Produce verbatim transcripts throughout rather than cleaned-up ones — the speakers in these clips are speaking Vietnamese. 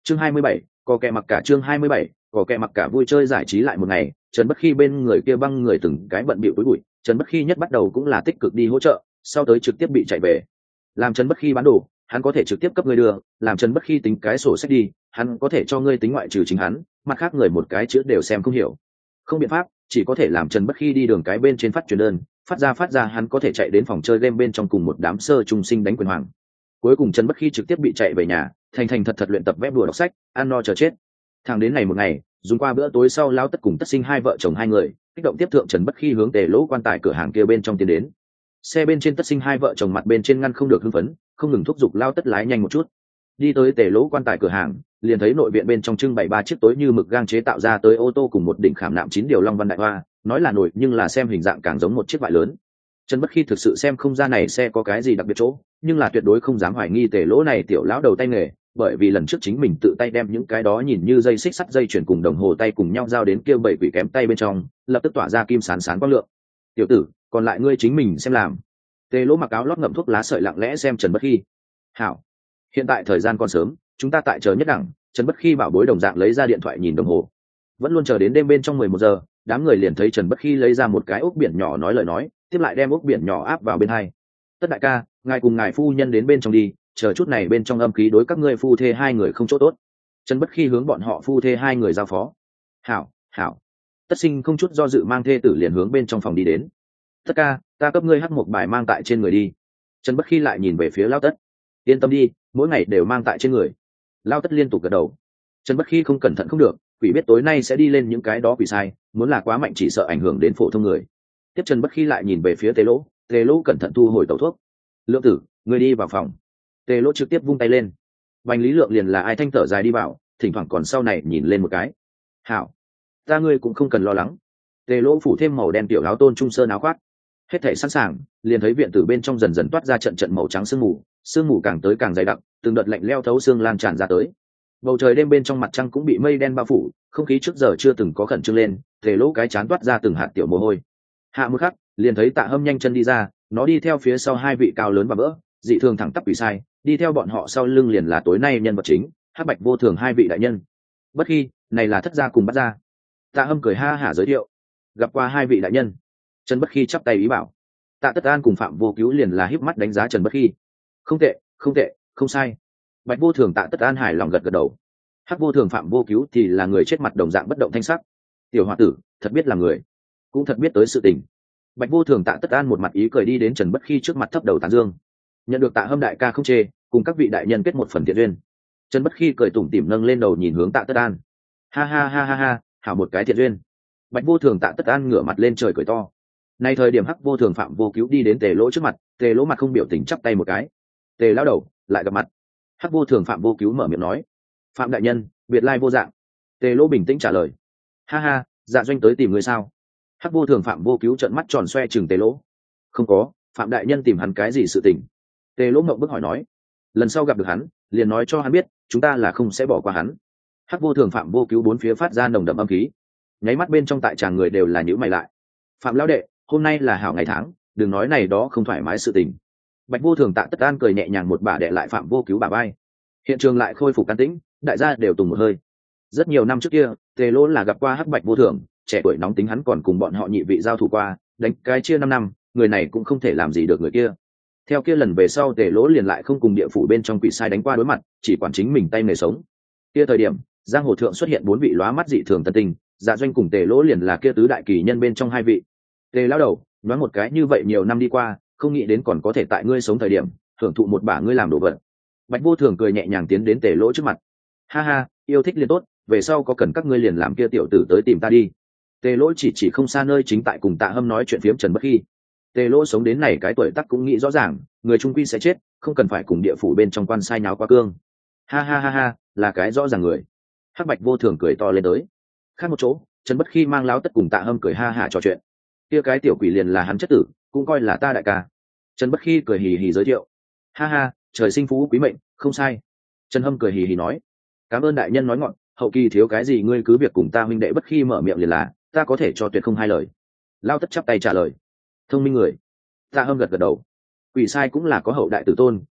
chương hai mươi bảy, có kẻ mặc cả. Chương hai mươi bảy, có kẻ mặc cả. Vui chơi giải trí lại một ngày, Trần Bất Khi bên người kia băng người từng cái bận bịu túi bụi. Trần Bất Khi nhất bắt đầu cũng là tích cực đi hỗ trợ, sau tới trực tiếp bị chạy về. Làm Trần Bất Khi bán đồ, hắn có thể trực tiếp cấp người đưa, làm Trần Bất Khi tính cái sổ sách đi, hắn có thể cho ngươi tính ngoại trừ chính hắn, mặt khác người một cái chữ đều xem không hiểu. Không biện pháp, chỉ có thể làm Trần Bất Khi đi đường cái bên trên phát truyền đơn, phát ra phát ra hắn có thể chạy đến phòng chơi game bên trong cùng một đám sơ trung sinh đánh quyền hoàng. Cuối cùng Trần Bất Khi trực tiếp bị chạy về nhà, thành thành thật thật luyện tập vẽ đùa đọc sách, ăn no chờ chết. Thẳng đến ngày một ngày, dùng qua bữa tối sau Lão Tất cùng Tất Sinh hai vợ chồng hai người kích động tiếp thượng Trần Bất Khi hướng Tề Lỗ quan tài cửa hàng kia bên trong tiến đến. Xe bên trên Tất Sinh hai vợ chồng mặt bên trên ngăn không được hưng phấn, không ngừng thúc giục Lão Tất lái nhanh một chút. Đi tới Tề Lỗ quan tài cửa hàng, liền thấy nội viện bên trong trưng bày ba chiếc tối như mực gang chế tạo ra tới ô tô cùng một đỉnh khảm nạm chín điều long văn đại hoa, nói là nổi nhưng là xem hình dạng càng giống một chiếc vải lớn. Trần Bất Khi thực sự xem không ra này xe có cái gì đặc biệt chỗ, nhưng là tuyệt đối không dám hoài nghi Tề Lỗ này tiểu lão đầu tay nghề, bởi vì lần trước chính mình tự tay đem những cái đó nhìn như dây xích sắt dây chuyển cùng đồng hồ tay cùng nhau giao đến kia bảy quỷ kém tay bên trong, lập tức tỏa ra kim sán sán quang lượng. Tiểu tử, còn lại ngươi chính mình xem làm. Tề Lỗ mặc áo lót ngậm thuốc lá sợi lặng lẽ xem Trần Bất Khi. Hảo, hiện tại thời gian còn sớm, chúng ta tại chờ nhất đẳng. Trần Bất Khi bảo bối đồng dạng lấy ra điện thoại nhìn đồng hồ, vẫn luôn chờ đến đêm bên trong mười một giờ, đám người liền thấy Trần Bất Khi lấy ra một cái ốc biển nhỏ nói lời nói, tiếp lại đem ốc biển nhỏ áp vào bên hai. Tất đại ca, ngài cùng ngài phu nhân đến bên trong đi, chờ chút này bên trong âm khí đối các ngươi phu thê hai người không chỗ tốt. Trần Bất Khi hướng bọn họ phu thê hai người giao phó. Hảo, hảo. Tất Sinh không chút do dự mang thê tử liền hướng bên trong phòng đi đến. Tất ca, ta cấp ngươi hắc một bài mang tại trên người đi. Trần Bất Khi lại nhìn về phía Lão Tất. Yên tâm đi, mỗi ngày đều mang tại trên người. Lão Tất liên tục gật đầu. Trần Bất Khi không cẩn thận không được, quỷ biết tối nay sẽ đi lên những cái đó quỷ sai, muốn là quá mạnh chỉ sợ ảnh hưởng đến phổ thông người. Tiếp Trần Bất Khi lại nhìn về phía Tề Lỗ, Tề Lỗ cẩn thận thu hồi tẩu thuốc. Lượng tử, ngươi đi vào phòng. Tề Lỗ trực tiếp vung tay lên. Bành Lý Lượng liền là ai thanh thở dài đi vào, thỉnh thoảng còn sau này nhìn lên một cái. Hảo, ta ngươi cũng không cần lo lắng. Tề Lỗ phủ thêm màu đen tiểu áo tôn trung sơn áo khoác, hết thảy sẵn sàng, liền thấy viện tử bên trong dần dần toát ra trận trận màu trắng sương mù, sương mù càng tới càng dày đặc, từng đợt lạnh leo thấu xương lan tràn ra tới. Bầu trời đêm bên trong mặt trăng cũng bị mây đen bao phủ, không khí trước giờ chưa từng có khẩn trương lên, Tề Lỗ cái chán toát ra từng hạt tiểu mồ hôi. Hạ một khắc, liền thấy Tạ Hâm nhanh chân đi ra, nó đi theo phía sau hai vị cao lớn và vỡ, dị thường thẳng tắp quỷ sai, đi theo bọn họ sau lưng liền là tối nay nhân vật chính, Hắc Bạch Vô Thường hai vị đại nhân. Bất Khi, này là Thất gia cùng Bát gia. Tạ Hâm cười ha hả giới thiệu, gặp qua hai vị đại nhân. Trần Bất Khi chắp tay ý bảo. Tạ Tất An cùng Phạm Vô Cứu liền là híp mắt đánh giá Trần Bất Khi. Không tệ, không tệ, không sai. Bạch Vô Thường Tạ Tất An hài lòng gật gật đầu. Hắc Vô Thường Phạm Vô Cứu thì là người chết mặt đồng dạng bất động thanh sắc. Tiểu hòa tử, thật biết là người, cũng thật biết tới sự tình. Bạch Vô Thường Tạ Tất An một mặt ý cười đi đến Trần Bất Khi trước mặt thấp đầu tán dương. Nhận được Tạ Hâm đại ca không chê, cùng các vị đại nhân kết một phần thiện duyên. Trần Bất Khi cười tủm tỉm nâng lên đầu nhìn hướng Tạ Tất An. Ha ha ha ha ha, hảo một cái thiện duyên. Bạch Vô Thường Tạ Tất An ngửa mặt lên trời cười to. Nay thời điểm Hắc Vô Thường Phạm Vô Cứu đi đến Tề Lỗ trước mặt, Tề Lỗ mặt không biểu tình chắp tay một cái. Tề lão đầu, lại gặp mặt. Hắc Vô Thường Phạm Vô Cứu mở miệng nói. Phạm đại nhân, biệt lai vô dạng. Tề Lỗ bình tĩnh trả lời. Ha ha, Dạ Doanh tới tìm người sao? Hắc Vô Thường Phạm Vô Cứu trợn mắt tròn xoe chừng Tề Lỗ. Không có, Phạm đại nhân tìm hắn cái gì sự tình? Tề Lỗ ngậm bức hỏi nói. Lần sau gặp được hắn, liền nói cho hắn biết, chúng ta là không sẽ bỏ qua hắn. Hắc Vô Thường Phạm Vô Cứu bốn phía phát ra nồng đậm âm khí, nháy mắt bên trong tại tràng người đều là nhíu mày lại. Phạm lão đệ, hôm nay là hảo ngày tháng, đừng nói này đó không thoải mái sự tình. Bạch Vô Thường Tạ Tất An cười nhẹ nhàng một bà đè lại Phạm Vô Cứu bà vai. Hiện trường lại khôi phục an tĩnh, đại gia đều tùng một hơi. Rất nhiều năm trước kia, Tề Lỗ là gặp qua Hắc Bạch Vô Thường, trẻ tuổi nóng tính hắn còn cùng bọn họ nhị vị giao thủ qua, đánh cái chia năm năm, người này cũng không thể làm gì được người kia. Theo kia lần về sau Tề Lỗ liền lại không cùng địa phủ bên trong quỷ sai đánh qua đối mặt, chỉ quản chính mình tay nghề sống. Kia thời điểm, giang hồ thượng xuất hiện bốn vị lóa mắt dị thường tân tình, Dạ Doanh cùng Tề Lỗ liền là kia tứ đại kỳ nhân bên trong hai vị. Tề lão đầu, nói một cái như vậy nhiều năm đi qua, không nghĩ đến còn có thể tại ngươi sống thời điểm, hưởng thụ một bả ngươi làm đồ vật. Bạch Vô Thường cười nhẹ nhàng tiến đến Tề Lỗ trước mặt. Ha ha, yêu thích liền tốt, về sau có cần các ngươi liền làm kia tiểu tử tới tìm ta đi. Tề Lỗ chỉ chỉ không xa nơi chính tại cùng Tạ Hâm nói chuyện phiếm Trần Bất Khi. Tề Lỗ sống đến này cái tuổi tác cũng nghĩ rõ ràng, người trung quy sẽ chết, không cần phải cùng địa phủ bên trong quan sai nháo qua cương. Ha ha ha ha, là cái rõ ràng người. Hắc Bạch Vô Thường cười to lên tới. Khác một chỗ, Trần Bất Khi mang Lão Tất cùng Tạ Hâm cười ha hả trò chuyện. Kia cái tiểu quỷ liền là hắn chất tử, cũng coi là ta đại ca. Trần Bất Khi cười hì hì giới thiệu. Ha ha, trời sinh phú quý mệnh, không sai. Trần Hâm cười hì hì nói. Cảm ơn đại nhân nói ngọn, hậu kỳ thiếu cái gì ngươi cứ việc cùng ta huynh đệ Bất Khi mở miệng liền là, ta có thể cho tuyệt không hai lời. Lão Tất chắp tay trả lời. Thông minh người. Tạ Hâm gật gật đầu. Quỷ sai cũng là có hậu đại tử tôn,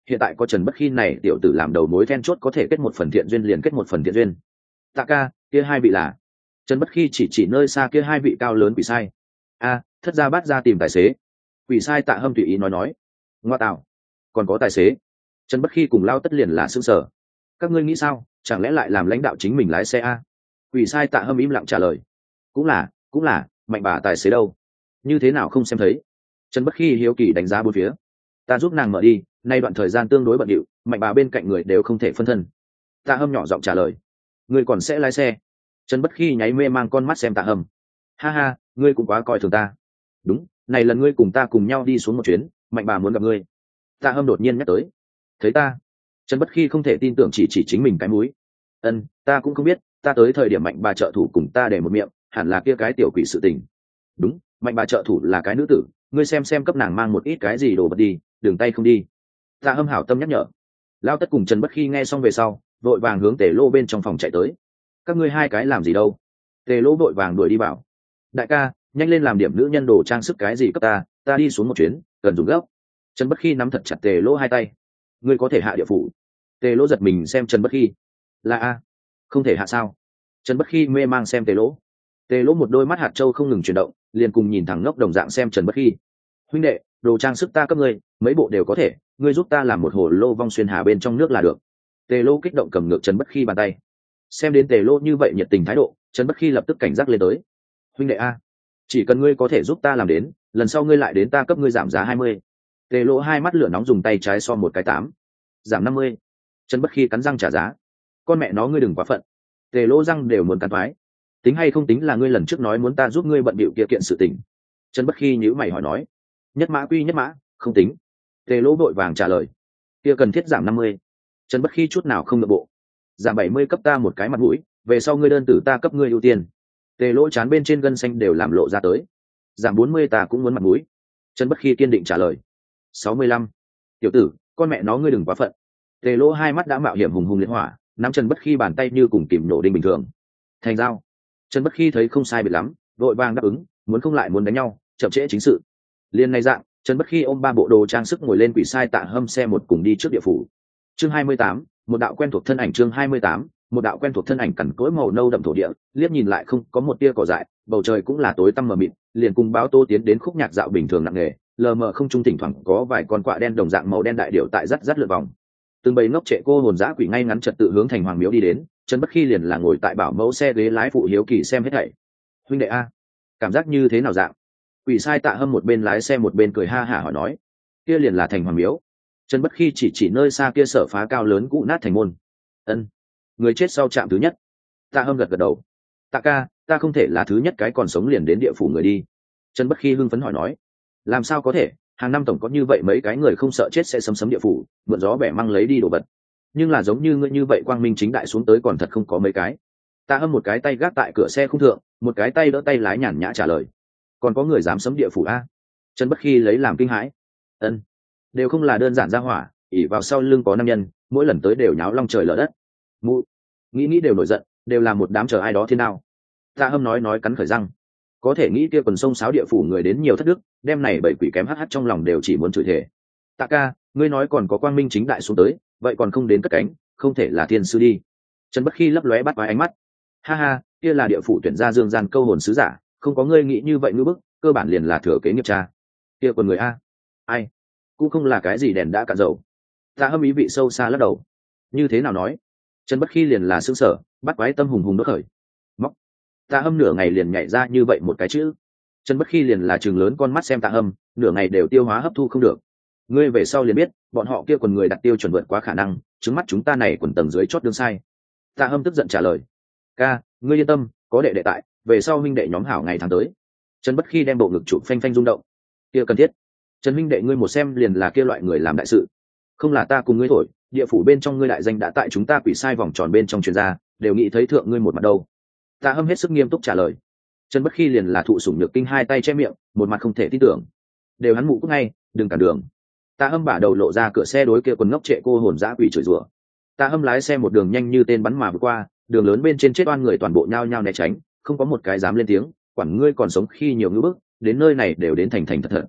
hiện tại có Trần Bất Khi này tiểu tử làm đầu mối then chốt, có thể kết một phần thiện duyên liền kết một phần thiện duyên. Tạ ca, kia hai vị là? Trần Bất Khi chỉ chỉ nơi xa kia hai vị cao lớn quỷ sai. A, thất gia bát ra tìm tài xế. Quỷ sai Tạ Hâm tùy ý nói nói. Ngoa tạo, còn có tài xế? Trần Bất Khi cùng Lao Tất liền là sững sờ. Các ngươi nghĩ sao, chẳng lẽ lại làm lãnh đạo chính mình lái xe a? Quỷ sai Tạ Hâm im lặng trả lời. Cũng là, cũng là, Mạnh bà tài xế đâu? Như thế nào không xem thấy? Trần Bất Khi hiếu kỳ đánh giá bốn phía. Ta giúp nàng mở đi, nay đoạn thời gian tương đối bận rộn, Mạnh bà bên cạnh người đều không thể phân thân. Tạ Hâm nhỏ giọng trả lời. Ngươi còn sẽ lái xe? Trần Bất Khi nháy mê mang con mắt xem Tạ Hâm. Ha ha, ngươi cũng quá coi thường ta. Đúng, này lần ngươi cùng ta cùng nhau đi xuống một chuyến, Mạnh bà muốn gặp ngươi. Tạ Hâm đột nhiên nhắc tới. Thấy ta? Trần Bất Khi không thể tin tưởng, chỉ chỉ chính mình cái mũi. Ân, ta cũng không biết, ta tới thời điểm Mạnh bà trợ thủ cùng ta để một miệng, hẳn là kia cái tiểu quỷ sự tình. Đúng, Mạnh bà trợ thủ là cái nữ tử, ngươi xem xem cấp nàng mang một ít cái gì đồ vật đi, đường tay không đi. Tạ Hâm hảo tâm nhắc nhở. Lao Tất cùng Trần Bất Khi nghe xong về sau, vội vàng hướng Tề Lô bên trong phòng chạy tới. Các ngươi hai cái làm gì đâu? Tề Lô vội vàng đuổi đi bảo. Đại ca, nhanh lên làm điểm nữ nhân đồ trang sức cái gì cấp ta, ta đi xuống một chuyến, cần dùng gấp. Trần Bất Khi nắm thật chặt Tề Lô hai tay. Ngươi có thể hạ địa phủ? Tề Lô giật mình xem Trần Bất Khi. Là a? Không thể hạ sao? Trần Bất Khi mê mang xem Tề Lô. Tề Lô một đôi mắt hạt châu không ngừng chuyển động, liền cùng nhìn thẳng ngốc đồng dạng xem Trần Bất Khi. Huynh đệ, đồ trang sức ta cấp ngươi, mấy bộ đều có thể, ngươi giúp ta làm một hồ lô vong xuyên hà bên trong nước là được. Tề Lô kích động cầm ngược Trần Bất Khi bàn tay. Xem đến Tề Lô như vậy nhiệt tình thái độ, Trần Bất Khi lập tức cảnh giác lên tới. Huynh đệ a, chỉ cần ngươi có thể giúp ta làm đến, lần sau ngươi lại đến ta cấp ngươi giảm giá hai mươi. Tề Lô hai mắt lửa nóng dùng tay trái so một cái tám. Giảm năm mươi. Trần Bất Khi cắn răng trả giá. Con mẹ nó, ngươi đừng quá phận. Tề Lô răng đều muốn cắn thoái. Tính hay không tính là ngươi lần trước nói muốn ta giúp ngươi bận bịu kia kiện sự tình. Trần Bất Khi nhíu mày hỏi nói. Nhất mã quy nhất mã, không tính. Tề Lô vội vàng trả lời. Kia cần thiết giảm năm mươi. Trần Bất Khi chút nào không nhượng bộ. Giảm bảy mươi cấp ta một cái mặt mũi, về sau ngươi đơn tử ta cấp ngươi ưu tiên. Tề Lô chán bên trên gân xanh đều làm lộ ra tới. Giảm bốn mươi ta cũng muốn mặt mũi. Trần Bất Khi kiên định trả lời. sáu mươi lăm. Tiểu tử, con mẹ nó ngươi đừng quá phận. Tề Lô hai mắt đã mạo hiểm hùng hùng liệt hỏa, nắm Trần Bất Khi bàn tay như cùng kìm nổ đinh bình thường. Thành giao. Trần Bất Khi thấy không sai biệt lắm, vội vàng đáp ứng, muốn không lại muốn đánh nhau, chậm trễ chính sự. Liên này dạng, Trần Bất Khi ôm ba bộ đồ trang sức ngồi lên quỷ sai Tạ Hâm xe một cùng đi trước địa phủ. Chương hai mươi tám, một đạo quen thuộc thân ảnh. Chương hai mươi tám, một đạo quen thuộc thân ảnh cằn cỗi màu nâu đậm thổ địa, liếc nhìn lại không có một tia cỏ dại, bầu trời cũng là tối tăm mờ mịt, liền cùng báo tô tiến đến khúc nhạc dạo bình thường nặng nề, lờ mờ không trung thỉnh thoảng có vài con quạ đen đồng dạng màu đen đại điểu tại rắt rắt lượn vòng. Từng bầy ngốc trệ cô hồn dã quỷ ngay ngắn trật tự hướng thành hoàng miếu đi đến, Trần Bất Khi liền là ngồi tại bảo mẫu xe ghế lái phụ hiếu kỳ xem hết thảy. Huynh đệ a, cảm giác như thế nào dạng? Quỷ sai Tạ Hâm một bên lái xe một bên cười ha hả hỏi nói. Kia liền là thành hoàng miếu. Trần Bất Khi chỉ chỉ nơi xa kia sở phá cao lớn cũ nát thành môn. Ân, người chết sau trạm thứ nhất. Tạ Hâm gật gật đầu. Tạ ca, ta không thể là thứ nhất cái còn sống liền đến địa phủ người đi. Trần Bất Khi hưng phấn hỏi nói. Làm sao có thể, hàng năm tổng có như vậy mấy cái người không sợ chết sẽ sấm sấm địa phủ, mượn gió bẻ măng lấy đi đồ vật. Nhưng là giống như ngươi như vậy quang minh chính đại xuống tới còn thật không có mấy cái. Tạ Hâm một cái tay gác tại cửa xe không thượng, một cái tay đỡ tay lái nhàn nhã trả lời. Còn có người dám sấm địa phủ a? Trần Bất Khi lấy làm kinh hãi. Ân, đều không là đơn giản ra hỏa, ỉ vào sau lưng có nam nhân, mỗi lần tới đều nháo long trời lở đất. Mụ, nghĩ nghĩ đều nổi giận, đều là một đám chờ ai đó thiên nào. Tạ Hâm nói nói cắn khởi răng. Có thể nghĩ kia quần sông sáo địa phủ người đến nhiều thất đức, đêm này bảy quỷ kém hắc hắc trong lòng đều chỉ muốn chửi thề. Tạ ca, ngươi nói còn có quang minh chính đại xuống tới, vậy còn không đến cất cánh, không thể là thiên sư đi. Trần Bất Khi lấp lóe bắt vài ánh mắt. Ha ha, kia là địa phủ tuyển ra dương gian câu hồn sứ giả, không có ngươi nghĩ như vậy ngư bức, cơ bản liền là thừa kế nghiệp cha. Kia quần người a, ai, cũng không là cái gì đèn đã cạn dầu. Tạ Hâm ý vị sâu xa lắc đầu. Như thế nào nói? Trần Bất Khi liền là sững sờ, bắt quái tâm hùng hùng đốt khởi. Móc. Tạ Hâm nửa ngày liền nhảy ra như vậy một cái chữ. Trần Bất Khi liền là trừng lớn con mắt xem Tạ Hâm, nửa ngày đều tiêu hóa hấp thu không được. Ngươi về sau liền biết, bọn họ kia quần người đặt tiêu chuẩn vượt quá khả năng, trứng mắt chúng ta này quần tầng dưới chót đương sai. Tạ Hâm tức giận trả lời. Ca, ngươi yên tâm, có đệ đệ tại, về sau huynh đệ nhóm hảo ngày tháng tới. Trần Bất Khi đem bộ ngực trụ phanh phanh rung động. Kia cần thiết. Trần huynh đệ ngươi một xem liền là kia loại người làm đại sự. Không là ta cùng ngươi thổi, địa phủ bên trong ngươi đại danh đã tại chúng ta quỷ sai vòng tròn bên trong truyền ra, đều nghĩ thấy thượng ngươi một mặt đâu. Tạ Hâm hết sức nghiêm túc trả lời. Trần Bất Khi liền là thụ sủng nhược kinh hai tay che miệng, một mặt không thể tin tưởng. Đều hắn mụ cút ngay, đừng cản đường. Tạ Hâm bả đầu lộ ra cửa xe đối kia quần ngốc trệ cô hồn dã quỷ chửi rủa. Tạ Hâm lái xe một đường nhanh như tên bắn mà vượt qua, đường lớn bên trên chết oan người toàn bộ nhao nhao né tránh, không có một cái dám lên tiếng, quản ngươi còn sống khi nhiều ngữ bức, đến nơi này đều đến thành thành thật thật.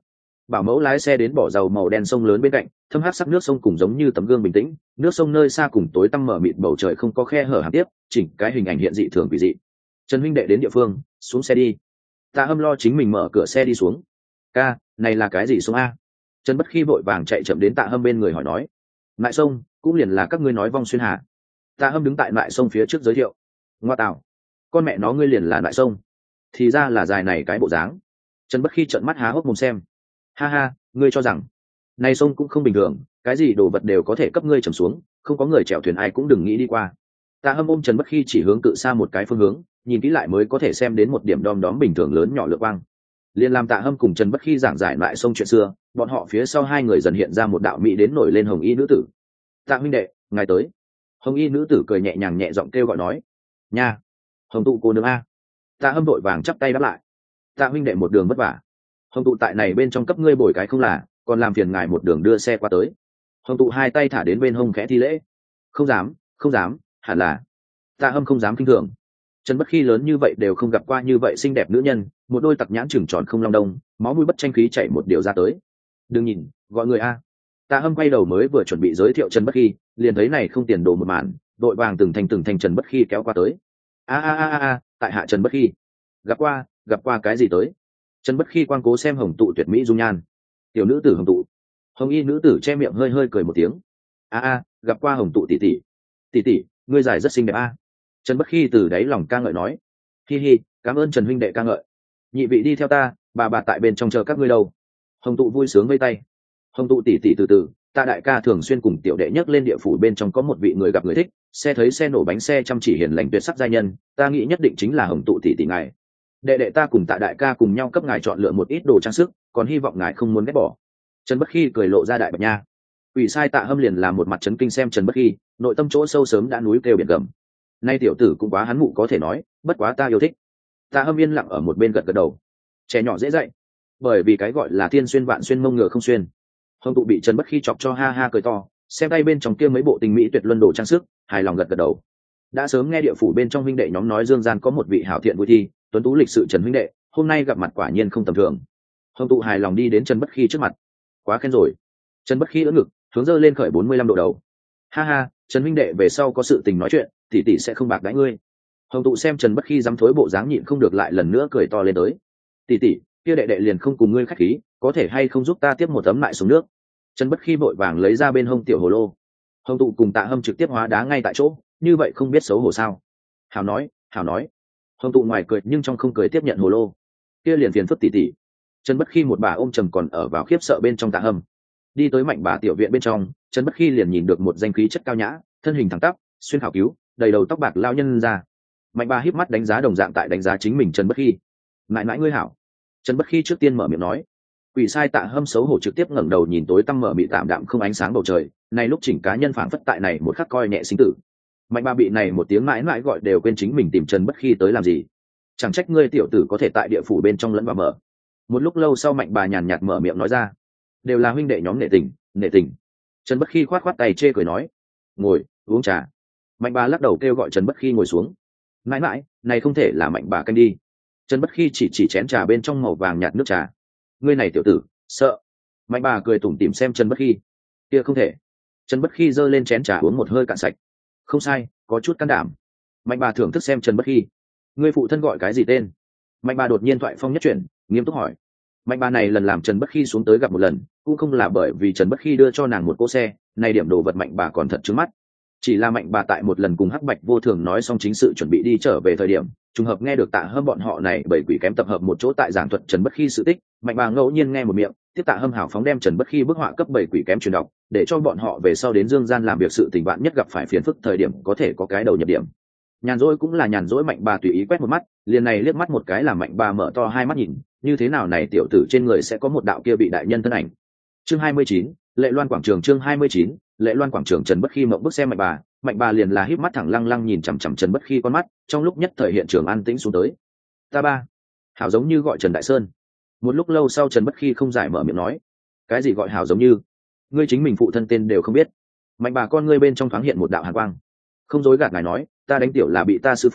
bảo mẫu lái xe đến bỏ dầu màu đen sông lớn bên cạnh, thâm hắc sắc nước sông cùng giống như tấm gương bình tĩnh, nước sông nơi xa cùng tối tăm mở mịt bầu trời không có khe hở hàm tiếp, chỉnh cái hình ảnh hiện dị thường quỷ dị. Trần huynh đệ đến địa phương, xuống xe đi. Tạ Hâm lo chính mình mở cửa xe đi xuống. Ca, này là cái gì sông a? Trần Bất Khi vội vàng chạy chậm đến Tạ Hâm bên người hỏi nói. Lại sông, cũng liền là các ngươi nói vong xuyên hà. Tạ Hâm đứng tại lại sông phía trước giới thiệu. Ngoa tạo, con mẹ nó ngươi liền là lại sông, thì ra là dài này cái bộ dáng. Trần Bất Khi trợn mắt há hốc mồm xem. Ha ha, ngươi cho rằng này sông cũng không bình thường, cái gì đồ vật đều có thể cấp ngươi trầm xuống, không có người chèo thuyền ai cũng đừng nghĩ đi qua. Tạ Hâm ôm Trần Bất Khi chỉ hướng cự xa một cái phương hướng, nhìn kỹ lại mới có thể xem đến một điểm đom đóm bình thường lớn nhỏ lượng quang. Liên làm Tạ Hâm cùng Trần Bất Khi giảng giải lại sông chuyện xưa, bọn họ phía sau hai người dần hiện ra một đạo mỹ đến nổi lên hồng y nữ tử. Tạ huynh đệ, ngài tới. Hồng y nữ tử cười nhẹ nhàng nhẹ giọng kêu gọi nói. Nha, Hồng tụ cô nương a. Tạ Hâm vội vàng chắp tay đáp lại. Tạ huynh đệ một đường vất vả, Hồng tụ tại này bên trong cấp ngươi bồi cái không là, còn làm phiền ngài một đường đưa xe qua tới. Hồng tụ hai tay thả đến bên hông khẽ thi lễ. Không dám, không dám, hẳn là. Tạ Hâm không dám kinh thường. Trần Bất Khi lớn như vậy đều không gặp qua như vậy xinh đẹp nữ nhân, một đôi tặc nhãn trừng tròn không long đông, máu mũi bất tranh khí chảy một điều ra tới. Đừng nhìn, gọi người a. Tạ Hâm quay đầu mới vừa chuẩn bị giới thiệu Trần Bất Khi, liền thấy này không tiền đồ một màn, đội vàng từng thành từng thành Trần Bất Khi kéo qua tới. A a a a, tại hạ Trần Bất Khi. Gặp qua, gặp qua cái gì tới? Trần Bất Khi quan cố xem Hồng tụ tuyệt mỹ dung nhan. Tiểu nữ tử Hồng tụ. Hồng y nữ tử che miệng hơi hơi cười một tiếng. A a, gặp qua Hồng tụ tỷ tỷ. Tỷ tỷ, ngươi giải rất xinh đẹp a. Trần Bất Khi từ đáy lòng ca ngợi nói. Hi hi, cảm ơn Trần huynh đệ ca ngợi. Nhị vị đi theo ta, bà bà tại bên trong chờ các ngươi đâu. Hồng tụ vui sướng vây tay. Hồng tụ tỷ tỷ từ từ, ta đại ca thường xuyên cùng tiểu đệ nhắc lên địa phủ bên trong có một vị người gặp người thích, xe thấy xe nổ bánh xe chăm chỉ hiền lành tuyệt sắc giai nhân, ta nghĩ nhất định chính là Hồng tụ tỷ tỷ ngài. Đệ đệ ta cùng tạ đại ca cùng nhau cấp ngài chọn lựa một ít đồ trang sức, còn hy vọng ngài không muốn ghét bỏ. Trần Bất Khi cười lộ ra đại bạch nha. Ủy sai Tạ Hâm liền làm một mặt chấn kinh xem Trần Bất Khi, nội tâm chỗ sâu sớm đã núi kêu biển gầm. Nay tiểu tử cũng quá hắn mụ có thể nói, bất quá ta yêu thích. Tạ Hâm yên lặng ở một bên gật gật đầu. Trẻ nhỏ dễ dạy, bởi vì cái gọi là thiên xuyên vạn xuyên mông ngựa không xuyên. Hồng tụ bị Trần Bất Khi chọc cho ha ha cười to, xem tay bên trong kia mấy bộ tình mỹ tuyệt luân đồ trang sức, hài lòng gật gật đầu. Đã sớm nghe địa phủ bên trong huynh đệ nhóm nói dương gian có một vị hảo thiện vui thi, tuấn tú lịch sự Trần huynh đệ, hôm nay gặp mặt quả nhiên không tầm thường. Hồng tụ hài lòng đi đến Trần Bất Khi trước mặt. Quá khen rồi. Trần Bất Khi ưỡn ngực, hướng dơ lên khởi bốn mươi lăm độ đầu. Ha ha, Trần huynh đệ về sau có sự tình nói chuyện, tỷ tỷ sẽ không bạc đãi ngươi. Hồng tụ xem Trần Bất Khi dám thối bộ dáng nhịn không được lại lần nữa cười to lên tới. Tỷ tỷ, kia đệ đệ liền không cùng ngươi khách khí, có thể hay không giúp ta tiếp một tấm lại xuống nước. Trần Bất Khi vội vàng lấy ra bên hông tiểu hồ lô. Hồng tụ cùng Tạ Hâm trực tiếp hóa đá ngay tại chỗ, như vậy không biết xấu hổ sao? Hảo nói, hảo nói. Hồng tụ ngoài cười nhưng trong không cười tiếp nhận hồ lô. Kia liền phiền phức tỷ tỷ. Trần Bất Khi một bà ôm trầm còn ở vào khiếp sợ bên trong Tạ Hâm. Đi tới Mạnh bà tiểu viện bên trong, Trần Bất Khi liền nhìn được một danh khí chất cao nhã, thân hình thẳng tắp, xuyên khảo cứu, đầy đầu tóc bạc lao nhân ra. Mạnh bà híp mắt đánh giá đồng dạng tại đánh giá chính mình Trần Bất Khi. Mãi mãi ngươi hảo. Trần Bất Khi trước tiên mở miệng nói. Quỷ sai Tạ Hâm xấu hổ trực tiếp ngẩng đầu nhìn tối tăm mở mịt tạm đạm không ánh sáng bầu trời, này lúc chỉnh cá nhân phảng phất tại này một khắc coi nhẹ sinh tử. Mạnh bà bị này một tiếng mãi mãi gọi đều quên chính mình tìm Trần Bất Khi tới làm gì. Chẳng trách ngươi tiểu tử có thể tại địa phủ bên trong lẫn vào mở. Một lúc lâu sau Mạnh bà nhàn nhạt mở miệng nói ra. Đều là huynh đệ nhóm nể tình, nể tình. Trần Bất Khi khoát khoát tay chê cười nói. Ngồi, uống trà. Mạnh bà lắc đầu kêu gọi Trần Bất Khi ngồi xuống. Mãi mãi, này không thể là Mạnh bà canh đi. Trần Bất Khi chỉ chỉ chén trà bên trong màu vàng nhạt nước trà. Ngươi này tiểu tử, sợ. Mạnh bà cười tủm tỉm xem Trần Bất Khi. Kia không thể. Trần Bất Khi giơ lên chén trà uống một hơi cạn sạch. Không sai, có chút can đảm. Mạnh bà thưởng thức xem Trần Bất Khi. Ngươi phụ thân gọi cái gì tên? Mạnh bà đột nhiên thoại phong nhất chuyển, nghiêm túc hỏi. Mạnh bà này lần làm Trần Bất Khi xuống tới gặp một lần, cũng không là bởi vì Trần Bất Khi đưa cho nàng một cỗ xe, này điểm đồ vật Mạnh bà còn thật trứng mắt. Chỉ là Mạnh bà tại một lần cùng Hắc Bạch Vô Thường nói xong chính sự chuẩn bị đi trở về thời điểm, trùng hợp nghe được Tạ Hâm bọn họ này bảy quỷ kém tập hợp một chỗ tại giảng thuật Trần Bất Khi sự tích, Mạnh bà ngẫu nhiên nghe một miệng, tiếp Tạ Hâm hảo phóng đem Trần Bất Khi bức họa cấp bảy quỷ kém truyền đọc, để cho bọn họ về sau đến dương gian làm việc sự tình bạn nhất gặp phải phiền phức thời điểm có thể có cái đầu nhập điểm. Nhàn rỗi cũng là nhàn rỗi, Mạnh bà tùy ý quét một mắt, liền này liếc mắt một cái làm Mạnh bà mở to hai mắt nhìn, như thế nào này tiểu tử trên người sẽ có một đạo kia bị đại nhân thân ảnh. Chương hai mươi chín, Lệ Loan quảng trường. Chương hai mươi chín, Lệ Loan quảng trường. Trần Bất Khi mộng bức xem Mạnh bà, Mạnh bà liền là híp mắt thẳng lăng lăng nhìn chằm chằm Trần Bất Khi con mắt, trong lúc nhất thời hiện trường an tĩnh xuống tới. Ta ba, hảo giống như gọi Trần Đại Sơn. Một lúc lâu sau Trần Bất Khi không giải mở miệng nói. Cái gì gọi hảo giống như? Ngươi chính mình phụ thân tên đều không biết. Mạnh bà con ngươi bên trong thoáng hiện một đạo hàn quang. Không dối gạt ngài nói, ta đánh tiểu là bị ta sư phụ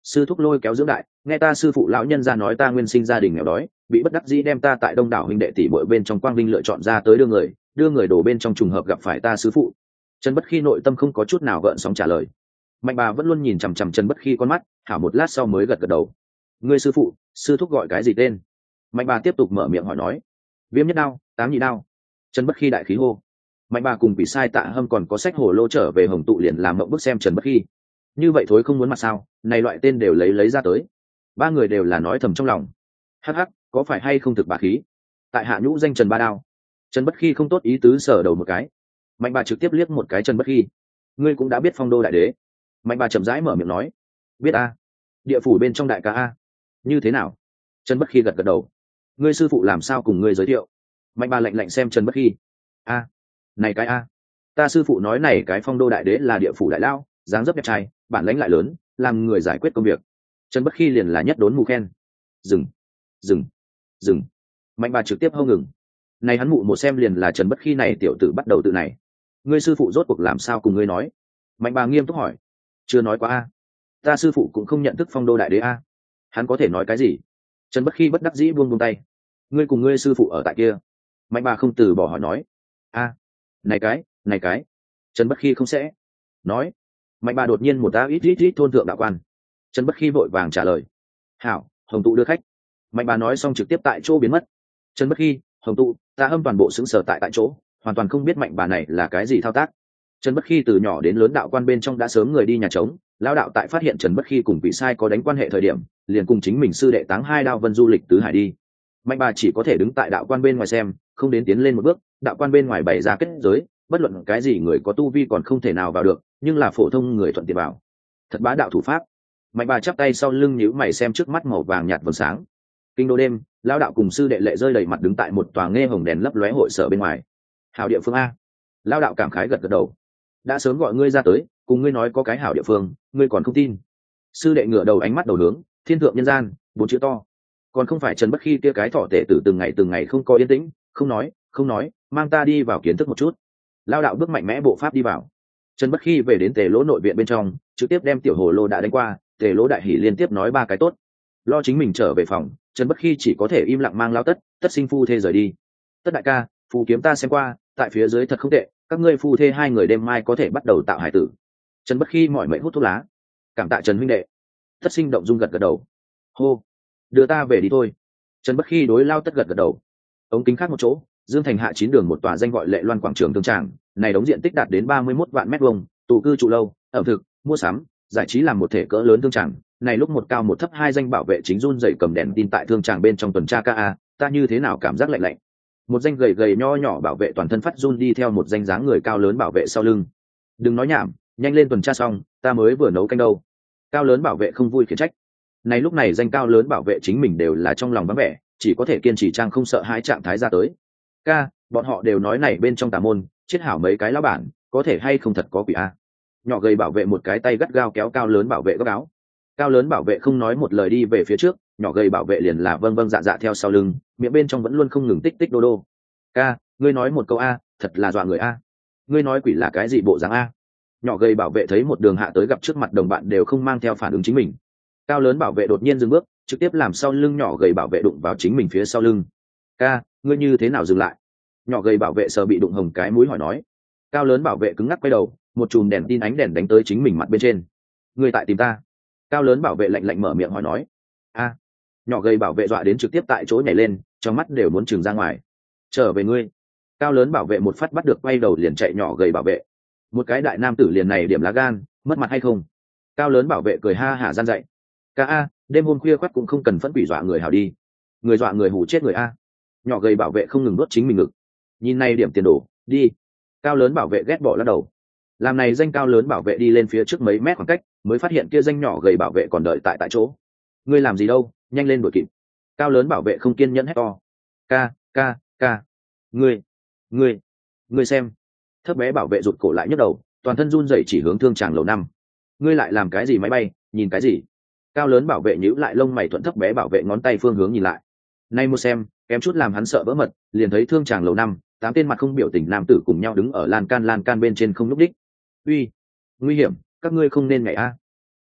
Sư thúc lôi kéo dưỡng đại, nghe ta sư phụ lão nhân ra nói ta nguyên sinh gia đình nghèo đói, bị bất đắc dĩ đem ta tại đông đảo huynh đệ tỷ bội bên trong quang vinh lựa chọn ra tới đưa người, đưa người đổ bên trong trùng hợp gặp phải ta sư phụ. Trần Bất Khi nội tâm không có chút nào gợn sóng trả lời. Mạnh bà vẫn luôn nhìn chằm chằm Trần Bất Khi con mắt, hảo một lát sau mới gật gật đầu. Ngươi sư phụ, sư thúc gọi cái gì tên? Mạnh bà tiếp tục mở miệng hỏi nói. Viêm nhất đao, tám nhị đao. Trần Bất Khi đại khí hô. Mạnh bà cùng bị sai Tạ Hâm còn có sách hồ lô trở về Hồng Tụ liền làm mộng bức xem Trần Bất Khi. Như vậy thối không muốn mặt sao? Này loại tên đều lấy lấy ra tới. Ba người đều là nói thầm trong lòng. Hắc hắc, có phải hay không thực bà khí? Tại hạ nhũ danh Trần Ba Đao. Trần Bất Khi không tốt ý tứ sở đầu một cái. Mạnh bà trực tiếp liếc một cái Trần Bất Khi. Ngươi cũng đã biết phong đô đại đế. Mạnh bà chậm rãi mở miệng nói. Biết a. Địa phủ bên trong đại ca a. Như thế nào? Trần Bất Khi gật gật đầu. Ngươi sư phụ làm sao cùng ngươi giới thiệu? Mạnh bà lạnh lạnh xem Trần Bất Khi. A, này cái a, ta sư phụ nói này cái phong đô đại đế là địa phủ đại lao, dáng dấp đẹp trai, bản lãnh lại lớn, làm người giải quyết công việc. Trần Bất Khi liền là nhất đốn mù khen. Dừng, dừng, dừng. Mạnh bà trực tiếp hô ngừng. Này hắn mụ một xem liền là Trần Bất Khi này tiểu tử bắt đầu tự này. Ngươi sư phụ rốt cuộc làm sao cùng ngươi nói? Mạnh bà nghiêm túc hỏi. Chưa nói quá a. Ta sư phụ cũng không nhận thức phong đô đại đế a. Hắn có thể nói cái gì? Trần Bất Khi bất đắc dĩ buông buông tay. Ngươi cùng ngươi sư phụ ở tại kia. Mạnh bà không từ bỏ hỏi nói. A, này cái, này cái. Trần Bất Khi không sẽ nói. Mạnh bà đột nhiên một ta ít ít ít thôn thượng đạo quan. Trần Bất Khi vội vàng trả lời. Hảo, Hồng Tụ đưa khách. Mạnh bà nói xong trực tiếp tại chỗ biến mất. Trần Bất Khi, Hồng Tụ, ta âm toàn bộ xứng sở tại tại chỗ, hoàn toàn không biết mạnh bà này là cái gì thao tác. Trần Bất Khi từ nhỏ đến lớn đạo quan bên trong đã sớm người đi nhà trống, lão đạo tại phát hiện Trần Bất Khi cùng vị sai có đánh quan hệ thời điểm, liền cùng chính mình sư đệ Táng Hai Đao Vân du lịch tứ hải đi. Mạnh bà chỉ có thể đứng tại đạo quan bên ngoài xem, không đến tiến lên một bước. Đạo quan bên ngoài bày ra kết giới, bất luận cái gì người có tu vi còn không thể nào vào được, nhưng là phổ thông người thuận tiện vào. Thật bá đạo thủ pháp. Mạnh bà chắp tay sau lưng nhíu mày xem trước mắt màu vàng nhạt vầng sáng. Kinh đô đêm, lão đạo cùng sư đệ Lệ rơi đầy mặt đứng tại một tòa nghe hồng đèn lấp lóe hội sở bên ngoài. Hảo địa phương a. Lão đạo cảm khái gật gật đầu. Đã sớm gọi ngươi ra tới, cùng ngươi nói có cái hảo địa phương, ngươi còn không tin. Sư đệ ngửa đầu ánh mắt đầu hướng, thiên thượng nhân gian, bốn chữ to. Còn không phải Trần Bất Khi kia cái thọ tể tử từng ngày từng ngày không có yên tĩnh, không nói, không nói, mang ta đi vào kiến thức một chút. Lão đạo bước mạnh mẽ bộ pháp đi vào. Trần Bất Khi về đến Tề Lỗ nội viện bên trong, trực tiếp đem tiểu hồ lô đã đánh qua. Tề Lỗ đại hỉ liên tiếp nói ba cái tốt. Lo chính mình trở về phòng, Trần Bất Khi chỉ có thể im lặng mang Lao Tất, Tất sinh phu thê rời đi. Tất đại ca, phù kiếm ta xem qua, tại phía dưới thật không tệ, các ngươi phu thê hai người đêm mai có thể bắt đầu tạo hải tử. Trần Bất Khi mỏi mệt hút thuốc lá. Cảm tạ Trần huynh đệ. Tất sinh động dung gật gật đầu. Hô, đưa ta về đi thôi. Trần Bất Khi đối Lao Tất gật gật đầu. Ống kính khác một chỗ, Dương Thành hạ chín đường một tòa danh gọi Lệ Loan quảng trường thương tràng, này đóng diện tích đạt đến ba mươi mốt vạn mét vuông, tụ cư trụ lâu, ẩm thực, mua sắm, giải trí làm một thể cỡ lớn thương tràng. Này lúc một cao một thấp hai danh bảo vệ chính run dậy cầm đèn tin tại thương tràng bên trong tuần tra ca a, ta như thế nào cảm giác lạnh lạnh. Một danh gầy gầy nho nhỏ bảo vệ toàn thân phát run đi theo một danh dáng người cao lớn bảo vệ sau lưng. Đừng nói nhảm, nhanh lên tuần tra xong, ta mới vừa nấu canh đâu. Cao lớn bảo vệ không vui khiển trách. Này lúc này danh cao lớn bảo vệ chính mình đều là trong lòng vắng vẻ, chỉ có thể kiên trì trang không sợ hãi trạng thái ra tới. Ca, bọn họ đều nói này bên trong tà môn, chết hảo mấy cái lão bản, có thể hay không thật có quỷ a. Nhỏ gầy bảo vệ một cái tay gắt gao kéo cao lớn bảo vệ góc áo. Cao lớn bảo vệ không nói một lời đi về phía trước, nhỏ gầy bảo vệ liền là vâng vâng dạ dạ theo sau lưng, miệng bên trong vẫn luôn không ngừng tích tích đô đô. Ca, ngươi nói một câu a, thật là dọa người a. Ngươi nói quỷ là cái gì bộ dáng a? Nhỏ gầy bảo vệ thấy một đường hạ tới gặp trước mặt đồng bạn đều không mang theo phản ứng chính mình. Cao lớn bảo vệ đột nhiên dừng bước, trực tiếp làm sau lưng nhỏ gầy bảo vệ đụng vào chính mình phía sau lưng. Ca, ngươi như thế nào dừng lại? Nhỏ gầy bảo vệ sờ bị đụng hồng cái mũi hỏi nói. Cao lớn bảo vệ cứng ngắc quay đầu, một chùm đèn tin ánh đèn đánh tới chính mình mặt bên trên. Ngươi tại tìm ta? Cao lớn bảo vệ lạnh lạnh mở miệng hỏi nói. A. Nhỏ gầy bảo vệ dọa đến trực tiếp tại chỗ nhảy lên, trong mắt đều muốn trừng ra ngoài. Trở về ngươi. Cao lớn bảo vệ một phát bắt được quay đầu liền chạy nhỏ gầy bảo vệ. Một cái đại nam tử liền này điểm lá gan, mất mặt hay không? Cao lớn bảo vệ cười ha hả gian dậy. Ca a, đêm hôm khuya khoắt cũng không cần phẫn quỷ dọa người hảo đi. Người dọa người hù chết người a. Nhỏ gầy bảo vệ không ngừng nuốt chính mình ngực. Nhìn này điểm tiền đổ, đi. Cao lớn bảo vệ ghét bỏ lắc đầu. Làm này danh cao lớn bảo vệ đi lên phía trước mấy mét khoảng cách, mới phát hiện kia danh nhỏ gầy bảo vệ còn đợi tại tại chỗ. Ngươi làm gì đâu, nhanh lên đuổi kịp. Cao lớn bảo vệ không kiên nhẫn hét to. Ca, ca, ca. Ngươi, ngươi, ngươi xem. Thấp bé bảo vệ rụt cổ lại nhấc đầu, toàn thân run rẩy chỉ hướng thương tràng lầu năm. Ngươi lại làm cái gì máy bay, nhìn cái gì? Cao lớn bảo vệ nhíu lại lông mày thuận thấp bé bảo vệ ngón tay phương hướng nhìn lại. Nay một xem, kém chút làm hắn sợ vỡ mật, liền thấy thương tràng lầu năm, tám tên mặt không biểu tình nam tử cùng nhau đứng ở lan can lan can bên trên không núp đích. Uy, nguy hiểm, các ngươi không nên nhảy a.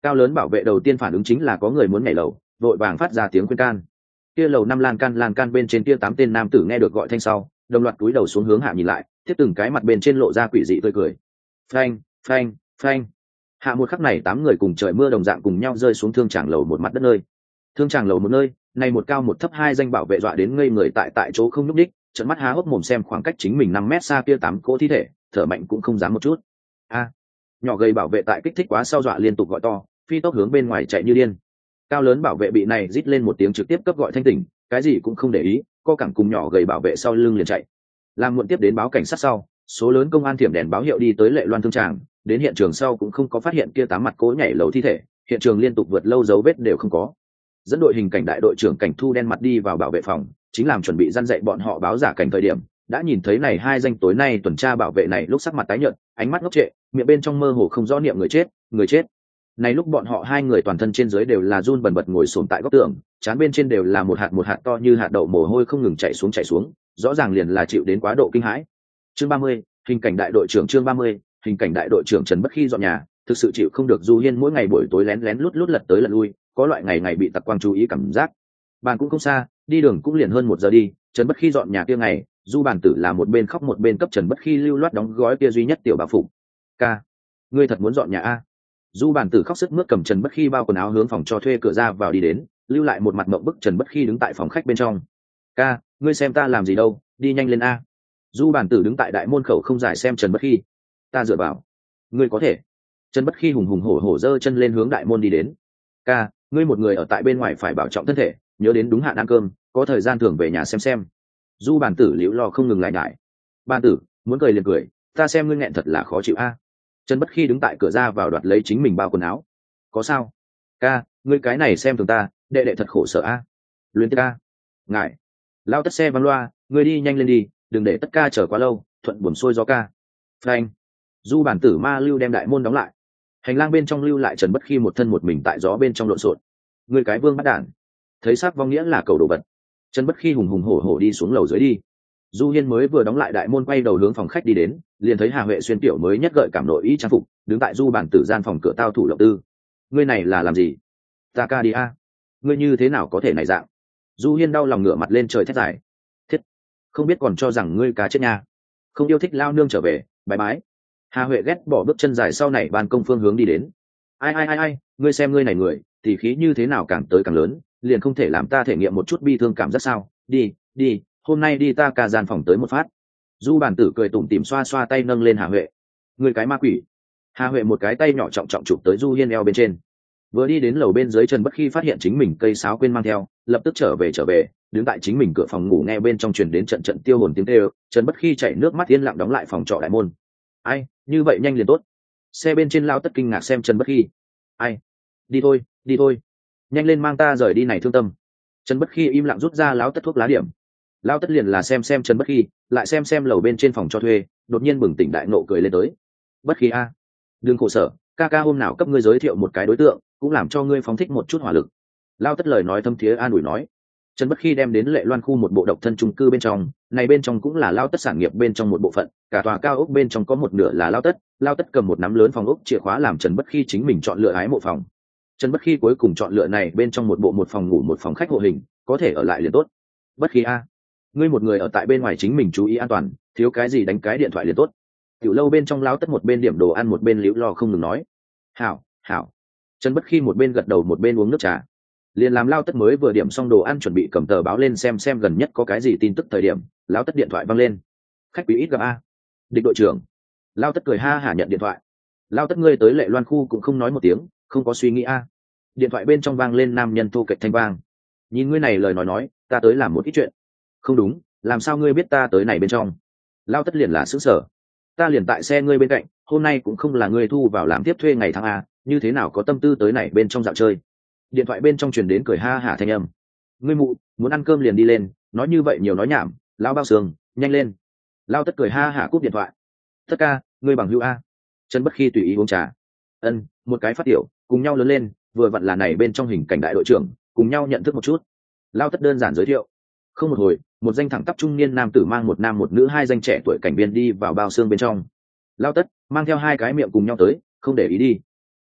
Cao lớn bảo vệ đầu tiên phản ứng chính là có người muốn nhảy lầu, vội vàng phát ra tiếng khuyên can. Kia lầu năm lan can lan can bên trên kia tám tên nam tử nghe được gọi thanh sau, đồng loạt cúi đầu xuống hướng hạ nhìn lại, tiếp từng cái mặt bên trên lộ ra quỷ dị tươi cười. Phanh, phanh, phanh. Hạ một khắc này tám người cùng trời mưa đồng dạng cùng nhau rơi xuống thương tràng lầu một mặt đất nơi. Thương tràng lầu một nơi, này một cao một thấp hai danh bảo vệ dọa đến ngây người tại tại chỗ không nhúc đích, trợn mắt há hốc mồm xem khoảng cách chính mình năm mét xa kia tám cỗ thi thể, thở mạnh cũng không dám một chút. A, nhỏ gầy bảo vệ tại kích thích quá sau dọa liên tục gọi to, phi tốc hướng bên ngoài chạy như điên. Cao lớn bảo vệ bị này rít lên một tiếng trực tiếp cấp gọi thanh tỉnh, cái gì cũng không để ý, co cẳng cùng nhỏ gầy bảo vệ sau lưng liền chạy. Làm muộn tiếp đến báo cảnh sát sau, số lớn công an thiểm đèn báo hiệu đi tới Lệ Loan thương tràng, đến hiện trường sau cũng không có phát hiện kia tám mặt cố nhảy lầu thi thể, hiện trường liên tục vượt lâu dấu vết đều không có. Dẫn đội hình cảnh đại đội trưởng cảnh thu đen mặt đi vào bảo vệ phòng, chính làm chuẩn bị răn dạy bọn họ báo giả cảnh thời điểm, đã nhìn thấy này hai danh tối nay tuần tra bảo vệ này lúc sắc mặt tái nhợt, ánh mắt ngốc trệ, miệng bên trong mơ hồ không rõ niệm người chết, người chết. Này lúc bọn họ hai người toàn thân trên dưới đều là run bần bật ngồi xổm tại góc tường, trán bên trên đều là một hạt một hạt to như hạt đậu mồ hôi không ngừng chảy xuống chảy xuống, rõ ràng liền là chịu đến quá độ kinh hãi. Chương ba mươi, hình cảnh đại đội trưởng chương ba mươi, hình cảnh đại đội trưởng Trần Bất Khi dọn nhà, thực sự chịu không được Du Hiên mỗi ngày buổi tối lén lén lút lút lật tới lật lui, có loại ngày ngày bị tặc quang chú ý cảm giác. Bàn cũng không xa, đi đường cũng liền hơn một giờ đi, Trần Bất Khi dọn nhà kia ngày, Du bản tử là một bên khóc một bên cấp Trần Bất Khi lưu loát đóng gói kia duy nhất tiểu bảo phục. Ca, ngươi thật muốn dọn nhà a? Du bản tử khóc sức mướt cầm Trần Bất Khi bao quần áo hướng phòng cho thuê cửa ra vào đi đến, lưu lại một mặt mộng bức Trần Bất Khi đứng tại phòng khách bên trong. Ca, ngươi xem ta làm gì đâu, đi nhanh lên a. Du bản tử đứng tại đại môn khẩu không giải xem Trần Bất Khi. Ta dựa vào, ngươi có thể. Trần Bất Khi hùng hùng hổ hổ giơ chân lên hướng đại môn đi đến. Ca, ngươi một người ở tại bên ngoài phải bảo trọng thân thể, nhớ đến đúng hạn ăn cơm, có thời gian thường về nhà xem xem. Du bản tử liễu lo không ngừng lại nhải. Bản tử, muốn cười liền cười, ta xem ngươi nghẹn thật là khó chịu a. Trần Bất Khi đứng tại cửa ra vào đoạt lấy chính mình bao quần áo. Có sao? Ca, ngươi cái này xem thường ta, đệ đệ thật khổ sở a. Luyến tiếc ca. Ngại. Lao tất xe văng loa, ngươi đi nhanh lên đi, đừng để tất ca chờ quá lâu, thuận buồn xuôi gió ca. Phanh. Du bản tử ma lưu đem đại môn đóng lại. Hành lang bên trong lưu lại Trần Bất Khi một thân một mình tại gió bên trong lộn xộn. Ngươi cái vương bắt đản. Thấy xác vong nghĩa là cầu đồ vật. Trần Bất Khi hùng hùng hổ hổ đi xuống lầu dưới đi. Du Hiên mới vừa đóng lại đại môn quay đầu hướng phòng khách đi đến, liền thấy Hà Huệ xuyên tiểu mới nhất gợi cảm nội y trang phục, đứng tại Du bản tử gian phòng cửa tao thủ lộng tư. Ngươi này là làm gì? Ta ca đi a. Ngươi như thế nào có thể này dạng? Du Hiên đau lòng ngửa mặt lên trời thét dài. Thiết, không biết còn cho rằng ngươi cá chết nha. Không yêu thích lao nương trở về, bái bái. Hà Huệ ghét bỏ bước chân dài sau này ban công phương hướng đi đến. Ai ai ai ai, ngươi xem ngươi này người, thì khí như thế nào càng tới càng lớn, liền không thể làm ta thể nghiệm một chút bi thương cảm giác sao? Đi, đi, hôm nay đi ta ca gian phòng tới một phát. Du bản tử cười tủm tỉm xoa xoa tay nâng lên Hà Huệ. Người cái ma quỷ. Hà Huệ một cái tay nhỏ trọng trọng chụp tới Du Hiên eo bên trên. Vừa đi đến lầu bên dưới, Trần Bất Khi phát hiện chính mình cây sáo quên mang theo, lập tức trở về trở về, đứng tại chính mình cửa phòng ngủ nghe bên trong truyền đến trận trận tiêu hồn tiếng kêu. Trần Bất Khi chảy nước mắt yên lặng đóng lại phòng trọ đại môn. Ai, như vậy nhanh liền tốt. Xe bên trên lao tất kinh ngạc xem Trần Bất Khi. Ai, đi thôi, đi thôi, nhanh lên mang ta rời đi này thương tâm. Trần Bất Khi im lặng rút ra láo tất thuốc lá điểm. Lao tất liền là xem xem Trần Bất Khi, lại xem xem lầu bên trên phòng cho thuê, đột nhiên bừng tỉnh đại nộ cười lên tới. Bất Khi a, đừng khổ sở, ca ca hôm nào cấp ngươi giới thiệu một cái đối tượng, cũng làm cho ngươi phóng thích một chút hỏa lực. Lao tất lời nói thâm thiế an ủi nói. Trần Bất Khi đem đến Lệ Loan khu một bộ độc thân chung cư bên trong, này bên trong cũng là Lao tất sản nghiệp bên trong một bộ phận, cả tòa cao ốc bên trong có một nửa là Lao tất. Lao tất cầm một nắm lớn phòng ốc chìa khóa làm Trần Bất Khi chính mình chọn lựa ái mộ phòng. Trần Bất Khi cuối cùng chọn lựa này bên trong một bộ một phòng ngủ một phòng khách hộ hình, có thể ở lại liền tốt. Bất Khi a, ngươi một người ở tại bên ngoài chính mình chú ý an toàn, thiếu cái gì đánh cái điện thoại liền tốt. Tiểu lâu bên trong Lao tất một bên điểm đồ ăn một bên liễu lo không ngừng nói. Hảo, hảo. Trần Bất Khi một bên gật đầu một bên uống nước trà. Liền làm Lao tất mới vừa điểm xong đồ ăn chuẩn bị cầm tờ báo lên xem xem gần nhất có cái gì tin tức thời điểm, Lao tất điện thoại văng lên. Khách quý ít gặp a. Địch đội trưởng. Lao tất cười ha hả nhận điện thoại. Lao tất ngươi tới Lệ Loan khu cũng không nói một tiếng, không có suy nghĩ a. Điện thoại bên trong vang lên nam nhân thô kệch thanh vang. Nhìn ngươi này lời nói nói, ta tới làm một ít chuyện. Không đúng, làm sao ngươi biết ta tới này bên trong? Lao tất liền là sững sờ. Ta liền tại xe ngươi bên cạnh, hôm nay cũng không là ngươi thu vào làm tiếp thuê ngày tháng a, như thế nào có tâm tư tới này bên trong dạo chơi? Điện thoại bên trong truyền đến cười ha hả thanh âm. Ngươi mụ, muốn ăn cơm liền đi lên, nói như vậy nhiều nói nhảm, lao bao sườn, nhanh lên. Lao tất cười ha hả cúp điện thoại. Tất ca, ngươi bằng hữu a. Trần Bất Khi tùy ý uống trà. Ân, một cái phát tiểu, cùng nhau lớn lên, vừa vặn là này bên trong hình cảnh đại đội trưởng, cùng nhau nhận thức một chút. Lao tất đơn giản giới thiệu. Không một hồi, một danh thẳng tắp trung niên nam tử mang một nam một nữ hai danh trẻ tuổi cảnh viên đi vào bao xương bên trong. Lao tất mang theo hai cái miệng cùng nhau tới, không để ý đi.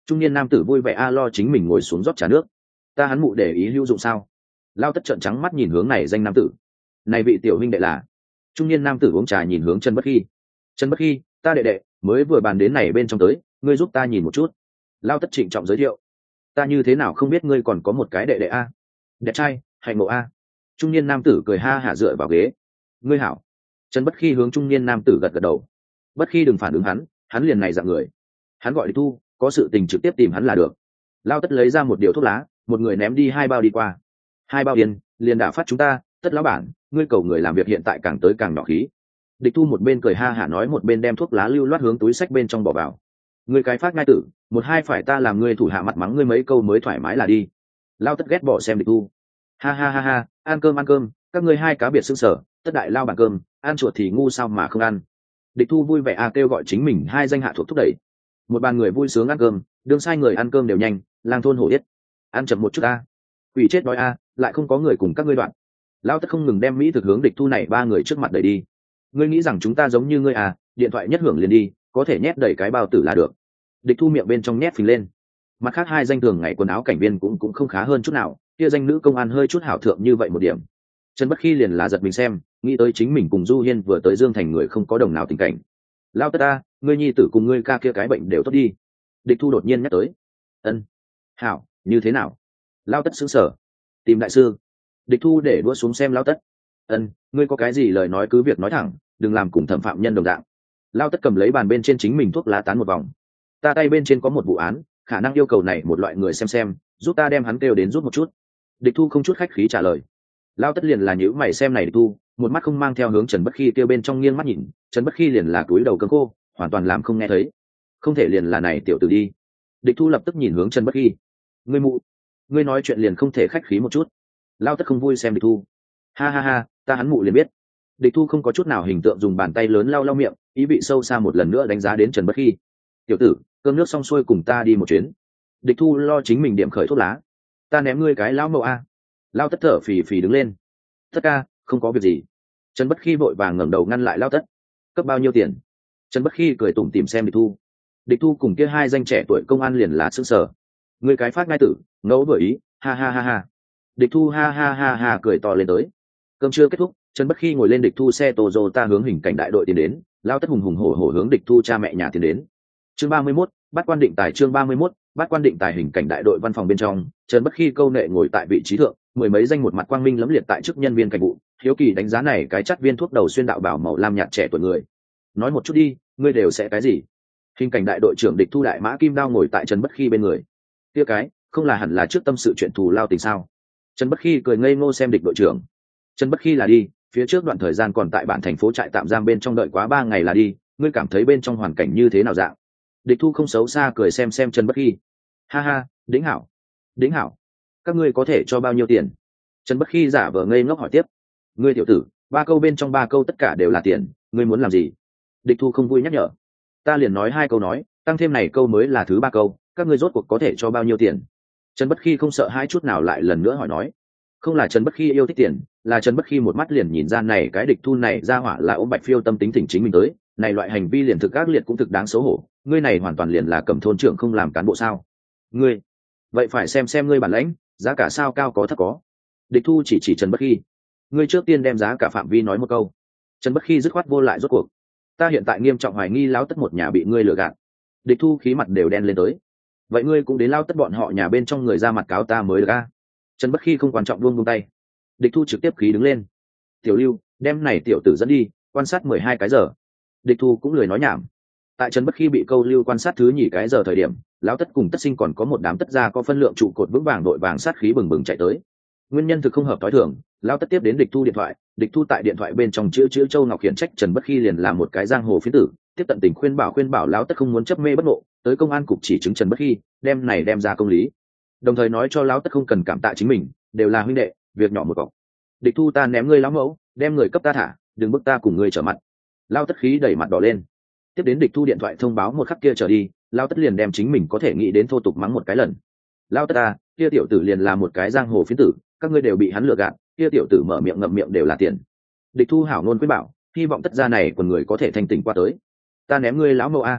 Trung niên nam tử vui vẻ a lo chính mình ngồi xuống rót trà nước. Ta hắn mụ để ý hữu dụng sao? Lao tất trợn trắng mắt nhìn hướng này danh nam tử. Này vị tiểu huynh đệ là? Trung niên nam tử uống trà nhìn hướng Trần Bất Khi. Trần Bất Khi, ta đệ đệ mới vừa bàn đến này bên trong tới, ngươi giúp ta nhìn một chút. Lao tất trịnh trọng giới thiệu. Ta như thế nào không biết ngươi còn có một cái đệ đệ a? Đẹp trai, hạnh ngộ a. Trung niên nam tử cười ha hả dựa vào ghế. Ngươi hảo. Trần Bất Khi hướng trung niên nam tử gật gật đầu. Bất Khi đừng phản ứng hắn, hắn liền này dạng người. Hắn gọi đi thu, có sự tình trực tiếp tìm hắn là được. Lao tất lấy ra một điếu thuốc lá, một người ném đi hai bao đi qua. Hai bao tiền, liền đã phát chúng ta, tất lão bản, ngươi cầu người làm việc hiện tại càng tới càng nọ khí. Địch thu một bên cười ha hả nói một bên đem thuốc lá lưu loát hướng túi sách bên trong bỏ vào. Ngươi cái phát ngai tử, một hai phải ta làm ngươi thủ hạ mặt mắng ngươi mấy câu mới thoải mái là đi. Lao tất ghét bỏ xem địch thu. Ha ha ha ha, ăn cơm ăn cơm, các ngươi hai cá biệt xương sở, tất đại lao bàn cơm, ăn chuột thì ngu sao mà không ăn. Địch thu vui vẻ a kêu gọi chính mình hai danh hạ thuộc thúc đẩy. Một bàn người vui sướng ăn cơm, đương sai người ăn cơm đều nhanh, lang thôn hổ yết. Ăn chậm một chút a. Quỷ chết đói a, lại không có người cùng các ngươi đoạn. Lao tất không ngừng đem mỹ thực hướng địch thu này ba người trước mặt đẩy đi. Ngươi nghĩ rằng chúng ta giống như ngươi à, điện thoại nhất hưởng liền đi, có thể nhét đẩy cái bao tử là được. Địch thu miệng bên trong nhét phình lên. Mặt khác hai danh thường ngày quần áo cảnh viên cũng cũng không khá hơn chút nào, kia danh nữ công an hơi chút hảo thượng như vậy một điểm. Trần Bất Khi liền là giật mình xem, nghĩ tới chính mình cùng Du Hiên vừa tới Dương Thành người không có đồng nào tình cảnh. Lao tất ta, ngươi nhi tử cùng ngươi ca kia cái bệnh đều tốt đi. Địch thu đột nhiên nhắc tới. Ân, hảo, như thế nào? Lao tất sững sờ. Tìm đại sư. Địch thu để đũa xuống xem Lao tất. Ân, ngươi có cái gì lời nói cứ việc nói thẳng, đừng làm cùng thẩm phạm nhân đồng dạng. Lao tất cầm lấy bàn bên trên chính mình thuốc lá tán một vòng. Ta tay bên trên có một vụ án, khả năng yêu cầu này một loại người xem xem, giúp ta đem hắn kêu đến giúp một chút. Địch thu không chút khách khí trả lời. Lao tất liền là nhữ mày xem này địch thu, một mắt không mang theo hướng Trần Bất Khi kêu bên trong nghiêng mắt nhìn, Trần Bất Khi liền là túi đầu cứng khô, hoàn toàn làm không nghe thấy. Không thể liền là này tiểu tử đi. Địch thu lập tức nhìn hướng Trần Bất Khi. Ngươi mụ, ngươi nói chuyện liền không thể khách khí một chút. Lao tất không vui xem địch thu. Ha ha ha, ta hắn mụ liền biết. Địch thu không có chút nào hình tượng dùng bàn tay lớn lau lau miệng, ý vị sâu xa một lần nữa đánh giá đến Trần Bất Khi. Tiểu tử, cơm nước xong xuôi cùng ta đi một chuyến. Địch thu lo chính mình điểm khởi thuốc lá. Ta ném ngươi cái lão mậu a. Lao tất thở phì phì đứng lên. Tất ca, không có việc gì. Trần Bất Khi vội vàng ngẩng đầu ngăn lại Lao tất. Cấp bao nhiêu tiền? Trần Bất Khi cười tủm tỉm xem địch thu. Địch thu cùng kia hai danh trẻ tuổi công an liền là sững sờ. Ngươi cái phát ngai tử, ngẫu vừa ý, ha ha ha ha. Địch thu ha ha ha ha cười to lên tới. Cơm chưa kết thúc, Trần Bất Khi ngồi lên địch thu xe Toyota hướng hình cảnh đại đội tiến đến, Lao tất hùng hùng hổ hổ hướng địch thu cha mẹ nhà tiến đến. Chương ba mươi mốt, bắt quan định tài chương ba mươi mốt, bắt quan định tài hình cảnh đại đội văn phòng bên trong, Trần Bất Khi câu nệ ngồi tại vị trí thượng, mười mấy danh một mặt quang minh lẫm liệt tại chức nhân viên cảnh vụ, hiếu kỳ đánh giá này cái chắt viên thuốc đầu xuyên đạo bảo màu lam nhạt trẻ tuổi người. Nói một chút đi, ngươi đều sẽ cái gì? Hình cảnh đại đội trưởng địch thu đại mã kim đao ngồi tại Trần Bất Khi bên người. Kia cái, không là hẳn là trước tâm sự chuyện thù lao tình sao? Trần Bất Khi cười ngây ngô xem địch đội trưởng. Trần Bất Khi là đi, phía trước đoạn thời gian còn tại bản thành phố trại tạm giam bên trong đợi quá ba ngày là đi, ngươi cảm thấy bên trong hoàn cảnh như thế nào dạng? Địch thu không xấu xa cười xem xem Trần Bất Khi. Ha ha, đĩnh hảo, đĩnh hảo. Các ngươi có thể cho bao nhiêu tiền? Trần Bất Khi giả vờ ngây ngốc hỏi tiếp. Ngươi tiểu tử, ba câu bên trong ba câu tất cả đều là tiền, ngươi muốn làm gì? Địch thu không vui nhắc nhở. Ta liền nói hai câu nói, tăng thêm này câu mới là thứ ba câu, các ngươi rốt cuộc có thể cho bao nhiêu tiền? Trần Bất Khi không sợ hai chút nào lại lần nữa hỏi nói. Không là Trần Bất Khi yêu thích tiền, là Trần Bất Khi một mắt liền nhìn ra này cái địch thu này ra hỏa là ôm bạch phiêu tâm tính thỉnh chính mình tới, này loại hành vi liền thực ác liệt cũng thực đáng xấu hổ, ngươi này hoàn toàn liền là cầm thôn trưởng không làm cán bộ sao? Ngươi, vậy phải xem xem ngươi bản lãnh, giá cả sao cao có thấp có. Địch thu chỉ chỉ Trần Bất Khi. Ngươi trước tiên đem giá cả phạm vi nói một câu. Trần Bất Khi dứt khoát vô lại rốt cuộc. Ta hiện tại nghiêm trọng hoài nghi lão tất một nhà bị ngươi lừa gạt. Địch thu khí mặt đều đen lên tới. Vậy ngươi cũng đến lao tất bọn họ nhà bên trong người ra mặt cáo ta mới được a? Trần Bất Khi không quan trọng buông buông tay. Địch thu trực tiếp khí đứng lên. Tiểu Lưu, đem này tiểu tử dẫn đi, quan sát mười hai cái giờ. Địch thu cũng lười nói nhảm. Tại Trần Bất Khi bị câu lưu quan sát thứ nhì cái giờ thời điểm, lão tất cùng tất sinh còn có một đám tất gia có phân lượng trụ cột vững vàng đội vàng sát khí bừng bừng chạy tới. Nguyên nhân thực không hợp tối thường, lão tất tiếp đến địch thu điện thoại, địch thu tại điện thoại bên trong chữ chữ Châu Ngọc khiển trách Trần Bất Khi liền là một cái giang hồ phiến tử, tiếp tận tình khuyên bảo khuyên bảo lão tất không muốn chấp mê bất ngộ, tới công an cục chỉ chứng Trần Bất Khi, đem này đem ra công lý. Đồng thời nói cho lão tất không cần cảm tạ chính mình, đều là huynh đệ, việc nhỏ một cọc. Địch thu ta ném ngươi lão mẫu, đem người cấp ta thả, đừng bức ta cùng ngươi trở mặt. Lão tất khí đẩy mặt đỏ lên. Tiếp đến địch thu điện thoại thông báo một khắc kia trở đi, Lão tất liền đem chính mình có thể nghĩ đến thô tục mắng một cái lần. Lão tất ta, kia tiểu tử liền là một cái giang hồ phiến tử, các ngươi đều bị hắn lừa gạt, kia tiểu tử mở miệng ngậm miệng đều là tiền. Địch thu hảo ngôn quyết bảo, hy vọng tất gia này còn người có thể thanh tỉnh qua tới. Ta ném ngươi lão mẫu a.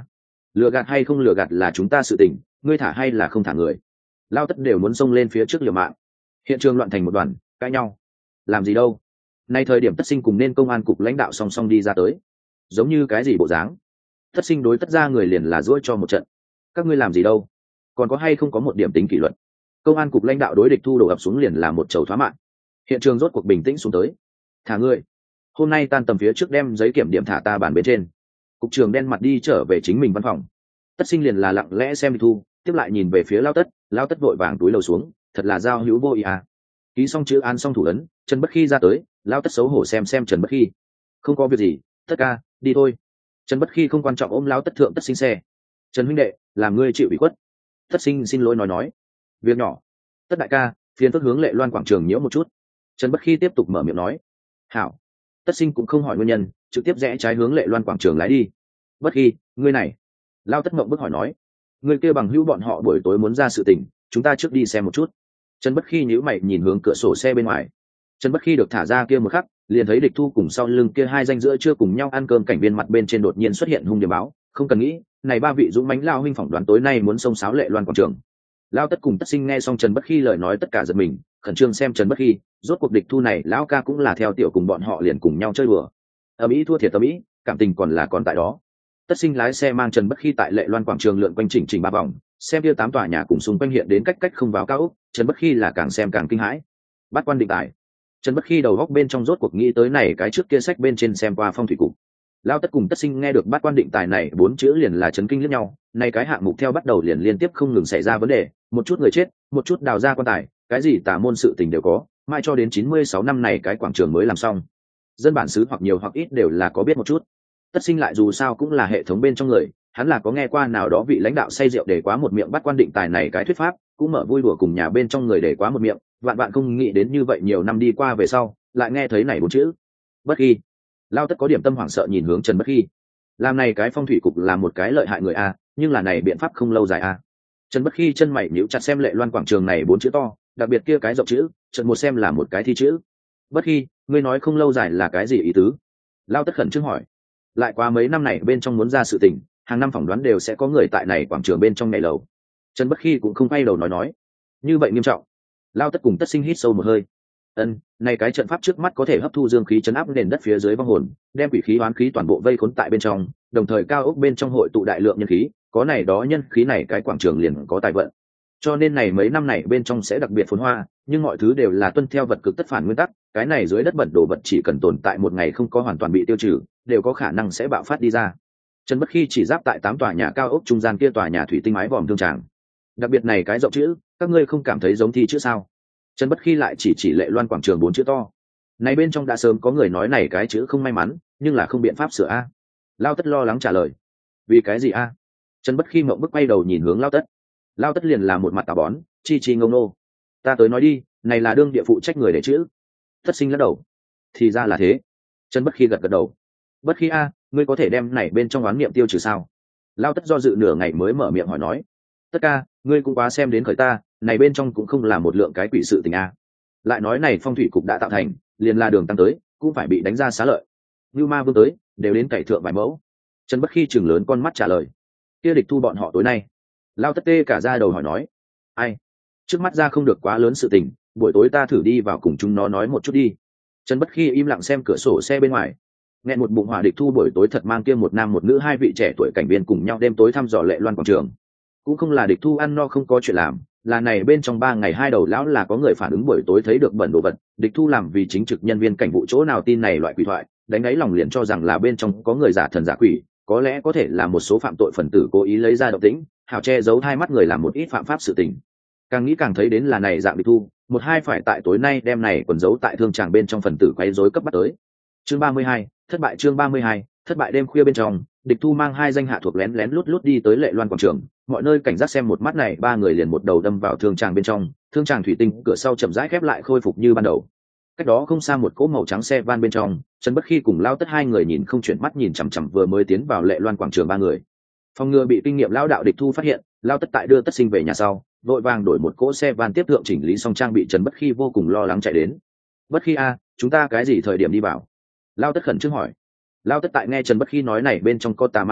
lừa gạt hay không lừa gạt là chúng ta sự tình, ngươi thả hay là không thả người. Lao tất đều muốn xông lên phía trước liều mạng. Hiện trường loạn thành một đoàn cãi nhau. Làm gì đâu. Nay thời điểm Tất Sinh cùng nên công an cục lãnh đạo song song đi ra tới, giống như cái gì bộ dáng. Tất Sinh đối Tất ra người liền là dỗi cho một trận. Các ngươi làm gì đâu, còn có hay không có một điểm tính kỷ luật. Công an cục lãnh đạo đối địch thu đổ ập xuống liền là một chầu thoá mạng. Hiện trường rốt cuộc bình tĩnh xuống tới. Thả ngươi, hôm nay tan tầm phía trước đem giấy kiểm điểm thả ta bàn bên trên. Cục trưởng đen mặt đi trở về chính mình văn phòng. Tất Sinh liền là lặng lẽ xem địch thu, tiếp lại nhìn về phía Lao Tất. Lao Tất vội vàng túi lầu xuống, thật là giao hữu vô ý à. Ký xong chữ án xong thủ ấn, Trần Bất Khi ra tới. Lao Tất xấu hổ xem xem Trần Bất Khi. Không có việc gì, Tất ca, đi thôi. Trần Bất Khi không quan trọng ôm Lao Tất thượng Tất Sinh xe. Trần huynh đệ, làm ngươi chịu ủy khuất. Tất Sinh xin lỗi nói nói, việc nhỏ. Tất đại ca, phiền phức hướng Lệ Loan quảng trường nhiễu một chút. Trần Bất Khi tiếp tục mở miệng nói. Hảo. Tất Sinh cũng không hỏi nguyên nhân, trực tiếp rẽ trái hướng Lệ Loan quảng trường lái đi. Bất Khi, ngươi này. Lao Tất mộng bức hỏi nói, người kia bằng hữu bọn họ buổi tối muốn ra sự tình, chúng ta trước đi xem một chút. Trần Bất Khi nhíu mày nhìn hướng cửa sổ xe bên ngoài. Trần Bất Khi được thả ra kia một khắc, liền thấy địch thu cùng sau lưng kia hai danh giữa chưa cùng nhau ăn cơm cảnh viên mặt bên trên đột nhiên xuất hiện hung điểm báo, không cần nghĩ, này ba vị dũng mãnh lao huynh phỏng đoán tối nay muốn xông xáo Lệ Loan quảng trường. Lao Tất cùng Tất Sinh nghe xong Trần Bất Khi lời nói tất cả giật mình, khẩn trương xem Trần Bất Khi, rốt cuộc địch thu này lão ca cũng là theo tiểu cùng bọn họ liền cùng nhau chơi đùa. Ầm ĩ thua thiệt ầm ĩ, cảm tình còn là còn tại đó. Tất Sinh lái xe mang Trần Bất Khi tại Lệ Loan quảng trường lượn quanh chỉnh chỉnh ba vòng, xem kia tám tòa nhà cùng xung quanh hiện đến cách cách không vào cao ốc, Trần Bất Khi là càng xem càng kinh hãi. Bắt quan định tài. Trần Bất Khi đầu góc bên trong rốt cuộc nghĩ tới này cái trước kia sách bên trên xem qua phong thủy cục. Lao Tất cùng Tất Sinh nghe được bắt quan định tài này bốn chữ liền là chấn kinh liếc nhau, này cái hạng mục theo bắt đầu liền liên tiếp không ngừng xảy ra vấn đề, một chút người chết, một chút đào ra quan tài, cái gì tà môn sự tình đều có, mai cho đến chín mươi sáu năm này cái quảng trường mới làm xong. Dân bản xứ hoặc nhiều hoặc ít đều là có biết một chút. Tất Sinh lại dù sao cũng là hệ thống bên trong người, hắn là có nghe qua nào đó vị lãnh đạo say rượu để quá một miệng bắt quan định tài này cái thuyết pháp, cũng mở vui đùa cùng nhà bên trong người để quá một miệng, vạn vạn không nghĩ đến như vậy nhiều năm đi qua về sau, lại nghe thấy này bốn chữ. Bất Khi. Lao Tất có điểm tâm hoảng sợ nhìn hướng Trần Bất Khi. Làm này cái phong thủy cục là một cái lợi hại người a, nhưng là này biện pháp không lâu dài a. Trần Bất Khi chân mày nhíu chặt xem Lệ Loan quảng trường này bốn chữ to, đặc biệt kia cái rộng chữ, chợt một xem là một cái thi chữ. Bất Khi, ngươi nói không lâu dài là cái gì ý tứ? Lao Tất khẩn trương hỏi. Lại qua mấy năm này bên trong muốn ra sự tình, hàng năm phỏng đoán đều sẽ có người tại này quảng trường bên trong này lầu. Trần Bất Khi cũng không quay đầu nói nói. Như vậy nghiêm trọng. Lao Tất cùng Tất Sinh hít sâu một hơi. Ân, này cái trận pháp trước mắt có thể hấp thu dương khí chấn áp nền đất phía dưới vong hồn, đem quỷ khí oán khí toàn bộ vây khốn tại bên trong, đồng thời cao ốc bên trong hội tụ đại lượng nhân khí, có này đó nhân khí này cái quảng trường liền có tài vận. Cho nên này mấy năm này bên trong sẽ đặc biệt phồn hoa, nhưng mọi thứ đều là tuân theo vật cực tất phản nguyên tắc, cái này dưới đất bẩn đồ vật chỉ cần tồn tại một ngày không có hoàn toàn bị tiêu trừ, đều có khả năng sẽ bạo phát đi ra. Trần Bất Khi chỉ giáp tại tám tòa nhà cao ốc trung gian kia tòa nhà thủy tinh mái vòm thương tràng. Đặc biệt này cái rộng chữ, các ngươi không cảm thấy giống thi chữ sao? Trần Bất Khi lại chỉ chỉ Lệ Loan quảng trường bốn chữ to. Này bên trong đã sớm có người nói này cái chữ không may mắn, nhưng là không biện pháp sửa a. Lao Tất lo lắng trả lời. Vì cái gì a? Trần Bất Khi mộng bức quay đầu nhìn hướng Lao Tất. Lao Tất liền là một mặt tà bón, chi chi ngông nô. Ta tới nói đi, này là đương địa phụ trách người để chữ. Tất Sinh lắc đầu. Thì ra là thế. Trần Bất Khi gật gật đầu. Bất Khi a, ngươi có thể đem này bên trong oán niệm tiêu trừ sao? Lao Tất do dự nửa ngày mới mở miệng hỏi nói. Tất ca, ngươi cũng quá xem đến khởi ta, này bên trong cũng không là một lượng cái quỷ sự tình a. Lại nói này phong thủy cục đã tạo thành, liền là đường tăng tới, cũng phải bị đánh ra xá lợi. Như ma vương tới, đều đến cày thượng vài mẫu. Trần Bất Khi chừng lớn con mắt trả lời. Kia địch thu bọn họ tối nay. Lao Tất tê cả ra đầu hỏi nói. Ai? Trước mắt ra không được quá lớn sự tình, buổi tối ta thử đi vào cùng chúng nó nói một chút đi. Trần Bất Khi im lặng xem cửa sổ xe bên ngoài. Nghe một bụng hỏa địch thu buổi tối thật mang kia một nam một nữ hai vị trẻ tuổi cảnh viên cùng nhau đêm tối thăm dò Lệ Loan quảng trường. Cũng không là địch thu ăn no không có chuyện làm, là này bên trong ba ngày hai đầu lão là có người phản ứng buổi tối thấy được bẩn đồ vật, địch thu làm vì chính trực nhân viên cảnh vụ chỗ nào tin này loại quỷ thoại, đánh đáy lòng liền cho rằng là bên trong có người giả thần giả quỷ, có lẽ có thể là một số phạm tội phần tử cố ý lấy ra động tĩnh, hào che giấu hai mắt người làm một ít phạm pháp sự tình. Càng nghĩ càng thấy đến là này dạng địch thu, một hai phải tại tối nay đem này quần giấu tại thương tràng bên trong phần tử quấy rối cấp bắt tới. Chương ba mươi hai, thất bại chương ba mươi hai, thất bại đêm khuya bên trong, địch thu mang hai danh hạ thuộc lén lén lút lút đi tới Lệ Loan quảng trường, mọi nơi cảnh giác xem một mắt này ba người liền một đầu đâm vào thương tràng bên trong, thương tràng thủy tinh cửa sau chậm rãi khép lại khôi phục như ban đầu. Cách đó không xa một cỗ màu trắng xe van bên trong, Trần Bất Khi cùng Lao Tất hai người nhìn không chuyển mắt nhìn chằm chằm vừa mới tiến vào Lệ Loan quảng trường ba người. Phòng ngừa bị kinh nghiệm lão đạo địch thu phát hiện, Lao Tất tại đưa Tất Sinh về nhà sau, vội vàng đổi một cỗ xe van tiếp thượng chỉnh lý xong trang bị. Trần Bất Khi vô cùng lo lắng chạy đến. Bất Khi a, chúng ta cái gì thời điểm đi vào? Lao Tất khẩn trương hỏi. Lao Tất tại nghe Trần Bất Khi nói này bên trong có tà ma sau,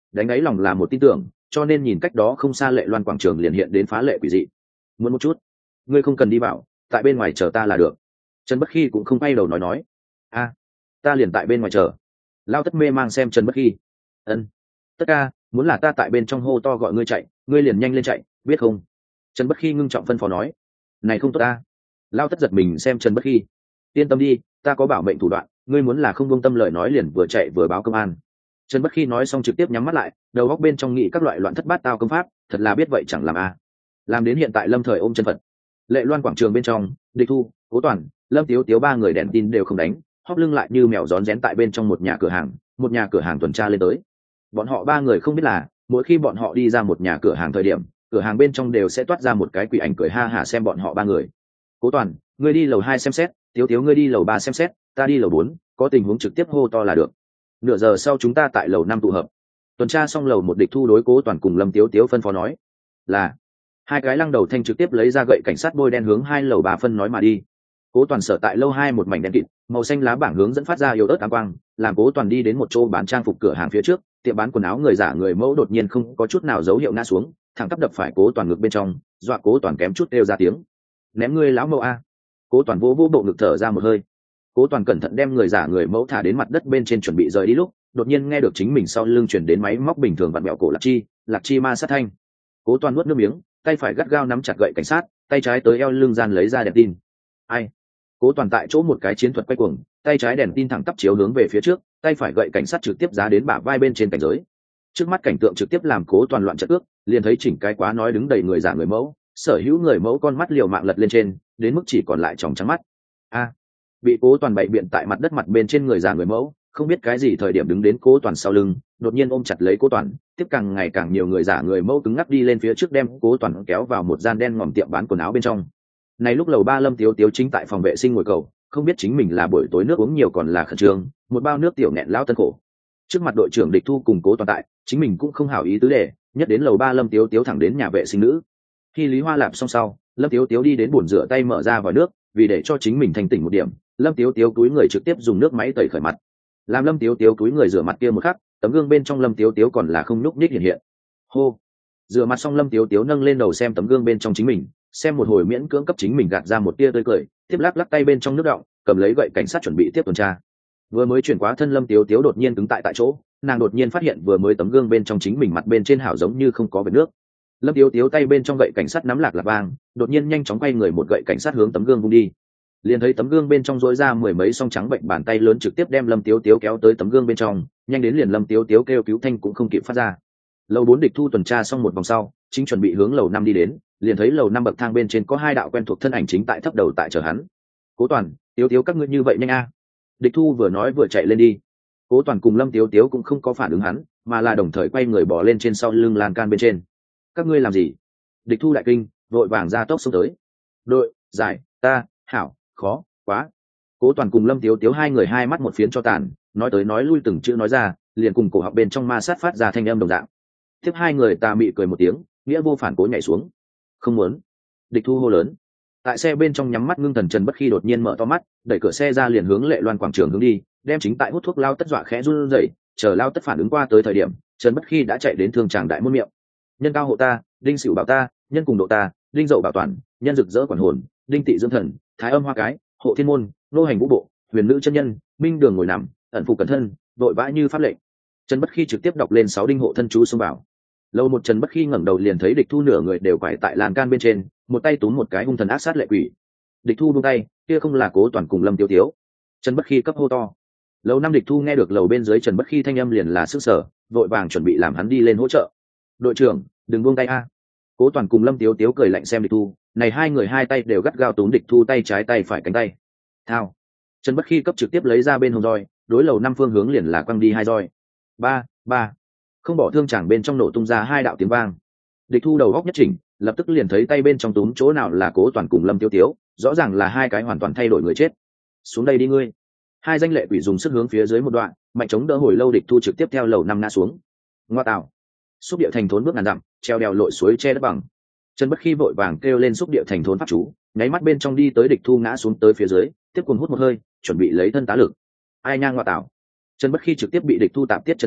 đánh ấy lòng là một tin tưởng, cho nên nhìn cách đó không xa Lệ Loan quảng trường liền hiện đến phá lệ quỷ dị. Muốn một chút, ngươi không cần đi vào, tại bên ngoài chờ ta là được. Trần Bất Khi cũng không quay đầu nói nói, a, ta liền tại bên ngoài chờ. Lao Tất mê mang xem Trần Bất Khi. Ân, tất ca, muốn là ta tại bên trong hô to gọi ngươi chạy, ngươi liền nhanh lên chạy, biết không? Trần Bất Khi ngưng trọng phân phó nói, này không tốt ta. Lao Tất giật mình xem Trần Bất Khi. Yên tâm đi, ta có bảo mệnh thủ đoạn, ngươi muốn là không buông tâm lời nói liền vừa chạy vừa báo công an. Trần Bất Khi nói xong trực tiếp nhắm mắt lại, đầu óc bên trong nghĩ các loại loạn thất bát tao công pháp, thật là biết vậy chẳng làm a. Làm đến hiện tại Lâm Thời ôm chân Phật. Lệ Loan quảng trường bên trong, Địch Thu, Cố Toàn, Lâm Tiếu Tiếu ba người đèn tin đều không đánh, hóp lưng lại như mèo rón rén tại bên trong một nhà cửa hàng, một nhà cửa hàng tuần tra lên tới. Bọn họ ba người không biết là, mỗi khi bọn họ đi ra một nhà cửa hàng thời điểm, cửa hàng bên trong đều sẽ toát ra một cái quỷ ảnh cười ha hả xem bọn họ ba người. Cố Toàn, ngươi đi lầu hai xem xét, Tiếu Tiếu ngươi đi lầu ba xem xét, ta đi lầu bốn, có tình huống trực tiếp hô to là được. Nửa giờ sau chúng ta tại lầu năm tụ hợp. Tuần tra xong lầu một Địch Thu đối Cố Toàn cùng Lâm Tiếu Tiếu phân phó nói, là hai cái lăng đầu thanh trực tiếp lấy ra gậy cảnh sát bôi đen hướng hai lầu bà phân nói mà đi. Cố Toàn sở tại lâu hai một mảnh đen kịt, màu xanh lá bảng hướng dẫn phát ra yếu ớt ám quang, làm Cố Toàn đi đến một chỗ bán trang phục cửa hàng phía trước, tiệm bán quần áo người giả người mẫu đột nhiên không có chút nào dấu hiệu ngã xuống, thẳng tắp đập phải Cố Toàn ngực bên trong, dọa Cố Toàn kém chút kêu ra tiếng. Ném ngươi lão mẫu a. Cố Toàn vỗ vỗ bộ ngực thở ra một hơi. Cố Toàn cẩn thận đem người giả người mẫu thả đến mặt đất bên trên chuẩn bị rời đi lúc, đột nhiên nghe được chính mình sau lưng chuyển đến máy móc bình thường vặn mẹo cổ Lạc Chi, Lạc Chi ma sát thanh. Cố Toàn nuốt nước miếng, tay phải gắt gao nắm chặt gậy cảnh sát, tay trái tới eo lưng gian lấy ra đèn tin. Ai? Cố Toàn tại chỗ một cái chiến thuật quay cuồng, tay trái đèn tin thẳng tắp chiếu hướng về phía trước, tay phải gậy cảnh sát trực tiếp giá đến bả vai bên trên cảnh giới. Trước mắt cảnh tượng trực tiếp làm Cố Toàn loạn trận ước, liền thấy chỉnh cái quá nói đứng đầy người giả người mẫu, sở hữu người mẫu con mắt liều mạng lật lên trên, đến mức chỉ còn lại tròng trắng mắt. A, bị Cố Toàn bày biện tại mặt đất mặt bên trên người giả người mẫu, không biết cái gì thời điểm đứng đến Cố Toàn sau lưng, đột nhiên ôm chặt lấy Cố Toàn, tiếp càng ngày càng nhiều người giả người mẫu cứng ngắc đi lên phía trước đem Cố Toàn kéo vào một gian đen ngòm tiệm bán quần áo bên trong. Này lúc lầu ba Lâm Tiếu Tiếu chính tại phòng vệ sinh ngồi cầu, không biết chính mình là buổi tối nước uống nhiều còn là khẩn trương, một bao nước tiểu nghẹn lão tân khổ. Trước mặt đội trưởng Địch Thu cùng Cố Toàn tại, chính mình cũng không hảo ý tứ để, nhất đến lầu ba Lâm Tiếu Tiếu thẳng đến nhà vệ sinh nữ. Khi Lý Hoa lạp xong sau, Lâm Tiếu Tiếu đi đến bồn rửa tay mở ra vòi nước, vì để cho chính mình thanh tỉnh một điểm, Lâm Tiếu Tiếu túi người trực tiếp dùng nước máy tẩy khởi mặt. Làm Lâm Tiếu Tiếu túi người rửa mặt kia một khắc, tấm gương bên trong Lâm Tiếu Tiếu còn là không nhúc nhích hiện hiện. Hô. Rửa mặt xong Lâm Tiếu Tiếu nâng lên đầu xem tấm gương bên trong chính mình, xem một hồi miễn cưỡng cấp chính mình gạt ra một tia tươi cười, tiếp lắc lắc tay bên trong nước đọng, cầm lấy gậy cảnh sát chuẩn bị tiếp tuần tra. Vừa mới chuyển quá thân Lâm Tiếu Tiếu đột nhiên cứng tại tại chỗ, nàng đột nhiên phát hiện vừa mới tấm gương bên trong chính mình mặt bên trên hảo giống như không có vệt nước. Lâm Tiếu Tiếu tay bên trong gậy cảnh sát nắm lạc lạc vang, đột nhiên nhanh chóng quay người một gậy cảnh sát hướng tấm gương vung đi. Liền thấy tấm gương bên trong rối ra mười mấy song trắng bệnh bàn tay lớn trực tiếp đem Lâm Tiếu Tiếu kéo tới tấm gương bên trong, nhanh đến liền Lâm Tiếu Tiếu kêu cứu thanh cũng không kịp phát ra. Lầu bốn Địch Thu tuần tra xong một vòng sau, chính chuẩn bị hướng lầu năm đi đến, liền thấy lầu năm bậc thang bên trên có hai đạo quen thuộc thân ảnh chính tại thấp đầu tại chờ hắn. Cố Toàn, Tiếu Tiếu các ngươi như vậy nhanh a. Địch Thu vừa nói vừa chạy lên đi. Cố Toàn cùng Lâm Tiếu Tiếu cũng không có phản ứng hắn, mà là đồng thời quay người bỏ lên trên sau lưng lan can bên trên. Các ngươi làm gì? Địch Thu đại kinh, vội vàng ra tốc xông tới. Đội, giải, ta, hảo, khó, quá. Cố Toàn cùng Lâm Tiếu Tiếu hai người hai mắt một phiến cho tàn, nói tới nói lui từng chữ nói ra, liền cùng cổ họng bên trong ma sát phát ra thanh âm đồng dạng. Tiếp hai người ta mị cười một tiếng, nghĩa vô phản cố nhảy xuống. Không muốn. Địch Thu hô lớn. Tại xe bên trong nhắm mắt ngưng thần Trần Bất Khi đột nhiên mở to mắt, đẩy cửa xe ra liền hướng Lệ Loan quảng trường hướng đi, đem chính tại hút thuốc Lao Tất dọa khẽ run rẩy, chờ Lao Tất phản ứng qua tới thời điểm, Trần Bất Khi đã chạy đến thương tràng đại môn miệng. Nhân cao hộ ta, đinh xỉu bảo ta, nhân cùng độ ta, đinh dậu bảo toàn, nhân rực rỡ quản hồn, đinh tị dưỡng thần, thái âm hoa cái, hộ thiên môn, nô hành vũ bộ, huyền nữ chân nhân, minh đường ngồi nằm, ẩn phục cẩn thân, đội vã như pháp lệnh. Trần Bất Khi trực tiếp đọc lên sáu đinh hộ thân chú xông bảo. Lâu một Trần Bất Khi ngẩng đầu liền thấy Địch Thu nửa người đều quải tại lan can bên trên, một tay túm một cái hung thần ác sát lệ quỷ. Địch Thu buông tay, kia không là Cố Toàn cùng Lâm Tiếu Tiếu. Trần Bất Khi cấp hô to. Lâu năm Địch Thu nghe được lầu bên dưới Trần Bất Khi thanh âm liền là sức sở, vội vàng chuẩn bị làm hắn đi lên hỗ trợ. Đội trưởng, đừng buông tay a. Cố Toàn cùng Lâm Tiếu Tiếu cười lạnh xem Địch Thu, này hai người hai tay đều gắt gao túm Địch Thu tay trái tay phải cánh tay. Thao. Trần Bất Khi cấp trực tiếp lấy ra bên hông roi, đối lầu năm phương hướng liền là quăng đi hai roi. Ba, ba. Không bỏ thương chẳng bên trong nổ tung ra hai đạo tiếng vang. Địch Thu đầu góc nhất chỉnh, lập tức liền thấy tay bên trong túm chỗ nào là Cố Toàn cùng Lâm Tiếu Tiếu, rõ ràng là hai cái hoàn toàn thay đổi người chết. Xuống đây đi ngươi. Hai danh lệ quỷ dùng sức hướng phía dưới một đoạn, mạnh chống đỡ hồi lâu. Địch Thu trực tiếp theo lầu năm ngã xuống. Ngoa tạo. Xúc địa thành thốn bước ngàn dặm, treo đèo lội suối che đất bằng. Trần Bất Khi vội vàng kêu lên xúc địa thành thốn pháp chú, nháy mắt bên trong đi tới Địch Thu ngã xuống tới phía dưới, tiếp cùng hút một hơi, chuẩn bị lấy thân tá lực. Ai nhang ngoa tạo. Trần Bất Khi trực tiếp bị Địch Thu tạm tiết chân khí,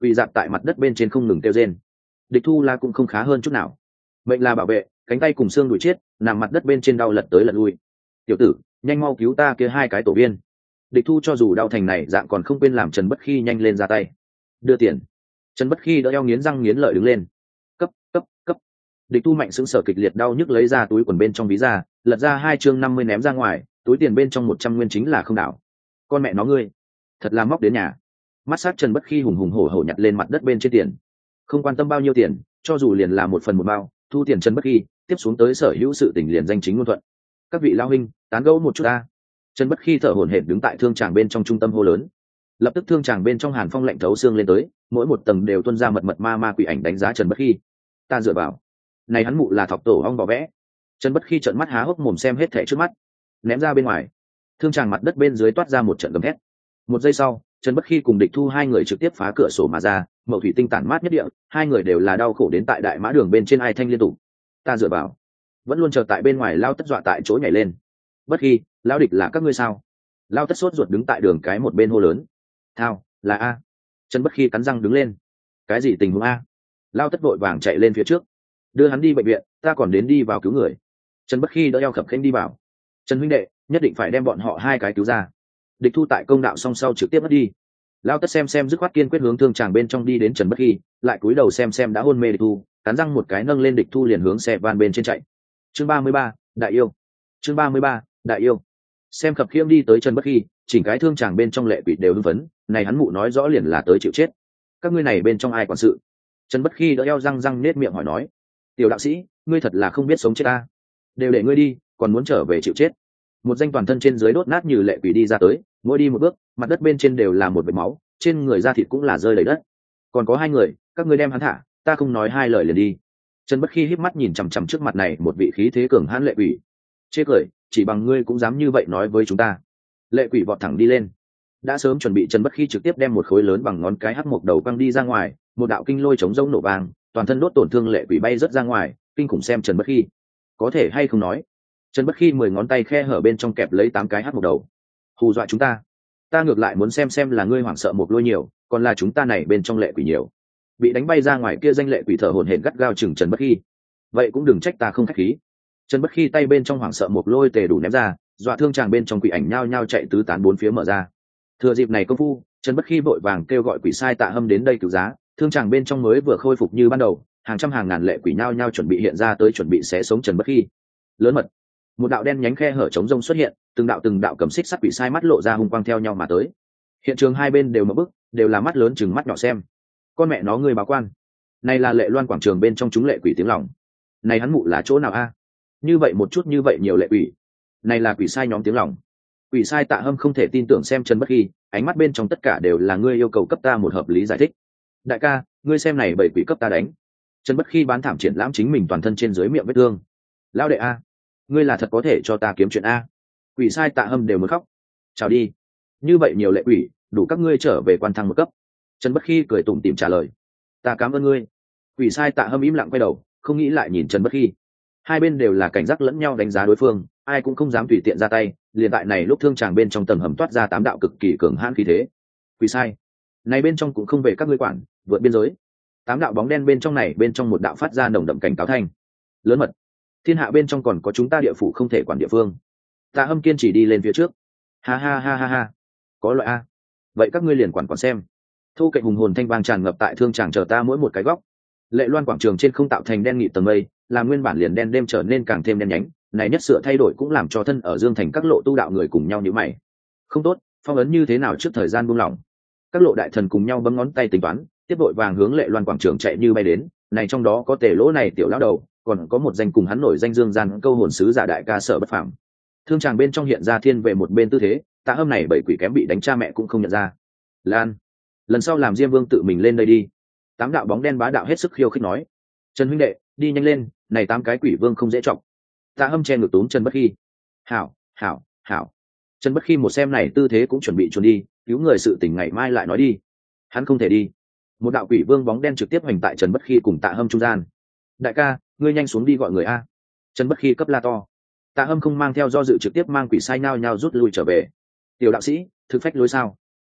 quỳ dạp tại mặt đất bên trên không ngừng kêu rên. Địch Thu La cũng không khá hơn chút nào, mệnh là bảo vệ, cánh tay cùng xương đùi chết, nằm mặt đất bên trên đau lật tới lật lui. Tiểu tử, nhanh mau cứu ta kia hai cái tổ viên. Địch Thu cho dù đau thành này dạng còn không quên làm Trần Bất Khi nhanh lên ra tay đưa tiền. Trần Bất Khi đỡ eo nghiến răng nghiến lợi đứng lên. Cấp cấp cấp. Địch Thu mạnh sững sờ kịch liệt đau nhức lấy ra túi quần bên trong ví ra, lật ra hai chương năm mươi ném ra ngoài, túi tiền bên trong một trăm nguyên chính là không đảo. Con mẹ nó ngươi, thật là móc đến nhà. Mắt sát Trần Bất Khi hùng hùng hổ hổ nhặt lên mặt đất bên trên tiền, không quan tâm bao nhiêu tiền, cho dù liền là một phần một bao, thu tiền Trần Bất Khi tiếp xuống tới sở hữu sự tình liền danh chính ngôn thuận. Các vị lao huynh, tán gẫu một chút ta. Trần Bất Khi thở hổn hển đứng tại thương tràng bên trong trung tâm hô lớn. Lập tức thương tràng bên trong hàn phong lạnh thấu xương lên tới, mỗi một tầng đều tuôn ra mật mật ma ma quỷ ảnh đánh giá Trần Bất Khi. Ta dựa vào, này hắn mụ là thọc tổ ong vỏ vẽ. Trần Bất Khi trợn mắt há hốc mồm xem hết thảy trước mắt, ném ra bên ngoài. Thương tràng mặt đất bên dưới toát ra một trận gầm thét. Một giây sau, Trần Bất Khi cùng Địch Thu hai người trực tiếp phá cửa sổ mà ra, mậu thủy tinh tản mát nhất địa, hai người đều là đau khổ đến tại đại mã đường bên trên ai thanh liên tục. Ta dựa vào, vẫn luôn chờ tại bên ngoài lao tất dọa tại chỗ nhảy lên. Bất Khi, lão địch là các ngươi sao? Lao tất sốt ruột đứng tại đường cái một bên hô lớn. Thao, là a. Trần Bất Khi cắn răng đứng lên. Cái gì tình huống a? Lao tất vội vàng chạy lên phía trước, đưa hắn đi bệnh viện, ta còn đến đi vào cứu người. Trần Bất Khi đỡ eo khập khênh đi vào. Trần huynh đệ, nhất định phải đem bọn họ hai cái cứu ra. Địch Thu tại công đạo song sau trực tiếp mất đi. Lao tất xem xem dứt khoát kiên quyết hướng thương tràng bên trong đi đến Trần Bất Khi, lại cúi đầu xem xem đã hôn mê Địch Thu, cắn răng một cái nâng lên Địch Thu liền hướng xe van bên trên chạy. Chương ba mươi ba, đại yêu. Chương ba mươi ba, đại yêu. Xem khập khiễng đi tới Trần Bất Khi, chỉnh cái thương tràng bên trong lệ quỷ đều hưng phấn, này hắn mụ nói rõ liền là tới chịu chết. Các ngươi này bên trong ai quản sự? Trần Bất Khi đỡ eo răng răng nết miệng hỏi nói. Tiểu đạo sĩ, ngươi thật là không biết sống chết ta. Đều để ngươi đi, còn muốn trở về chịu chết. Một danh toàn thân trên dưới đốt nát như lệ quỷ đi ra tới, mỗi đi một bước, mặt đất bên trên đều là một vệt máu, trên người da thịt cũng là rơi đầy đất. Còn có hai người, các ngươi đem hắn thả, ta không nói hai lời liền đi. Trần Bất Khi híp mắt nhìn chằm chằm trước mặt này một vị khí thế cường hãn lệ quỷ. Chê cười, chỉ bằng ngươi cũng dám như vậy nói với chúng ta. Lệ quỷ vọt thẳng đi lên, đã sớm chuẩn bị Trần Bất Khi trực tiếp đem một khối lớn bằng ngón cái hắc mộc đầu quăng đi ra ngoài, một đạo kinh lôi chống rông nổ vang, toàn thân đốt tổn thương lệ quỷ bay rất ra ngoài, kinh khủng xem Trần Bất Khi có thể hay không nói. Trần Bất Khi mười ngón tay khe hở bên trong kẹp lấy tám cái hắc mộc đầu. Hù dọa chúng ta? Ta ngược lại muốn xem xem là ngươi hoảng sợ một lôi nhiều, còn là chúng ta này bên trong lệ quỷ nhiều. Bị đánh bay ra ngoài kia danh lệ quỷ thở hổn hển gắt gao chừng Trần Bất Khi. Vậy cũng đừng trách ta không khách khí. Trần Bất Khi tay bên trong hoảng sợ một lôi tề đủ ném ra, dọa thương tràng bên trong quỷ ảnh nhao nhao chạy tứ tán bốn phía mở ra. Thừa dịp này công phu, Trần Bất Khi vội vàng kêu gọi quỷ sai Tạ Hâm đến đây cứu giá, thương tràng bên trong mới vừa khôi phục như ban đầu, hàng trăm hàng ngàn lệ quỷ nhao nhao chuẩn bị hiện ra tới chuẩn bị xé sống Trần Bất Khi. Lớn mật, một đạo đen nhánh khe hở trống rông xuất hiện, từng đạo từng đạo cầm xích sắt quỷ sai mắt lộ ra hung quang theo nhau mà tới. Hiện trường hai bên đều mở bức, đều là mắt lớn chừng mắt nhỏ xem. Con mẹ nó ngươi báo quan, này là Lệ Loan quảng trường bên trong chúng lệ quỷ tiếng lòng. Này hắn mụ là chỗ nào a? Như vậy một chút như vậy nhiều lệ quỷ, này là quỷ sai nhóm tiếng lòng. Quỷ sai Tạ Hâm không thể tin tưởng xem Trần Bất Khi, ánh mắt bên trong tất cả đều là ngươi yêu cầu cấp ta một hợp lý giải thích. Đại ca, ngươi xem này bảy quỷ cấp ta đánh. Trần Bất Khi bán thảm triển lãm chính mình toàn thân trên dưới miệng vết thương. Lão đệ a, ngươi là thật có thể cho ta kiếm chuyện a? Quỷ sai Tạ Hâm đều muốn khóc. Chào đi, như vậy nhiều lệ quỷ, đủ các ngươi trở về quan thăng một cấp. Trần Bất Khi cười tủm tỉm trả lời. Ta cảm ơn ngươi. Quỷ sai Tạ Hâm im lặng quay đầu, không nghĩ lại nhìn Trần Bất Khi. Hai bên đều là cảnh giác lẫn nhau đánh giá đối phương, ai cũng không dám tùy tiện ra tay. Liền tại này lúc thương tràng bên trong tầng hầm toát ra tám đạo cực kỳ cường hãn khí thế. Quỷ sai, này bên trong cũng không về các ngươi quản, vượt biên giới. Tám đạo bóng đen bên trong này bên trong một đạo phát ra nồng đậm cảnh cáo thanh. Lớn mật, thiên hạ bên trong còn có chúng ta địa phủ không thể quản địa phương. Tạ Hâm kiên trì đi lên phía trước. Ha ha ha ha ha, có loại a, vậy các ngươi liền quản quản xem. Thu cạnh hùng hồn thanh vang tràn ngập tại thương tràng chờ ta mỗi một cái góc. Lệ Loan quảng trường trên không tạo thành đen nghịt tầng mây, làm nguyên bản liền đen đêm trở nên càng thêm đen nhánh. Này nhất sửa thay đổi cũng làm cho thân ở Dương Thành các lộ tu đạo người cùng nhau nhíu mày. Không tốt, phong ấn như thế nào trước thời gian buông lỏng. Các lộ đại thần cùng nhau bấm ngón tay tính toán, tiếp đội vàng hướng Lệ Loan quảng trường chạy như bay đến. Này trong đó có Tề Lỗ này tiểu lão đầu, còn có một danh cùng hắn nổi danh dương gian câu hồn sứ giả đại ca Sở Bất Phàm. Thương tràng bên trong hiện ra thiên về một bên tư thế, Tạ Hâm này bảy quỷ kém bị đánh cha mẹ cũng không nhận ra. Lan, lần sau làm Diêm Vương tự mình lên đây đi. Tám đạo bóng đen bá đạo hết sức khiêu khích nói. Trần huynh đệ, đi nhanh lên, này tám cái quỷ vương không dễ trọng. Tạ Hâm che ngực túm Trần Bất Khi. Hảo, hảo, hảo. Trần Bất Khi một xem này tư thế cũng chuẩn bị chuồn đi, cứu người sự tình ngày mai lại nói đi. Hắn không thể đi. Một đạo quỷ vương bóng đen trực tiếp hoành tại Trần Bất Khi cùng Tạ Hâm trung gian. Đại ca, ngươi nhanh xuống đi gọi người a. Trần Bất Khi cấp la to. Tạ Hâm không mang theo do dự trực tiếp mang quỷ sai nao nhao rút lui trở về. Tiểu đạo sĩ, thực phách lối sao?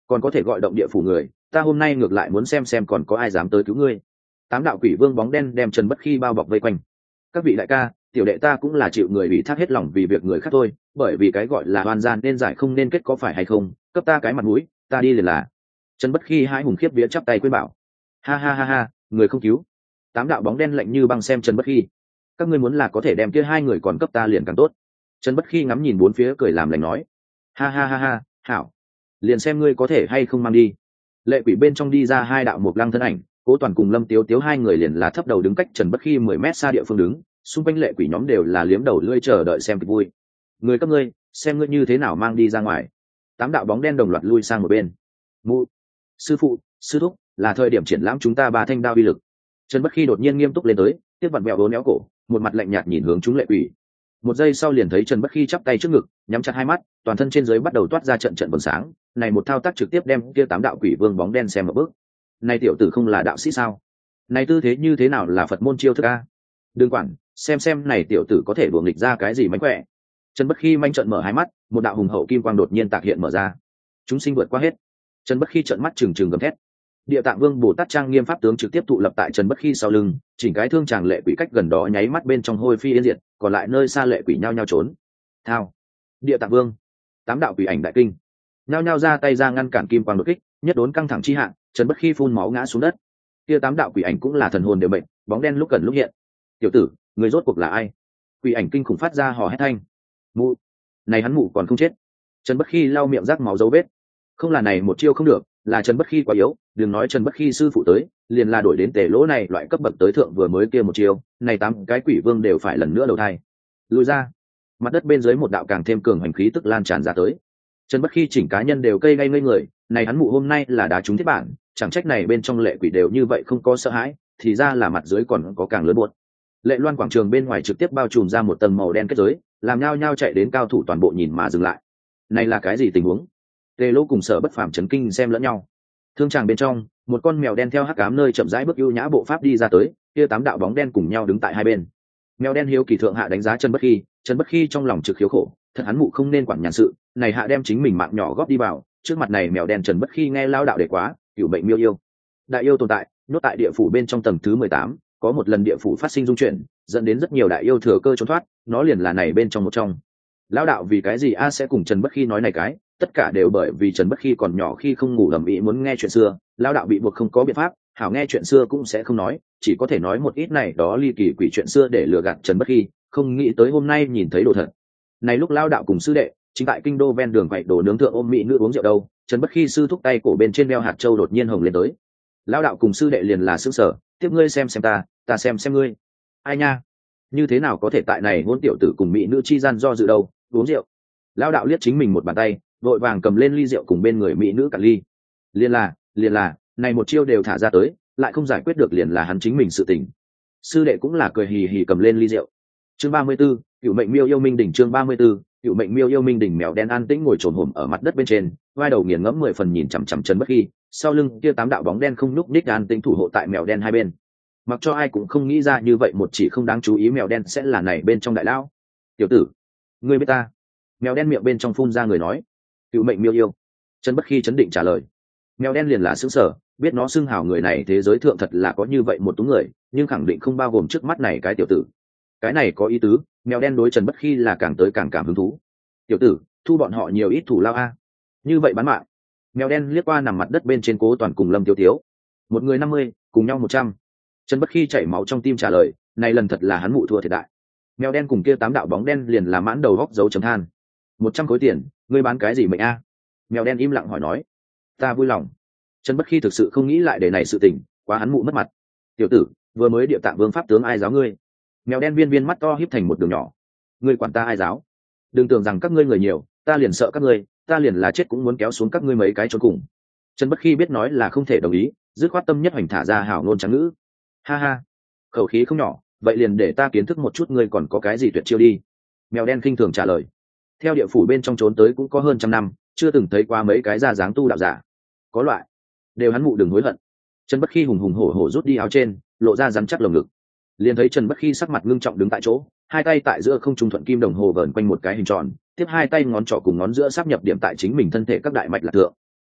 còn có thể gọi động địa phủ người, ta hôm nay ngược lại muốn xem xem còn có ai dám tới cứu ngươi. Tám đạo quỷ vương bóng đen đem Trần Bất Khi bao bọc vây quanh. Các vị đại ca, tiểu đệ ta cũng là chịu người ủy thác hết lòng vì việc người khác thôi, bởi vì cái gọi là oan gian nên giải không nên kết, có phải hay không, cấp ta cái mặt mũi, ta đi liền là. Trần Bất Khi hai hùng khiếp vía chắp tay khuyên bảo. Ha ha ha ha, người không cứu. Tám đạo bóng đen lạnh như băng xem Trần Bất Khi. Các ngươi muốn là có thể đem kia hai người còn cấp ta liền càng tốt. Trần Bất Khi ngắm nhìn bốn phía cười làm lành nói. Ha ha ha ha, hảo, liền xem ngươi có thể hay không mang đi. Lệ quỷ bên trong đi ra hai đạo mộc lăng thân ảnh, Cố Toàn cùng Lâm Tiếu Tiếu hai người liền là thấp đầu đứng cách Trần Bất Khi mười mét xa địa phương đứng, xung quanh lệ quỷ nhóm đều là liếm đầu lưỡi chờ đợi xem kịch vui. Người cấp ngươi, xem ngươi như thế nào mang đi ra ngoài. Tám đạo bóng đen đồng loạt lui sang một bên. Mụ, sư phụ, sư thúc, là thời điểm triển lãm chúng ta ba thanh đao uy lực. Trần Bất Khi đột nhiên nghiêm túc lên tới, tiếp vặn vẹo vốn éo cổ, một mặt lạnh nhạt nhìn hướng chúng lệ quỷ. Một giây sau liền thấy Trần Bất Khi chắp tay trước ngực, nhắm chặt hai mắt, toàn thân trên dưới bắt đầu toát ra trận trận vầng sáng. Này một thao tác trực tiếp đem kia tám đạo quỷ vương bóng đen xem một bước. Này tiểu tử không là đạo sĩ sao? Này tư thế như thế nào là Phật môn chiêu thức a? Đừng quản, xem xem này tiểu tử có thể đùa nghịch ra cái gì mánh khỏe. Trần Bất Khi manh trợn mở hai mắt, một đạo hùng hậu kim quang đột nhiên tạc hiện mở ra. Chúng sinh vượt qua hết. Trần Bất Khi trợn mắt trừng trừng gầm thét. Địa Tạng Vương Bồ Tát trang nghiêm pháp tướng trực tiếp tụ lập tại Trần Bất Khi sau lưng, chỉnh cái thương tràng lệ quỷ cách gần đó nháy mắt bên trong hôi phi yên diệt, còn lại nơi xa lệ quỷ nhao nhao trốn. Thao, Địa Tạng Vương, tám đạo quỷ ảnh đại kinh, nhao nhao ra tay ra ngăn cản kim quang đột kích, nhất đốn căng thẳng chi hạng, Trần Bất Khi phun máu ngã xuống đất. Kia tám đạo quỷ ảnh cũng là thần hồn đều bệnh, bóng đen lúc gần lúc hiện. Tiểu tử, người rốt cuộc là ai? Quỷ ảnh kinh khủng phát ra hò hét thanh. Mụ, này hắn mụ còn không chết. Trần Bất Khi lau miệng rác máu dấu vết. Không là này một chiêu không được, là Trần Bất Khi quá yếu, đừng nói Trần Bất Khi sư phụ tới, liền là đổi đến tề lỗ này loại cấp bậc tới thượng vừa mới kia một chiêu, này tám cái quỷ vương đều phải lần nữa đầu thai. Lùi ra. Mặt đất bên dưới một đạo càng thêm cường hành khí tức lan tràn ra tới. Trần Bất Khi chỉnh cá nhân đều cây ngay ngây người, này hắn mụ hôm nay là đá trúng thiết bản, chẳng trách này bên trong lệ quỷ đều như vậy không có sợ hãi, thì ra là mặt dưới còn có càng lớn buốt. Lệ Loan quảng trường bên ngoài trực tiếp bao trùm ra một tầng màu đen kết giới, làm nhao nhao chạy đến cao thủ toàn bộ nhìn mà dừng lại. Này là cái gì tình huống? Tề Lỗ cùng Sở Bất Phàm chấn kinh xem lẫn nhau. Thương tràng bên trong, một con mèo đen theo hắc ám nơi chậm rãi bước ưu nhã bộ pháp đi ra tới, kia tám đạo bóng đen cùng nhau đứng tại hai bên. Mèo đen hiếu kỳ thượng hạ đánh giá Trần Bất Khi, Trần Bất Khi trong lòng trực khiếu khổ, thật hắn mụ không nên quản nhàn sự, này hạ đem chính mình mạng nhỏ góp đi vào, trước mặt này mèo đen Trần Bất Khi nghe lao đạo để quá, cửu bệnh miêu yêu. Đại yêu tồn tại, nhốt tại địa phủ bên trong tầng thứ mười tám, có một lần địa phủ phát sinh dung chuyển, dẫn đến rất nhiều đại yêu thừa cơ trốn thoát, nó liền là này bên trong một trong. Lão đạo vì cái gì a sẽ cùng Trần Bất Khi nói này cái, tất cả đều bởi vì Trần Bất Khi còn nhỏ khi không ngủ ầm ĩ muốn nghe chuyện xưa, lão đạo bị buộc không có biện pháp, hảo nghe chuyện xưa cũng sẽ không nói, chỉ có thể nói một ít này đó ly kỳ quỷ chuyện xưa để lừa gạt Trần Bất Khi, không nghĩ tới hôm nay nhìn thấy đồ thật. Này lúc lão đạo cùng sư đệ, chính tại kinh đô ven đường quậy đồ nướng thượng ôm mỹ nữ uống rượu đâu, Trần Bất Khi sư thúc tay cổ bên trên đeo hạt châu đột nhiên hồng lên tới. Lão đạo cùng sư đệ liền là sững sờ, tiếp ngươi xem xem ta, ta xem xem ngươi. Ai nha, như thế nào có thể tại này hôn tiểu tử cùng mỹ nữ chi gian do dự đâu, uống rượu. Lão đạo liếc chính mình một bàn tay, vội vàng cầm lên ly rượu cùng bên người mỹ nữ cạn ly. Liền là, liền là, này một chiêu đều thả ra tới, lại không giải quyết được liền là hắn chính mình sự tình. Sư đệ cũng là cười hì hì cầm lên ly rượu. Chương ba mươi 34, Cửu Mệnh Miêu Yêu Minh đỉnh. Chương ba mươi 34, Cửu Mệnh Miêu Yêu Minh đỉnh. Mèo đen an tĩnh ngồi trồn hổm ở mặt đất bên trên, vai đầu nghiền ngẫm mười phần nhìn chằm chằm Trần Bất Khi, sau lưng kia tám đạo bóng đen không nhúc nhích an tĩnh thủ hộ tại mèo đen hai bên. Mặc cho ai cũng không nghĩ ra như vậy một chỉ không đáng chú ý mèo đen sẽ là này bên trong đại lão. Tiểu tử, ngươi biết ta? Mèo đen miệng bên trong phun ra người nói. Cửu Mệnh Miêu Yêu. Trần Bất Khi chấn định trả lời. Mèo đen liền là sững sờ, biết nó xưng hào người này thế giới thượng thật là có như vậy một túng người, nhưng khẳng định không bao gồm trước mắt này cái tiểu tử. Cái này có ý tứ, mèo đen đối Trần Bất Khi là càng tới càng cảm hứng thú. Tiểu tử, thu bọn họ nhiều ít thủ lao a. Như vậy bán mạng. Mèo đen liếc qua nằm mặt đất bên trên Cố Toàn cùng Lâm Tiếu Tiếu. Một người năm mươi, cùng nhau một trăm. Trần Bất Khi chảy máu trong tim trả lời, này lần thật là hắn mụ thua thiệt đại. Mèo đen cùng kia tám đạo bóng đen liền là mãn đầu góc dấu chấm than. Một trăm khối tiền, ngươi bán cái gì mệnh a? Mèo đen im lặng hỏi nói. Ta vui lòng. Trần Bất Khi thực sự không nghĩ lại để này sự tình, quá hắn mụ mất mặt. Tiểu tử, vừa mới Địa Tạng Vương pháp tướng ai giáo ngươi? Mèo đen viên viên mắt to híp thành một đường nhỏ. Ngươi quản ta ai giáo? Đừng tưởng rằng các ngươi người nhiều, ta liền sợ các ngươi, ta liền là chết cũng muốn kéo xuống các ngươi mấy cái chôn cùng. Trần Bất Khi biết nói là không thể đồng ý, dứt khoát tâm nhất hoành thả ra hảo ngôn trắng ngữ. Ha ha, khẩu khí không nhỏ, vậy liền để ta kiến thức một chút ngươi còn có cái gì tuyệt chiêu đi. Mèo đen khinh thường trả lời. Theo địa phủ bên trong trốn tới cũng có hơn trăm năm, chưa từng thấy qua mấy cái ra dáng tu đạo giả. Có loại, đều hắn mụ đừng hối hận. Trần Bất Khi hùng hùng hổ hổ rút đi áo trên, lộ ra rắn chắc lồng ngực. Liền thấy Trần Bất Khi sắc mặt ngưng trọng đứng tại chỗ, hai tay tại giữa không trung thuận kim đồng hồ vờn quanh một cái hình tròn, tiếp hai tay ngón trỏ cùng ngón giữa sáp nhập điểm tại chính mình thân thể các đại mạch lạc thượng.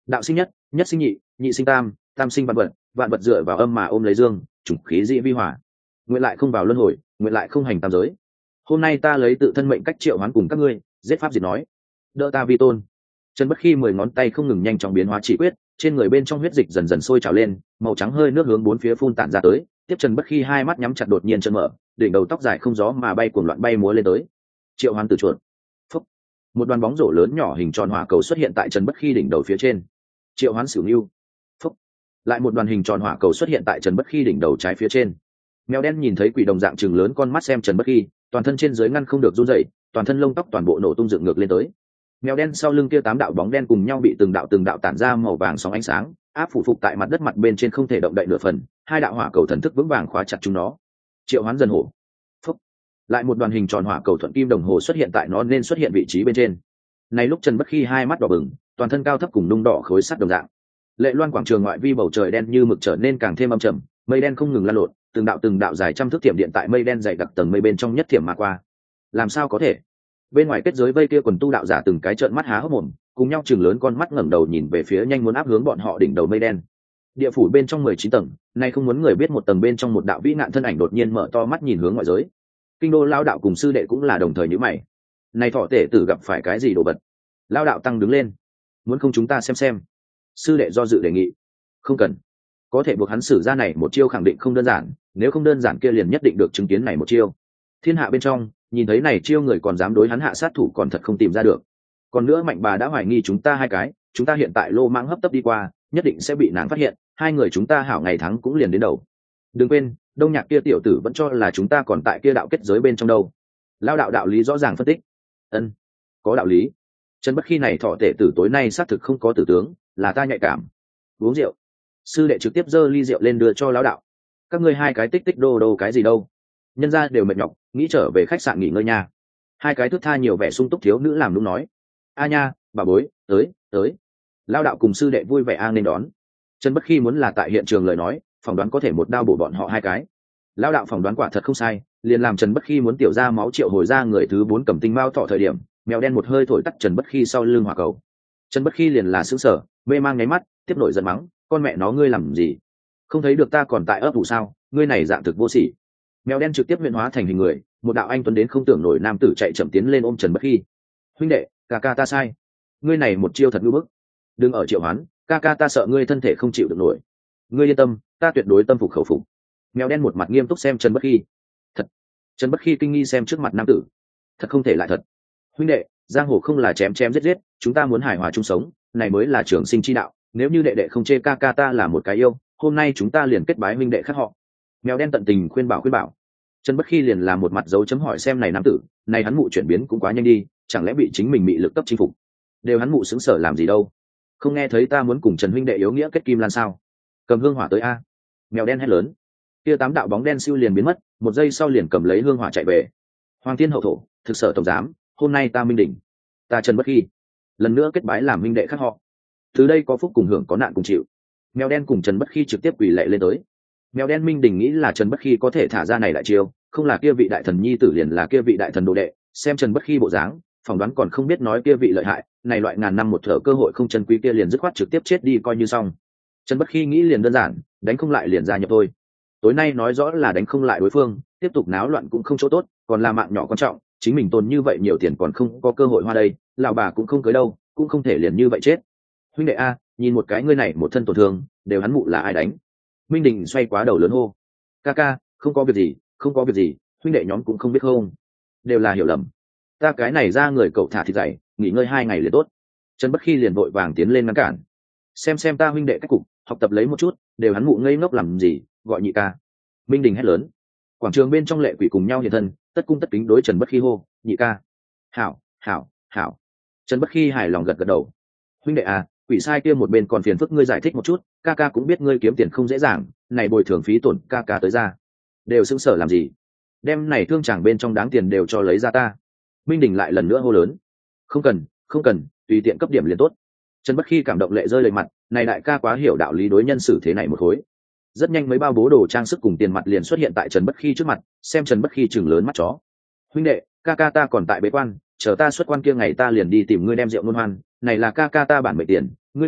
đạo sinh nhất, nhất sinh nhị, nhị sinh tam, tam sinh vạn vật, vạn vật dựa vào âm mà ôm lấy dương, chủng khí dị vi hỏa. Nguyện lại không vào luân hồi, nguyện lại không hành tam giới. Hôm nay ta lấy tự thân mệnh cách triệu hoán cùng các ngươi, giết pháp diệt nói, đỡ ta vi tôn. Trần Bất Khi mười ngón tay không ngừng nhanh chóng biến hóa chỉ quyết, trên người bên trong huyết dịch dần dần sôi trào lên, màu trắng hơi nước hướng bốn phía phun tản ra tới. Tiếp Trần Bất Khi hai mắt nhắm chặt đột nhiên trợn mở, đỉnh đầu tóc dài không gió mà bay cuồng loạn bay múa lên tới. Triệu hoán tử chuột. Phúc. Một đoàn bóng rổ lớn nhỏ hình tròn hỏa cầu xuất hiện tại Trần Bất Khi đỉnh đầu phía trên. Triệu hoán xỉu lưu. Phúc. Lại một đoàn hình tròn hỏa cầu xuất hiện tại Trần Bất Khi đỉnh đầu trái phía trên. Mèo đen nhìn thấy quỷ đồng dạng trừng lớn con mắt xem Trần Bất Khi, toàn thân trên dưới ngăn không được run rẩy, toàn thân lông tóc toàn bộ nổ tung dựng ngược lên tới. Mèo đen sau lưng kia tám đạo bóng đen cùng nhau bị từng đạo từng đạo tản ra màu vàng sóng ánh sáng, áp phủ phục tại mặt đất mặt bên trên không thể động đậy nửa phần, hai đạo hỏa cầu thần thức vững vàng khóa chặt chúng nó. Triệu hoán dần hổ. Phúc. Lại một đoàn hình tròn hỏa cầu thuận kim đồng hồ xuất hiện tại nó nên xuất hiện vị trí bên trên. Này lúc Trần Bất Khi hai mắt đỏ bừng, toàn thân cao thấp cùng nung đỏ khối sắt đồng dạng. Lệ Loan quảng trường ngoại vi bầu trời đen như mực trở nên càng thêm âm trầm, mây đen không ngừng lan lộn, từng đạo từng đạo dài trăm thước tiệm điện tại mây đen dày đặc tầng mây bên trong nhất thiểm mà qua. Làm sao có thể? Bên ngoài kết giới vây kia quần tu đạo giả từng cái trợn mắt há hốc mồm, cùng nhau chừng lớn con mắt ngẩng đầu nhìn về phía nhanh muốn áp hướng bọn họ đỉnh đầu mây đen. Địa phủ bên trong mười chín tầng, nay không muốn người biết một tầng bên trong một đạo vĩ nạn thân ảnh đột nhiên mở to mắt nhìn hướng ngoại giới. Kinh đô lao đạo cùng sư đệ cũng là đồng thời nhíu mày. Này thọ tể tử gặp phải cái gì đồ vật? Lao đạo tăng đứng lên, muốn không chúng ta xem xem. Sư đệ do dự đề nghị. Không cần, có thể buộc hắn sử ra này một chiêu khẳng định không đơn giản, nếu không đơn giản kia liền nhất định được chứng kiến này một chiêu. Thiên hạ bên trong, nhìn thấy này chiêu người còn dám đối hắn hạ sát thủ còn thật không tìm ra được. Còn nữa mạnh bà đã hoài nghi chúng ta hai cái, chúng ta hiện tại lô mãng hấp tấp đi qua, nhất định sẽ bị nàng phát hiện, hai người chúng ta hảo ngày thắng cũng liền đến đầu. Đừng quên, Đông Nhạc kia tiểu tử vẫn cho là chúng ta còn tại kia đạo kết giới bên trong đâu. Lao đạo đạo lý rõ ràng phân tích. Ân, có đạo lý. Trần Bất Khi này thọ tể tử tối nay xác thực không có tử tướng, là ta nhạy cảm. Uống rượu. Sư đệ trực tiếp giơ ly rượu lên đưa cho lão đạo. Các ngươi hai cái tích tích đô đô cái gì đâu? Nhân gia đều mệt nhọc, nghĩ trở về khách sạn nghỉ ngơi nha. Hai cái thước tha nhiều vẻ sung túc thiếu nữ làm đúng nói. A nha, bà bối, tới, tới. Lão đạo cùng sư đệ vui vẻ an nên đón. Trần Bất Khi muốn là tại hiện trường lời nói, phỏng đoán có thể một đao bổ bọn họ hai cái. Lão đạo phỏng đoán quả thật không sai, liền làm Trần Bất Khi muốn tiểu ra máu triệu hồi ra người thứ bốn cầm tinh mao thọ thời điểm, mèo đen một hơi thổi tắt Trần Bất Khi sau lưng hỏa cầu. Trần Bất Khi liền là sững sờ, mê mang nháy mắt, tiếp nổi giận mắng, con mẹ nó ngươi làm gì? Không thấy được ta còn tại ấp ủ sao? Ngươi này dạng thực vô sỉ. Mèo đen trực tiếp huyện hóa thành hình người, một đạo anh tuấn đến không tưởng nổi nam tử chạy chậm tiến lên ôm Trần Bất Khi. Huynh đệ, ca ca ta sai, ngươi này một chiêu thật ngu bức. Đừng ở triệu hoán, ca ca ta sợ ngươi thân thể không chịu được nổi. Ngươi yên tâm, ta tuyệt đối tâm phục khẩu phục. Mèo đen một mặt nghiêm túc xem Trần Bất Khi. Thật. Trần Bất Khi kinh nghi xem trước mặt nam tử. Thật không thể lại thật. Huynh đệ, giang hồ không là chém chém giết giết, chúng ta muốn hài hòa chung sống, này mới là trường sinh chi đạo. Nếu như đệ đệ không chê ca ca ta là một cái yêu, hôm nay chúng ta liền kết bái huynh đệ khác họ. Mèo đen tận tình khuyên bảo khuyên bảo. Trần Bất Khi liền là một mặt dấu chấm hỏi xem này nam tử, này hắn mụ chuyển biến cũng quá nhanh đi, chẳng lẽ bị chính mình bị lực cấp chinh phục? Đều hắn mụ xứng sở làm gì đâu? Không nghe thấy ta muốn cùng Trần huynh đệ yếu nghĩa kết kim lan sao? Cầm hương hỏa tới a. Mèo đen hét lớn. Kia tám đạo bóng đen siêu liền biến mất, một giây sau liền cầm lấy hương hỏa chạy về. Hoàng thiên hậu thổ, thực sở tổng giám, hôm nay ta minh đỉnh. Ta Trần Bất Khi, lần nữa kết bái làm minh đệ khác họ. Từ đây có phúc cùng hưởng có nạn cùng chịu. Mèo đen cùng Trần Bất Khi trực tiếp quỳ lạy lên tới. Mèo đen minh đình nghĩ là Trần Bất Khi có thể thả ra này đại chiêu, không là kia vị đại thần nhi tử liền là kia vị đại thần đồ đệ, xem Trần Bất Khi bộ dáng, phỏng đoán còn không biết nói kia vị lợi hại, này loại ngàn năm một thở cơ hội không chân quý kia liền dứt khoát trực tiếp chết đi coi như xong. Trần Bất Khi nghĩ liền đơn giản, đánh không lại liền gia nhập thôi. Tối nay nói rõ là đánh không lại đối phương, tiếp tục náo loạn cũng không chỗ tốt, còn là mạng nhỏ quan trọng, chính mình tồn như vậy nhiều tiền còn không có cơ hội hoa đây, lão bà cũng không cưới đâu, cũng không thể liền như vậy chết. Huynh đệ a, nhìn một cái ngươi này một thân tổn thương, đều hắn mụ là ai đánh? Minh Đình xoay quá đầu lớn hô. Ca ca, không có việc gì, không có việc gì, huynh đệ nhóm cũng không biết không, đều là hiểu lầm. Ta cái này ra người cậu thả thịt dày, nghỉ ngơi hai ngày liền tốt. Trần Bất Khi liền vội vàng tiến lên ngăn cản. Xem xem ta huynh đệ cách cục, học tập lấy một chút, đều hắn mụ ngây ngốc làm gì, gọi nhị ca. Minh Đình hét lớn. Quảng trường bên trong lệ quỷ cùng nhau hiện thân, tất cung tất kính đối Trần Bất Khi hô, nhị ca. Hảo, hảo, hảo. Trần Bất Khi hài lòng gật gật đầu. Huynh đệ à, quỷ sai kia một bên còn phiền phức ngươi giải thích một chút, ca ca cũng biết ngươi kiếm tiền không dễ dàng, này bồi thường phí tổn ca ca tới ra. Đều sững sờ làm gì? Đem này thương chàng bên trong đáng tiền đều cho lấy ra ta. Minh Đình lại lần nữa hô lớn. Không cần, không cần, tùy tiện cấp điểm liền tốt. Trần Bất Khi cảm động lệ rơi lệ mặt, này đại ca quá hiểu đạo lý đối nhân xử thế này một khối. Rất nhanh mấy bao bố đồ trang sức cùng tiền mặt liền xuất hiện tại Trần Bất Khi trước mặt, xem Trần Bất Khi chừng lớn mắt chó. Huynh đệ, ca ca ta còn tại bế quan, chờ ta xuất quan kia ngày ta liền đi tìm ngươi đem rượu nôn hoan, này là ca ca ta bản mệnh tiền, ngươi cầm,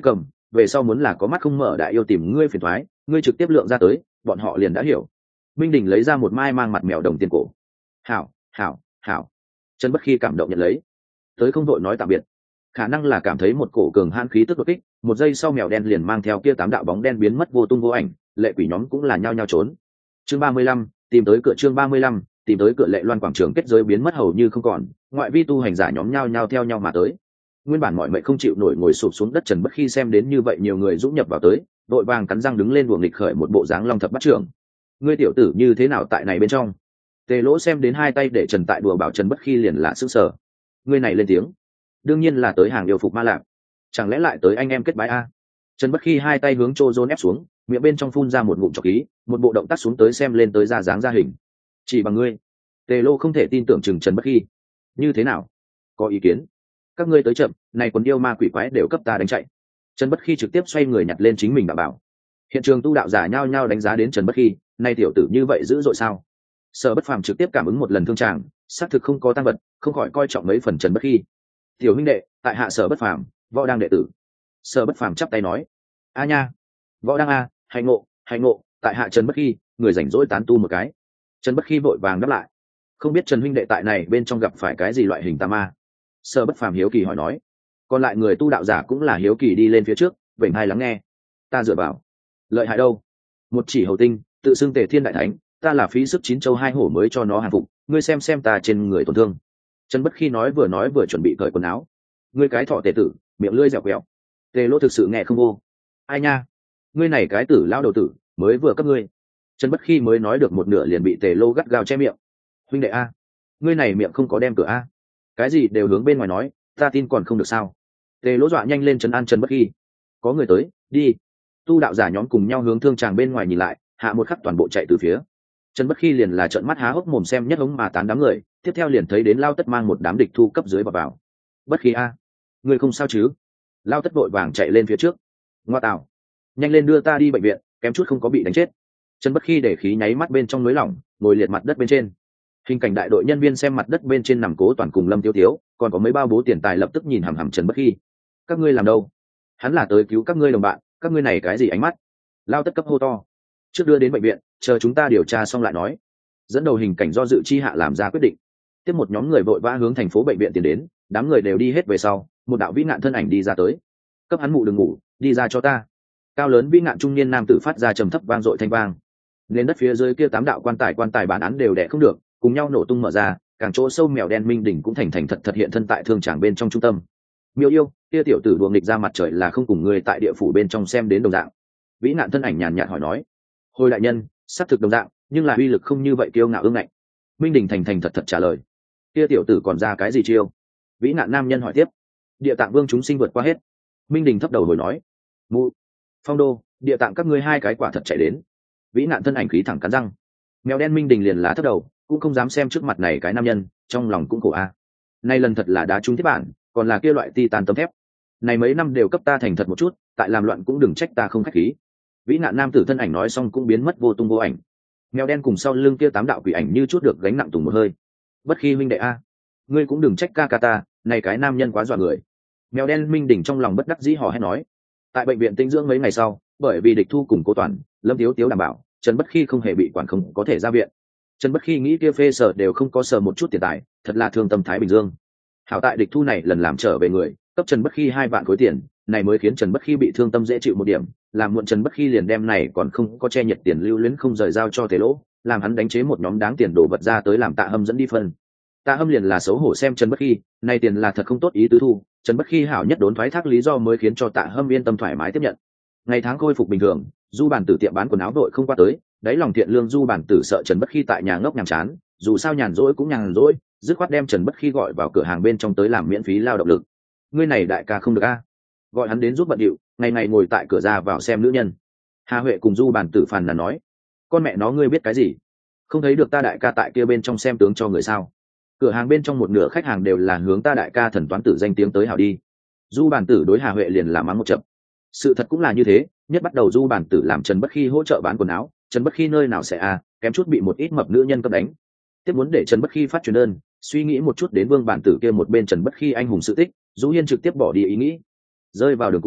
về sau muốn là có mắt không mở đại yêu tìm ngươi phiền thoái, ngươi trực tiếp lượng ra tới, bọn họ liền đã hiểu. Minh Đình lấy ra một mai mang mặt mèo đồng tiền cổ. Hảo, hảo, hảo. Trần Bất Khi cảm động nhận lấy, tới không đội nói tạm biệt. Khả năng là cảm thấy một cổ cường hãn khí tức đột kích, một giây sau mèo đen liền mang theo kia tám đạo bóng đen biến mất vô tung vô ảnh, lệ quỷ nhóm cũng là nhao nhao trốn. Chương ba mươi lăm, tìm tới cửa chương ba mươi lăm, tìm tới cửa Lệ Loan quảng trường kết giới biến mất hầu như không còn, ngoại vi tu hành giả nhóm nhao nhao theo nhau mà tới. Nguyên bản mọi mệnh không chịu nổi ngồi sụp xuống đất Trần Bất Khi xem đến như vậy nhiều người dũng nhập vào tới, đội vàng cắn răng đứng lên đuổi nghịch khởi một bộ dáng long thập bắt trưởng. Ngươi tiểu tử như thế nào tại này bên trong? Tề Lỗ xem đến hai tay để Trần tại đùa bảo Trần Bất Khi liền là sững sờ. Ngươi này lên tiếng, đương nhiên là tới hàng điều phục ma lạc, chẳng lẽ lại tới anh em kết bái a? Trần Bất Khi hai tay hướng Trô Dôn ép xuống, miệng bên trong phun ra một ngụm trọc khí, một bộ động tác xuống tới xem lên tới ra dáng ra hình. Chỉ bằng ngươi? Tề Lô không thể tin tưởng chừng Trần Bất Khi. Như thế nào? Có ý kiến? Các ngươi tới chậm, này quần yêu ma quỷ quái đều cấp ta đánh chạy. Trần Bất Khi trực tiếp xoay người nhặt lên chính mình đảm bảo. Hiện trường tu đạo giả nhao nhao đánh giá đến Trần Bất Khi, nay tiểu tử như vậy dữ dội sao? Sở Bất Phàm trực tiếp cảm ứng một lần thương tràng, xác thực không có tăng vật, không khỏi coi trọng mấy phần Trần Bất Khi. Tiểu huynh đệ, tại hạ Sở Bất Phàm, võ đang đệ tử. Sở Bất Phàm chắp tay nói: A nha, võ đang a, hạnh ngộ, hạnh ngộ, tại hạ Trần Bất Khi, người rảnh rỗi tán tu một cái. Trần Bất Khi vội vàng đáp lại: không biết Trần huynh đệ tại này bên trong gặp phải cái gì loại hình tà ma? Sở Bất Phàm hiếu kỳ hỏi nói. Còn lại người tu đạo giả cũng là hiếu kỳ đi lên phía trước, vểnh hai lắng nghe. Ta dựa vào, lợi hại đâu? Một chỉ hầu tinh, tự xưng Tề Thiên đại thánh, ta là phí sức chín châu hai hổ mới cho nó hàng phục, ngươi xem xem ta trên người tổn thương. Trần Bất Khi nói vừa nói vừa chuẩn bị cởi quần áo. Ngươi cái thọ tề tử, miệng lưỡi dẻo quẹo. Tề Lỗ thực sự nghe không vô. Ai nha, ngươi này cái tử lao đầu tử, mới vừa cấp ngươi. Trần Bất Khi mới nói được một nửa liền bị Tề Lô gắt gao che miệng. Huynh đệ a, ngươi này miệng không có đem cửa a, cái gì đều hướng bên ngoài nói, ta tin còn không được sao? Tề Lỗ dọa nhanh lên trấn an Trần Bất Khi. Có người tới, đi. Tu đạo giả nhóm cùng nhau hướng thương tràng bên ngoài nhìn lại, hạ một khắc toàn bộ chạy từ phía. Trần Bất Khi liền là trợn mắt há hốc mồm xem nhất ống mà tán đám người, tiếp theo liền thấy đến Lao Tất mang một đám địch thu cấp dưới vào vào. Bất Khi a, ngươi không sao chứ? Lao Tất vội vàng chạy lên phía trước. Ngoa tạo, nhanh lên đưa ta đi bệnh viện, kém chút không có bị đánh chết. Trần Bất Khi để khí nháy mắt bên trong núi lỏng, ngồi liệt mặt đất bên trên. Hình cảnh đại đội nhân viên xem mặt đất bên trên nằm Cố Toàn cùng Lâm Tiêu Tiếu, còn có mấy bao bố tiền tài lập tức nhìn hằm hằm Trần Bất Khi. Các ngươi làm đâu? Hắn là tới cứu các ngươi đồng bạn, các ngươi này cái gì ánh mắt? Lao Tất cấp hô to. Trước đưa đến bệnh viện, chờ chúng ta điều tra xong lại nói. Dẫn đầu hình cảnh do dự chi hạ làm ra quyết định. Tiếp một nhóm người vội vã hướng thành phố bệnh viện tiến đến, đám người đều đi hết về sau, một đạo vĩ nạn thân ảnh đi ra tới. Cấp hắn mụ đừng ngủ, đi ra cho ta. Cao lớn vĩ nạn trung niên nam tử phát ra trầm thấp vang dội thanh vang. Lên đất phía dưới kia tám đạo quan tài quan tài bản án đều đẻ không được, cùng nhau nổ tung mở ra, càng chỗ sâu mèo đen Minh Đỉnh cũng thành thành thật thật hiện thân tại thương tràng bên trong trung tâm. Miêu yêu, kia tiểu tử đùa nghịch ra mặt trời là không cùng người tại địa phủ bên trong xem đến đồng dạng. Vĩ nạn thân ảnh nhàn nhạt hỏi nói. Hồi đại nhân, xác thực đồng dạng, nhưng là uy lực không như vậy kiêu ngạo ương ngạnh. Minh Đình thành thành thật thật trả lời. Kia tiểu tử còn ra cái gì chiêu? Vĩ nạn nam nhân hỏi tiếp. Địa tạng vương chúng sinh vượt qua hết. Minh Đình thấp đầu hồi nói. Mụ, Phong Đô, địa tạng các ngươi hai cái quả thật chạy đến. Vĩ nạn thân ảnh khí thẳng cắn răng. Mèo đen Minh Đình liền lá thấp đầu, cũng không dám xem trước mặt này cái nam nhân, trong lòng cũng khổ a. Nay lần thật là đá trúng thiết bản, còn là kia loại titan tấm thép. Này mấy năm đều cấp ta thành thật một chút, tại làm loạn cũng đừng trách ta không khách khí. Vĩ nạn nam tử thân ảnh nói xong cũng biến mất vô tung vô ảnh. Mèo đen cùng sau lưng kia tám đạo quỷ ảnh như chút được gánh nặng tùng một hơi. Bất Khi huynh đệ a, ngươi cũng đừng trách ca ca ta, này cái nam nhân quá dọa người. Mèo đen Minh Đỉnh trong lòng bất đắc dĩ hò hét nói. Tại bệnh viện tinh dưỡng mấy ngày sau, bởi vì địch thu cùng Cố Toàn, Lâm Tiếu Tiếu đảm bảo, Trần Bất Khi không hề bị quản không có thể ra viện. Trần Bất Khi nghĩ kia phê sở đều không có sở một chút tiền tài, thật là thương tâm Thái Bình Dương. Hảo tại địch thu này lần làm trở về người, cấp Trần Bất Khi hai vạn khối tiền, này mới khiến Trần Bất Khi bị thương tâm dễ chịu một điểm, làm muộn Trần Bất Khi liền đem này còn không có che nhiệt tiền lưu luyến không rời giao cho Tề Lỗ, làm hắn đánh chế một nhóm đáng tiền đổ vật ra tới làm Tạ Hâm dẫn đi phân. Tạ Hâm liền là xấu hổ xem Trần Bất Khi, này tiền là thật không tốt ý tứ thu, Trần Bất Khi hảo nhất đốn thoái thác lý do mới khiến cho Tạ Hâm yên tâm thoải mái tiếp nhận. Ngày tháng khôi phục bình thường, Du Bản Tử tiệm bán quần áo đội không qua tới, đáy lòng thiện lương Du Bản Tử sợ Trần Bất Khi tại nhà ngốc nhàm chán, dù sao nhàn rỗi cũng nhàn rỗi, dứt khoát đem Trần Bất Khi gọi vào cửa hàng bên trong tới làm miễn phí lao động lực. Ngươi này đại ca không được a, gọi hắn đến giúp bận điệu, ngày ngày ngồi tại cửa ra vào xem nữ nhân. Hà Huệ cùng Du Bản Tử phàn nàn nói, con mẹ nó ngươi biết cái gì? Không thấy được ta đại ca tại kia bên trong xem tướng cho người sao? Cửa hàng bên trong một nửa khách hàng đều là hướng ta đại ca thần toán tử danh tiếng tới hảo đi. Du Bản Tử đối Hà Huệ liền làm mắng một trận. Sự thật cũng là như thế, nhất bắt đầu Du Bản Tử làm Trần Bất Khi hỗ trợ bán quần áo, Trần Bất Khi nơi nào sẽ a, kém chút bị một ít mập nữ nhân cấp đánh. Tiếp muốn để Trần Bất Khi phát truyền đơn, suy nghĩ một chút đến Vương Bản Tử kia một bên Trần Bất Khi anh hùng sự tích, Du Hiên trực tiếp bỏ đi ý nghĩ. Rơi vào đường cùng,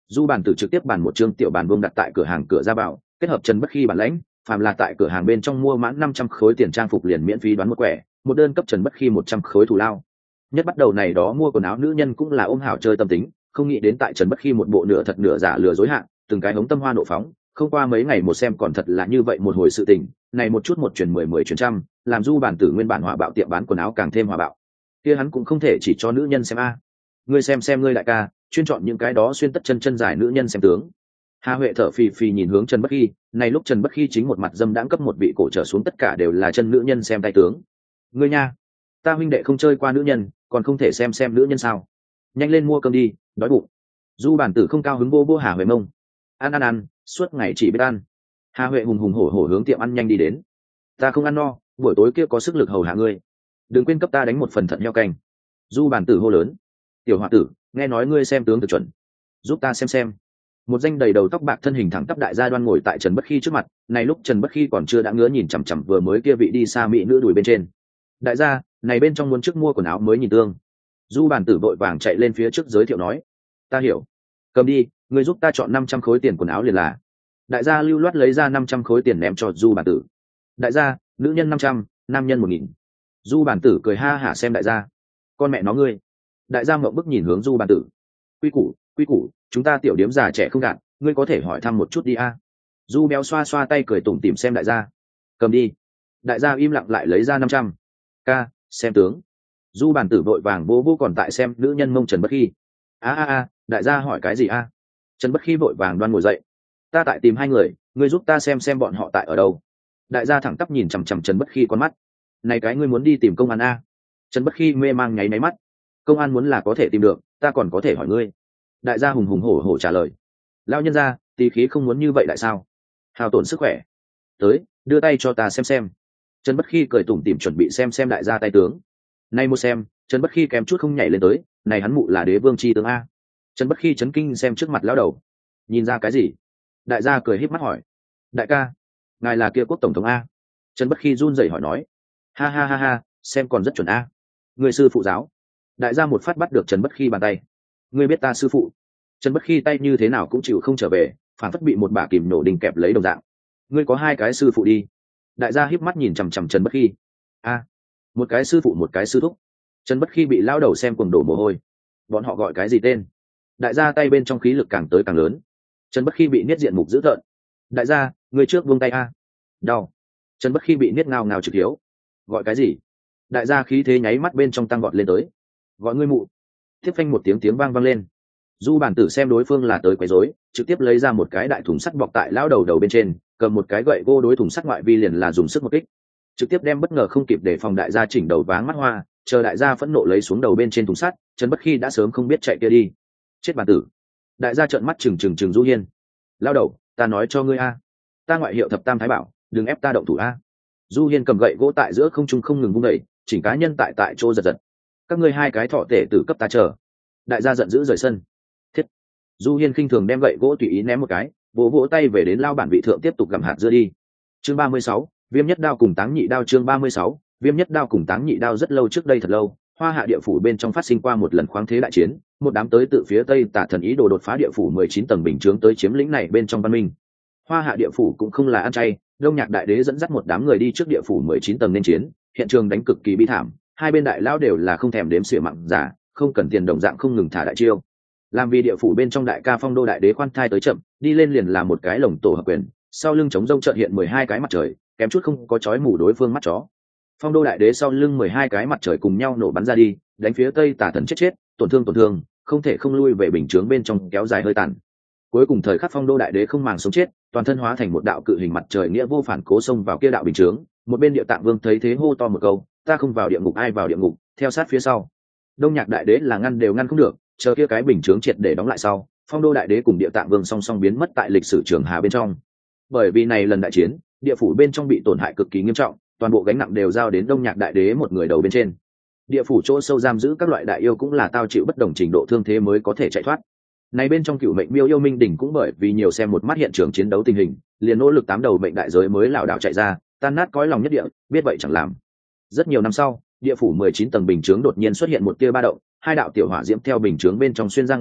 Du Bàn Tử trực tiếp bàn một trương tiểu bàn buông đặt tại cửa hàng cửa ra vào, kết hợp Trần Bất Khi bản lãnh, phàm là tại cửa hàng bên trong mua mãn năm trăm khối tiền trang phục liền miễn phí đoán một quẻ, một đơn cấp Trần Bất Khi một trăm khối thù lao. Nhất bắt đầu này đó mua quần áo nữ nhân cũng là ôm hảo chơi tâm tính, không nghĩ đến tại Trần Bất Khi một bộ nửa thật nửa giả lừa dối hạng, từng cái hống tâm hoa nộ phóng, không qua mấy ngày một xem còn thật là như vậy một hồi sự tình, này một chút một truyền mười mười truyền trăm, làm Du Bàn Tử nguyên bản hòa bạo tiệm bán quần áo càng thêm hòa bạo. Kia hắn cũng không thể chỉ cho nữ nhân xem a. Ngươi xem xem ngươi đại ca, chuyên chọn những cái đó xuyên tất chân chân dài nữ nhân xem tướng. Hà Huệ thở phì phì nhìn hướng Trần Bất Khi, này lúc Trần Bất Khi chính một mặt dâm đãng cấp một vị cổ trở xuống tất cả đều là chân nữ nhân xem tay tướng. Ngươi nha, ta huynh đệ không chơi qua nữ nhân, còn không thể xem xem nữ nhân sao? Nhanh lên mua cơm đi, đói bụng. Du Bản Tử không cao hứng vô vô Hà Huệ mông. Ăn ăn ăn, suốt ngày chỉ biết ăn. Hà Huệ hùng hùng hổ hổ hướng tiệm ăn nhanh đi đến. Ta không ăn no, buổi tối kia có sức lực hầu hạ ngươi. Đừng quên cấp ta đánh một phần thận heo canh. Du Bản Tử hô lớn. Tiểu Hoa Tử, nghe nói ngươi xem tướng thực chuẩn, giúp ta xem xem. Một danh đầy đầu tóc bạc thân hình thẳng tắp đại gia Đoan ngồi tại Trần Bất Khi trước mặt, này lúc Trần Bất Khi còn chưa đã ngứa nhìn chằm chằm vừa mới kia vị đi xa mỹ nữ đùi bên trên. Đại gia, này bên trong muốn trước mua quần áo mới nhìn tương. Du Bản Tử vội vàng chạy lên phía trước giới thiệu nói. Ta hiểu. Cầm đi, ngươi giúp ta chọn năm trăm khối tiền quần áo liền là. Đại gia lưu loát lấy ra năm trăm khối tiền ném cho Du Bản Tử. Đại gia, nữ nhân năm trăm, nam nhân một nghìn. Du Bản Tử cười ha hả xem đại gia. Con mẹ nó ngươi. Đại gia mộng bức nhìn hướng Du Bản Tử. Quy củ, quy củ, chúng ta tiểu điếm già trẻ không gạt, ngươi có thể hỏi thăm một chút đi a. Du béo xoa xoa tay cười tủm tỉm xem đại gia. Cầm đi. Đại gia im lặng lại lấy ra năm trăm. Ca, xem tướng. Du Bản Tử vội vàng vô vô còn tại xem nữ nhân mông Trần Bất Khi. A a a, đại gia hỏi cái gì a? Trần Bất Khi vội vàng đoan ngồi dậy. Ta tại tìm hai người, ngươi giúp ta xem xem bọn họ tại ở đâu. Đại gia thẳng tắp nhìn chằm chằm Trần Bất Khi con mắt. Này cái ngươi muốn đi tìm công an a? Trần Bất Khi mê mang nháy máy mắt. Công an muốn là có thể tìm được, ta còn có thể hỏi ngươi. Đại gia hùng hùng hổ hổ trả lời. Lao nhân gia, tỳ khí không muốn như vậy tại sao? Hao tổn sức khỏe. Tới, đưa tay cho ta xem xem. Trần Bất Khi cười tủm tỉm chuẩn bị xem xem đại gia tay tướng. Nay một xem, Trần Bất Khi kém chút không nhảy lên tới, này hắn mụ là đế vương chi tướng a. Trần Bất Khi chấn kinh xem trước mặt lão đầu. Nhìn ra cái gì? Đại gia cười híp mắt hỏi. Đại ca, ngài là kia quốc tổng thống a? Trần Bất Khi run rẩy hỏi nói. Ha ha ha ha, xem còn rất chuẩn a. Người sư phụ giáo. Đại gia một phát bắt được Trần Bất Khi bàn tay. Ngươi biết ta sư phụ? Trần Bất Khi tay như thế nào cũng chịu không trở về, phản phất bị một bả kìm nổ đinh kẹp lấy đồng dạng. Ngươi có hai cái sư phụ đi. Đại gia híp mắt nhìn chằm chằm Trần Bất Khi. A, một cái sư phụ một cái sư thúc. Trần Bất Khi bị lao đầu xem cuồng đổ mồ hôi. Bọn họ gọi cái gì tên? Đại gia tay bên trong khí lực càng tới càng lớn. Trần Bất Khi bị niết diện mục dữ tợn. Đại gia, người trước buông tay a. Đau. Trần Bất Khi bị niết ngao ngao trực thiếu. Gọi cái gì? Đại gia khí thế nháy mắt bên trong tăng gọn lên tới. Gọi ngươi mụ. Tiếp phanh một tiếng tiếng vang vang lên. Du Bản Tử xem đối phương là tới quấy rối, trực tiếp lấy ra một cái đại thùng sắt bọc tại lão đầu đầu bên trên, cầm một cái gậy gỗ đối thùng sắt ngoại vi liền là dùng sức một kích, trực tiếp đem bất ngờ không kịp để phòng đại gia chỉnh đầu váng mắt hoa, chờ đại gia phẫn nộ lấy xuống đầu bên trên thùng sắt, Trần Bất Khi đã sớm không biết chạy kia đi. Chết bản tử. Đại gia trợn mắt trừng trừng trừng Du Hiên. Lão đầu, ta nói cho ngươi a, ta ngoại hiệu Thập Tam Thái Bảo, đừng ép ta động thủ a. Du Hiên cầm gậy gỗ tại giữa không trung không ngừng vung đẩy, chỉnh cá nhân tại tại chỗ giật giật. Các ngươi hai cái thọ tể tử cấp ta chờ. Đại gia giận dữ rời sân. Thiết. Du Hiên khinh thường đem gậy gỗ tùy ý ném một cái, vỗ vỗ tay về đến lao bản vị thượng tiếp tục gặm hạt dưa đi. Chương ba mươi sáu, Viêm Nhất Đao cùng Táng Nhị Đao. Chương ba mươi sáu, Viêm Nhất Đao cùng Táng Nhị Đao. Rất lâu trước đây, thật lâu, Hoa Hạ địa phủ bên trong phát sinh qua một lần khoáng thế đại chiến, một đám tới tự phía tây tả thần ý đồ đột phá địa phủ mười chín tầng bình chướng tới chiếm lĩnh này bên trong văn minh. Hoa Hạ địa phủ cũng không là ăn chay, Đông Nhạc đại đế dẫn dắt một đám người đi trước địa phủ mười chín tầng nên chiến, hiện trường đánh cực kỳ bi thảm, hai bên đại lão đều là không thèm đếm xỉa mặn giả, không cần tiền đồng dạng không ngừng thả đại chiêu. Làm vì địa phủ bên trong đại ca Phong Đô đại đế khoan thai tới chậm, đi lên liền là một cái lồng tổ hợp quyền, sau lưng chống rông chợt hiện mười hai cái mặt trời, kém chút không có chói mù đối phương mắt chó. Phong Đô đại đế sau lưng mười hai cái mặt trời cùng nhau nổ bắn ra đi, đánh phía tây tả thần chết chết, tổn thương tổn thương, không thể không lui về bình chướng bên trong kéo dài hơi tàn. Cuối cùng thời khắc Phong Đô đại đế không màng sống chết, toàn thân hóa thành một đạo cự hình mặt trời nghĩa vô phản cố xông vào kia đạo bình chướng. Một bên Địa Tạng Vương thấy thế hô to một câu, ta không vào địa ngục ai vào địa ngục, theo sát phía sau. Đông Nhạc đại đế là ngăn đều ngăn không được, chờ kia cái bình chướng triệt để đóng lại sau, Phong Đô đại đế cùng Địa Tạng Vương song song biến mất tại lịch sử trường hà bên trong. Bởi vì này lần đại chiến, địa phủ bên trong bị tổn hại cực kỳ nghiêm trọng, toàn bộ gánh nặng đều giao đến Đông Nhạc đại đế một người đầu bên trên. Địa phủ chỗ sâu giam giữ các loại đại yêu cũng là tao chịu bất đồng trình độ thương thế mới có thể chạy thoát. Này bên trong Cửu Mệnh Miêu yêu Minh đỉnh cũng bởi vì nhiều xem một mắt hiện trường chiến đấu tình hình, liền nỗ lực tám đầu mệnh đại giới mới lảo đảo chạy ra, tan nát cõi lòng nhất địa, biết vậy chẳng làm. Rất nhiều năm sau, địa phủ mười chín tầng bình chướng đột nhiên xuất hiện một tia ba động, hai đạo tiểu hỏa diễm theo bình chướng bên trong xuyên ra ngoài,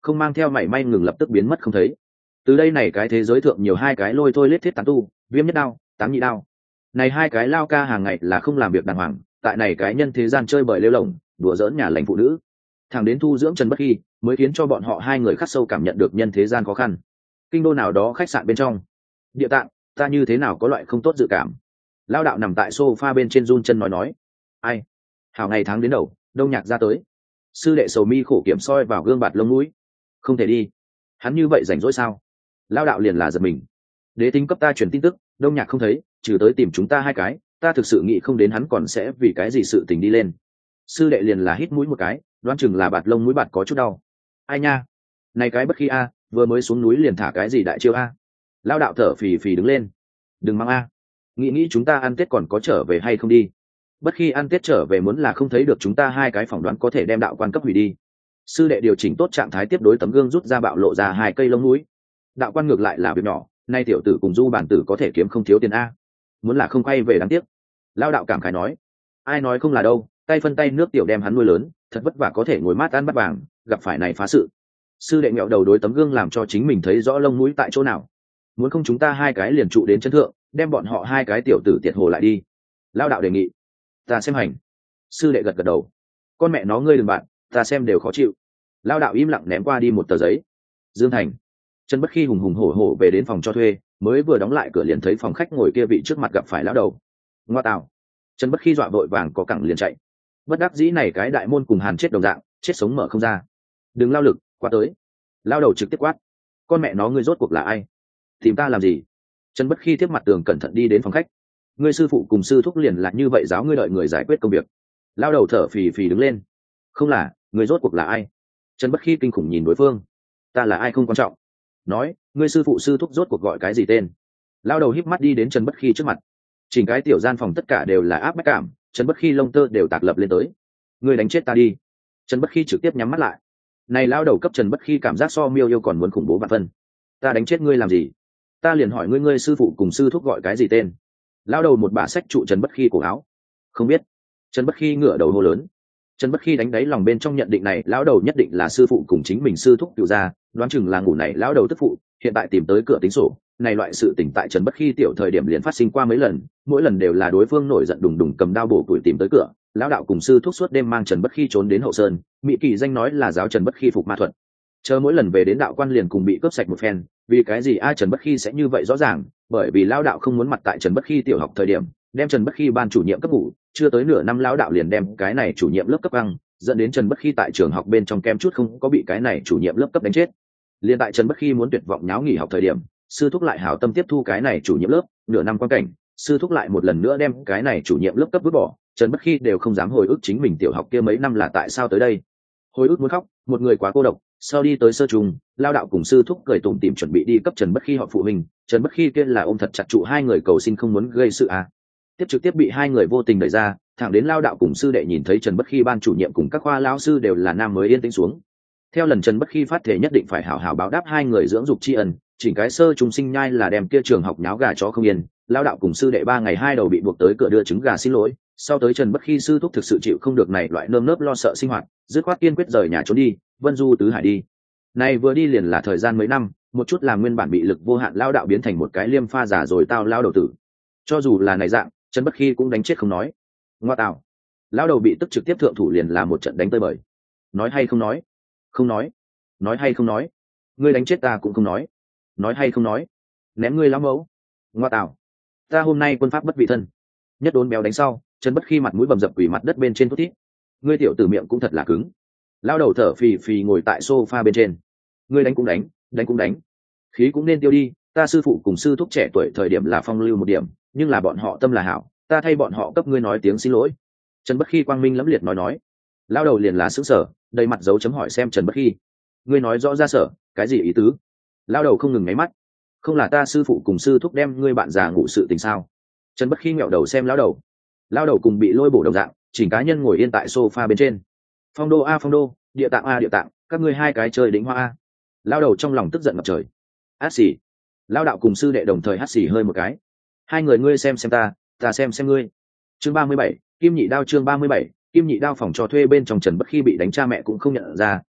không mang theo mảy may ngừng lập tức biến mất không thấy. Từ đây này cái thế giới thượng nhiều hai cái lôi thôi lết thiết tán tu, viêm nhất đao, tám nhị đao. Này hai cái lao ca hàng ngày là không làm việc đàng hoàng, tại này cái nhân thế gian chơi bời lêu lổng, đùa giỡn nhà lành phụ nữ. Thằng đến thu dưỡng Trần Bất Khi, mới khiến cho bọn họ hai người khắc sâu cảm nhận được nhân thế gian khó khăn. Kinh đô nào đó khách sạn bên trong, Địa Tạng, ta như thế nào có loại không tốt dự cảm. Lao đạo nằm tại sofa bên trên run chân nói nói, ai, hảo ngày tháng đến đầu, đông nhạc ra tới. Sư đệ sầu mi khổ kiểm soi vào gương bạt lông mũi, không thể đi, hắn như vậy rảnh rỗi sao? Lao đạo liền là giật mình. Đế tính cấp ta truyền tin tức, đông nhạc không thấy, trừ tới tìm chúng ta hai cái, ta thực sự nghĩ không đến hắn còn sẽ vì cái gì sự tình đi lên. Sư đệ liền là hít mũi một cái, đoán chừng là bạt lông mũi bạt có chút đau. Ai nha, này cái Bất Khi a, vừa mới xuống núi liền thả cái gì đại chiêu a. Lao đạo thở phì phì đứng lên, đừng mang a, nghĩ nghĩ chúng ta ăn tết còn có trở về hay không đi. Bất Khi ăn tết trở về muốn là không thấy được chúng ta hai cái phỏng đoán có thể đem đạo quan cấp hủy đi. Sư đệ điều chỉnh tốt trạng thái tiếp đối tấm gương rút ra bạo lộ ra hai cây lông mũi. Đạo quan ngược lại là việc nhỏ, nay tiểu tử cùng du bản tử có thể kiếm không thiếu tiền a, muốn là không quay về đáng tiếc. Lao đạo cảm khái nói, ai nói không là đâu, tay phân tay nước tiểu đem hắn nuôi lớn, thật vất vả có thể ngồi mát ăn bắt vàng, gặp phải này phá sự. Sư đệ nghẹo đầu đối tấm gương làm cho chính mình thấy rõ lông mũi tại chỗ nào. Muốn không chúng ta hai cái liền trụ đến chân thượng, đem bọn họ hai cái tiểu tử tiệt hồ lại đi. Lao đạo đề nghị, ta xem hành. Sư đệ gật gật đầu, con mẹ nó ngươi đừng bạn, ta xem đều khó chịu. Lao đạo im lặng ném qua đi một tờ giấy. Dương Thành. Trần Bất Khi hùng hùng hổ hổ về đến phòng cho thuê, mới vừa đóng lại cửa liền thấy phòng khách ngồi kia vị trước mặt gặp phải lão đầu. Ngoa tào. Trần Bất Khi dọa vội vàng có cẳng liền chạy. Bất đắc dĩ này cái đại môn cùng hàn chết đồng dạng, chết sống mở không ra. Đừng lao lực, quá tới. Lao đầu trực tiếp quát, con mẹ nó ngươi rốt cuộc là ai, tìm ta làm gì? Trần Bất Khi tiếp mặt tường cẩn thận đi đến phòng khách. Ngươi sư phụ cùng sư thúc liền là như vậy giáo ngươi đợi người giải quyết công việc. Lao đầu thở phì phì đứng lên. Không là, ngươi rốt cuộc là ai? Trần Bất Khi kinh khủng nhìn đối phương. Ta là ai không quan trọng. Nói, ngươi sư phụ sư thúc rốt cuộc gọi cái gì tên? Lao đầu híp mắt đi đến Trần Bất Khi trước mặt. Chỉnh cái tiểu gian phòng tất cả đều là áp bách cảm, Trần Bất Khi lông tơ đều tạc lập lên tới. Ngươi đánh chết ta đi. Trần Bất Khi trực tiếp nhắm mắt lại. Này lao đầu cấp Trần Bất Khi cảm giác so miêu yêu còn muốn khủng bố vạn phân. Ta đánh chết ngươi làm gì? Ta liền hỏi ngươi ngươi sư phụ cùng sư thúc gọi cái gì tên? Lao đầu một bả xách trụ Trần Bất Khi cổ áo. Không biết. Trần Bất Khi ngửa đầu hô lớn. Trần Bất Khi đánh đáy lòng bên trong nhận định này lão đầu nhất định là sư phụ cùng chính mình sư thúc tiểu ra, đoán chừng là ngủ này lão đầu tức phụ, hiện tại tìm tới cửa tính sổ. Này loại sự tình tại Trần Bất Khi tiểu thời điểm liền phát sinh qua mấy lần, mỗi lần đều là đối phương nổi giận đùng đùng cầm đao bổ củi tìm tới cửa. Lão đạo cùng sư thúc suốt đêm mang Trần Bất Khi trốn đến hậu sơn, mỹ kỳ danh nói là giáo Trần Bất Khi phục ma thuật. Chờ mỗi lần về đến đạo quan liền cùng bị cướp sạch một phen, vì cái gì ai Trần Bất Khi sẽ như vậy rõ ràng, bởi vì lão đạo không muốn mặt tại Trần Bất Khi tiểu học thời điểm, đem Trần Bất Khi ban chủ nhiệm cấp ngủ, chưa tới nửa năm lão đạo liền đem cái này chủ nhiệm lớp cấp băng, dẫn đến Trần Bất Khi tại trường học bên trong kem chút không có bị cái này chủ nhiệm lớp cấp đánh chết. Liên tại Trần Bất Khi muốn tuyệt vọng nháo nghỉ học thời điểm, sư thúc lại hảo tâm tiếp thu cái này chủ nhiệm lớp, nửa năm quan cảnh, sư thúc lại một lần nữa đem cái này chủ nhiệm lớp cấp vứt bỏ, Trần Bất Khi đều không dám hồi ức chính mình tiểu học kia mấy năm là tại sao tới đây. Hồi ức muốn khóc, một người quá cô độc, sau đi tới sơ trung, lao đạo cùng sư thúc cười tủm tỉm chuẩn bị đi cấp Trần Bất Khi họ phụ huynh, Trần Bất Khi kia là ôm thật chặt trụ hai người cầu xin không muốn gây sự à. Tiếp trực tiếp bị hai người vô tình đẩy ra, thẳng đến lao đạo cùng sư đệ nhìn thấy Trần Bất Khi ban chủ nhiệm cùng các khoa lão sư đều là nam mới yên tĩnh xuống. Theo lần Trần Bất Khi phát thể nhất định phải hảo hảo báo đáp hai người dưỡng dục tri ân, chỉnh cái sơ trung sinh nhai là đem kia trường học nháo gà chó không yên, lao đạo cùng sư đệ ba ngày hai đầu bị buộc tới cửa đưa trứng gà xin lỗi, sau tới Trần Bất Khi sư thúc thực sự chịu không được này loại nơm nớp lo sợ sinh hoạt, dứt khoát kiên quyết rời nhà trốn đi, vân du tứ hải đi. Này vừa đi liền là thời gian mấy năm, một chút làm nguyên bản bị lực vô hạn lao đạo biến thành một cái liêm pha giả rồi tao lao đầu tử. Cho dù là này dạng, Trần Bất Khi cũng đánh chết không nói. Ngoa tạo. Lao đầu bị tức trực tiếp thượng thủ liền là một trận đánh tơi bời. Nói hay không nói? Không nói. Nói hay không nói? Ngươi đánh chết ta cũng không nói. Nói hay không nói? Ném ngươi lắm mẫu. Ngoa tạo. Ta hôm nay quân pháp bất vị thân. Nhất đốn béo đánh sau, Trần Bất Khi mặt mũi bầm dập quỷ mặt đất bên trên thút thít. Ngươi tiểu tử miệng cũng thật là cứng. Lao đầu thở phì phì ngồi tại sofa bên trên. Ngươi đánh cũng đánh, đánh cũng đánh. Khí cũng nên tiêu đi, ta sư phụ cùng sư thúc trẻ tuổi thời điểm là phong lưu một điểm, nhưng là bọn họ tâm là hảo, ta thay bọn họ cấp ngươi nói tiếng xin lỗi. Trần Bất Khi quang minh lẫm liệt nói nói. Lao đầu liền là sững sờ, đầy mặt dấu chấm hỏi xem Trần Bất Khi. Ngươi nói rõ ra sở, cái gì ý tứ? Lao đầu không ngừng ngáy mắt. Không là ta sư phụ cùng sư thúc đem ngươi bạn già ngủ sự tình sao? Trần Bất Khi ngẹo đầu xem lão đầu. Lão đầu cùng bị lôi bổ đồng dạng, chỉnh cá nhân ngồi yên tại sofa bên trên. Phong đô a phong đô, địa tạng a địa tạng, các ngươi hai cái chơi đỉnh hoa a. Lão đầu trong lòng tức giận ngập trời. Át xì. Lão đạo cùng sư đệ đồng thời hắt xì hơi một cái. Hai người ngươi xem xem ta, ta xem xem ngươi. Chương ba mươi bảy, Kim Nhị Đao chương ba mươi bảy, Kim Nhị Đao phòng cho thuê bên trong Trần Bất Khi bị đánh cha mẹ cũng không nhận ra,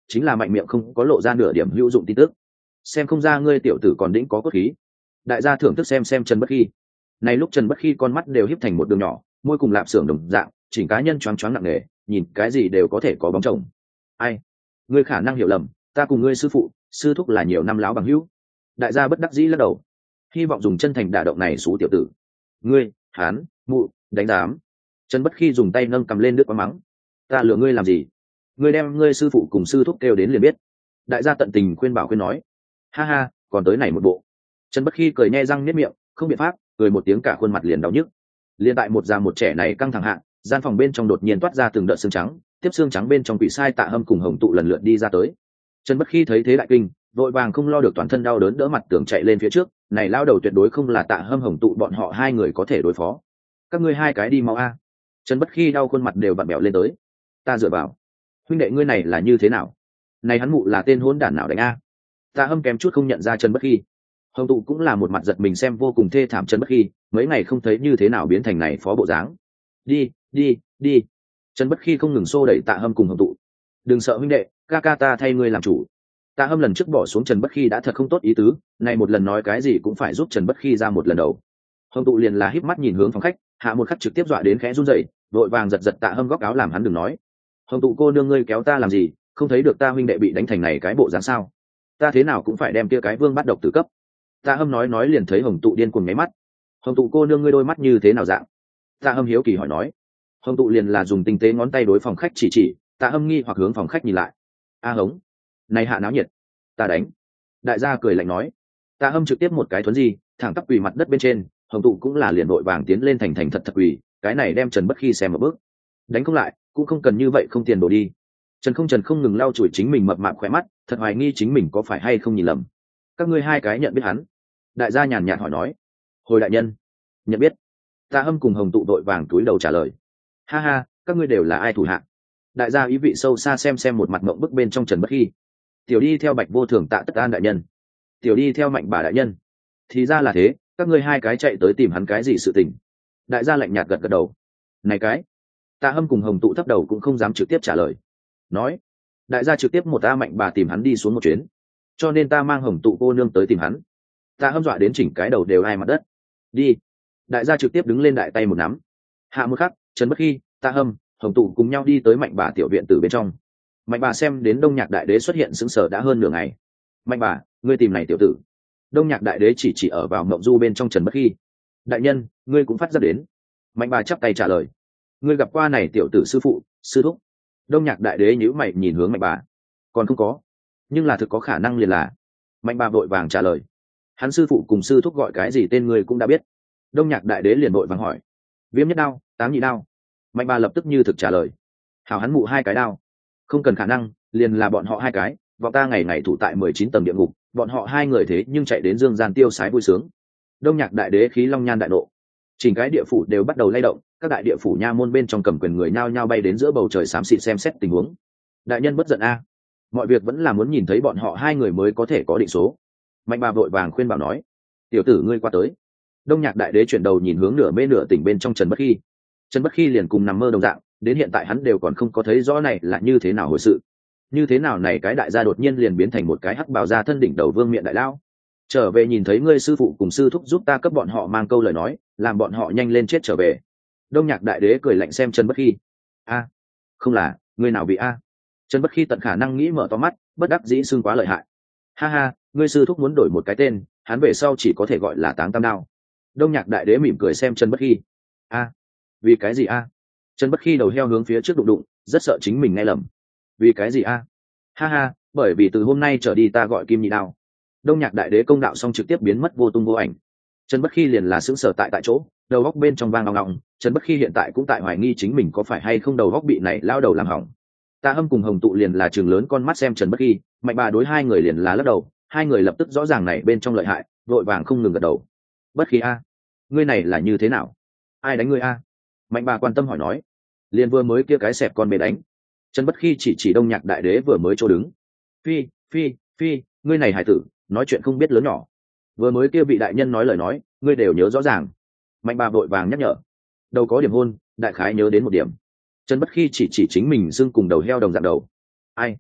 chính là mạnh miệng không có lộ ra nửa điểm hữu dụng tin tức. Xem không ra ngươi tiểu tử còn đĩnh có cốt khí. Đại gia thưởng thức xem xem Trần Bất Khi. Này lúc Trần Bất Khi con mắt đều híp thành một đường nhỏ, môi cùng lạp xưởng đồng dạng, chỉnh cá nhân choáng choáng nặng nề, nhìn cái gì đều có thể có bóng chồng. Ai? Ngươi khả năng hiểu lầm, ta cùng ngươi sư phụ, sư thúc là nhiều năm láo bằng hữu. Đại gia bất đắc dĩ lắc đầu, hy vọng dùng chân thành đả động này xú tiểu tử. Ngươi, hán, mụ, đánh đám. Trần Bất Khi dùng tay nâng cầm lên nước quá mắng. Ta lừa ngươi làm gì? Ngươi đem ngươi sư phụ cùng sư thúc kêu đến liền biết. Đại gia tận tình khuyên bảo khuyên nói. Ha ha, còn tới này một bộ. Trần Bất Khi cười nhe răng niết miệng, không biện pháp, cười một tiếng cả khuôn mặt liền đau nhức. Liên tại một già một trẻ này căng thẳng hạ, gian phòng bên trong đột nhiên toát ra từng đợt xương trắng, tiếp xương trắng bên trong quỷ sai Tạ Hâm cùng Hồng Tụ lần lượt đi ra tới. Trần Bất Khi thấy thế đại kinh, vội vàng không lo được toàn thân đau đớn đỡ mặt tường chạy lên phía trước, này lao đầu tuyệt đối không là Tạ Hâm Hồng Tụ bọn họ hai người có thể đối phó. Các ngươi hai cái đi mau a. Trần Bất Khi đau khuôn mặt đều vặn bẹo lên tới. Ta dựa vào. Huynh đệ ngươi này là như thế nào? Này hắn mụ là tên hỗn đản nào đánh a? Tạ Hâm kém chút không nhận ra Trần Bất Khi. Hồng Tụ cũng là một mặt giật mình xem vô cùng thê thảm Trần Bất Khi, mấy ngày không thấy như thế nào biến thành này phó bộ dáng. Đi, đi, đi. Trần Bất Khi không ngừng xô đẩy Tạ Hâm cùng Hồng Tụ. Đừng sợ huynh đệ, ca ca ta thay ngươi làm chủ. Tạ Hâm lần trước bỏ xuống Trần Bất Khi đã thật không tốt ý tứ, này một lần nói cái gì cũng phải giúp Trần Bất Khi ra một lần đầu. Hồng Tụ liền là híp mắt nhìn hướng phòng khách, hạ một khắc trực tiếp dọa đến khẽ run rẩy, vội vàng giật giật Tạ Hâm góc áo làm hắn đừng nói. Hồng Tụ cô nương ngươi kéo ta làm gì, không thấy được ta huynh đệ bị đánh thành này cái bộ dáng sao? Ta thế nào cũng phải đem kia cái vương bắt độc tử cấp. Tạ Hâm nói nói liền thấy Hồng Tụ điên cuồng nháy mắt. Hồng Tụ cô nương ngươi đôi mắt như thế nào dạng? Tạ Hâm hiếu kỳ hỏi nói. Hồng Tụ liền là dùng tinh tế ngón tay đối phòng khách chỉ chỉ, Tạ Hâm nghi hoặc hướng phòng khách nhìn lại. A Hống, này hạ náo nhiệt, ta đánh. Đại gia cười lạnh nói. Tạ Hâm trực tiếp một cái thuấn di, thẳng tắp quỳ mặt đất bên trên, Hồng Tụ cũng là liền đội vàng tiến lên thành thành thật thật quỳ, cái này đem Trần Bất Khi xem một bước. Đánh không lại, cũng không cần như vậy không tiền đổ đi. Trần Không Trần không ngừng lau chùi chính mình mập mạp khỏe mắt, thật hoài nghi chính mình có phải hay không nhìn lầm. Các ngươi hai cái nhận biết hắn? Đại gia nhàn nhạt hỏi nói. Hồi đại nhân, nhận biết. Tạ Hâm cùng Hồng Tụ đội vàng túi đầu trả lời. Ha ha, các ngươi đều là ai thủ hạ? Đại gia ý vị sâu xa xem xem một mặt ngậm bức bên trong Trần Bất Khi. Tiểu đi theo Bạch Vô Thường Tạ Tất An đại nhân. Tiểu đi theo Mạnh Bà đại nhân. Thì ra là thế, các ngươi hai cái chạy tới tìm hắn cái gì sự tình? Đại gia lạnh nhạt gật gật đầu. Này cái. Tạ Hâm cùng Hồng Tụ thấp đầu cũng không dám trực tiếp trả lời. Nói, đại gia trực tiếp một ta Mạnh Bà tìm hắn đi xuống một chuyến, cho nên ta mang Hồng Tụ cô nương tới tìm hắn. Tạ Hâm dọa đến chỉnh cái đầu đều ai mặt đất. Đi. Đại gia trực tiếp đứng lên đại tay một nắm. Hạ một khắc, Trần Bất Khi, Tạ Hâm, Hồng Tụ cùng nhau đi tới Mạnh Bà tiểu viện từ bên trong. Mạnh Bà xem đến Đông Nhạc đại đế xuất hiện sững sờ đã hơn nửa ngày. Mạnh Bà, ngươi tìm này tiểu tử? Đông Nhạc đại đế chỉ chỉ ở vào mộng du bên trong Trần Bất Khi. Đại nhân, ngươi cũng phát ra đến. Mạnh Bà chắp tay trả lời. Ngươi gặp qua này tiểu tử sư phụ, sư thúc? Đông Nhạc đại đế nhíu mày nhìn hướng Mạnh Bà. Còn không có, nhưng là thực có khả năng liền là. Mạnh Bà vội vàng trả lời. Hắn sư phụ cùng sư thúc gọi cái gì tên ngươi cũng đã biết. Đông Nhạc đại đế liền vội vàng hỏi. Viêm nhất đao, tám nhị đao. Mạnh Bà lập tức như thực trả lời. Hảo hắn mụ hai cái đao. Không cần khả năng, liền là bọn họ hai cái, vọng ta ngày ngày thủ tại mười chín tầng địa ngục, bọn họ hai người thế nhưng chạy đến dương gian tiêu sái vui sướng. Đông Nhạc đại đế khí long nhan đại nộ, chỉnh cái địa phủ đều bắt đầu lay động, các đại địa phủ nha môn bên trong cầm quyền người nhao nhao bay đến giữa bầu trời xám xịt xem xét tình huống. Đại nhân bất giận a, mọi việc vẫn là muốn nhìn thấy bọn họ hai người mới có thể có định số. Mạnh Bà vội vàng khuyên bảo nói. Tiểu tử ngươi qua tới. Đông Nhạc đại đế chuyển đầu nhìn hướng nửa mê nửa tỉnh bên trong Trần Bất Khi. Trần Bất Khi liền cùng nằm mơ đồng dạng, đến hiện tại hắn đều còn không có thấy rõ này là như thế nào hồi sự. Như thế nào này cái đại gia đột nhiên liền biến thành một cái hắc bào gia thân đỉnh đầu vương miện đại lao. Trở về nhìn thấy ngươi sư phụ cùng sư thúc giúp ta cấp bọn họ mang câu lời nói, làm bọn họ nhanh lên chết trở về. Đông Nhạc đại đế cười lạnh xem Trần Bất Khi. A, không là, ngươi nào bị a? Trần Bất Khi tận khả năng nghĩ mở to mắt, bất đắc dĩ xưng quá lợi hại. Ha ha, ngươi sư thúc muốn đổi một cái tên, hắn về sau chỉ có thể gọi là Táng Tam Đao. Đông Nhạc đại đế mỉm cười xem Trần Bất Khi. A, vì cái gì a? Trần Bất Khi đầu heo hướng phía trước đụng đụng, rất sợ chính mình nghe lầm. Vì cái gì a? Ha ha, bởi vì từ hôm nay trở đi ta gọi Kim Nhị Đao. Đông Nhạc đại đế công đạo xong trực tiếp biến mất vô tung vô ảnh. Trần Bất Khi liền là sững sờ tại tại chỗ, đầu góc bên trong vang ngọng ngọng. Trần Bất Khi hiện tại cũng tại hoài nghi chính mình có phải hay không đầu góc bị này lao đầu làm hỏng. Tạ Hâm cùng Hồng Tụ liền là trường lớn con mắt xem Trần Bất Khi, Mạnh Bà đối hai người liền là lắc đầu, hai người lập tức rõ ràng này bên trong lợi hại, vội vàng không ngừng gật đầu. Bất Khi a, ngươi này là như thế nào? Ai đánh ngươi a? Mạnh Bà quan tâm hỏi nói. Liền vừa mới kia cái xẹp con bê đánh. Trần Bất Khi chỉ chỉ Đông Nhạc đại đế vừa mới chỗ đứng. Phi, phi, phi, ngươi này hải tử, nói chuyện không biết lớn nhỏ. Vừa mới kia vị đại nhân nói lời nói, ngươi đều nhớ rõ ràng. Mạnh Bà vội vàng nhắc nhở. Đầu có điểm hôn, đại khái nhớ đến một điểm. Trần Bất Khi chỉ chỉ chính mình xưng cùng đầu heo đồng dạng đầu. Ai?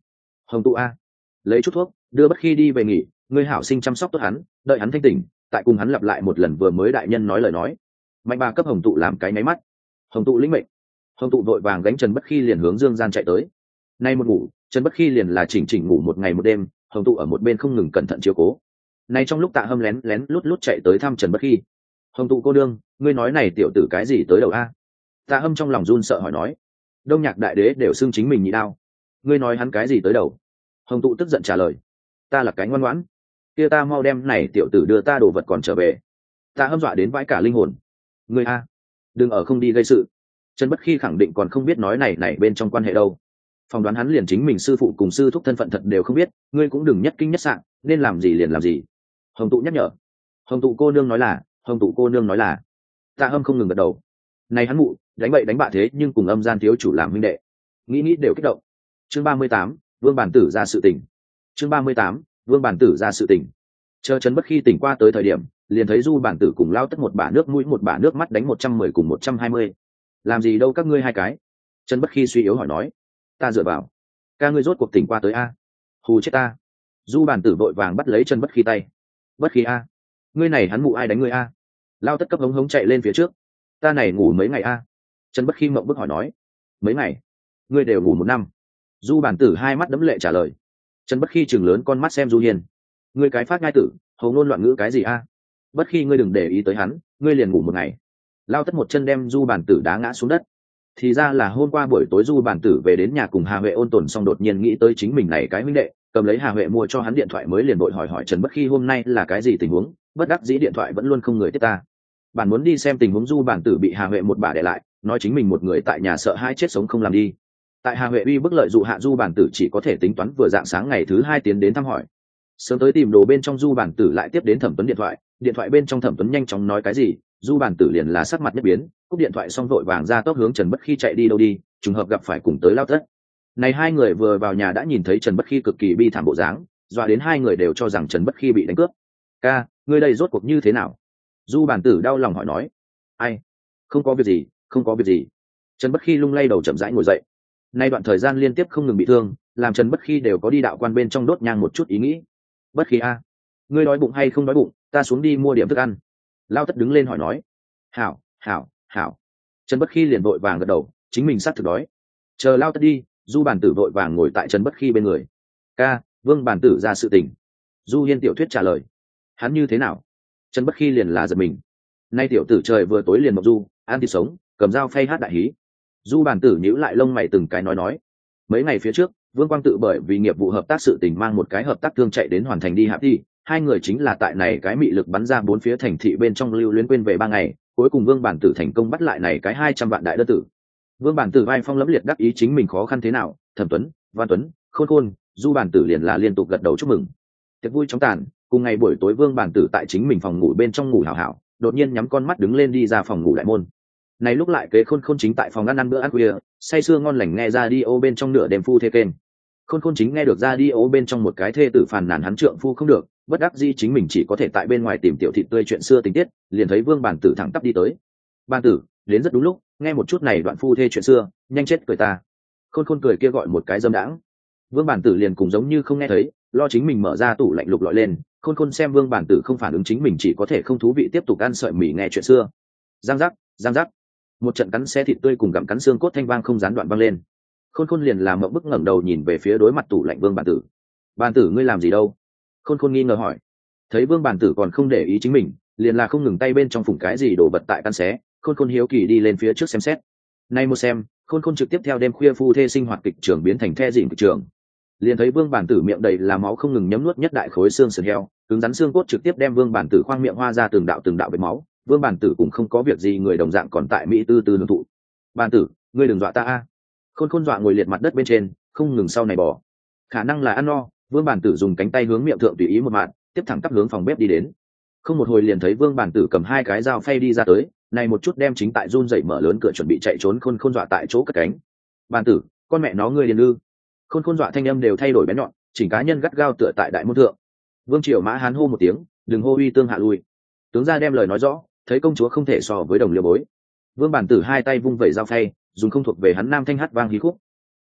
Hồng tụ a, lấy chút thuốc đưa Bất Khi đi về nghỉ, ngươi hảo sinh chăm sóc tốt hắn, đợi hắn thanh tỉnh tại cùng hắn lặp lại một lần vừa mới đại nhân nói lời nói. Mạnh bà cấp hồng tụ làm cái nháy mắt. Hồng tụ lĩnh mệnh. Hồng tụ vội vàng gánh Trần Bất Khi liền hướng dương gian chạy tới. Nay một ngủ, Trần Bất Khi liền là chỉnh chỉnh ngủ một ngày một đêm, hồng tụ ở một bên không ngừng cẩn thận chiếu cố. Nay trong lúc Tạ Hâm lén lén lút lút chạy tới thăm Trần Bất Khi. Hồng tụ cô đương, ngươi nói này tiểu tử cái gì tới đầu a? Tạ Hâm trong lòng run sợ hỏi nói. Đông Nhạc đại đế đều xưng chính mình nhị đao, ngươi nói hắn cái gì tới đầu? Hồng tụ tức giận trả lời. Ta là cái ngoan ngoãn, kia ta mau đem này tiểu tử đưa ta đồ vật còn trở về. Tạ Hâm dọa đến vãi cả linh hồn. Ngươi a, đừng ở không đi gây sự. Trần Bất Khi khẳng định còn không biết nói này này bên trong quan hệ đâu. Phỏng đoán hắn liền chính mình sư phụ cùng sư thúc thân phận thật đều không biết, ngươi cũng đừng nhất kinh nhất sạn, nên làm gì liền làm gì. Hồng tụ nhắc nhở. Hồng tụ cô nương nói là, hồng tụ cô nương nói là. Tạ Hâm không ngừng gật đầu. Này hắn mụ, đánh bậy đánh bạ thế nhưng cùng âm gian thiếu chủ làm huynh đệ, nghĩ nghĩ đều kích động. Chương ba mươi tám, Vương Bản Tử ra sự tình. Chương ba mươi tám, Vương Bản Tử ra sự tình. Chờ Trần Bất Khi tỉnh qua tới thời điểm, liền thấy Du Bản Tử cùng Lao Tất một bả nước mũi một bả nước mắt đánh một trăm mười cùng một trăm hai mươi. Làm gì đâu các ngươi hai cái? Trần Bất Khi suy yếu hỏi nói. Ta dựa vào. Ca ngươi rốt cuộc tỉnh qua tới a? Hù chết ta. Du Bản Tử vội vàng bắt lấy Trần Bất Khi tay. Bất Khi a, ngươi này hắn mụ ai đánh ngươi a? Lao Tất cấp hống hống chạy lên phía trước. Ta này ngủ mấy ngày a? Trần Bất Khi mộng bức hỏi nói. Mấy ngày? Ngươi đều ngủ một năm. Du Bản Tử hai mắt đẫm lệ trả lời. Trần Bất Khi chừng lớn con mắt xem Du Hiên. Ngươi cái phát ngai tử, hầu ngôn loạn ngữ cái gì a? Bất Khi ngươi đừng để ý tới hắn, ngươi liền ngủ một ngày. Lao Tất một chân đem Du Bản Tử đá ngã xuống đất. Thì ra là hôm qua buổi tối Du Bản Tử về đến nhà cùng Hà Huệ ôn tồn xong đột nhiên nghĩ tới chính mình này cái huynh đệ, cầm lấy Hà Huệ mua cho hắn điện thoại mới liền vội hỏi hỏi Trần Bất Khi hôm nay là cái gì tình huống, bất đắc dĩ điện thoại vẫn luôn không người tiếp ta. Bản muốn đi xem tình huống Du Bản Tử bị Hà Huệ một bà để lại, nói chính mình một người tại nhà sợ hai chết sống không làm đi. Tại Hà Huệ uy bức lợi dụ hạ Du Bản Tử chỉ có thể tính toán vừa dạng sáng ngày thứ hai tiến đến thăm hỏi. Sớm tới tìm đồ bên trong Du Bản Tử lại tiếp đến Thẩm Tuấn điện thoại, điện thoại bên trong Thẩm Tuấn nhanh chóng nói cái gì, Du Bản Tử liền là sắc mặt nhất biến, cúp điện thoại xong vội vàng ra tốc hướng Trần Bất Khi chạy đi đâu đi, trùng hợp gặp phải cùng tới Lao Tất. Này hai người vừa vào nhà đã nhìn thấy Trần Bất Khi cực kỳ bi thảm bộ dáng, dọa đến hai người đều cho rằng Trần Bất Khi bị đánh cướp. Ca, ngươi đây rốt cuộc như thế nào? Du Bản Tử đau lòng hỏi nói. Ai? Không có việc gì, không có việc gì. Trần Bất Khi lung lay đầu chậm rãi ngồi dậy. Nay đoạn thời gian liên tiếp không ngừng bị thương, làm Trần Bất Khi đều có đi đạo quan bên trong đốt nhang một chút ý nghĩ. Bất Khi a, ngươi đói bụng hay không đói bụng, ta xuống đi mua điểm thức ăn. Lao Tất đứng lên hỏi nói. Hảo, hảo, hảo. Trần Bất Khi liền vội vàng gật đầu, chính mình xác thực đói. Chờ Lao Tất đi, Du Bản Tử vội vàng ngồi tại Trần Bất Khi bên người. Ca, Vương Bản Tử ra sự tình. Du Hiên tiểu thuyết trả lời. Hắn như thế nào? Trần Bất Khi liền là giật mình. Nay tiểu tử trời vừa tối liền mọc du, ăn thịt sống, cầm dao phay hát đại hí. Du Bản Tử nhíu lại lông mày từng cái nói nói. Mấy ngày phía trước, Vương Quang Tự bởi vì nghiệp vụ hợp tác sự tình mang một cái hợp tác thương chạy đến hoàn thành đi hạp đi, hai người chính là tại này cái mị lực bắn ra bốn phía thành thị bên trong lưu luyến quên về ba ngày, cuối cùng Vương Bản Tử thành công bắt lại này cái hai trăm vạn đại đơn tử. Vương Bản Tử vai phong lẫm liệt đắc ý chính mình khó khăn thế nào, Thẩm Tuấn, Văn Tuấn, Khôn Khôn, Du Bản Tử liền là liên tục gật đầu chúc mừng. Tiệc vui chóng tàn, cùng ngày buổi tối Vương Bản Tử tại chính mình phòng ngủ bên trong ngủ hảo hảo, đột nhiên nhắm con mắt đứng lên đi ra phòng ngủ đại môn. Này lúc lại kế Khôn Khôn chính tại phòng ăn ăn bữa ăn khuya, say sưa ngon lành nghe radio bên trong nửa đêm phu thê kênh. Khôn Khôn chính nghe được radio bên trong một cái thê tử phàn nàn hắn trượng phu không được, bất đắc dĩ chính mình chỉ có thể tại bên ngoài tìm tiểu thịt tươi chuyện xưa tình tiết, liền thấy Vương Bản Tử thẳng tắp đi tới. Bản Tử, đến rất đúng lúc, nghe một chút này đoạn phu thê chuyện xưa, nhanh chết cười ta. Khôn Khôn cười kia gọi một cái dâm đãng. Vương Bản Tử liền cùng giống như không nghe thấy, lo chính mình mở ra tủ lạnh lục lọi lên. Khôn Khôn xem Vương Bản Tử không phản ứng chính mình chỉ có thể không thú vị tiếp tục ăn sợi mì nghe chuyện xưa. Giang giác, giang giác. Một trận cắn xé thịt tươi cùng gặm cắn xương cốt thanh vang không gián đoạn vang lên. Khôn Khôn liền làm mộng bức ngẩng đầu nhìn về phía đối mặt tủ lạnh Vương Bản Tử. Bản Tử ngươi làm gì đâu? Khôn Khôn nghi ngờ hỏi. Thấy Vương Bản Tử còn không để ý chính mình, liền là không ngừng tay bên trong phủng cái gì đổ vật tại cắn xé. Khôn Khôn hiếu kỳ đi lên phía trước xem xét. Nay một xem, Khôn Khôn trực tiếp theo đêm khuya phu thê sinh hoạt kịch trường biến thành the dịnh kịch trường. Liền thấy Vương Bản Tử miệng đầy là máu không ngừng nhấm nuốt nhất đại khối xương sườn heo, cứng rắn xương cốt trực tiếp đem Vương Bản Tử khoang miệng hoa ra từng đạo từng đạo vết máu. Vương Bản Tử cũng không có việc gì người đồng dạng còn tại mỹ tư tư hưởng thụ. Bản Tử, ngươi đừng dọa ta a. Khôn Khôn dọa ngồi liệt mặt đất bên trên, không ngừng sau này bỏ. Khả năng là ăn no, Vương Bản Tử dùng cánh tay hướng miệng thượng tùy ý một mạt, tiếp thẳng tắp hướng phòng bếp đi đến. Không một hồi liền thấy Vương Bản Tử cầm hai cái dao phay đi ra tới, này một chút đem chính tại run rẩy mở lớn cửa chuẩn bị chạy trốn Khôn Khôn dọa tại chỗ cất cánh. Bản Tử, con mẹ nó ngươi điên ư? Khôn Khôn dọa thanh âm đều thay đổi bén nhọn, chỉnh cá nhân gắt gao tựa tại đại môn thượng. Vương Triều Mã hán hô một tiếng, đừng hô uy tương hạ lui. Tướng gia đem lời nói rõ, thấy công chúa không thể so với đồng liêu bối. Vương Bản Tử hai tay vung vẩy dao phay, dùng không thuộc về hắn nam thanh hát vang hí khúc.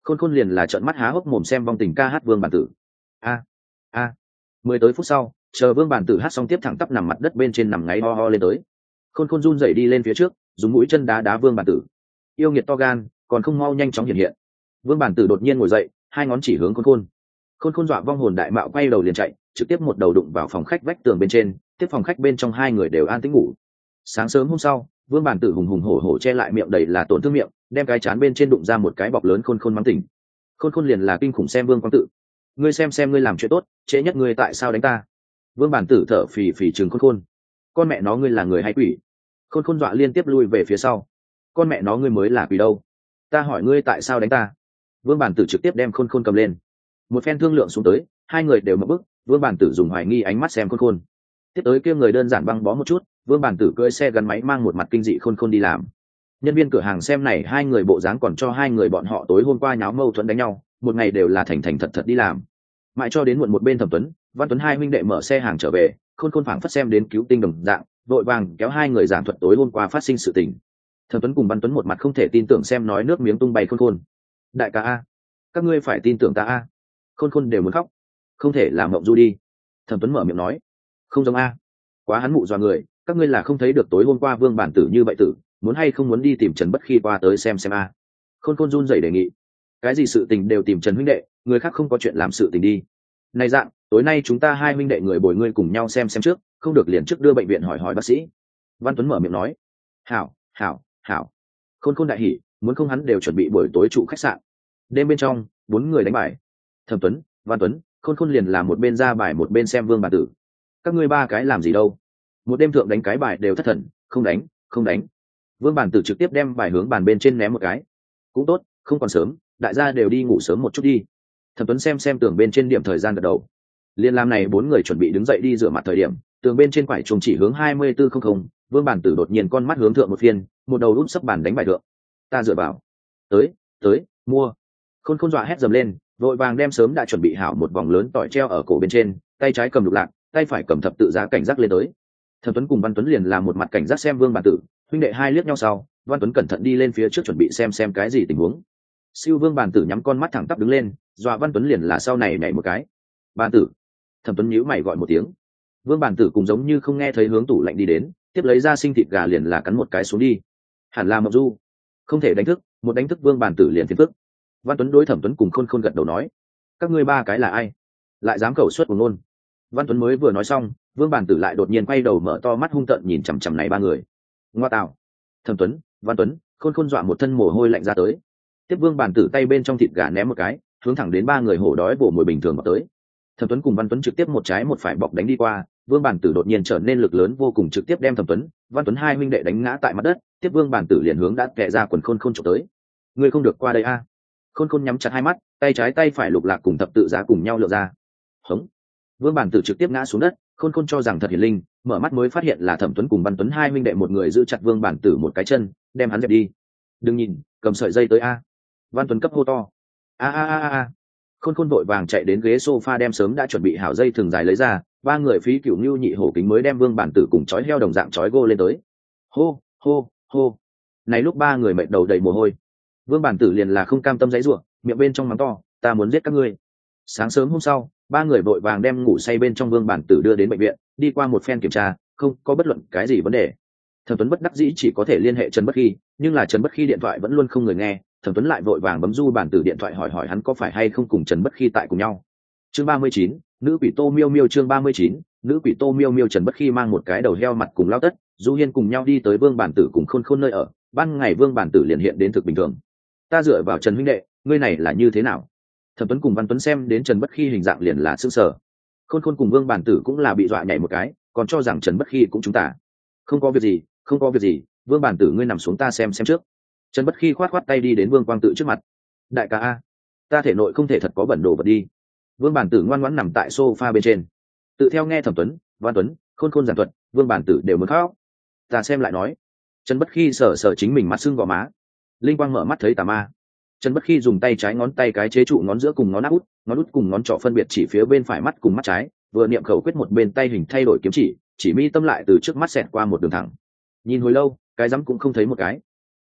Khôn Khôn liền là trợn mắt há hốc mồm xem vong tình ca hát Vương Bản Tử. A a mười tới phút sau, chờ Vương Bản Tử hát xong tiếp thẳng tắp nằm mặt đất bên trên nằm ngáy ho ho lên tới. Khôn Khôn run rẩy đi lên phía trước, dùng mũi chân đá đá Vương Bản Tử. Yêu nghiệt to gan, còn không mau nhanh chóng hiện hiện. Vương Bản Tử đột nhiên ngồi dậy, hai ngón chỉ hướng Khôn Khôn. Khôn Khôn dọa vong hồn đại mạo quay đầu liền chạy, trực tiếp một đầu đụng vào phòng khách vách tường bên trên, tiếp phòng khách bên trong hai người đều an tĩnh ngủ. Sáng sớm hôm sau, Vương Bản Tử hùng hùng hổ hổ che lại miệng đầy là tổn thương miệng, đem cái chán bên trên đụng ra một cái bọc lớn. Khôn Khôn mắng tỉnh. Khôn Khôn liền là kinh khủng xem Vương Quang Tự. Ngươi xem xem ngươi làm chuyện tốt, trễ nhất ngươi tại sao đánh ta? Vương Bản Tử thở phì phì trừng Khôn Khôn. Con mẹ nó ngươi là người hay quỷ? Khôn Khôn dọa liên tiếp lui về phía sau. Con mẹ nó ngươi mới là quỷ đâu? Ta hỏi ngươi tại sao đánh ta? Vương Bản Tử trực tiếp đem Khôn Khôn cầm lên. Một phen thương lượng xuống tới, hai người đều mở bức. Vương Bản Tử dùng hoài nghi ánh mắt xem Khôn Khôn. Tiếp tới kia người đơn giản băng bó một chút, Vương Bản Tử cưỡi xe gắn máy mang một mặt kinh dị Khôn Khôn đi làm. Nhân viên cửa hàng xem này hai người bộ dáng còn cho hai người bọn họ tối hôm qua nháo mâu thuẫn đánh nhau, một ngày đều là thành thành thật thật đi làm. Mãi cho đến muộn một bên Thẩm Tuấn, Văn Tuấn hai huynh đệ mở xe hàng trở về, Khôn Khôn phảng phất xem đến cứu tinh đồng dạng, vội vàng kéo hai người giảng thuật tối hôm qua phát sinh sự tình. Thẩm Tuấn cùng Văn Tuấn một mặt không thể tin tưởng xem nói nước miếng tung bay Khôn Khôn. Đại ca a, các ngươi phải tin tưởng ta a. Khôn Khôn đều muốn khóc. Không thể làm mộng du đi. Thẩm Tuấn mở miệng nói. Không giống a. Quá hắn mụ dọa người, các ngươi là không thấy được tối hôm qua Vương Bản Tử như vậy tử, muốn hay không muốn đi tìm Trần Bất Khi qua tới xem xem a. Khôn Khôn run rẩy đề nghị. Cái gì sự tình đều tìm Trần huynh đệ, người khác không có chuyện làm sự tình đi. Này dạng, tối nay chúng ta hai huynh đệ người bồi ngươi cùng nhau xem xem trước, không được liền trước đưa bệnh viện hỏi hỏi bác sĩ. Văn Tuấn mở miệng nói. Hảo, hảo, hảo. Khôn Khôn đại hỉ, muốn không hắn đều chuẩn bị buổi tối trụ khách sạn. Đêm bên trong, bốn người đánh bài. Thẩm Tuấn, Văn Tuấn, Khôn Khôn liền làm một bên ra bài một bên xem Vương Bản Tử. Các ngươi ba cái làm gì đâu? Một đêm thượng đánh cái bài đều thất thần, không đánh, không đánh. Vương Bản Tử trực tiếp đem bài hướng bàn bên trên ném một cái. Cũng tốt, không còn sớm, đại gia đều đi ngủ sớm một chút đi. Thẩm Tuấn xem xem tường bên trên điểm thời gian gật đầu. Liên làm này bốn người chuẩn bị đứng dậy đi rửa mặt thời điểm, tường bên trên quải trùng chỉ hướng hai mươi tư không không, Vương Bản Tử đột nhiên con mắt hướng thượng một phiên, một đầu úp sấp bàn đánh bài thượng. Ta dựa vào. Tới, tới, mua. Khôn Khôn dọa hét dầm lên, vội vàng đem sớm đã chuẩn bị hảo một vòng lớn tỏi treo ở cổ bên trên, tay trái cầm lục lạc, tay phải cầm thập tự giá cảnh giác lên tới. Thẩm Tuấn cùng Văn Tuấn liền làm một mặt cảnh giác xem Vương Bản Tử, huynh đệ hai liếc nhau sau, Văn Tuấn cẩn thận đi lên phía trước chuẩn bị xem xem cái gì tình huống. Siêu Vương Bản Tử nhắm con mắt thẳng tắp đứng lên, dọa Văn Tuấn liền là sau này nhảy một cái. Bản Tử. Thẩm Tuấn nhíu mày gọi một tiếng. Vương Bản Tử cũng giống như không nghe thấy hướng tủ lạnh đi đến, tiếp lấy ra sinh thịt gà liền là cắn một cái xuống đi. Hẳn là Mộng Du, không thể đánh thức, một đánh thức Vương Bản Tử liền phiền phức. Văn Tuấn đối Thẩm Tuấn cùng Khôn Khôn gật đầu nói, các ngươi ba cái là ai, lại dám khẩu suất của ngôn. Văn Tuấn mới vừa nói xong, Vương Bản Tử lại đột nhiên quay đầu mở to mắt hung tợn nhìn chằm chằm này ba người. Ngoa tạo. Thẩm Tuấn, Văn Tuấn, Khôn Khôn dọa một thân mồ hôi lạnh ra tới. Tiếp Vương Bản Tử tay bên trong thịt gà ném một cái, hướng thẳng đến ba người hổ đói vồ mồi bình thường vào tới. Thẩm Tuấn cùng Văn Tuấn trực tiếp một trái một phải bọc đánh đi qua, Vương Bản Tử đột nhiên trở nên lực lớn vô cùng, trực tiếp đem Thẩm Tuấn, Văn Tuấn hai huynh đệ đánh ngã tại mặt đất. Tiếp Vương Bản Tử liền hướng đã kẹ ra quần Khôn Khôn chụp tới. Ngươi không được qua đây a. Khôn Khôn nhắm chặt hai mắt, tay trái tay phải lục lạc cùng thập tự giá cùng nhau lựa ra. Hống. Vương Bản Tử trực tiếp ngã xuống đất, Khôn Khôn cho rằng thật hiển linh, mở mắt mới phát hiện là Thẩm Tuấn cùng Văn Tuấn hai huynh đệ một người giữ chặt Vương Bản Tử một cái chân, đem hắn dẹp đi. Đừng nhìn, cầm sợi dây tới a. Văn Tuấn cấp hô to. A a a a. Khôn Khôn vội vàng chạy đến ghế sofa đem sớm đã chuẩn bị hảo dây thừng dài lấy ra, ba người phí cửu nưu nhị hổ kính mới đem Vương Bản Tử cùng chói heo đồng dạng chói gô lên tới. Hô, hô, hô. Này lúc ba người mệt đầu đầy mồ hôi. Vương Bản Tử liền là không cam tâm giãy giụa, miệng bên trong mắng to, ta muốn giết các ngươi. Sáng sớm hôm sau, ba người vội vàng đem ngủ say bên trong Vương Bản Tử đưa đến bệnh viện, đi qua một phen kiểm tra, không có bất luận cái gì vấn đề. Thẩm Tuấn bất đắc dĩ chỉ có thể liên hệ Trần Bất Khi, nhưng là Trần Bất Khi điện thoại vẫn luôn không người nghe, Thẩm Tuấn lại vội vàng bấm Du Bản Tử điện thoại hỏi hỏi hắn có phải hay không cùng Trần Bất Khi tại cùng nhau. Chương ba mươi chín, nữ quỷ Tô Miêu Miêu. Chương ba mươi chín, nữ quỷ Tô Miêu Miêu. Trần Bất Khi mang một cái đầu heo mặt cùng lao tất, Du Hiên cùng nhau đi tới Vương Bản Tử cùng Khôn Khôn nơi ở, ban ngày Vương Bản Tử liền hiện đến thực bình thường. Ta dựa vào Trần huynh đệ, ngươi này là như thế nào? Thẩm Tuấn cùng Văn Tuấn xem đến Trần Bất Khi hình dạng liền là sững sờ. Khôn Khôn cùng Vương Bản Tử cũng là bị dọa nhảy một cái, còn cho rằng Trần Bất Khi cũng chúng ta. Không có việc gì, không có việc gì, Vương Bản Tử ngươi nằm xuống ta xem xem trước. Trần Bất Khi khoát khoát tay đi đến Vương Quang Tự trước mặt. Đại ca a, ta thể nội không thể thật có bẩn đồ vật đi. Vương Bản Tử ngoan ngoãn nằm tại sofa bên trên. Tự theo nghe Thẩm Tuấn, Văn Tuấn, Khôn Khôn giảng thuật, Vương Bản Tử đều muốn khóc. Ta xem lại nói. Trần Bất Khi sờ sờ chính mình mặt sưng gò má. Linh quang mở mắt thấy tà ma. Trần Bất Khi dùng tay trái ngón tay cái chế trụ ngón giữa cùng ngón áp út, ngón út cùng ngón trỏ phân biệt chỉ phía bên phải mắt cùng mắt trái, vừa niệm khẩu quyết một bên tay hình thay đổi kiếm chỉ, chỉ mi tâm lại từ trước mắt xẹt qua một đường thẳng. Nhìn hồi lâu, cái rắm cũng không thấy một cái.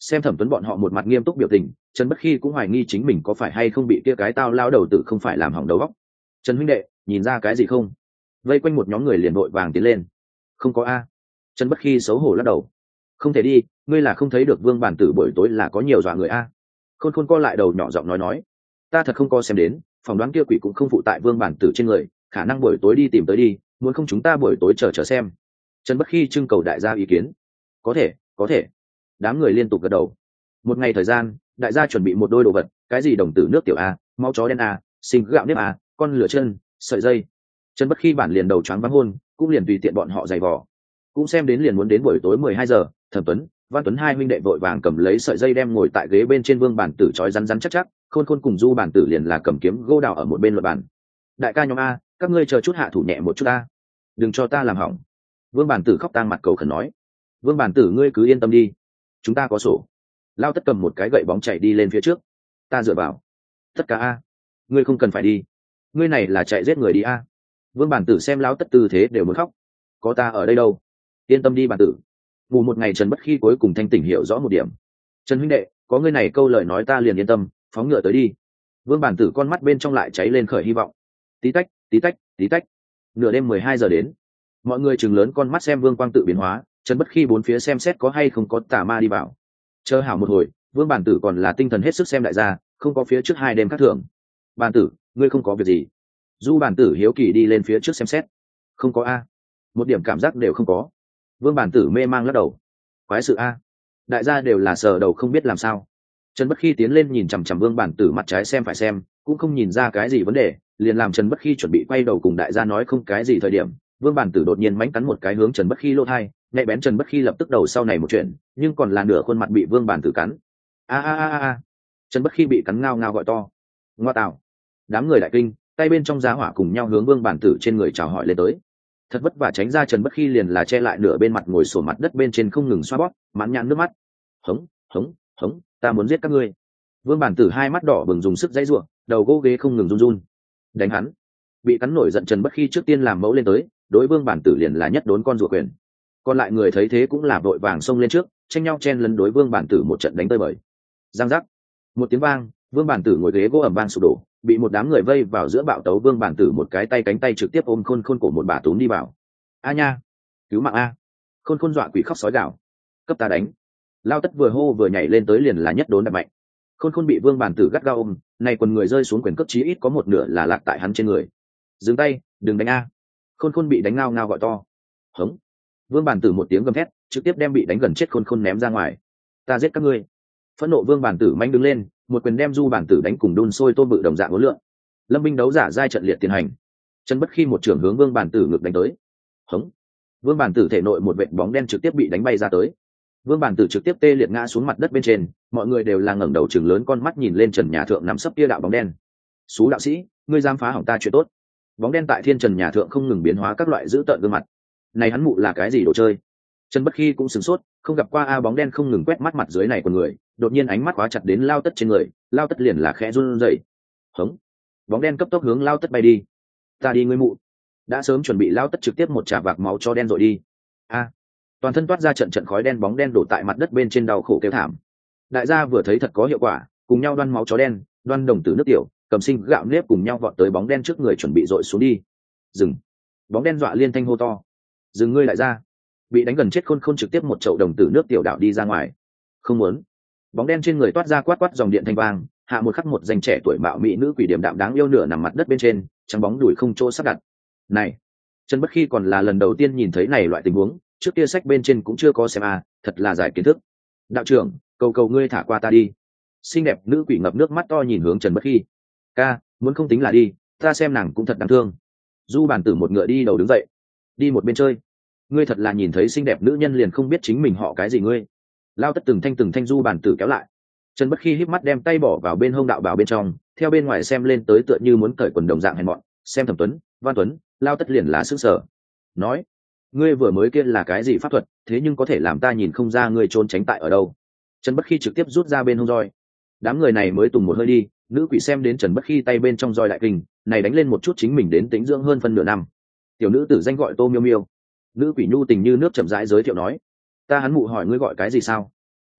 Xem Thẩm Tuấn bọn họ một mặt nghiêm túc biểu tình, Trần Bất Khi cũng hoài nghi chính mình có phải hay không bị kia cái tao lao đầu tử không phải làm hỏng đầu óc. Trần huynh đệ, nhìn ra cái gì không? Vây quanh một nhóm người liền vội vàng tiến lên. Không có a. Trần Bất Khi xấu hổ lắc đầu. Không thể đi, ngươi là không thấy được Vương Bản Tử buổi tối là có nhiều dọa người a. Khôn Khôn co lại đầu nhỏ giọng nói nói, ta thật không có xem đến, phỏng đoán kia quỷ cũng không phụ tại Vương Bản Tử trên người, khả năng buổi tối đi tìm tới đi, muốn không chúng ta buổi tối chờ chờ xem. Trần Bất Khi trưng cầu đại gia ý kiến. Có thể, có thể. Đám người liên tục gật đầu. Một ngày thời gian, đại gia chuẩn bị một đôi đồ vật, cái gì đồng tử nước tiểu a, máu chó đen a, sinh gạo nếp a, con lửa chân, sợi dây. Trần Bất Khi bản liền đầu choáng váng hôn, cũng liền tùy tiện bọn họ giày vò. Cũng xem đến liền muốn đến buổi tối mười hai giờ, Thẩm Tuấn, Văn Tuấn hai huynh đệ vội vàng cầm lấy sợi dây đem ngồi tại ghế bên trên Vương Bản Tử trói rắn rắn chắc chắc, Khôn Khôn cùng Du Bản Tử liền là cầm kiếm gỗ đào ở một bên luật bàn. Đại ca nhóm a, các ngươi chờ chút hạ thủ nhẹ một chút a, đừng cho ta làm hỏng. Vương Bản Tử khóc tang mặt cầu khẩn nói. Vương Bản Tử ngươi cứ yên tâm đi, chúng ta có sổ. Lao Tất cầm một cái gậy bóng chạy đi lên phía trước. Ta dựa vào. Tất cả a, ngươi không cần phải đi, ngươi này là chạy giết người đi a. Vương Bản Tử xem Lao Tất tư thế đều muốn khóc. Có ta ở đây đâu, yên tâm đi Bản Tử. Ngủ một ngày Trần Bất Khi cuối cùng thanh tỉnh hiểu rõ một điểm. Trần huynh đệ, có ngươi này câu lời nói ta liền yên tâm, phóng ngựa tới đi. Vương Bản Tử con mắt bên trong lại cháy lên khởi hy vọng. Tí tách, tí tách, tí tách. Nửa đêm mười hai giờ đến. Mọi người chừng lớn con mắt xem Vương Quang tự biến hóa, Trần Bất Khi bốn phía xem xét có hay không có tà ma đi vào. Chờ hảo một hồi, Vương Bản Tử còn là tinh thần hết sức xem đại gia, không có phía trước hai đêm khác thường. Bản Tử, ngươi không có việc gì? Du Bản Tử hiếu kỳ đi lên phía trước xem xét. Không có a, một điểm cảm giác đều không có. Vương Bản Tử mê mang lắc đầu. Quái sự a, đại gia đều là sờ đầu không biết làm sao. Trần Bất Khi tiến lên nhìn chằm chằm Vương Bản Tử mặt trái xem phải xem, cũng không nhìn ra cái gì vấn đề, liền làm Trần Bất Khi chuẩn bị quay đầu cùng đại gia nói không cái gì thời điểm, Vương Bản Tử đột nhiên mánh cắn một cái hướng Trần Bất Khi lỗ thai, nhạy bén Trần Bất Khi lập tức đầu sau này một chuyện, nhưng còn là nửa khuôn mặt bị Vương Bản Tử cắn. A a a a, Trần Bất Khi bị cắn ngao ngao gọi to. Ngoa tạo. Đám người đại kinh, tay bên trong giá hỏa cùng nhau hướng Vương Bản Tử trên người chào hỏi lên tới. Thật vất vả tránh ra Trần Bất Khi liền là che lại nửa bên mặt ngồi sổ mặt đất bên trên không ngừng xoa bóp, mãn nhãn nước mắt. Hống, hống, hống, ta muốn giết các ngươi. Vương Bản Tử hai mắt đỏ bừng dùng sức dãy giụa, đầu gỗ ghế không ngừng run run. Đánh hắn. Bị cắn nổi giận Trần Bất Khi trước tiên làm mẫu lên tới, đối Vương Bản Tử liền là nhất đốn con rùa quyền. Còn lại người thấy thế cũng là vội vàng xông lên trước, tranh nhau chen lấn đối Vương Bản Tử một trận đánh tơi bời. Giang giác. Một tiếng vang, Vương Bản Tử ngồi ghế gỗ ẩm vang sụp đổ, bị một đám người vây vào giữa bạo tấu. Vương Bản Tử một cái tay cánh tay trực tiếp ôm Khôn Khôn cổ một bà túm đi vào. A nha, cứu mạng a. Khôn Khôn dọa quỷ khóc sói gào. Cấp ta đánh. Lao Tất vừa hô vừa nhảy lên tới liền là nhất đốn đập mạnh. Khôn Khôn bị Vương Bản Tử gắt gao ôm, này quần người rơi xuống quyền cấp chí ít có một nửa là lạc tại hắn trên người. Dừng tay, đừng đánh a. Khôn Khôn bị đánh ngao ngao gọi to. Hống. Vương Bản Tử một tiếng gầm thét, trực tiếp đem bị đánh gần chết Khôn Khôn ném ra ngoài. Ta giết các ngươi. Phẫn nộ Vương Bản Tử manh đứng lên, một quyền đem Du Bản Tử đánh cùng đun sôi tôm bự đồng dạng uốn lượn. Lâm binh đấu giả giai trận liệt tiến hành. Trần Bất Khi một trưởng hướng Vương Bản Tử ngực đánh tới. Hống. Vương Bản Tử thể nội một vệt bóng đen trực tiếp bị đánh bay ra tới. Vương Bản Tử trực tiếp tê liệt ngã xuống mặt đất bên trên, mọi người đều là ngẩng đầu chừng lớn con mắt nhìn lên trần nhà thượng nằm sấp kia đạo bóng đen. Sú đạo sĩ, ngươi dám phá hỏng ta chuyện tốt. Bóng đen tại thiên trần nhà thượng không ngừng biến hóa các loại dữ tợn gương mặt. Này hắn mụ là cái gì đồ chơi? Trần Bất Khi cũng sửng sốt, không gặp qua a bóng đen không ngừng quét mắt mặt dưới này của người, đột nhiên ánh mắt khóa chặt đến Lao Tất trên người, Lao Tất liền là khẽ run rẩy. Hống. Bóng đen cấp tốc hướng Lao Tất bay đi. Ta đi ngươi mụ. Đã sớm chuẩn bị Lao Tất trực tiếp một trà vạc máu cho đen rồi đi. A. Toàn thân toát ra trận trận khói đen, bóng đen đổ tại mặt đất bên trên đau khổ kêu thảm. Đại gia vừa thấy thật có hiệu quả, cùng nhau đoan máu chó đen, đoan đồng tử nước tiểu, cầm sinh gạo nếp cùng nhau vọt tới bóng đen trước người chuẩn bị dội xuống đi. Dừng. Bóng đen dọa liên thanh hô to. Dừng ngươi lại ra. Bị đánh gần chết Khôn Khôn trực tiếp một chậu đồng tử nước tiểu đạo đi ra ngoài. Không muốn. Bóng đen trên người toát ra quát quát dòng điện thanh vang, hạ một khắc một danh trẻ tuổi mạo mỹ nữ quỷ điểm đạm đáng yêu nửa nằm mặt đất bên trên, trắng bóng đùi không chỗ sắp đặt. Này, Trần Bất Khi còn là lần đầu tiên nhìn thấy này loại tình huống, trước kia sách bên trên cũng chưa có xem à, thật là giải kiến thức. Đạo trưởng, cầu cầu ngươi thả qua ta đi. Xinh đẹp nữ quỷ ngập nước mắt to nhìn hướng Trần Bất Khi. Ca, muốn không tính là đi, ta xem nàng cũng thật đáng thương. Du Bản Tử một ngựa đi đầu đứng dậy, đi một bên chơi. Ngươi thật là nhìn thấy xinh đẹp nữ nhân liền không biết chính mình họ cái gì ngươi. Lao Tất từng thanh từng thanh Du Bản Tử kéo lại. Trần Bất Khi híp mắt đem tay bỏ vào bên hông đạo bảo bên trong, theo bên ngoài xem lên tới tựa như muốn cởi quần đồng dạng hèn mọn. Xem Thẩm Tuấn, Văn Tuấn, Lao Tất liền là sức sở. Nói, ngươi vừa mới kia là cái gì pháp thuật, thế nhưng có thể làm ta nhìn không ra ngươi trốn tránh tại ở đâu. Trần Bất Khi trực tiếp rút ra bên hông roi. Đám người này mới tùng một hơi đi, nữ quỷ xem đến Trần Bất Khi tay bên trong roi đại kinh, này đánh lên một chút chính mình đến tính dưỡng hơn phân nửa năm. Tiểu nữ tử danh gọi Tô Miêu Miêu. Nữ quỷ nhu tình như nước chậm rãi giới thiệu nói, ta hắn mụ hỏi ngươi gọi cái gì sao?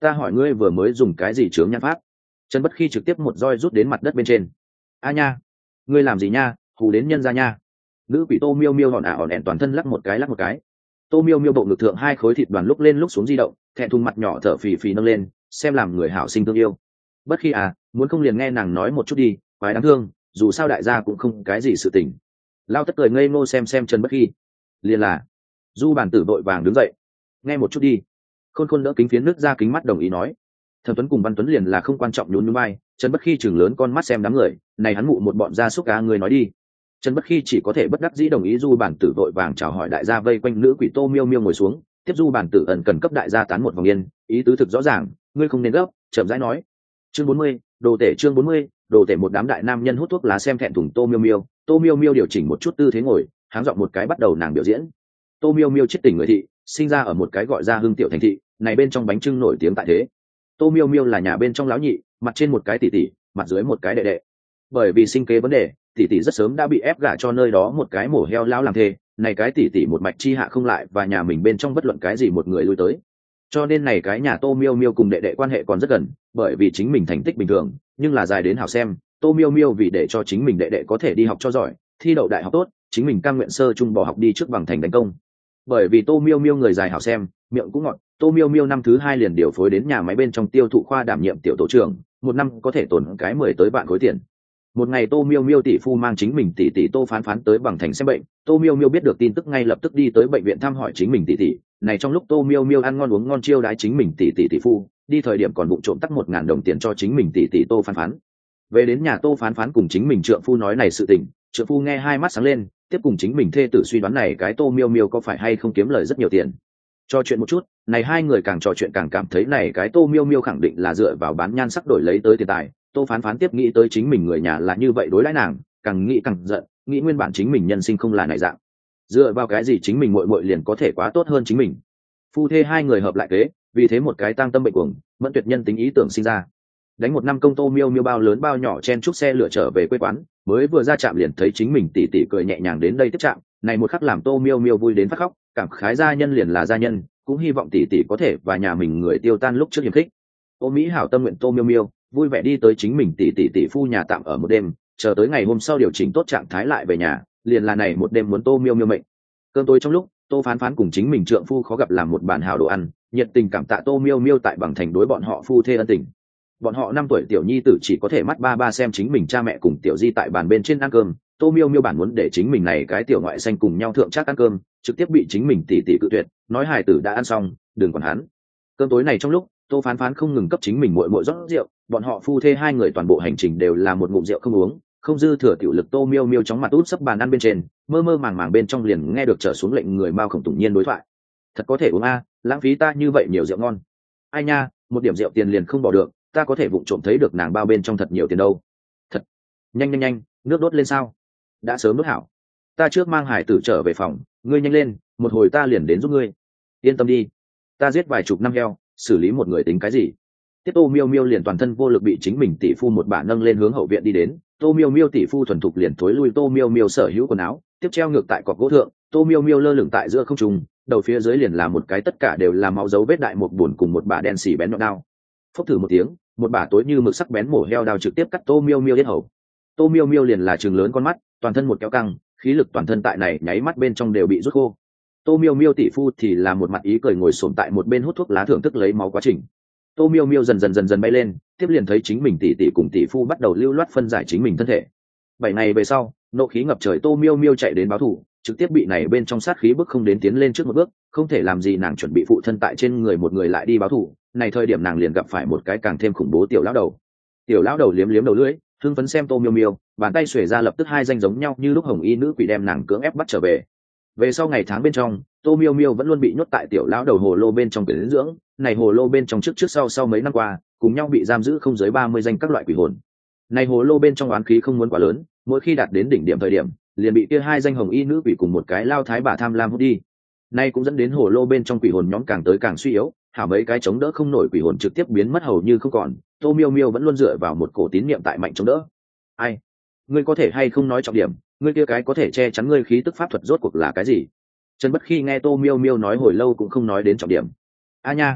ta hỏi ngươi vừa mới dùng cái gì chướng nhãn pháp? Trần Bất Khi trực tiếp một roi rút đến mặt đất bên trên. A nha, ngươi làm gì nha, hù đến nhân ra nha. Nữ quỷ Tô Miêu Miêu hòn ả hòn ẹn toàn thân lắc một cái lắc một cái. Tô Miêu Miêu bộ ngực thượng hai khối thịt đoàn lúc lên lúc xuống di động, thẹn thùng mặt nhỏ thở phì phì nâng lên, xem làm người hảo sinh thương yêu. Bất Khi à, muốn không liền nghe nàng nói một chút đi, quái đáng thương, dù sao đại gia cũng không cái gì sự tình. Lao Tất cười ngây ngô xem xem Trần Bất Khi. Liền là, Du Bản Tử vội vàng đứng dậy. Nghe một chút đi. Khôn Khôn đỡ kính phiến nước ra kính mắt đồng ý nói. Thẩm Tuấn cùng Văn Tuấn liền là không quan trọng nhún nhún vai, Trần Bất Khi chừng lớn con mắt xem đám người, này hắn mụ một bọn gia súc cá người nói đi. Trần Bất Khi chỉ có thể bất đắc dĩ đồng ý. Du Bản Tử vội vàng chào hỏi đại gia vây quanh nữ quỷ Tô Miêu Miêu ngồi xuống, tiếp Du Bản Tử ẩn cần cấp đại gia tán một vòng yên, ý tứ thực rõ ràng, ngươi không nên gấp, chậm rãi nói. Chương bốn mươi, đồ tể chương bốn mươi, đồ tể một đám đại nam nhân hút thuốc lá xem thẹn thùng Tô Miêu Miêu, Tô Miêu Miêu điều chỉnh một chút tư thế ngồi, háng giọng một cái bắt đầu nàng biểu diễn. Tô Miêu Miêu chết tỉnh người thị, sinh ra ở một cái gọi ra Hưng tiểu thành thị, này bên trong bánh trưng nổi tiếng tại thế. Tô Miêu Miêu là nhà bên trong lão nhị, mặt trên một cái tỷ tỷ, mặt dưới một cái đệ đệ. Bởi vì sinh kế vấn đề, tỷ tỷ rất sớm đã bị ép gả cho nơi đó một cái mổ heo lão làm thê, này cái tỷ tỷ một mạch chi hạ không lại và nhà mình bên trong bất luận cái gì một người lui tới. Cho nên này cái nhà Tô Miêu Miêu cùng đệ đệ quan hệ còn rất gần, bởi vì chính mình thành tích bình thường, nhưng là dài đến hảo xem, Tô Miêu Miêu vì để cho chính mình đệ đệ có thể đi học cho giỏi, thi đậu đại học tốt, chính mình cam nguyện sơ trung bỏ học đi trước bằng thành đánh công. Bởi vì Tô Miêu Miêu người dài hảo xem, miệng cũng ngọt, Tô Miêu Miêu năm thứ hai liền điều phối đến nhà máy bên trong tiêu thụ khoa đảm nhiệm tiểu tổ trưởng, một năm có thể tổn cái mười tới vạn khối tiền. Một ngày Tô Miêu Miêu tỷ phu mang chính mình tỷ tỷ Tô Phán Phán tới bằng thành xem bệnh, Tô Miêu Miêu biết được tin tức ngay lập tức đi tới bệnh viện thăm hỏi chính mình tỷ tỷ. Này trong lúc Tô Miêu Miêu ăn ngon uống ngon chiêu đái chính mình tỷ tỷ tỷ phu, đi thời điểm còn vụng trộm tắc một ngàn đồng tiền cho chính mình tỷ tỷ Tô Phán Phán. Về đến nhà Tô Phán Phán cùng chính mình trượng phu nói này sự tình, trượng phu nghe hai mắt sáng lên, tiếp cùng chính mình thê tử suy đoán này cái Tô Miêu Miêu có phải hay không kiếm lời rất nhiều tiền. Trò chuyện một chút, này hai người càng trò chuyện càng cảm thấy này cái Tô Miêu Miêu khẳng định là dựa vào bán nhan sắc đổi lấy tới tiền tài. Tô Phán Phán tiếp nghĩ tới chính mình người nhà là như vậy đối đãi nàng, càng nghĩ càng giận, nghĩ nguyên bản chính mình nhân sinh không là này dạng, dựa vào cái gì chính mình muội muội liền có thể quá tốt hơn chính mình. Phu thê hai người hợp lại kế, vì thế một cái tang tâm bệnh cuồng, mẫn tuyệt nhân tính ý tưởng sinh ra. Đánh một năm công Tô Miêu Miêu bao lớn bao nhỏ chen chúc xe lửa trở về quê quán, mới vừa ra trạm liền thấy chính mình tỉ tỉ cười nhẹ nhàng đến đây tiếp trạm, này một khắc làm Tô Miêu Miêu vui đến phát khóc, cảm khái gia nhân liền là gia nhân, cũng hy vọng tỉ tỉ có thể và nhà mình người tiêu tan lúc trước hiểm khích. Tô Mỹ hảo tâm nguyện Tô Miêu Miêu vui vẻ đi tới chính mình tỉ tỉ tỉ phu nhà tạm ở một đêm, chờ tới ngày hôm sau điều chỉnh tốt trạng thái lại về nhà, liền là này một đêm muốn Tô Miêu Miêu mệnh. Cơm tối trong lúc, Tô Phán Phán cùng chính mình trượng phu khó gặp làm một bàn hảo đồ ăn, nhiệt tình cảm tạ Tô Miêu Miêu tại bằng thành đối bọn họ phu thê ân tình. Bọn họ năm tuổi tiểu nhi tử chỉ có thể mắt ba ba xem chính mình cha mẹ cùng tiểu di tại bàn bên trên ăn cơm, Tô Miêu Miêu bản muốn để chính mình này cái tiểu ngoại xanh cùng nhau thượng trác ăn cơm, trực tiếp bị chính mình tỉ tỉ cự tuyệt, nói hài tử đã ăn xong, đừng còn hắn. Cơm tối này trong lúc, Tô Phán Phán không ngừng cấp chính mình muội muội rót rượu, bọn họ phu thê hai người toàn bộ hành trình đều là một ngụm rượu không uống, không dư thừa tiểu lực. Tô Miêu Miêu chóng mặt út sấp bàn ăn bên trên, mơ mơ màng màng bên trong liền nghe được trở xuống lệnh người Mao Khổng Tùng Nhiên đối thoại. Thật có thể uống a, lãng phí ta như vậy nhiều rượu ngon. Ai nha, một điểm rượu tiền liền không bỏ được, ta có thể vụng trộm thấy được nàng bao bên trong thật nhiều tiền đâu. Thật. Nhanh nhanh nhanh, nước đốt lên sao? Đã sớm đốt hảo. Ta trước mang hải tử trở về phòng, ngươi nhanh lên, một hồi ta liền đến giúp ngươi. Yên tâm đi, ta giết vài chục năm heo, xử lý một người tính cái gì. Tiếp Tô Miêu Miêu liền toàn thân vô lực bị chính mình tỷ phu một bả nâng lên hướng hậu viện đi đến. Tô Miêu Miêu tỷ phu thuần thục liền thối lui Tô Miêu Miêu sở hữu quần áo, tiếp treo ngược tại cọc gỗ thượng. Tô Miêu Miêu lơ lửng tại giữa không trung, đầu phía dưới liền là một cái tất cả đều là máu dấu vết đại một buồn cùng một bả đen xì bén nhọn đao. Phốc thử một tiếng, một bả tối như mực sắc bén mổ heo đao trực tiếp cắt Tô Miêu Miêu yết hầu. Tô Miêu Miêu liền là trừng lớn con mắt, toàn thân một kéo căng, khí lực toàn thân tại này nháy mắt bên trong đều bị rút khô. Tô Miêu Miêu tỷ phu thì là một mặt ý cười ngồi xổm tại một bên hút thuốc lá thưởng thức lấy máu quá trình. Tô Miêu Miêu dần dần dần dần bay lên, tiếp liền thấy chính mình tỷ tỷ cùng tỷ phu bắt đầu lưu loát phân giải chính mình thân thể. Bảy ngày về sau, nộ khí ngập trời Tô Miêu Miêu chạy đến báo thù, trực tiếp bị này bên trong sát khí bức không đến tiến lên trước một bước, không thể làm gì nàng chuẩn bị phụ thân tại trên người một người lại đi báo thù. Này thời điểm nàng liền gặp phải một cái càng thêm khủng bố tiểu lão đầu. Tiểu lão đầu liếm liếm đầu lưỡi, hưng phấn xem Tô Miêu Miêu, bàn tay xuề ra lập tức hai danh giống nhau như lúc hồng y nữ quỷ đem nàng cưỡng ép bắt trở về. Về sau ngày tháng bên trong, Tô Miêu Miêu vẫn luôn bị nhốt tại tiểu lão đầu hồ lô bên trong quyển dưỡng, này hồ lô bên trong trước trước sau sau mấy năm qua, cùng nhau bị giam giữ không dưới ba mươi danh các loại quỷ hồn. Này hồ lô bên trong oán khí không muốn quá lớn, mỗi khi đạt đến đỉnh điểm thời điểm, liền bị kia hai danh hồng y nữ quỷ cùng một cái lao thái bà tham lam hút đi. Nay cũng dẫn đến hồ lô bên trong quỷ hồn nhóm càng tới càng suy yếu, hảo mấy cái chống đỡ không nổi quỷ hồn trực tiếp biến mất hầu như không còn. Tô Miêu Miêu vẫn luôn dựa vào một cổ tín niệm tại mạnh chống đỡ. Ai? Ngươi có thể hay không nói trọng điểm, ngươi kia cái có thể che chắn ngươi khí tức pháp thuật rốt cuộc là cái gì? Trần Bất Khi nghe Tô Miêu Miêu nói hồi lâu cũng không nói đến trọng điểm. A nha,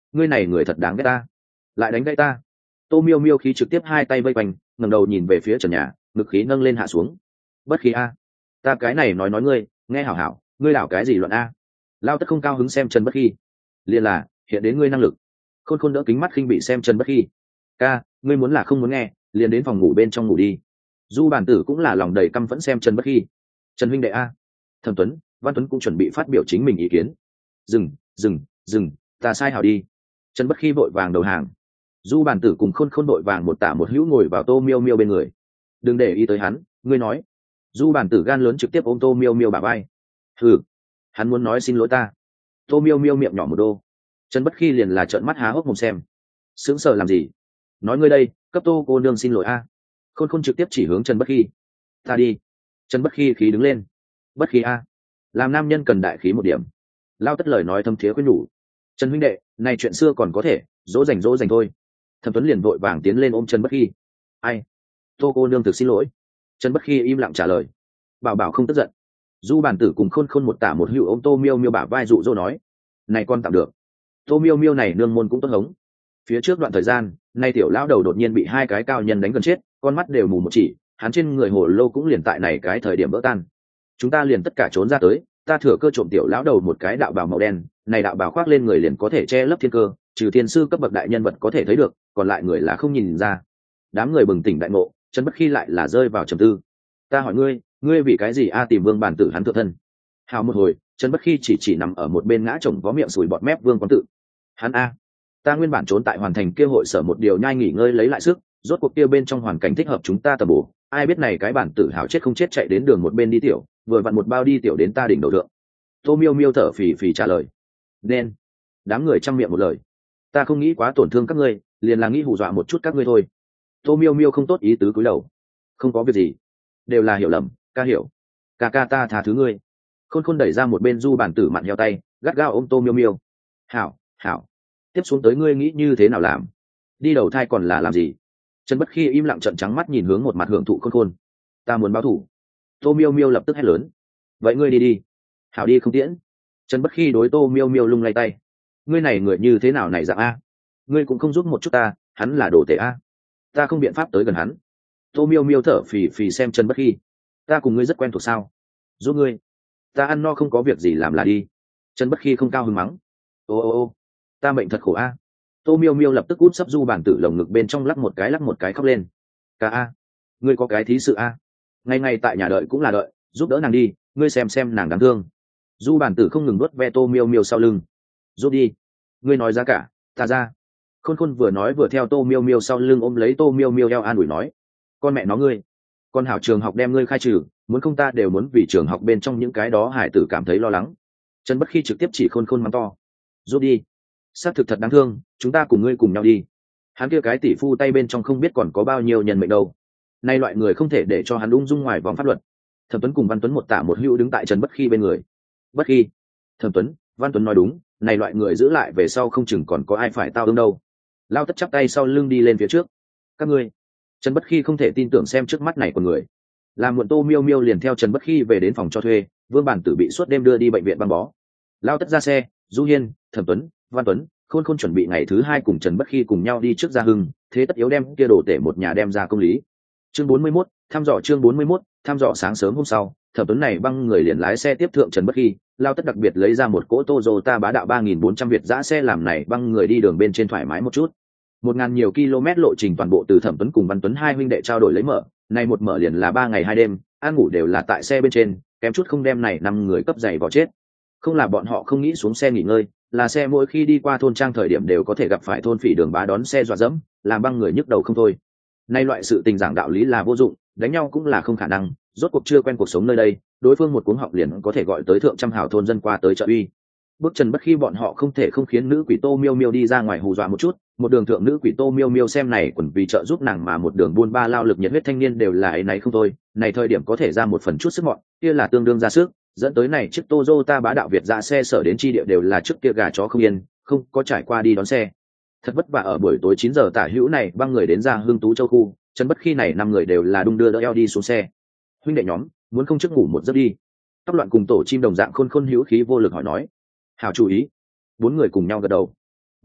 ngươi này người thật đáng ghét ta, lại đánh gãy ta. Tô miêu miêu khí trực tiếp hai tay vây quanh, ngẩng đầu nhìn về phía trần nhà, ngực khí nâng lên hạ xuống. Bất khí a, ta cái này nói nói ngươi, nghe hảo hảo, ngươi đảo cái gì luận a? Lao tất không cao hứng xem Trần Bất Khi, liền là hiện đến ngươi năng lực. Khôn Khôn đỡ kính mắt khinh bị xem Trần Bất Khi. Ca, ngươi muốn là không muốn nghe, liền đến phòng ngủ bên trong ngủ đi. Du bản tử cũng là lòng đầy căm phẫn xem Trần Bất Khi. Trần huynh đệ a. Thẩm Tuấn, Văn Tuấn cũng chuẩn bị phát biểu chính mình ý kiến. Dừng, dừng, dừng, ta sai hảo đi. Trần Bất Khi vội vàng đầu hàng. Du bản tử cùng Khôn Khôn vội vàng một tả một hữu ngồi vào Tô miêu miêu bên người. Đừng để ý tới hắn, ngươi nói. Du bản tử gan lớn trực tiếp ôm Tô miêu miêu bả vai. Hừ, hắn muốn nói xin lỗi ta. Tô miêu miêu miệng nhỏ một đô. Trần Bất Khi liền là trợn mắt há hốc mồm xem. Sững sờ làm gì? Nói ngươi đây, cấp Tô cô nương xin lỗi a. Khôn Khôn trực tiếp chỉ hướng Trần Bất Khi. Ta đi. Trần Bất Khi khí đứng lên. Bất khí a, làm nam nhân cần đại khí một điểm. Lao tất lời nói thâm thiế khuyên nhủ. Trần huynh đệ, này chuyện xưa còn có thể, dỗ dành dỗ dành thôi. Thẩm Tuấn liền vội vàng tiến lên ôm Trần Bất Khi. Ai? Tô cô nương thực xin lỗi. Trần Bất Khi im lặng trả lời. Bảo bảo không tức giận. Du bản tử cùng Khôn Khôn một tả một hữu ôm Tô miêu miêu bả vai dụ dỗ nói. Này con tạm được. Tô miêu miêu này nương môn cũng tốt hống. Phía trước đoạn thời gian, nay tiểu lão đầu đột nhiên bị hai cái cao nhân đánh gần chết, con mắt đều mù một chỉ, hắn trên người hồ lô cũng liền tại này cái thời điểm vỡ tan. Chúng ta liền tất cả trốn ra tới, ta thừa cơ trộm tiểu lão đầu một cái đạo bào màu đen, này đạo bào khoác lên người liền có thể che lấp thiên cơ, trừ thiên sư cấp bậc đại nhân vật có thể thấy được, còn lại người là không nhìn ra. Đám người bừng tỉnh đại ngộ, Trần Bất Khi lại là rơi vào trầm tư. Ta hỏi ngươi, ngươi vì cái gì a tìm Vương bản tử hắn thượng thân? Hào một hồi, Trần Bất Khi chỉ chỉ nằm ở một bên ngã chồng vó miệng sùi bọt mép Vương quán tự. Hắn a, ta nguyên bản trốn tại hoàn thành kia hội sở một điều nhai nghỉ ngơi lấy lại sức, rốt cuộc kia bên trong hoàn cảnh thích hợp chúng ta tầm bổ, ai biết này cái bản tử hào chết không chết chạy đến đường một bên đi tiểu, vừa vặn một bao đi tiểu đến ta đỉnh đầu thượng. Tô miêu miêu thở phì phì trả lời. Nên. Đám người chăm miệng một lời. Ta không nghĩ quá tổn thương các ngươi, liền là nghĩ hù dọa một chút các ngươi thôi. Tô miêu miêu không tốt ý tứ cúi đầu. Không có việc gì, đều là hiểu lầm, ca hiểu. Ca ca ta tha thứ ngươi. Khôn Khôn đẩy ra một bên du bản tử mặn heo tay, gắt gao ôm Tô miêu miêu. Hảo, hảo. Tiếp xuống tới ngươi nghĩ như thế nào làm? Đi đầu thai còn là làm gì? Trần Bất Khi im lặng trợn trắng mắt nhìn hướng một mặt hưởng thụ Khôn Khôn. Ta muốn báo thù. Tô miêu miêu lập tức hét lớn. Vậy ngươi đi đi. Hảo đi không tiễn. Trần Bất Khi đối Tô miêu miêu lung lay tay. Ngươi này người như thế nào này dạng a? Ngươi cũng không giúp một chút ta, hắn là đồ tể a. Ta không biện pháp tới gần hắn. Tô miêu miêu thở phì phì xem Trần Bất Khi. Ta cùng ngươi rất quen thuộc sao? Giúp ngươi. Ta ăn no không có việc gì làm là đi. Trần Bất Khi không cao hứng mắng. Ô ô ô, ta mệnh thật khổ a. Tô miêu miêu lập tức út sấp du bản tử lồng ngực bên trong lắc một cái lắc một cái khóc lên. Ca a, ngươi có cái thí sự a. Ngày ngày tại nhà đợi cũng là đợi, giúp đỡ nàng đi, ngươi xem xem nàng đáng thương. Du bản tử không ngừng nuốt ve Tô miêu miêu sau lưng. Giúp đi. Ngươi nói giá cả, ta ra. Khôn Khôn vừa nói vừa theo Tô miêu miêu sau lưng ôm lấy Tô miêu miêu eo an ủi nói. Con mẹ nó ngươi. Con hảo trường học đem ngươi khai trừ, muốn không ta đều muốn vì trường học bên trong những cái đó hải tử cảm thấy lo lắng. Trần Bất Khi trực tiếp chỉ Khôn Khôn mắng to. Giúp đi. Xác thực thật đáng thương, chúng ta cùng ngươi cùng nhau đi. Hắn kia cái tỷ phu tay bên trong không biết còn có bao nhiêu nhân mệnh đâu. Nay loại người không thể để cho hắn ung dung ngoài vòng pháp luật. Thẩm Tuấn cùng Văn Tuấn một tả một hữu đứng tại Trần Bất Khi bên người. Bất Khi. Thẩm Tuấn, Văn Tuấn nói đúng, này loại người giữ lại về sau không chừng còn có ai phải tao ương đâu. Lao tất chắp tay sau lưng đi lên phía trước. Các ngươi. Trần Bất Khi không thể tin tưởng xem trước mắt này của người. Làm muộn Tô miêu miêu liền theo Trần Bất Khi về đến phòng cho thuê, Vương bản tử bị suốt đêm đưa đi bệnh viện băng bó. Lao tất ra xe, Du Hiên, Thẩm Tuấn, Văn Tuấn, Khôn Khôn chuẩn bị ngày thứ hai cùng Trần Bất Khi cùng nhau đi trước gia hưng, thế tất yếu đem kia đổ tể một nhà đem ra công lý. Chương bốn mươi mốt, thăm dò chương bốn mươi mốt, thăm dò sáng sớm hôm sau, Thẩm Tuấn này băng người liền lái xe tiếp thượng Trần Bất Khi, Lao tất đặc biệt lấy ra một cỗ Toyota bá đạo ba nghìn bốn trăm Việt dã xe làm này băng người đi đường bên trên thoải mái một chút. Một ngàn nhiều km lộ trình toàn bộ từ Thẩm Tuấn cùng Văn Tuấn hai huynh đệ trao đổi lấy mở, này một mở liền là ba ngày hai đêm, ăn ngủ đều là tại xe bên trên, kém chút không đem này năm người cấp dày vào chết. Không là bọn họ không nghĩ xuống xe nghỉ ngơi, là xe mỗi khi đi qua thôn trang thời điểm đều có thể gặp phải thôn phỉ đường bá đón xe dọa dẫm, làm băng người nhức đầu không thôi. Nay loại sự tình giảng đạo lý là vô dụng, đánh nhau cũng là không khả năng, rốt cuộc chưa quen cuộc sống nơi đây, đối phương một cuống học liền có thể gọi tới thượng trăm hảo thôn dân qua tới trợ uy. Bước Trần Bất Khi bọn họ không thể không khiến nữ quỷ Tô miêu miêu đi ra ngoài hù dọa một chút, một đường thượng nữ quỷ Tô miêu miêu xem này quần vì trợ giúp nàng mà một đường buôn ba lao lực nhiệt huyết thanh niên đều là ấy nấy không thôi, này thời điểm có thể ra một phần chút sức mọn, kia là tương đương ra sức, dẫn tới này chiếc Toyota bá đạo Việt ra xe sở đến chi địa đều là trước kia gà chó không yên, không có trải qua đi đón xe. Thật vất vả ở buổi tối chín giờ tả hữu này băng người đến ra Hưng Tú Châu khu, Trần Bất Khi này năm người đều là đung đưa đỡ eo đi xuống xe. Huynh đệ nhóm, muốn không trước ngủ một giấc đi. Tóc loạn cùng tổ chim đồng dạng Khôn Khôn hữu khí vô lực hỏi nói. Hảo chú ý. Bốn người cùng nhau gật đầu.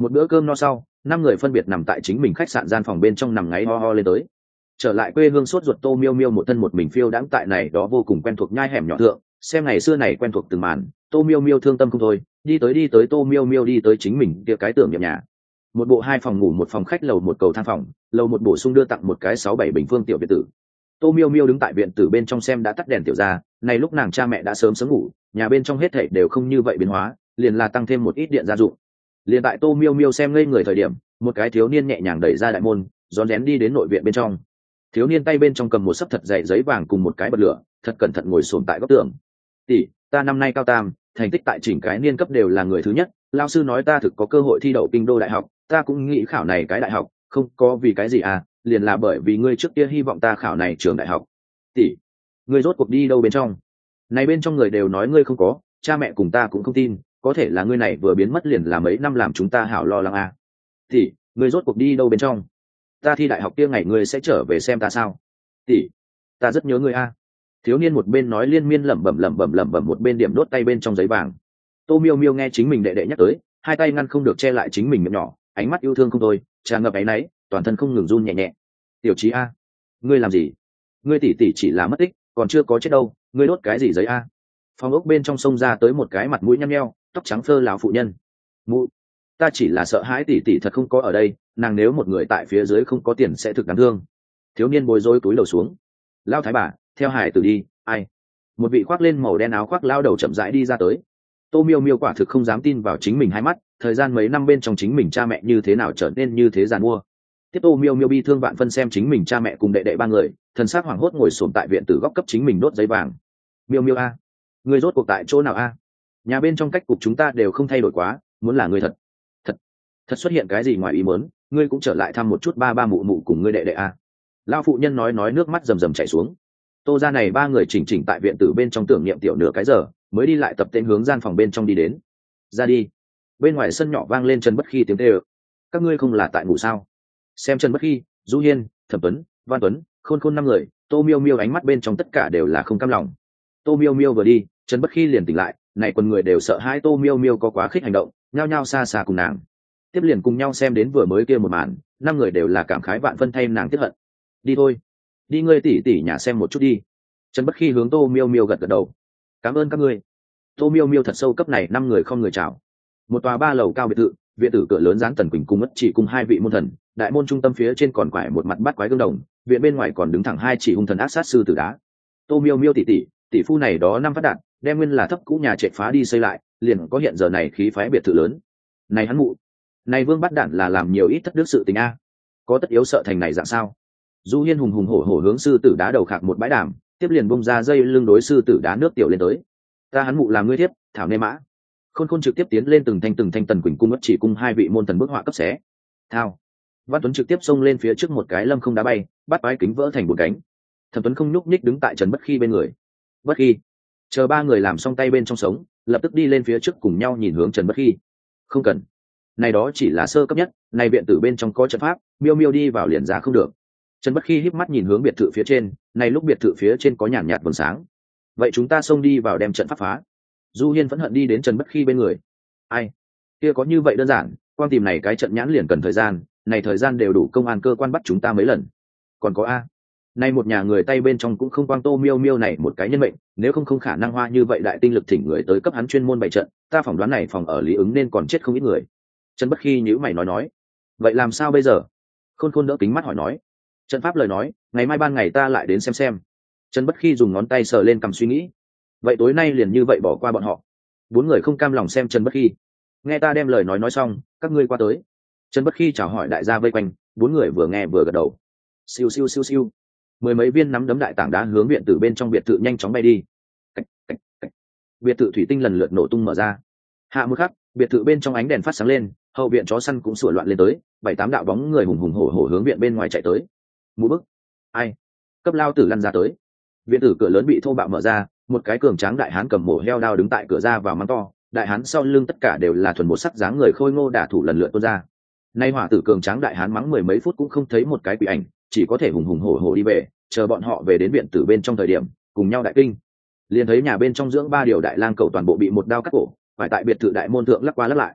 Một bữa cơm no sau, năm người phân biệt nằm tại chính mình khách sạn gian phòng bên trong nằm ngáy ho ho lên tới. Trở lại quê hương sốt ruột Tô Miêu Miêu một thân một mình phiêu đãng tại này đó vô cùng quen thuộc nhai hẻm nhỏ thượng, xem ngày xưa này quen thuộc từng màn, Tô Miêu Miêu thương tâm không thôi, đi tới đi tới Tô Miêu Miêu đi tới chính mình kia cái tưởng niệm nhà. Một bộ hai phòng ngủ một phòng khách, lầu một cầu thang phòng, lầu một bổ sung đưa tặng một cái sáu bảy bình phương tiểu biệt tử. Tô Miêu Miêu đứng tại viện tử bên trong xem đã tắt đèn tiểu ra, này lúc nàng cha mẹ đã sớm sớm ngủ, nhà bên trong hết thảy đều không như vậy biến hóa, liền là tăng thêm một ít điện gia dụng. Liền tại Tô Miêu Miêu xem ngây người thời điểm, một cái thiếu niên nhẹ nhàng đẩy ra đại môn, rón rén đi đến nội viện bên trong. Thiếu niên tay bên trong cầm một sấp thật dày giấy vàng cùng một cái bật lửa, thật cẩn thận ngồi xổm tại góc tường. "Tỷ, ta năm nay cao tam, thành tích tại chỉnh cái niên cấp đều là người thứ nhất, lao sư nói ta thực có cơ hội thi đậu kinh đô đại học, ta cũng nghĩ khảo này cái đại học, không có vì cái gì à, liền là bởi vì ngươi trước kia hy vọng ta khảo này trường đại học. Tỷ, ngươi rốt cuộc đi đâu bên trong? Này bên trong người đều nói ngươi không có, cha mẹ cùng ta cũng không tin, có thể là ngươi này vừa biến mất liền là mấy năm làm chúng ta hảo lo lắng à. Tỷ, ngươi rốt cuộc đi đâu bên trong? Ta thi đại học kia ngày ngươi sẽ trở về xem ta sao? Tỷ, ta rất nhớ ngươi à." Thiếu niên một bên nói liên miên lẩm bẩm lẩm bẩm lẩm bẩm một bên điểm đốt tay bên trong giấy vàng. Tô Miêu Miêu nghe chính mình đệ đệ nhắc tới, hai tay ngăn không được che lại chính mình miệng nhỏ, ánh mắt yêu thương không thôi, tràn ngập áy náy, toàn thân không ngừng run nhẹ nhẹ. "Tiểu Chí a, ngươi làm gì? Ngươi tỷ tỷ chỉ là mất tích, còn chưa có chết đâu, ngươi đốt cái gì giấy a?" Phòng ốc bên trong sông ra tới một cái mặt mũi nhăn nheo, tóc trắng phơ lão phụ nhân. "Mụ, ta chỉ là sợ hãi tỷ tỷ thật không có ở đây, nàng nếu một người tại phía dưới không có tiền sẽ thực đáng thương." Thiếu niên bối rối cúi đầu xuống. "Lão thái bà, theo hải tử đi." "Ai?" Một vị khoác lên màu đen áo khoác lao đầu chậm rãi đi ra tới. Tô Miêu Miêu quả thực không dám tin vào chính mình hai mắt, thời gian mấy năm bên trong chính mình cha mẹ như thế nào trở nên như thế giàn mua. Tiếp Tô Miêu Miêu bi thương vạn phân xem chính mình cha mẹ cùng đệ đệ ba người, thần sắc hoảng hốt ngồi xổm tại viện tử góc cấp chính mình đốt giấy vàng. "Miêu Miêu a, ngươi rốt cuộc tại chỗ nào a? Nhà bên trong cách cục chúng ta đều không thay đổi quá, muốn là ngươi thật, thật, thật xuất hiện cái gì ngoài ý muốn, ngươi cũng trở lại thăm một chút ba ba mụ mụ cùng ngươi đệ đệ a." Lão phụ nhân nói nói nước mắt rầm rầm chảy xuống. Tô ra này ba người chỉnh chỉnh tại viện tử bên trong tưởng niệm tiểu nửa cái giờ, mới đi lại tập tên hướng gian phòng bên trong đi đến. "Ra đi." Bên ngoài sân nhỏ vang lên Trần Bất Khi tiếng kêu. "Các ngươi không là tại ngủ sao?" Xem Trần Bất Khi, Du Hiên, Thẩm Tuấn, Văn Tuấn, Khôn Khôn năm người, Tô Miêu Miêu ánh mắt bên trong tất cả đều là không cam lòng. Tô Miêu Miêu vừa đi, Trần Bất Khi liền tỉnh lại, này quần người đều sợ hãi Tô Miêu Miêu có quá khích hành động, nhao nhao xa xa cùng nàng. Tiếp liền cùng nhau xem đến vừa mới kia một màn, năm người đều là cảm khái vạn phân thay nàng tiếc hận. "Đi thôi, đi ngươi tỷ tỷ nhà xem một chút đi." Trần Bất Khi hướng Tô Miêu Miêu gật gật đầu. "Cảm ơn các ngươi." Tô Miêu Miêu thật sâu cấp này năm người không người chào. Một tòa ba lầu cao biệt thự, viện tử cửa lớn dán Tần Quỳnh cung mất chỉ cùng hai vị môn thần, đại môn trung tâm phía trên còn quải một mặt bát quái gương đồng, viện bên ngoài còn đứng thẳng hai chỉ hung thần ác sát sư tử đá. Tô Miêu Miêu tỷ tỷ, tỷ phu này đó năm phát đạt, đem nguyên là thấp cũ nhà trệt phá đi xây lại, liền có hiện giờ này khí phái biệt thự lớn. Này hắn mụ, này Vương Bắt Đản là làm nhiều ít thất đức sự tình a, có tất yếu sợ thành này dạng sao? Du Hiên hùng hùng hổ hổ hướng sư tử đá đầu khạc một bãi đàm, tiếp liền bung ra dây lưng đối sư tử đá nước tiểu lên tới. "Ta hắn mụ làm ngươi thiếp, thảo nê mã." Khôn Khôn trực tiếp tiến lên từng thanh từng thanh Tần Quỳnh cung mất chỉ cung hai vị môn thần bức họa cấp xé. "Thao." Văn Tuấn trực tiếp xông lên phía trước một cái lâm không đá bay, bắt bái kính vỡ thành bốn cánh. Thẩm Tuấn không nhúc nhích đứng tại Trần Bất Khi bên người. Bất Khi, chờ ba người làm xong tay bên trong sống, lập tức đi lên phía trước cùng nhau nhìn hướng Trần Bất Khi. "Không cần, này đó chỉ là sơ cấp nhất, này viện tử bên trong có trận pháp, Miêu Miêu đi vào liền ra không được." Trần Bất Khi híp mắt nhìn hướng biệt thự phía trên, này lúc biệt thự phía trên có nhàn nhạt vầng sáng. "Vậy chúng ta xông đi vào đem trận pháp phá." Du Hiên phẫn hận đi đến Trần Bất Khi bên người. "Ai, kia có như vậy đơn giản, quan tìm này cái trận nhãn liền cần thời gian, này thời gian đều đủ công an cơ quan bắt chúng ta mấy lần. Còn có a, nay một nhà người tay bên trong cũng không quang Tô Miêu Miêu này một cái nhân mệnh, nếu không không khả năng hoa như vậy đại tinh lực thỉnh người tới cấp hắn chuyên môn bày trận, ta phỏng đoán này phòng ở Lý Ứng nên còn chết không ít người." Trần Bất Khi nhíu mày nói nói. "Vậy làm sao bây giờ?" Khôn Khôn đỡ kính mắt hỏi nói. "Trận pháp lời nói, ngày mai ban ngày ta lại đến xem xem." Trần Bất Khi dùng ngón tay sờ lên cằm suy nghĩ. "Vậy tối nay liền như vậy bỏ qua bọn họ." Bốn người không cam lòng xem Trần Bất Khi. "Nghe ta đem lời nói nói xong, các ngươi qua tới." Trần Bất Khi chào hỏi đại gia vây quanh, bốn người vừa nghe vừa gật đầu. Siêu siêu siêu siêu. Mười mấy viên nắm đấm đại tảng đá hướng viện tử bên trong biệt thự nhanh chóng bay đi. Cách, cách, cách. Biệt thự thủy tinh lần lượt nổ tung mở ra. Hạ một khắc, biệt thự bên trong ánh đèn phát sáng lên, hậu viện chó săn cũng sủa loạn lên tới, bảy tám đạo bóng người hùng hùng hổ hổ hướng viện bên ngoài chạy tới. Mũ bức. Ai? Cấp lao tử lăn ra tới. Viện tử cửa lớn bị thô bạo mở ra, một cái cường tráng đại hán cầm mổ heo đao đứng tại cửa ra vào mắng to, đại hán sau lưng tất cả đều là thuần một sắc dáng người khôi ngô đả thủ lần lượt tuôn ra. Nay hỏa tử cường tráng đại hán mắng mười mấy phút cũng không thấy một cái quỷ ảnh, chỉ có thể hùng hùng hổ hổ đi về, chờ bọn họ về đến viện tử bên trong thời điểm, cùng nhau đại kinh. Liền thấy nhà bên trong dưỡng ba điều đại lang cẩu toàn bộ bị một đao cắt cổ, phải tại biệt thự đại môn thượng lắc qua lắc lại.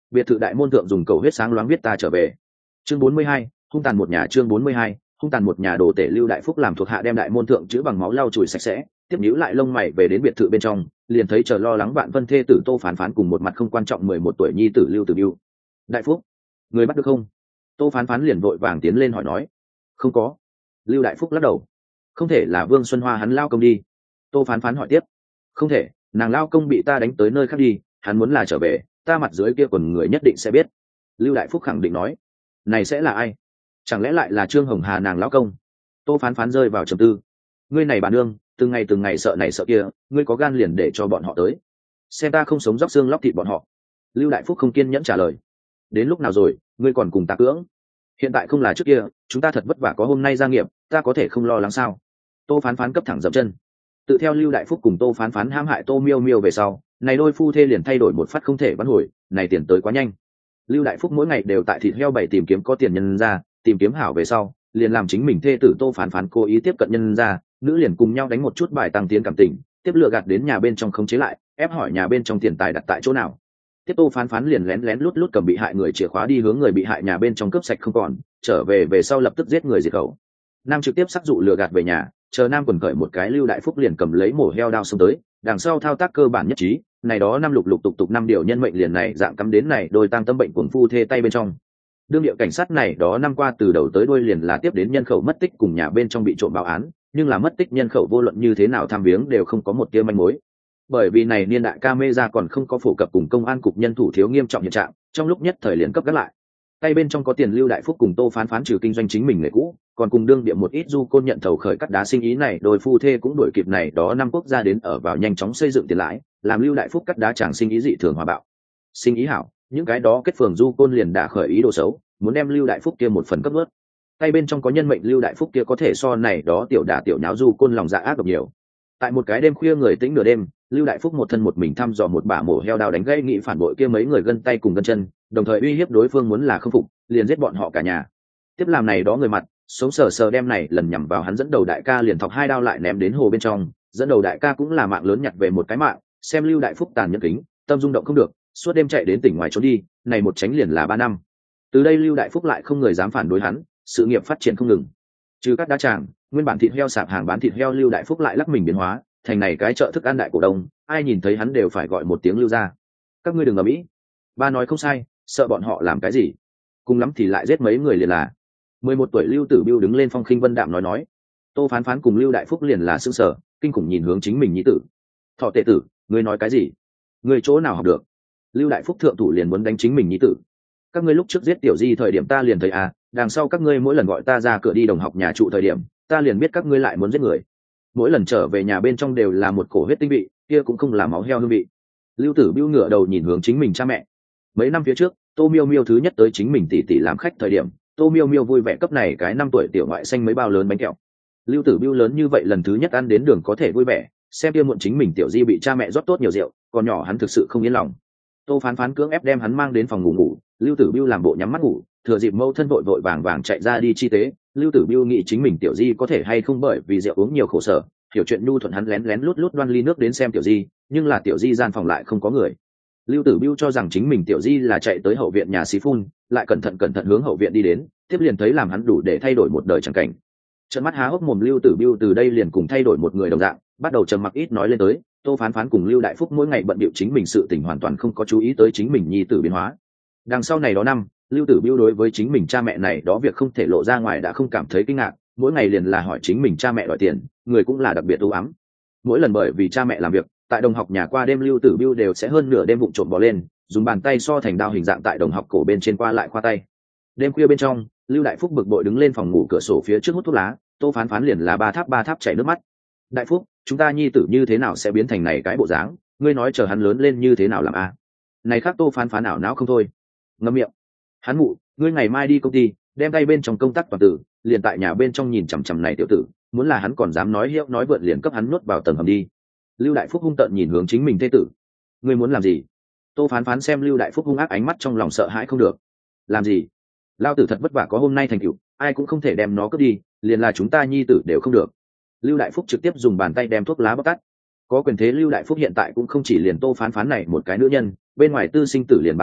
biệt thự đại môn thượng dùng cầu huyết sáng loáng viết ta trở về. Chương bốn mươi hai, hung tàn một nhà. Chương bốn mươi hai, hung tàn một nhà. Đồ tể Lưu Đại Phúc làm thuộc hạ đem đại môn thượng chữ bằng máu lau chùi sạch sẽ, tiếp nhíu lại lông mày về đến biệt thự bên trong, liền thấy chờ lo lắng vạn vân thê tử Tô Phán Phán cùng một mặt không quan trọng mười một tuổi nhi tử Lưu Tử Biêu. Đại Phúc, người bắt được không? Tô Phán Phán liền vội vàng tiến lên hỏi nói. Không có. Lưu Đại Phúc lắc đầu. Không thể là Vương Xuân Hoa hắn lao công đi. Tô Phán Phán hỏi tiếp. Không thể, nàng lao công bị ta đánh tới nơi khác đi, hắn muốn là trở về, ta mặt dưới kia quần người nhất định sẽ biết. Lưu Đại Phúc khẳng định nói. Này sẽ là ai? Chẳng lẽ lại là Trương Hồng Hà nàng lão công? Tô Phán Phán rơi vào trầm tư. Ngươi này bà nương, từng ngày từng ngày sợ này sợ kia, ngươi có gan liền để cho bọn họ tới, xem ta không sống róc xương lóc thịt bọn họ. Lưu Đại Phúc không kiên nhẫn trả lời. Đến lúc nào rồi, ngươi còn cùng ta cưỡng? Hiện tại không là trước kia, chúng ta thật vất vả có hôm nay gia nghiệp, ta có thể không lo lắng sao? Tô Phán Phán cấp thẳng dậm chân. Tự theo Lưu Đại Phúc cùng Tô Phán Phán hãm hại Tô Miêu Miêu về sau, này đôi phu thê liền thay đổi một phát không thể vãn hồi, này tiền tới quá nhanh. Lưu Đại Phúc mỗi ngày đều tại thịt heo bảy tìm kiếm có tiền nhân ra, tìm kiếm hảo về sau, liền làm chính mình thê tử Tô Phán Phán cố ý tiếp cận nhân ra, nữ liền cùng nhau đánh một chút bài tăng tiến cảm tình, tiếp lừa gạt đến nhà bên trong khống chế lại, ép hỏi nhà bên trong tiền tài đặt tại chỗ nào. Tiếp Tô Phán Phán liền lén lén lút lút cầm bị hại người chìa khóa đi hướng người bị hại nhà bên trong cướp sạch không còn, trở về về sau lập tức giết người diệt khẩu. Nam trực tiếp sắc dụ lừa gạt về nhà, chờ Nam quần cởi một cái Lưu Đại Phúc liền cầm lấy mổ heo đao xông tới, đằng sau thao tác cơ bản nhất trí, này đó năm lục lục tục tục năm điều nhân mệnh liền này dạng cắm đến này đôi tăng tâm bệnh cuồng phu thê tay bên trong. Đương địa cảnh sát này đó năm qua từ đầu tới đuôi liền là tiếp đến nhân khẩu mất tích cùng nhà bên trong bị trộm báo án, nhưng là mất tích nhân khẩu vô luận như thế nào tham viếng đều không có một tia manh mối. Bởi vì này niên đại camera còn không có phổ cập cùng công an cục nhân thủ thiếu nghiêm trọng hiện trạng, trong lúc nhất thời liền cấp gác lại. Tay bên trong có tiền Lưu Đại Phúc cùng Tô Phán Phán trừ kinh doanh chính mình nghề cũ, còn cùng đương địa một ít du côn nhận thầu khởi cắt đá sinh ý này, đôi phu thê cũng đuổi kịp này đó năm quốc gia đến ở vào nhanh chóng xây dựng tiền lãi, làm Lưu Đại Phúc cắt đá chẳng sinh ý dị thường hòa bạo. Sinh ý hảo, những cái đó kết phường du côn liền đã khởi ý đồ xấu, muốn đem Lưu Đại Phúc kia một phần cấp nuốt. Tay bên trong có nhân mệnh Lưu Đại Phúc kia có thể so này đó tiểu đả tiểu nháo du côn lòng dạ ác độc nhiều. Tại một cái đêm khuya người tĩnh nửa đêm, Lưu Đại Phúc một thân một mình thăm dò một bả mổ heo đao đánh gây nghị phản bội kia mấy người gân tay cùng gân chân, đồng thời uy hiếp đối phương muốn là không phục, liền giết bọn họ cả nhà. Tiếp làm này đó người mặt, sống sờ sờ đem này lần nhằm vào hắn dẫn đầu đại ca liền thọc hai đao lại ném đến hồ bên trong, dẫn đầu đại ca cũng là mạng lớn nhặt về một cái mạng, xem Lưu Đại Phúc tàn nhẫn kính, tâm rung động không được, suốt đêm chạy đến tỉnh ngoài trốn đi, này một tránh liền là ba năm. Từ đây Lưu Đại Phúc lại không người dám phản đối hắn, sự nghiệp phát triển không ngừng. Trừ các đá tràng, nguyên bản thịt heo sạp hàng bán thịt heo Lưu Đại Phúc lại lắc mình biến hóa, thành này cái chợ thức ăn đại cổ đông, ai nhìn thấy hắn đều phải gọi một tiếng Lưu gia. Các ngươi đừng ầm ĩ, ba nói không sai, sợ bọn họ làm cái gì, cùng lắm thì lại giết mấy người liền là. Mười một tuổi Lưu Tử Biêu đứng lên phong khinh vân đạm nói nói. Tô Phán Phán cùng Lưu Đại Phúc liền là sững sờ, kinh khủng nhìn hướng chính mình nhi tử. Thọ tệ tử, ngươi nói cái gì? Ngươi chỗ nào học được? Lưu Đại Phúc thượng thủ liền muốn đánh chính mình nhi tử. Các ngươi lúc trước giết tiểu di thời điểm ta liền thấy à, đằng sau các ngươi mỗi lần gọi ta ra cửa đi đồng học nhà trụ thời điểm, ta liền biết các ngươi lại muốn giết người. Mỗi lần trở về nhà bên trong đều là một cổ huyết tinh vị, kia cũng không là máu heo hương vị. Lưu Tử Biêu ngửa đầu nhìn hướng chính mình cha mẹ. Mấy năm phía trước, Tô Miêu Miêu thứ nhất tới chính mình tỷ tỷ làm khách thời điểm, Tô Miêu Miêu vui vẻ cấp này cái năm tuổi tiểu ngoại xanh mấy bao lớn bánh kẹo. Lưu Tử Biêu lớn như vậy lần thứ nhất ăn đến đường có thể vui vẻ, xem kia muộn chính mình tiểu di bị cha mẹ rót tốt nhiều rượu, còn nhỏ hắn thực sự không yên lòng. Tô Phán Phán cưỡng ép đem hắn mang đến phòng ngủ ngủ, Lưu Tử Biêu làm bộ nhắm mắt ngủ, thừa dịp mâu thân vội vội vàng vàng chạy ra đi chi tế. Lưu Tử Biêu nghĩ chính mình tiểu di có thể hay không bởi vì rượu uống nhiều khổ sở, hiểu chuyện nhu thuận hắn lén lén lút lút đoan ly nước đến xem tiểu di, nhưng là tiểu di gian phòng lại không có người. Lưu Tử Biêu cho rằng chính mình tiểu di là chạy tới hậu viện nhà xí phun, lại cẩn thận cẩn thận hướng hậu viện đi đến, tiếp liền thấy làm hắn đủ để thay đổi một đời chẳng cảnh. Trợn mắt há hốc mồm Lưu Tử Biêu từ đây liền cùng thay đổi một người đồng dạng, bắt đầu trầm mặc ít nói lên tới. Tô Phán Phán cùng Lưu Đại Phúc mỗi ngày bận bịu chính mình sự tình hoàn toàn không có chú ý tới chính mình nhi tử biến hóa. Đằng sau này đó năm, Lưu Tử Biêu đối với chính mình cha mẹ này đó việc không thể lộ ra ngoài đã không cảm thấy kinh ngạc, mỗi ngày liền là hỏi chính mình cha mẹ đòi tiền, người cũng là đặc biệt u ám. Mỗi lần bởi vì cha mẹ làm việc, tại đồng học nhà qua đêm Lưu Tử Biêu đều sẽ hơn nửa đêm vụng trộm bò lên, dùng bàn tay so thành đao hình dạng tại đồng học cổ bên trên qua lại khoa tay. Đêm khuya bên trong, Lưu Đại Phúc bực bội đứng lên phòng ngủ cửa sổ phía trước hút thuốc lá, Tô Phán Phán liền là ba tháp ba tháp chảy nước mắt. Đại Phúc, chúng ta nhi tử như thế nào sẽ biến thành này cái bộ dáng, ngươi nói chờ hắn lớn lên như thế nào làm a? À? Này khác Tô Phán Phán ảo não không thôi. Ngậm miệng. Hắn mụ, ngươi ngày mai đi công ty, đem tay bên trong công tác toàn tử, liền tại nhà bên trong nhìn chằm chằm này tiểu tử, muốn là hắn còn dám nói hiệu nói vượn liền cấp hắn nuốt vào tầng hầm đi. Lưu Đại Phúc hung tợn nhìn hướng chính mình thê tử. Ngươi muốn làm gì? Tô Phán Phán xem Lưu Đại Phúc hung ác ánh mắt trong lòng sợ hãi không được. Làm gì? Lao tử thật vất vả có hôm nay thành tựu, ai cũng không thể đem nó cướp đi, liền là chúng ta nhi tử đều không được. Lưu Đại Phúc trực tiếp dùng bàn tay đem thuốc lá bóc tắt. Có quyền thế Lưu Đại Phúc hiện tại cũng không chỉ liền Tô Phán Phán này một cái nữ nhân, bên ngoài tư sinh tử liền ba cái,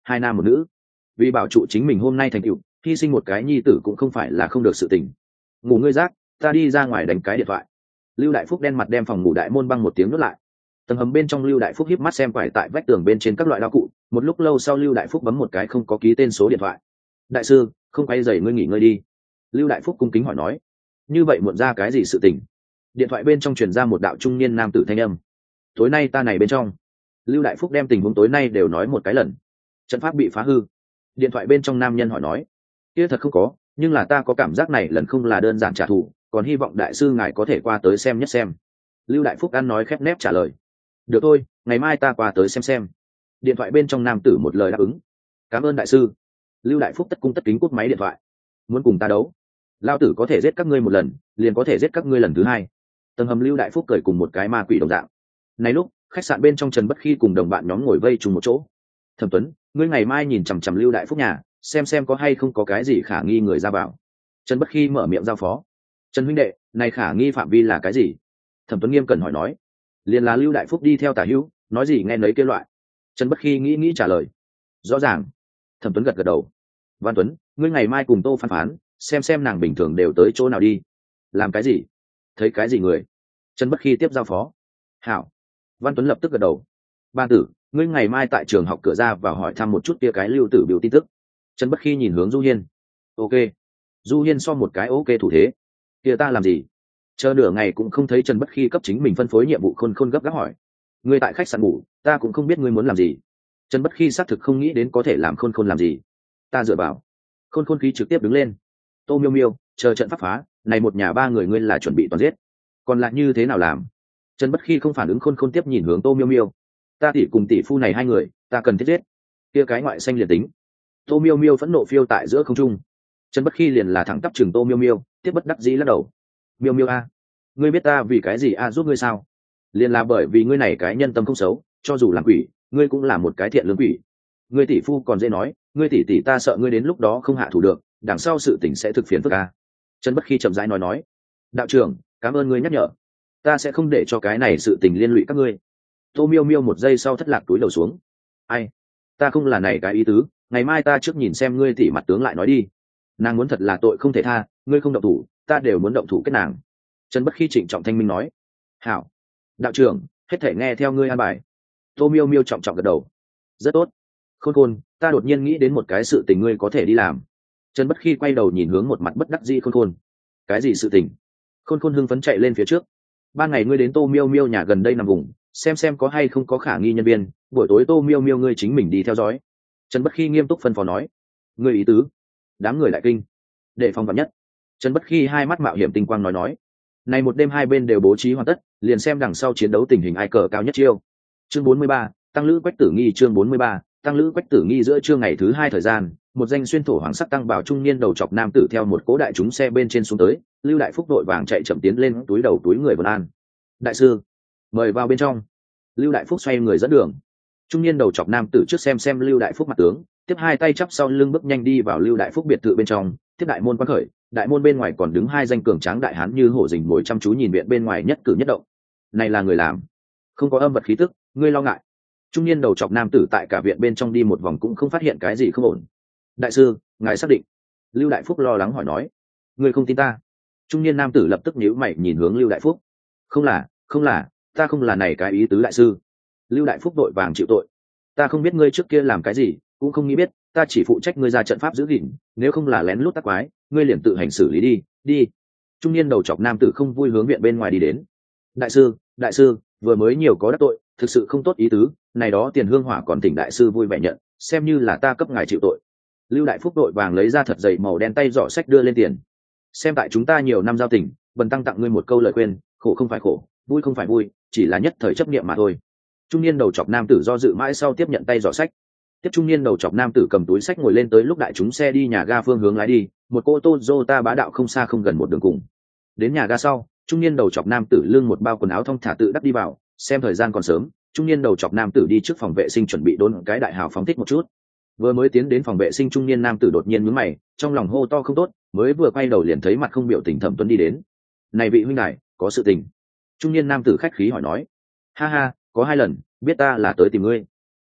hai nam một nữ, vì bảo trụ chính mình hôm nay thành tựu, hy sinh một cái nhi tử cũng không phải là không được sự tình. Ngủ ngươi rác, ta đi ra ngoài đánh cái điện thoại. Lưu Đại Phúc đen mặt đem phòng ngủ đại môn băng một tiếng nuốt lại. Tầng hầm bên trong Lưu Đại Phúc híp mắt xem quải tại vách tường bên trên các loại đạo cụ, một lúc lâu sau Lưu Đại Phúc bấm một cái không có ký tên số điện thoại. Đại sư, không quay dày ngươi nghỉ ngơi đi. Lưu Đại Phúc cung kính hỏi nói. Như vậy muộn ra cái gì sự tình? Điện thoại bên trong truyền ra một đạo trung niên nam tử thanh âm. Tối nay ta này bên trong. Lưu Đại Phúc đem tình huống tối nay đều nói một cái lần. Trận pháp bị phá hư. Điện thoại bên trong nam nhân hỏi nói. Kia thật không có, nhưng là ta có cảm giác này lần không là đơn giản trả thù, còn hy vọng đại sư ngài có thể qua tới xem nhất xem. Lưu Đại Phúc ăn nói khép nép trả lời. Được thôi, ngày mai ta qua tới xem xem. Điện thoại bên trong nam tử một lời đáp ứng. Cảm ơn đại sư. Lưu Đại Phúc tất cung tất kính cúp máy điện thoại. Muốn cùng ta đấu, lao tử có thể giết các ngươi một lần, liền có thể giết các ngươi lần thứ hai. Tầng hầm Lưu Đại Phúc cười cùng một cái ma quỷ đồng dạng. Này lúc khách sạn bên trong Trần Bất Khi cùng đồng bạn nhóm ngồi vây chung một chỗ. Thẩm Tuấn, ngươi ngày mai nhìn chằm chằm Lưu Đại Phúc nhà, xem xem có hay không có cái gì khả nghi người ra vào. Trần Bất Khi mở miệng giao phó. Trần huynh đệ, này khả nghi phạm vi là cái gì? Thẩm Tuấn nghiêm cẩn hỏi nói. Liền là Lưu Đại Phúc đi theo tả hữu, nói gì nghe nấy kêu loại. Trần Bất Khi nghĩ nghĩ trả lời. Rõ ràng. Thẩm Tuấn gật gật đầu. Văn Tuấn, ngươi ngày mai cùng Tô phán phán, xem xem nàng bình thường đều tới chỗ nào đi. Làm cái gì? Thấy cái gì người? Trần Bất Khi tiếp giao phó. Hảo. Văn Tuấn lập tức gật đầu. Ban tử, ngươi ngày mai tại trường học cửa ra vào hỏi thăm một chút kia cái Lưu Tử biểu tin tức. Trần Bất Khi nhìn hướng Du Hiên. Ok. Du Hiên so một cái ok thủ thế. Kia ta làm gì? Chờ nửa ngày cũng không thấy Trần Bất Khi cấp chính mình phân phối nhiệm vụ khôn khôn gấp gáp hỏi. Ngươi tại khách sạn ngủ, ta cũng không biết ngươi muốn làm gì. Trần Bất Khi xác thực không nghĩ đến có thể làm khôn khôn làm gì. Ta dựa vào. Khôn khôn khí trực tiếp đứng lên. Tô Miêu Miêu, chờ trận pháp phá, này một nhà ba người ngươi là chuẩn bị toàn giết. Còn lại như thế nào làm? Trần Bất Khi không phản ứng khôn khôn tiếp nhìn hướng Tô Miêu Miêu. Ta tỷ cùng tỷ phu này hai người, ta cần thiết giết. Kia cái ngoại xanh liền tính. Tô Miêu Miêu phẫn nộ phiêu tại giữa không trung. Trần Bất Khi liền là thẳng tắp chừng Tô Miêu Miêu, tiếp bất đắc dĩ lắc đầu. Miêu Miêu a, ngươi biết ta vì cái gì a giúp ngươi sao? Liền là bởi vì ngươi này cái nhân tâm không xấu, cho dù làm quỷ, ngươi cũng là một cái thiện lương quỷ. Ngươi tỷ phu còn dễ nói, ngươi tỷ tỷ ta sợ ngươi đến lúc đó không hạ thủ được, đằng sau sự tình sẽ thực phiền phức a. Trần Bất Khi chậm rãi nói nói. Đạo trưởng, cảm ơn ngươi nhắc nhở. Ta sẽ không để cho cái này sự tình liên lụy các ngươi. Tô Miêu Miêu một giây sau thất lạc túi đầu xuống. Ai? Ta không là này cái ý tứ, ngày mai ta trước nhìn xem ngươi tỷ mặt tướng lại nói đi. Nàng muốn thật là tội không thể tha, ngươi không động thủ, ta đều muốn động thủ kết nàng. Trần Bất Khi trịnh trọng thanh minh nói. Hảo. Đạo trưởng, hết thể nghe theo ngươi an bài. Tô Miêu Miêu trọng trọng gật đầu. Rất tốt. Khôn Khôn, ta đột nhiên nghĩ đến một cái sự tình ngươi có thể đi làm. Trần Bất Khi quay đầu nhìn hướng một mặt bất đắc dĩ Khôn Khôn. Cái gì sự tình? Khôn Khôn hưng phấn chạy lên phía trước. Ban ngày ngươi đến Tô Miêu Miêu nhà gần đây nằm vùng, xem xem có hay không có khả nghi nhân viên, buổi tối Tô Miêu Miêu ngươi chính mình đi theo dõi. Trần Bất Khi nghiêm túc phân phó nói. Ngươi ý tứ? Đám người lại kinh. Để phòng vạn nhất. Trần Bất Khi hai mắt mạo hiểm tinh quang nói nói. Này một đêm hai bên đều bố trí hoàn tất, liền xem đằng sau chiến đấu tình hình ai cờ cao nhất chiêu. Chương bốn mươi ba, tăng lữ Quách Tử Nghi chương bốn mươi ba, tăng lữ Quách Tử Nghi giữa trưa ngày thứ hai thời gian, một danh xuyên thổ hoàng sắc tăng bảo trung niên đầu chọc nam tử theo một cố đại chúng xe bên trên xuống tới, Lưu Đại Phúc đội vàng chạy chậm tiến lên túi đầu túi người vân an. Đại sư, mời vào bên trong. Lưu Đại Phúc xoay người dẫn đường. Trung niên đầu chọc nam tử trước xem xem Lưu Đại Phúc mặt tướng, tiếp hai tay chắp sau lưng bước nhanh đi vào Lưu Đại Phúc biệt thự bên trong, tiếp đại môn quan khởi, đại môn bên ngoài còn đứng hai danh cường tráng đại hán như hổ rình ngồi chăm chú nhìn viện bên ngoài nhất cử nhất động. Này là người làm, không có âm vật khí tức, ngươi lo ngại. Trung niên đầu chọc nam tử tại cả viện bên trong đi một vòng cũng không phát hiện cái gì không ổn. Đại sư, ngài xác định? Lưu Đại Phúc lo lắng hỏi nói. Ngươi không tin ta? Trung niên nam tử lập tức nhíu mày nhìn hướng Lưu Đại Phúc. Không là, không là, ta không là này cái ý tứ đại sư. Lưu Đại Phúc đội vàng chịu tội. Ta không biết ngươi trước kia làm cái gì, cũng không nghĩ biết, ta chỉ phụ trách ngươi ra trận pháp giữ gìn, nếu không là lén lút tắc quái, ngươi liền tự hành xử lý đi, đi. Trung niên đầu chọc nam tử không vui hướng viện bên ngoài đi đến. Đại sư, đại sư, vừa mới nhiều có đắc tội, thực sự không tốt ý tứ, này đó tiền hương hỏa còn thỉnh đại sư vui vẻ nhận, xem như là ta cấp ngài chịu tội. Lưu Đại Phúc đội vàng lấy ra thật dày màu đen tay giỏ sách đưa lên tiền. Xem tại chúng ta nhiều năm giao tình, bần tăng tặng ngươi một câu lời khuyên, khổ không phải khổ, vui không phải vui, chỉ là nhất thời chấp niệm mà thôi. Trung niên đầu chọc nam tử do dự mãi sau tiếp nhận tay giỏ sách. Tiếp trung niên đầu chọc nam tử cầm túi sách ngồi lên tới lúc đại chúng xe đi nhà ga phương hướng lái đi, một cô Toyota bá đạo không xa không gần một đường cùng. Đến nhà ga sau, trung niên đầu chọc nam tử lưng một bao quần áo thong thả tự đắp đi vào, xem thời gian còn sớm, trung niên đầu chọc nam tử đi trước phòng vệ sinh chuẩn bị đốn cái đại hào phóng thích một chút. Vừa mới tiến đến phòng vệ sinh trung niên nam tử đột nhiên nhướng mày, trong lòng hô to không tốt, mới vừa quay đầu liền thấy mặt không biểu tình Thẩm Tuấn đi đến. Này vị huynh đài, có sự tình. Trung niên nam tử khách khí hỏi nói. Ha ha, có hai lần, biết ta là tới tìm ngươi.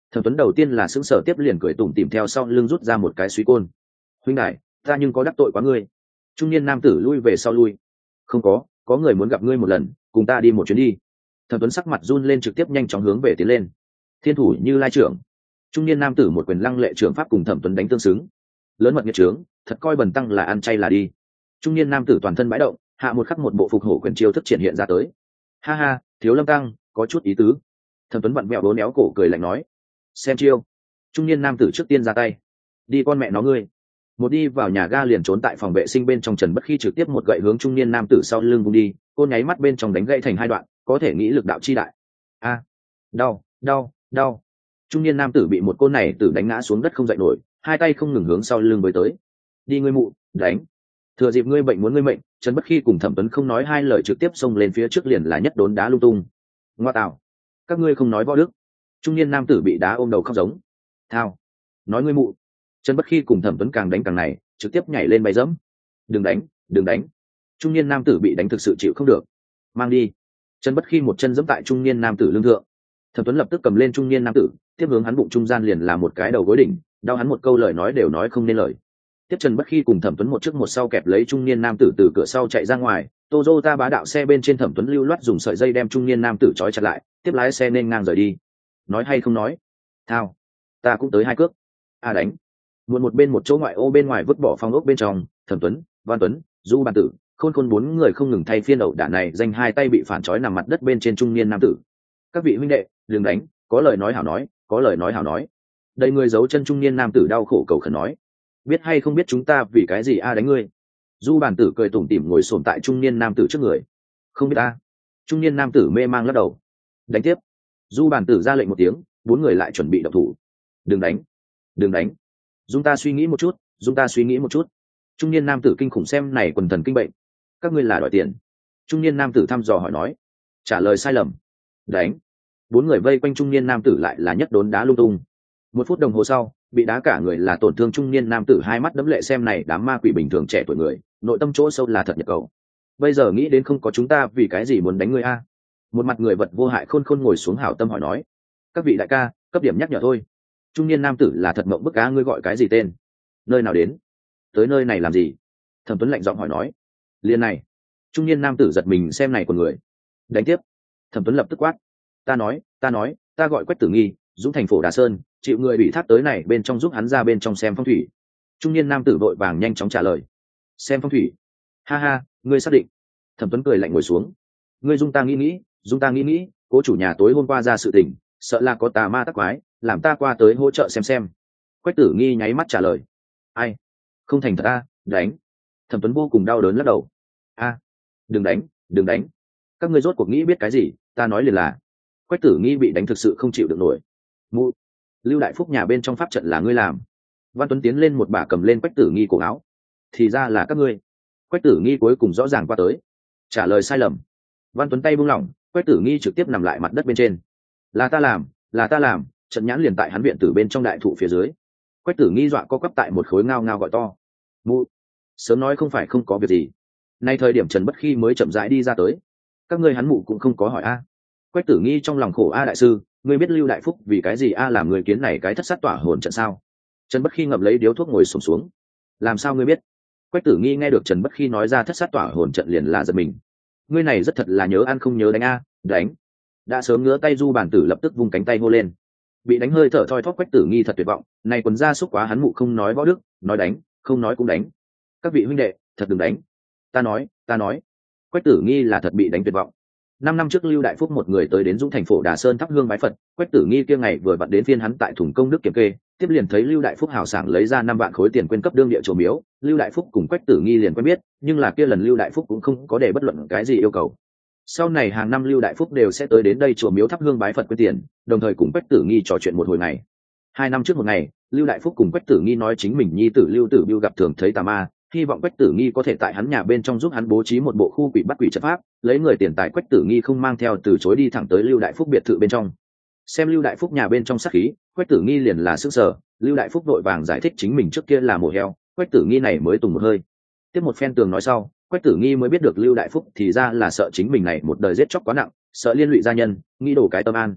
Thẩm Tuấn đầu tiên là sững sờ, tiếp liền cười tủm tỉm theo sau lưng rút ra một cái suy côn. Huynh đại, ta nhưng có đắc tội quá ngươi. Trung niên nam tử lui về sau lui. Không có, có người muốn gặp ngươi một lần, cùng ta đi một chuyến đi. Thẩm Tuấn sắc mặt run lên, trực tiếp nhanh chóng hướng về tiến lên. Thiên thủ Như Lai trưởng. Trung niên nam tử một quyền lăng lệ trưởng pháp cùng Thẩm Tuấn đánh tương xứng. Lớn mật nghiệt trướng, thật coi bần tăng là ăn chay là đi. Trung niên nam tử toàn thân bãi động, hạ một khắc một bộ phục hổ quyền chiêu thức triển hiện ra tới. Ha ha, thiếu lâm tăng, có chút ý tứ. Thẩm Tuấn vặn vẹo đốn éo cổ cười lạnh nói. Xem chiêu. Trung niên nam tử trước tiên ra tay. Đi con mẹ nó ngươi. Một đi vào nhà ga liền trốn tại phòng vệ sinh bên trong Trần Bất Khi trực tiếp một gậy hướng trung niên nam tử sau lưng vung đi, côn nháy mắt bên trong đánh gãy thành hai đoạn, có thể nghĩ lực đạo chi đại. A, đau, đau, đau. Trung niên nam tử bị một côn này tử đánh ngã xuống đất không dậy nổi, hai tay không ngừng hướng sau lưng với tới. Đi ngươi mụ, đánh. Thừa dịp ngươi bệnh muốn ngươi mệnh, Trần Bất Khi cùng Thẩm Tuấn không nói hai lời trực tiếp xông lên phía trước liền là nhất đốn đá lung tung. Ngoa tạo, các ngươi không nói võ đức. Trung niên nam tử bị đá ôm đầu khóc giống. Thao, nói ngươi mụ. Trần Bất Khi cùng Thẩm Tuấn càng đánh càng này, trực tiếp nhảy lên bay dẫm. Đừng đánh, đừng đánh. Trung niên nam tử bị đánh thực sự chịu không được. Mang đi. Trần Bất Khi một chân giẫm tại trung niên nam tử lưng thượng. Thẩm Tuấn lập tức cầm lên trung niên nam tử, tiếp hướng hắn bụng trung gian liền là một cái đầu gối đỉnh, đau hắn một câu lời nói đều nói không nên lời. Tiếp Trần Bất Khi cùng Thẩm Tuấn một trước một sau kẹp lấy trung niên nam tử từ cửa sau chạy ra ngoài, Toyota bá đạo xe bên trên Thẩm Tuấn lưu loát dùng sợi dây đem trung niên nam tử trói chặt lại, tiếp lái xe nên ngang rời đi. Nói hay không nói? Thao, ta cũng tới hai cước. A đánh. Một một bên một chỗ ngoại ô bên ngoài vứt bỏ phong ốc bên trong, Thẩm Tuấn, Văn Tuấn, Du Bàn Tử, Khôn Khôn bốn người không ngừng thay phiên ẩu đả này, danh hai tay bị phản trói nằm mặt đất bên trên trung niên nam tử. Các vị huynh đệ, đừng đánh, có lời nói hảo nói, có lời nói hảo nói. Đây người giấu chân trung niên nam tử đau khổ cầu khẩn nói. Biết hay không biết chúng ta vì cái gì a đánh ngươi? Du Bàn Tử cười tủm tỉm ngồi xổm tại trung niên nam tử trước người. Không biết a. Trung niên nam tử mê mang lắc đầu. Đánh tiếp. Du Bàn Tử ra lệnh một tiếng, bốn người lại chuẩn bị động thủ. Đừng đánh, đừng đánh. Dung ta suy nghĩ một chút, Dung ta suy nghĩ một chút. Trung niên nam tử kinh khủng xem này quần thần kinh bệnh. Các ngươi là đòi tiền. Trung niên nam tử thăm dò hỏi nói. Trả lời sai lầm. Đánh. Bốn người vây quanh trung niên nam tử lại là nhất đốn đá lung tung. Một phút đồng hồ sau, bị đá cả người là tổn thương trung niên nam tử hai mắt đẫm lệ xem này đám ma quỷ bình thường trẻ tuổi người, nội tâm chỗ sâu là thật nhật cầu. Bây giờ nghĩ đến không có chúng ta vì cái gì muốn đánh ngươi a? Một mặt người vật vô hại khôn khôn ngồi xuống hảo tâm hỏi nói. Các vị đại ca, cấp điểm nhắc nhở thôi. Trung niên nam tử là thật mộng bức cá, ngươi gọi cái gì tên? Nơi nào đến? Tới nơi này làm gì? Thẩm Tuấn lạnh giọng hỏi nói. Liên này. Trung niên nam tử giật mình xem này của người. Đánh tiếp. Thẩm Tuấn lập tức quát. Ta nói, ta nói, ta gọi Quách Tử Nghi, Dũng thành phố Đà Sơn, chịu người bị thác tới này bên trong giúp hắn ra bên trong xem phong thủy. Trung niên nam tử vội vàng nhanh chóng trả lời. Xem phong thủy? Ha ha, ngươi xác định? Thẩm Tuấn cười lạnh ngồi xuống. Ngươi dung ta nghĩ nghĩ, dung ta nghĩ nghĩ, cố chủ nhà tối hôm qua ra sự tình, sợ là có tà ma tắc quái, làm ta qua tới hỗ trợ xem xem. Quách Tử Nghi nháy mắt trả lời. Ai? Không thành thật a, đánh. Thẩm Tuấn vô cùng đau đớn lắc đầu. A, đừng đánh, đừng đánh. Các ngươi rốt cuộc nghĩ biết cái gì, ta nói liền là. Quách Tử Nghi bị đánh thực sự không chịu được nổi. Mụ, Lưu Đại Phúc nhà bên trong pháp trận là ngươi làm. Văn Tuấn tiến lên một bà cầm lên Quách Tử Nghi cổ áo. Thì ra là các ngươi. Quách Tử Nghi cuối cùng rõ ràng qua tới. Trả lời sai lầm. Văn Tuấn tay buông lỏng, Quách Tử Nghi trực tiếp nằm lại mặt đất bên trên. Là ta làm, là ta làm. Trận nhãn liền tại hắn viện tử bên trong đại thụ phía dưới. Quách Tử Nghi dọa co quắp tại một khối ngao ngao gọi to. Mụ, sớm nói không phải không có việc gì. Nay thời điểm Trần Bất Khi mới chậm rãi đi ra tới. Các ngươi hắn mụ cũng không có hỏi a. Quách Tử Nghi trong lòng khổ a đại sư, ngươi biết Lưu Đại Phúc vì cái gì a làm người kiến này cái thất sát tỏa hồn trận sao? Trần Bất Khi ngậm lấy điếu thuốc ngồi xổm xuống, xuống. Làm sao ngươi biết? Quách Tử Nghi nghe được Trần Bất Khi nói ra thất sát tỏa hồn trận liền là giật mình. Ngươi này rất thật là nhớ ăn không nhớ đánh a, đánh. Đã sớm ngứa tay Du Bàn Tử lập tức vung cánh tay hô lên. Bị đánh hơi thở thoi thóp Quách Tử Nghi thật tuyệt vọng, này quần ra xúc quá hắn mụ không nói võ đức, nói đánh, không nói cũng đánh. Các vị huynh đệ, thật đừng đánh. Ta nói, ta nói. Quách Tử Nghi là thật bị đánh tuyệt vọng. Năm năm trước Lưu Đại Phúc một người tới đến Dũng thành phố Đà Sơn thắp hương bái Phật, Quách Tử Nghi kia ngày vừa vặn đến phiên hắn tại thùng công đức kiểm kê, tiếp liền thấy Lưu Đại Phúc hào sảng lấy ra năm vạn khối tiền quyên cấp đương địa chùa miếu, Lưu Đại Phúc cùng Quách Tử Nghi liền quen biết, nhưng là kia lần Lưu Đại Phúc cũng không có để bất luận cái gì yêu cầu. Sau này hàng năm Lưu Đại Phúc đều sẽ tới đến đây chùa miếu thắp hương bái Phật quyên tiền, đồng thời cùng Quách Tử Nghi trò chuyện một hồi ngày. Hai năm trước một ngày, Lưu Đại Phúc cùng Quách Tử Nghi nói chính mình nhi tử Lưu Tử Biêu gặp thường thấy tà ma, hy vọng Quách Tử Nghi có thể tại hắn nhà bên trong giúp hắn bố trí một bộ khu quỷ bắt quỷ trận pháp, lấy người tiền tài. Quách Tử Nghi không mang theo từ chối đi thẳng tới Lưu Đại Phúc biệt thự bên trong. Xem Lưu Đại Phúc nhà bên trong sát khí, Quách Tử Nghi liền là sức sở, Lưu Đại Phúc vội vàng giải thích chính mình trước kia là mổ heo, Quách Tử Nghi này mới tùng một hơi. Tiếp một phen tường nói sau, Quách Tử Nghi mới biết được Lưu Đại Phúc thì ra là sợ chính mình này một đời giết chóc quá nặng, sợ liên lụy gia nhân, nghĩ đổ cái tâm an.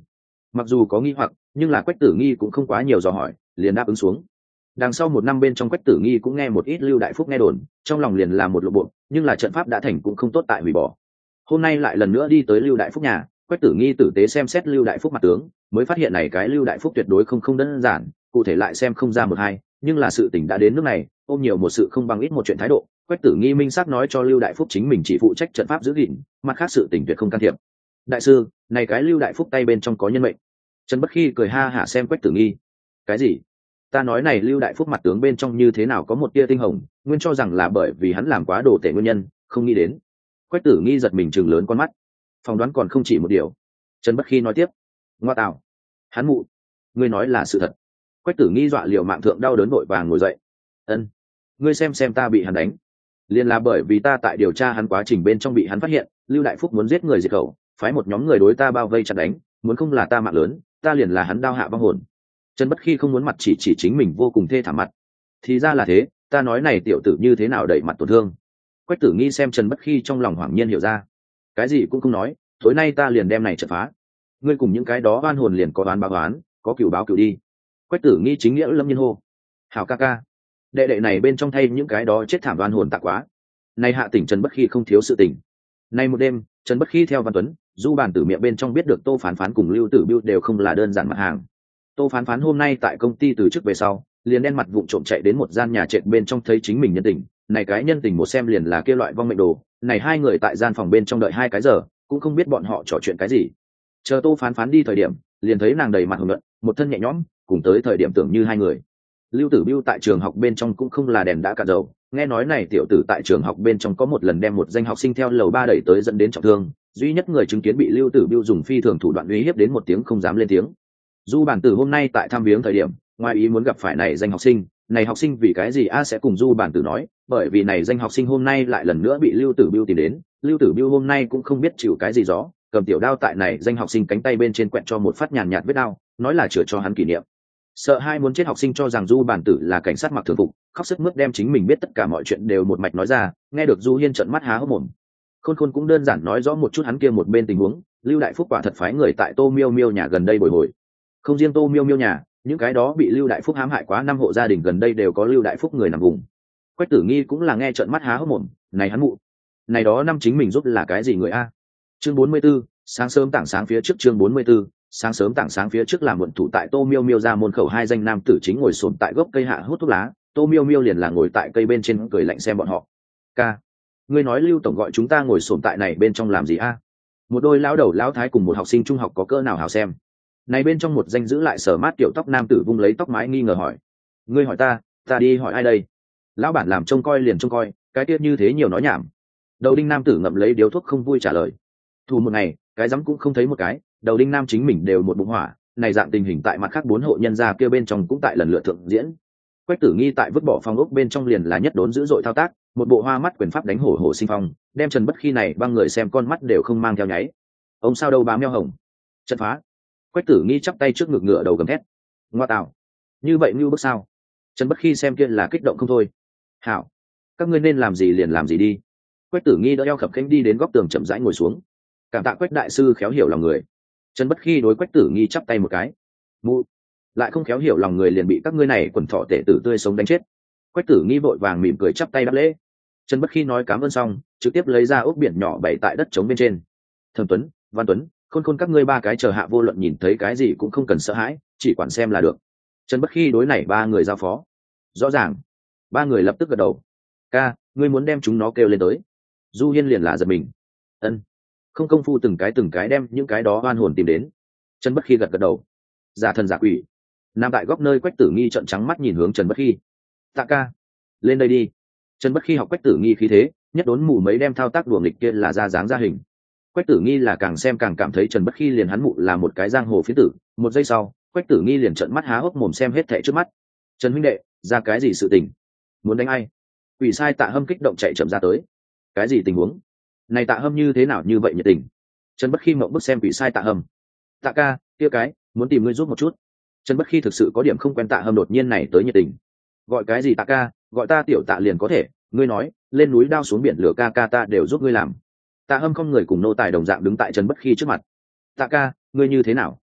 Mặc dù có nghi hoặc nhưng là Quách Tử Nghi cũng không quá nhiều dò hỏi, liền đáp ứng xuống. Đằng sau một năm bên trong, Quách Tử Nghi cũng nghe một ít Lưu Đại Phúc nghe đồn, trong lòng liền là một lộ bộ, nhưng là trận pháp đã thành cũng không tốt tại hủy bỏ. Hôm nay lại lần nữa đi tới Lưu Đại Phúc nhà, Quách Tử Nghi tử tế xem xét Lưu Đại Phúc mặt tướng, mới phát hiện này cái Lưu Đại Phúc tuyệt đối không không đơn giản, cụ thể lại xem không ra một hai, nhưng là sự tình đã đến nước này, ôm nhiều một sự không bằng ít một chuyện thái độ. Quách Tử Nghi minh xác nói cho Lưu Đại Phúc chính mình chỉ phụ trách trận pháp giữ gìn, mặt khác sự tình tuyệt không can thiệp. Đại sư, này cái Lưu Đại Phúc tay bên trong có nhân mệnh. Trần Bất Khi cười ha hả xem Quách Tử Nghi. Cái gì? Ta nói này Lưu Đại Phúc mặt tướng bên trong như thế nào có một tia tinh hồng, nguyên cho rằng là bởi vì hắn làm quá đồ tể nguyên nhân, không nghĩ đến. Quách Tử Nghi giật mình trừng lớn con mắt, phỏng đoán còn không chỉ một điều. Trần Bất Khi nói tiếp, ngoa tạo, hắn mụ, ngươi nói là sự thật. Quách Tử Nghi dọa liều mạng thượng đau đớn vội vàng ngồi dậy. Ân, ngươi xem xem ta bị hắn đánh, liền là bởi vì ta tại điều tra hắn quá trình bên trong bị hắn phát hiện, Lưu Đại Phúc muốn giết người diệt khẩu, phái một nhóm người đối ta bao vây chặt đánh, muốn không là ta mạng lớn, ta liền là hắn đao hạ vong hồn. Trần Bất Khi không muốn mặt chỉ chỉ chính mình vô cùng thê thảm mặt. Thì ra là thế, ta nói này tiểu tử như thế nào đẩy mặt tổn thương. Quách Tử Nghi xem Trần Bất Khi trong lòng hoảng nhiên hiểu ra, cái gì cũng không nói, tối nay ta liền đem này trận phá. Ngươi cùng những cái đó oan hồn liền có oán báo oán, có cửu báo cửu đi. Quách Tử Nghi chính nghĩa lâm nhiên hô, hảo ca ca, đệ đệ này bên trong thay những cái đó chết thảm oan hồn tạ quá. Nay hạ tỉnh Trần Bất Khi không thiếu sự tình. Nay một đêm, Trần Bất Khi theo Văn Tuấn, Du Bản Tử miệng bên trong biết được Tô Phán Phán cùng Lưu Tử Biêu đều không là đơn giản mặt hàng. Tô Phán Phán hôm nay tại công ty từ chức về sau, liền đen mặt vụng trộm chạy đến một gian nhà trệt bên trong thấy chính mình nhân tình. Này cái nhân tình một xem liền là kia loại vong mệnh đồ. Này hai người tại gian phòng bên trong đợi hai cái giờ, cũng không biết bọn họ trò chuyện cái gì. Chờ Tô Phán Phán đi thời điểm, liền thấy nàng đầy mặt hồng nhuận, một thân nhẹ nhõm, cùng tới thời điểm tưởng như hai người. Lưu Tử Biêu tại trường học bên trong cũng không là đèn đã cạn dầu, nghe nói này tiểu tử tại trường học bên trong có một lần đem một danh học sinh theo lầu ba đẩy tới dẫn đến trọng thương, duy nhất người chứng kiến bị Lưu Tử Biêu dùng phi thường thủ đoạn uy hiếp đến một tiếng không dám lên tiếng. Du Bản Tử hôm nay tại thăm viếng thời điểm, ngoài ý muốn gặp phải này danh học sinh, này học sinh vì cái gì a sẽ cùng Du Bản Tử nói, bởi vì này danh học sinh hôm nay lại lần nữa bị Lưu Tử Biêu tìm đến, Lưu Tử Biêu hôm nay cũng không biết chịu cái gì gió, cầm tiểu đao tại này danh học sinh cánh tay bên trên quẹt cho một phát nhàn nhạt vết đao, nói là chữa cho hắn kỷ niệm. Sợ hai muốn chết học sinh cho rằng Du Bản Tử là cảnh sát mặc thường phục, khóc sức mướt đem chính mình biết tất cả mọi chuyện đều một mạch nói ra, nghe được Du Hiên trợn mắt há hốc mồm. Khôn Khôn cũng đơn giản nói rõ một chút hắn kia một bên tình huống, Lưu Đại Phúc quả thật phái người tại Tô Miêu Miêu nhà gần đây bồi hồi. Không riêng Tô Miêu Miêu nhà, những cái đó bị Lưu Đại Phúc hãm hại quá năm hộ gia đình gần đây đều có Lưu Đại Phúc người nằm vùng. Quách Tử Nghi cũng là nghe trợn mắt há hốc mồm, này hắn mụ, này đó năm chính mình giúp là cái gì người a? Chương bốn mươi 44, sáng sớm tảng sáng phía trước chương bốn mươi 44, sáng sớm tảng sáng phía trước làm muộn thủ tại Tô Miêu Miêu ra môn khẩu hai danh nam tử chính ngồi xổm tại gốc cây hạ hút thuốc lá, Tô Miêu Miêu liền là ngồi tại cây bên trên cười lạnh xem bọn họ. Ca, ngươi nói Lưu tổng gọi chúng ta ngồi xổm tại này bên trong làm gì a? Một đôi lão đầu lão thái cùng một học sinh trung học có cỡ nào hào xem. Này bên trong một danh giữ lại sở mát tiểu tóc nam tử vung lấy tóc mái nghi ngờ hỏi, ngươi hỏi ta, ta đi hỏi ai đây? Lão bản làm trông coi liền trông coi, cái tiết như thế nhiều nói nhảm. Đầu đinh nam tử ngậm lấy điếu thuốc không vui trả lời, thủ một ngày cái rắm cũng không thấy một cái, đầu đinh nam chính mình đều một bụng hỏa, này dạng tình hình tại mặt khác bốn hộ nhân gia kia bên trong cũng tại lần lượt thượng diễn. Quách Tử Nghi tại vứt bỏ phòng ốc bên trong liền là nhất đốn dữ dội thao tác, một bộ hoa mắt quyền pháp đánh hổ hổ sinh phong, đem Trần Bất Khi này băng người xem con mắt đều không mang theo nháy. Ông sao đâu bám meo hồng, trận phá. Quách Tử Nghi chắp tay trước ngực ngựa đầu gầm thét, ngoa tạo, như vậy như bước sao? Trần Bất Khi xem kia là kích động không thôi. Hảo, các ngươi nên làm gì liền làm gì đi. Quách Tử Nghi đỡ eo khập khênh đi đến góc tường chậm rãi ngồi xuống. Cảm tạ Quách đại sư khéo hiểu lòng người. Trần Bất Khi đối Quách Tử Nghi chắp tay một cái, mụ, lại không khéo hiểu lòng người liền bị các ngươi này quần thọ tể tử tươi sống đánh chết. Quách Tử Nghi vội vàng mỉm cười chắp tay đáp lễ. Trần Bất Khi nói cảm ơn xong, trực tiếp lấy ra ốc biển nhỏ bày tại đất trống bên trên. Thẩm Tuấn, Văn Tuấn, Khôn Khôn các ngươi ba cái chờ hạ vô luận nhìn thấy cái gì cũng không cần sợ hãi, chỉ quản xem là được. Trần Bất Khi đối này ba người giao phó. Rõ ràng. Ba người lập tức gật đầu. Ca, ngươi muốn đem chúng nó kêu lên tới. Du Hiên liền là giật mình. Ân. Không công phu từng cái từng cái đem những cái đó oan hồn tìm đến. Trần Bất Khi gật gật đầu. Giả thần giả quỷ. Nam tại góc nơi Quách Tử Nghi trợn trắng mắt nhìn hướng Trần Bất Khi. Tạ ca, lên đây đi. Trần Bất Khi học Quách Tử Nghi khí thế, nhất đốn mù mấy đem thao tác đùa nghịch kia là ra dáng ra hình. Quách Tử Nghi là càng xem càng cảm thấy Trần Bất Khi liền hắn mụ là một cái giang hồ phiến tử. Một giây sau, Quách Tử Nghi liền trợn mắt há hốc mồm xem hết thảy trước mắt. Trần huynh đệ, ra cái gì sự tình? Muốn đánh ai? Quỷ sai Tạ Hâm kích động chạy chậm ra tới. Cái gì tình huống? Này Tạ Hâm như thế nào như vậy nhiệt tình? Trần Bất Khi mộng bức xem quỷ sai Tạ Hâm. Tạ ca, kia cái, muốn tìm ngươi giúp một chút. Trần Bất Khi thực sự có điểm không quen Tạ Hâm đột nhiên này tới nhiệt tình. Gọi cái gì Tạ ca, gọi ta tiểu Tạ liền có thể, ngươi nói, lên núi đao xuống biển lửa ca ca ta đều giúp ngươi làm. Tạ Hâm không người cùng nô tài đồng dạng đứng tại Trần Bất Khi trước mặt. Tạ ca, ngươi như thế nào?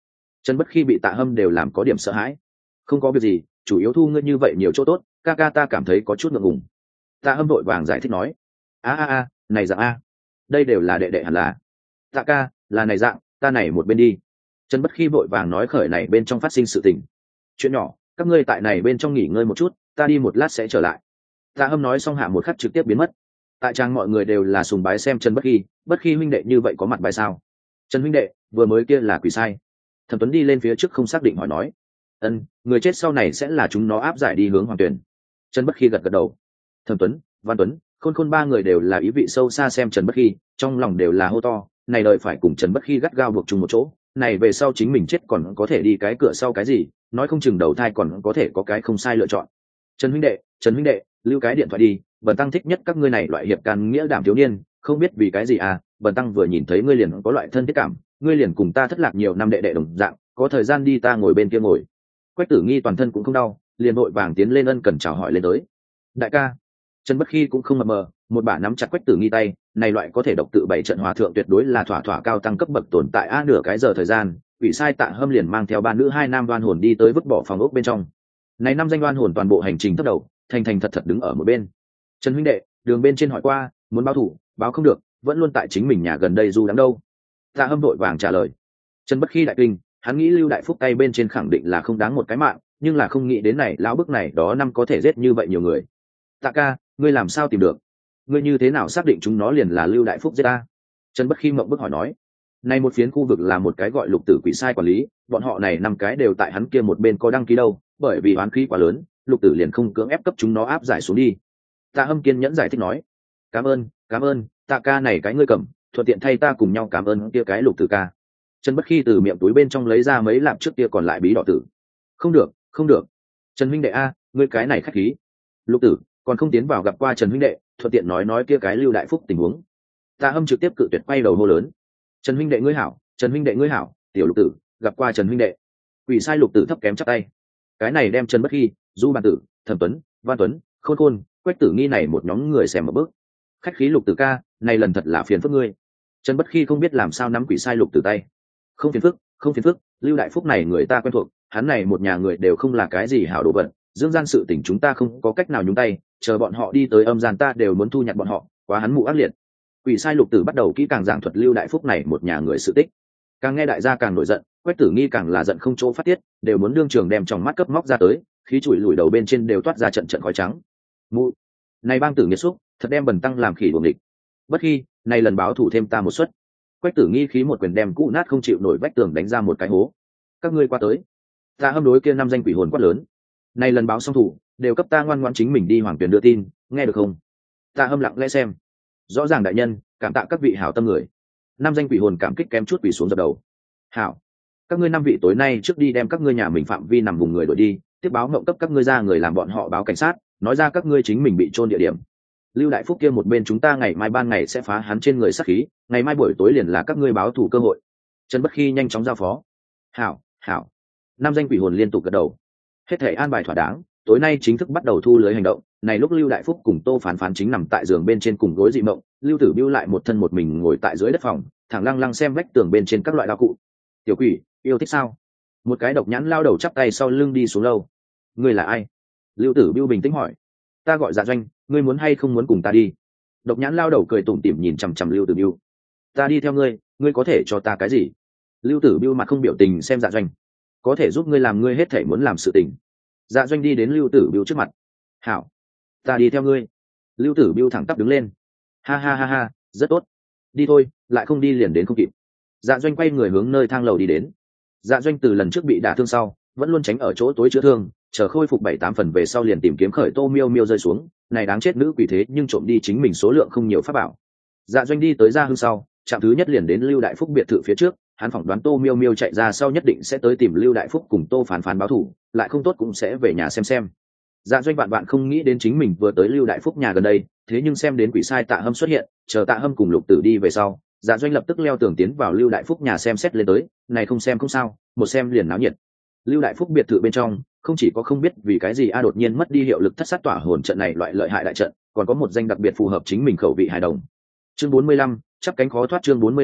Trần Bất Khi bị Tạ Hâm đều làm có điểm sợ hãi. Không có việc gì, chủ yếu thu ngươi như vậy nhiều chỗ tốt, ca ca ta cảm thấy có chút ngượng ngùng. Tạ Hâm vội vàng giải thích nói. a a a này dạng a, đây đều là đệ đệ hẳn là. Tạ ca, là này dạng, ta này một bên đi. Trần Bất Khi vội vàng nói khởi này bên trong phát sinh sự tình. Chuyện nhỏ, các ngươi tại này bên trong nghỉ ngơi một chút, ta đi một lát sẽ trở lại. Tạ Hâm nói xong hạ một khắc trực tiếp biến mất. Tại trang mọi người đều là sùng bái xem Trần Bất Khi, Bất Khi huynh đệ như vậy có mặt bài sao? Trần huynh đệ, vừa mới kia là quỷ sai. Thẩm Tuấn đi lên phía trước không xác định hỏi nói. Ân, người chết sau này sẽ là chúng nó áp giải đi hướng Hoàng Tuyển. Trần Bất Khi gật gật đầu. Thẩm Tuấn, Văn Tuấn, Khôn Khôn ba người đều là ý vị sâu xa xem Trần Bất Khi, trong lòng đều là hô to, này đợi phải cùng Trần Bất Khi gắt gao buộc chung một chỗ, này về sau chính mình chết còn có thể đi cái cửa sau cái gì, nói không chừng đầu thai còn có thể có cái không sai lựa chọn. Trần huynh đệ, Trần huynh đệ, lưu cái điện thoại đi, Bần tăng thích nhất các ngươi này loại hiệp can nghĩa đảm thiếu niên, không biết vì cái gì à, Bần tăng vừa nhìn thấy ngươi liền có loại thân thiết cảm, ngươi liền cùng ta thất lạc nhiều năm đệ đệ đồng dạng, có thời gian đi ta ngồi bên kia ngồi. Quách Tử Nghi toàn thân cũng không đau, liền vội vàng tiến lên ân cần chào hỏi lên tới. Đại ca. Trần Bất Khi cũng không mập mờ, một bả nắm chặt Quách Tử Nghi tay, này loại có thể độc tự bảy trận hòa thượng tuyệt đối là thỏa thỏa cao tăng cấp bậc tồn tại a nửa cái giờ thời gian, quỷ sai Tạ Hâm liền mang theo ba nữ hai nam đoan hồn đi tới vứt bỏ phòng ốc bên trong. Này năm danh đoan hồn toàn bộ hành trình thấp đầu, thành thành thật thật đứng ở một bên. Trần huynh đệ, đường bên trên hỏi qua, muốn báo thủ, báo không được, vẫn luôn tại chính mình nhà gần đây du đáng đâu. Tạ Hâm vội vàng trả lời. Trần Bất Khi đại kinh, hắn nghĩ Lưu Đại Phúc tay bên trên khẳng định là không đáng một cái mạng, nhưng là không nghĩ đến này lão bức này đó năm có thể giết như vậy nhiều người. Tạ ca, ngươi làm sao tìm được? Ngươi như thế nào xác định chúng nó liền là Lưu Đại Phúc giết ta? Trần Bất Khi mộng bức hỏi nói. Này một phiến khu vực là một cái gọi Lục Tử quỷ sai quản lý, bọn họ này năm cái đều tại hắn kia một bên có đăng ký đâu, bởi vì oán khí quá lớn, Lục Tử liền không cưỡng ép cấp chúng nó áp giải xuống đi. Tạ Hâm kiên nhẫn giải thích nói. Cảm ơn, cảm ơn, Tạ ca này cái ngươi cầm, thuận tiện thay ta cùng nhau cảm ơn kia cái Lục Tử ca. Trần Bất Khi từ miệng túi bên trong lấy ra mấy lạp trước kia còn lại bí đỏ tử. Không được, không được. Trần huynh đệ a, ngươi cái này khách khí. Lục Tử còn không tiến vào gặp qua Trần huynh đệ, thuận tiện nói nói kia cái Lưu Đại Phúc tình huống. Tạ Hâm trực tiếp cự tuyệt quay đầu hô lớn. Trần huynh đệ ngươi hảo, Trần huynh đệ ngươi hảo, tiểu Lục Tử, gặp qua Trần huynh đệ. Quỷ sai Lục Tử thấp kém chắp tay. Cái này đem Trần Bất Khi, Du Bàn Tử, Thẩm Tuấn, Văn Tuấn, Khôn Khôn, Quách Tử Nghi này một nhóm người xem một bước. Khách khí Lục Tử ca, này lần thật là phiền phức ngươi. Trần Bất Khi không biết làm sao nắm quỷ sai Lục Tử tay. Không phiền phức, không phiền phức, Lưu Đại Phúc này người ta quen thuộc, hắn này một nhà người đều không là cái gì hảo đồ vật, dương gian sự tình chúng ta không có cách nào nhúng tay, chờ bọn họ đi tới âm gian ta đều muốn thu nhặt bọn họ, quá hắn mụ ác liệt. Quỷ sai Lục Tử bắt đầu kỹ càng giảng thuật Lưu Đại Phúc này một nhà người sự tích. Càng nghe đại gia càng nổi giận, Quách Tử Nghi càng là giận không chỗ phát tiết, đều muốn đương trường đem tròng mắt cấp móc ra tới, khí chùi lùi đầu bên trên đều toát ra trận trận khói trắng. Mụ, này bang tử nghiệt xúc, thật đem Bần tăng làm khỉ đuồng địch. Bất Khi, này lần báo thủ thêm ta một suất. Quách Tử Nghi khí một quyền đem cũ nát không chịu nổi vách tường đánh ra một cái hố. Các ngươi qua tới. Ta Hâm đối kia năm danh quỷ hồn quát lớn. Này lần báo xong thủ, đều cấp ta ngoan ngoãn chính mình đi Hoàng Tuyển đưa tin, nghe được không? Ta Hâm lặng lẽ xem. Rõ ràng đại nhân, cảm tạ các vị hảo tâm người. Năm danh quỷ hồn cảm kích kém chút quỷ xuống dập đầu. Hảo, các ngươi năm vị tối nay trước đi đem các ngươi nhà mình phạm vi nằm vùng người đuổi đi, tiếp báo ngộng cấp các ngươi ra người làm bọn họ báo cảnh sát, nói ra các ngươi chính mình bị chôn địa điểm. Lưu Đại Phúc kia một bên chúng ta ngày mai ban ngày sẽ phá hắn trên người sát khí, ngày mai buổi tối liền là các ngươi báo thù cơ hội. Trần Bất Khi nhanh chóng giao phó. Hảo, hảo. Năm danh quỷ hồn liên tục gật đầu. Hết thể an bài thỏa đáng, tối nay chính thức bắt đầu thu lưới hành động. Này lúc Lưu Đại Phúc cùng Tô Phán Phán chính nằm tại giường bên trên cùng gối dị mộng, Lưu Tử Bưu lại một thân một mình ngồi tại dưới đất phòng, thẳng lăng lăng xem vách tường bên trên các loại đạo cụ. Tiểu quỷ, yêu thích sao? Một cái độc nhãn lao đầu chắp tay sau lưng đi xuống lâu. Ngươi là ai? Lưu Tử Bưu bình tĩnh hỏi. Ta gọi Dạ Doanh, ngươi muốn hay không muốn cùng ta đi? Độc nhãn lao đầu cười tủm tỉm nhìn chằm chằm Lưu Tử Bưu. Ta đi theo ngươi, ngươi có thể cho ta cái gì? Lưu Tử Bưu mặt không biểu tình xem Dạ Doanh. Có thể giúp ngươi làm ngươi hết thể muốn làm sự tình. Dạ Doanh đi đến Lưu Tử Bưu trước mặt. Hảo, ta đi theo ngươi. Lưu Tử Bưu thẳng tắp đứng lên. Ha ha ha ha, rất tốt. Đi thôi, lại không đi liền đến không kịp. Dạ Doanh quay người hướng nơi thang lầu đi đến. Dạ Doanh từ lần trước bị đả thương sau, vẫn luôn tránh ở chỗ tối chữa thương, chờ khôi phục bảy tám phần về sau liền tìm kiếm khởi Tô Miêu Miêu rơi xuống, này đáng chết nữ quỷ thế nhưng trộm đi chính mình số lượng không nhiều pháp bảo. Dạ Doanh đi tới Gia Hưng sau, trạm thứ nhất liền đến Lưu Đại Phúc biệt thự phía trước, hắn phỏng đoán Tô Miêu Miêu chạy ra sau nhất định sẽ tới tìm Lưu Đại Phúc cùng Tô Phán Phán báo thù, lại không tốt cũng sẽ về nhà xem xem. Dạ Doanh bạn bạn không nghĩ đến chính mình vừa tới Lưu Đại Phúc nhà gần đây, thế nhưng xem đến quỷ sai Tạ Hâm xuất hiện, chờ Tạ Hâm cùng Lục Tử đi về sau, Dạ Doanh lập tức leo tường tiến vào Lưu Đại Phúc nhà xem xét lên tới, này không xem không sao, một xem liền náo nhiệt. Lưu Đại Phúc biệt thự bên trong, không chỉ có không biết vì cái gì a đột nhiên mất đi hiệu lực thất sát tỏa hồn trận này loại lợi hại đại trận, còn có một danh đặc biệt phù hợp chính mình khẩu vị hài đồng. Chương bốn mươi lăm, chắp cánh khó thoát chương bốn mươi lăm,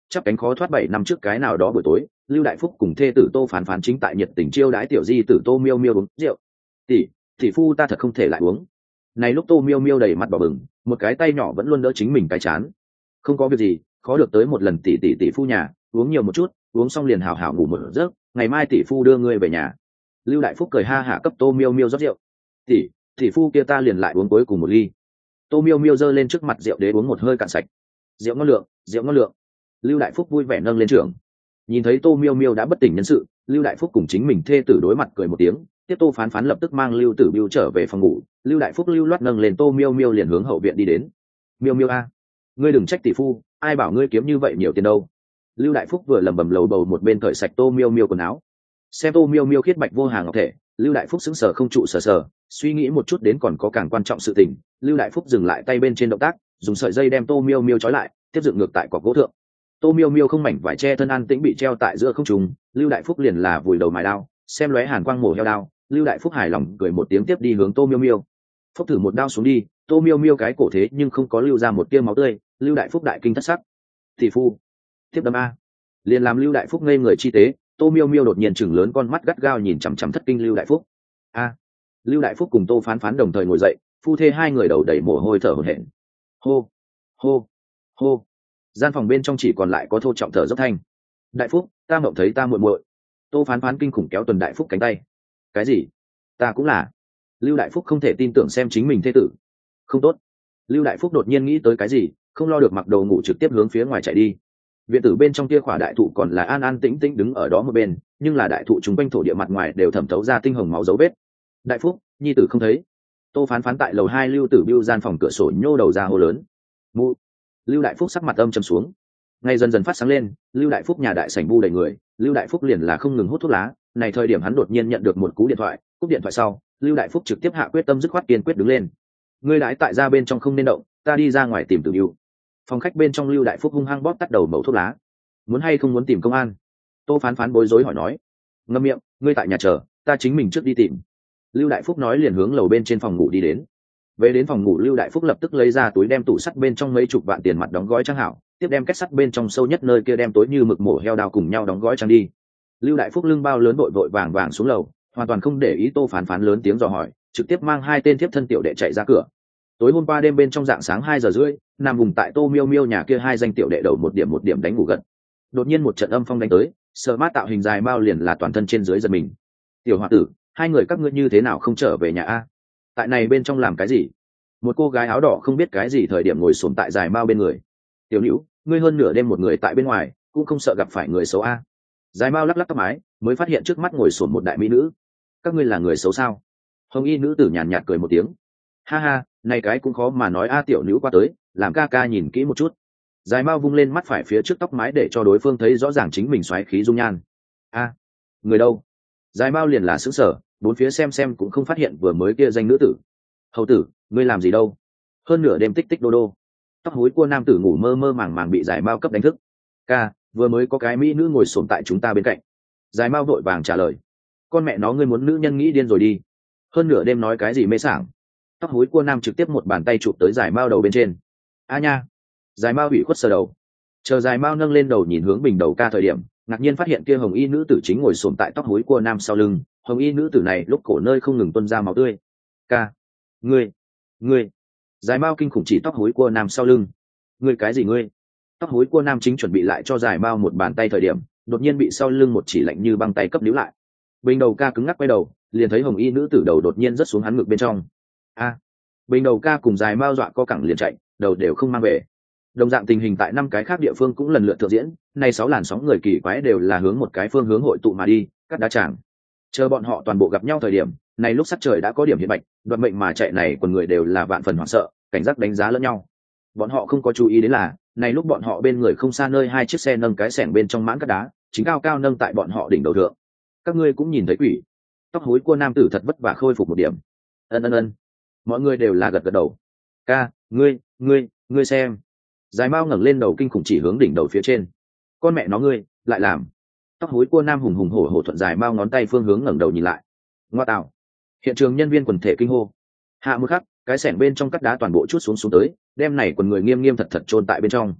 chắp cánh khó thoát. Bảy năm trước cái nào đó buổi tối, Lưu Đại Phúc cùng thê tử Tô Phán Phán chính tại nhiệt tình chiêu đãi tiểu di tử Tô Miêu Miêu uống rượu. tỷ tỷ phu ta thật không thể lại uống. Này lúc Tô Miêu Miêu đầy mặt đỏ bừng, một cái tay nhỏ vẫn luôn đỡ chính mình cái chán. Không có việc gì, khó được tới một lần tỷ tỷ tỷ phu nhà, uống nhiều một chút, uống xong liền hào hào ngủ một giấc, ngày mai tỷ phu đưa ngươi về nhà. Lưu Đại Phúc cười ha hả cấp Tô Miêu Miêu rót rượu. tỷ tỷ phu kia ta liền lại uống cuối cùng một ly. Tô Miêu Miêu giơ lên trước mặt rượu đế uống một hơi cạn sạch. Rượu ngon lượng, rượu ngon lượng. Lưu Đại Phúc vui vẻ nâng lên trưởng. Nhìn thấy Tô Miêu Miêu đã bất tỉnh nhân sự, Lưu Đại Phúc cùng chính mình thê tử đối mặt cười một tiếng, tiếp Tô Phán Phán lập tức mang Lưu Tử Biêu trở về phòng ngủ. Lưu Đại Phúc lưu loát nâng lên Tô Miêu Miêu liền hướng hậu viện đi đến. Miêu Miêu a, ngươi đừng trách tỷ phu, ai bảo ngươi kiếm như vậy nhiều tiền đâu. Lưu Đại Phúc vừa lẩm bẩm lầu bầu một bên cởi sạch Tô Miêu Miêu quần áo. Xem Tô Miêu Miêu khiết bạch vô hàng ngọc thể, Lưu Đại Phúc sững sờ không trụ sờ sờ, suy nghĩ một chút đến còn có càng quan trọng sự tình. Lưu Đại Phúc dừng lại tay bên trên động tác, dùng sợi dây đem Tô Miêu Miêu trói lại, tiếp dựng ngược tại cọc gỗ thượng. Tô Miêu Miêu không mảnh vải che thân an tĩnh bị treo tại giữa không trung, Lưu Đại Phúc liền là vùi đầu mài đao, xem lóe hàn quang mổ heo đao. Lưu Đại Phúc hài lòng cười một tiếng tiếp đi hướng Tô Miêu Miêu. Phúc thử một đao xuống đi, Tô Miêu Miêu cái cổ thế nhưng không có lưu ra một tia máu tươi. Lưu Đại Phúc đại kinh thất sắc. Tỷ phu, tiếp đâm a. Liền làm Lưu Đại Phúc ngây người chi tế, Tô Miêu Miêu đột nhiên chừng lớn con mắt gắt gao nhìn chằm chằm thất kinh Lưu Đại Phúc. A. Lưu Đại Phúc cùng Tô Phán Phán đồng thời ngồi dậy, phu thê hai người đầu đầy mồ hôi thở hổn hển. Hô, hô, hô. Gian phòng bên trong chỉ còn lại có thô trọng thở dốc thanh. Đại Phúc, ta mộng thấy ta muội muội. Tô Phán Phán kinh khủng kéo Tuần Đại Phúc cánh tay. Cái gì? Ta cũng là. Lưu Đại Phúc không thể tin tưởng xem chính mình thê tử. Không tốt. Lưu Đại Phúc đột nhiên nghĩ tới cái gì, không lo được mặc đồ ngủ trực tiếp hướng phía ngoài chạy đi. Viện tử bên trong kia khỏa đại thụ còn là an an tĩnh tĩnh đứng ở đó một bên, nhưng là đại thụ chúng quanh thổ địa mặt ngoài đều thẩm thấu ra tinh hồng máu dấu vết. Đại Phúc, nhi tử không thấy. Tô Phán Phán tại lầu hai Lưu Tử Biêu gian phòng cửa sổ nhô đầu ra hô lớn. Mu. Lưu Đại Phúc sắc mặt âm trầm xuống. Ngay dần dần phát sáng lên, Lưu Đại Phúc nhà đại sảnh bu đầy người, Lưu Đại Phúc liền là không ngừng hút thuốc lá. Này thời điểm hắn đột nhiên nhận được một cú điện thoại, cúp điện thoại sau, Lưu Đại Phúc trực tiếp hạ quyết tâm dứt khoát kiên quyết đứng lên. Ngươi đãi tại ra bên trong không nên động, ta đi ra ngoài tìm Tử Biêu. Phòng khách bên trong Lưu Đại Phúc hung hăng bóp tắt đầu mẩu thuốc lá. Muốn hay không muốn tìm công an? Tô Phán Phán bối rối hỏi nói. Ngậm miệng, ngươi tại nhà chờ, ta chính mình trước đi tìm. Lưu Đại Phúc nói liền hướng lầu bên trên phòng ngủ đi đến. Về đến phòng ngủ, Lưu Đại Phúc lập tức lấy ra túi đem tủ sắt bên trong mấy chục vạn tiền mặt đóng gói trang hảo, tiếp đem kết sắt bên trong sâu nhất nơi kia đem tối như mực mổ heo đào cùng nhau đóng gói trang đi. Lưu Đại Phúc lưng bao lớn vội vội vàng vàng xuống lầu, hoàn toàn không để ý Tô Phán Phán lớn tiếng dò hỏi, trực tiếp mang hai tên thiếp thân tiểu đệ chạy ra cửa. Tối hôm qua đêm bên trong dạng sáng hai giờ rưỡi, nằm vùng tại Tô Miêu Miêu nhà kia hai danh tiểu đệ đầu một điểm một điểm đánh ngủ gật. Đột nhiên một trận âm phong đánh tới, sợ mát tạo hình dài bao liền là toàn thân trên dưới giật mình. Tiểu hòa tử, hai người các ngươi như thế nào không trở về nhà a? Tại này bên trong làm cái gì? Một cô gái áo đỏ không biết cái gì thời điểm ngồi xổm tại dài mao bên người. Tiểu Nữu, ngươi hơn nửa đêm một người tại bên ngoài, cũng không sợ gặp phải người xấu a? Dài mao lắc lắc tóc mái, mới phát hiện trước mắt ngồi xổm một đại mỹ nữ. Các ngươi là người xấu sao? Hồng y nữ tử nhàn nhạt cười một tiếng. Ha ha, này cái cũng khó mà nói a. Tiểu Nữu qua tới, làm ca ca nhìn kỹ một chút. Dài mao vung lên mắt phải phía trước tóc mái để cho đối phương thấy rõ ràng chính mình xoáy khí dung nhan. A, người đâu? Dài mao liền là sững sờ, bốn phía xem xem cũng không phát hiện vừa mới kia danh nữ tử. Hầu tử, ngươi làm gì đâu? Hơn nửa đêm tích tích đô đô. Tóc hối cua nam tử ngủ mơ mơ màng màng bị Dài mao cấp đánh thức. Ca, vừa mới có cái mỹ nữ ngồi xổm tại chúng ta bên cạnh. Dài mao vội vàng trả lời. Con mẹ nó, ngươi muốn nữ nhân nghĩ điên rồi đi. Hơn nửa đêm nói cái gì mê sảng. Tóc hối cua nam trực tiếp một bàn tay chụp tới Dài mao đầu bên trên. A nha. Dài mao bị khuất sờ đầu. Chờ Dài mao nâng lên đầu nhìn hướng bình đầu ca thời điểm, ngạc nhiên phát hiện kia hồng y nữ tử chính ngồi xổm tại tóc hối cua nam sau lưng. Hồng y nữ tử này lúc cổ nơi không ngừng tuôn ra máu tươi. Ca, ngươi, ngươi. Dài mao kinh khủng chỉ tóc hối cua nam sau lưng. Ngươi cái gì ngươi? Tóc hối cua nam chính chuẩn bị lại cho Dài mao một bàn tay thời điểm, đột nhiên bị sau lưng một chỉ lạnh như băng tay cấp níu lại. Bình đầu ca cứng ngắc quay đầu, liền thấy hồng y nữ tử đầu đột nhiên rớt xuống hắn ngực bên trong. A. Bình đầu ca cùng Dài mao dọa co cẳng liền chạy, đầu đều không mang về. Đồng dạng tình hình tại năm cái khác địa phương cũng lần lượt thực diễn, nay sáu làn sóng người kỳ quái đều là hướng một cái phương hướng hội tụ mà đi, cắt đá tràng. Chờ bọn họ toàn bộ gặp nhau thời điểm, này lúc sắc trời đã có điểm hiện bạch, đoạt mệnh mà chạy này quần người đều là vạn phần hoảng sợ, cảnh giác đánh giá lẫn nhau. Bọn họ không có chú ý đến là, này lúc bọn họ bên người không xa nơi hai chiếc xe nâng cái xẻng bên trong mãn cắt đá, chính cao cao nâng tại bọn họ đỉnh đầu thượng. Các ngươi cũng nhìn thấy quỷ. Tóc hối cua nam tử thật vất vả khôi phục một điểm. Ân ân ân. Mọi người đều là gật gật đầu. Ca, ngươi, ngươi, ngươi xem. Dài mao ngẩng lên đầu kinh khủng chỉ hướng đỉnh đầu phía trên. Con mẹ nó ngươi, lại làm. Tóc hối cua nam hùng hùng hổ hổ thuận Dài mao ngón tay phương hướng ngẩng đầu nhìn lại. Ngoa tạo. Hiện trường nhân viên quần thể kinh hô. Hạ một khắc, cái xẻng bên trong cắt đá toàn bộ chút xuống xuống tới, đem này quần người nghiêm nghiêm thật thật chôn tại bên trong.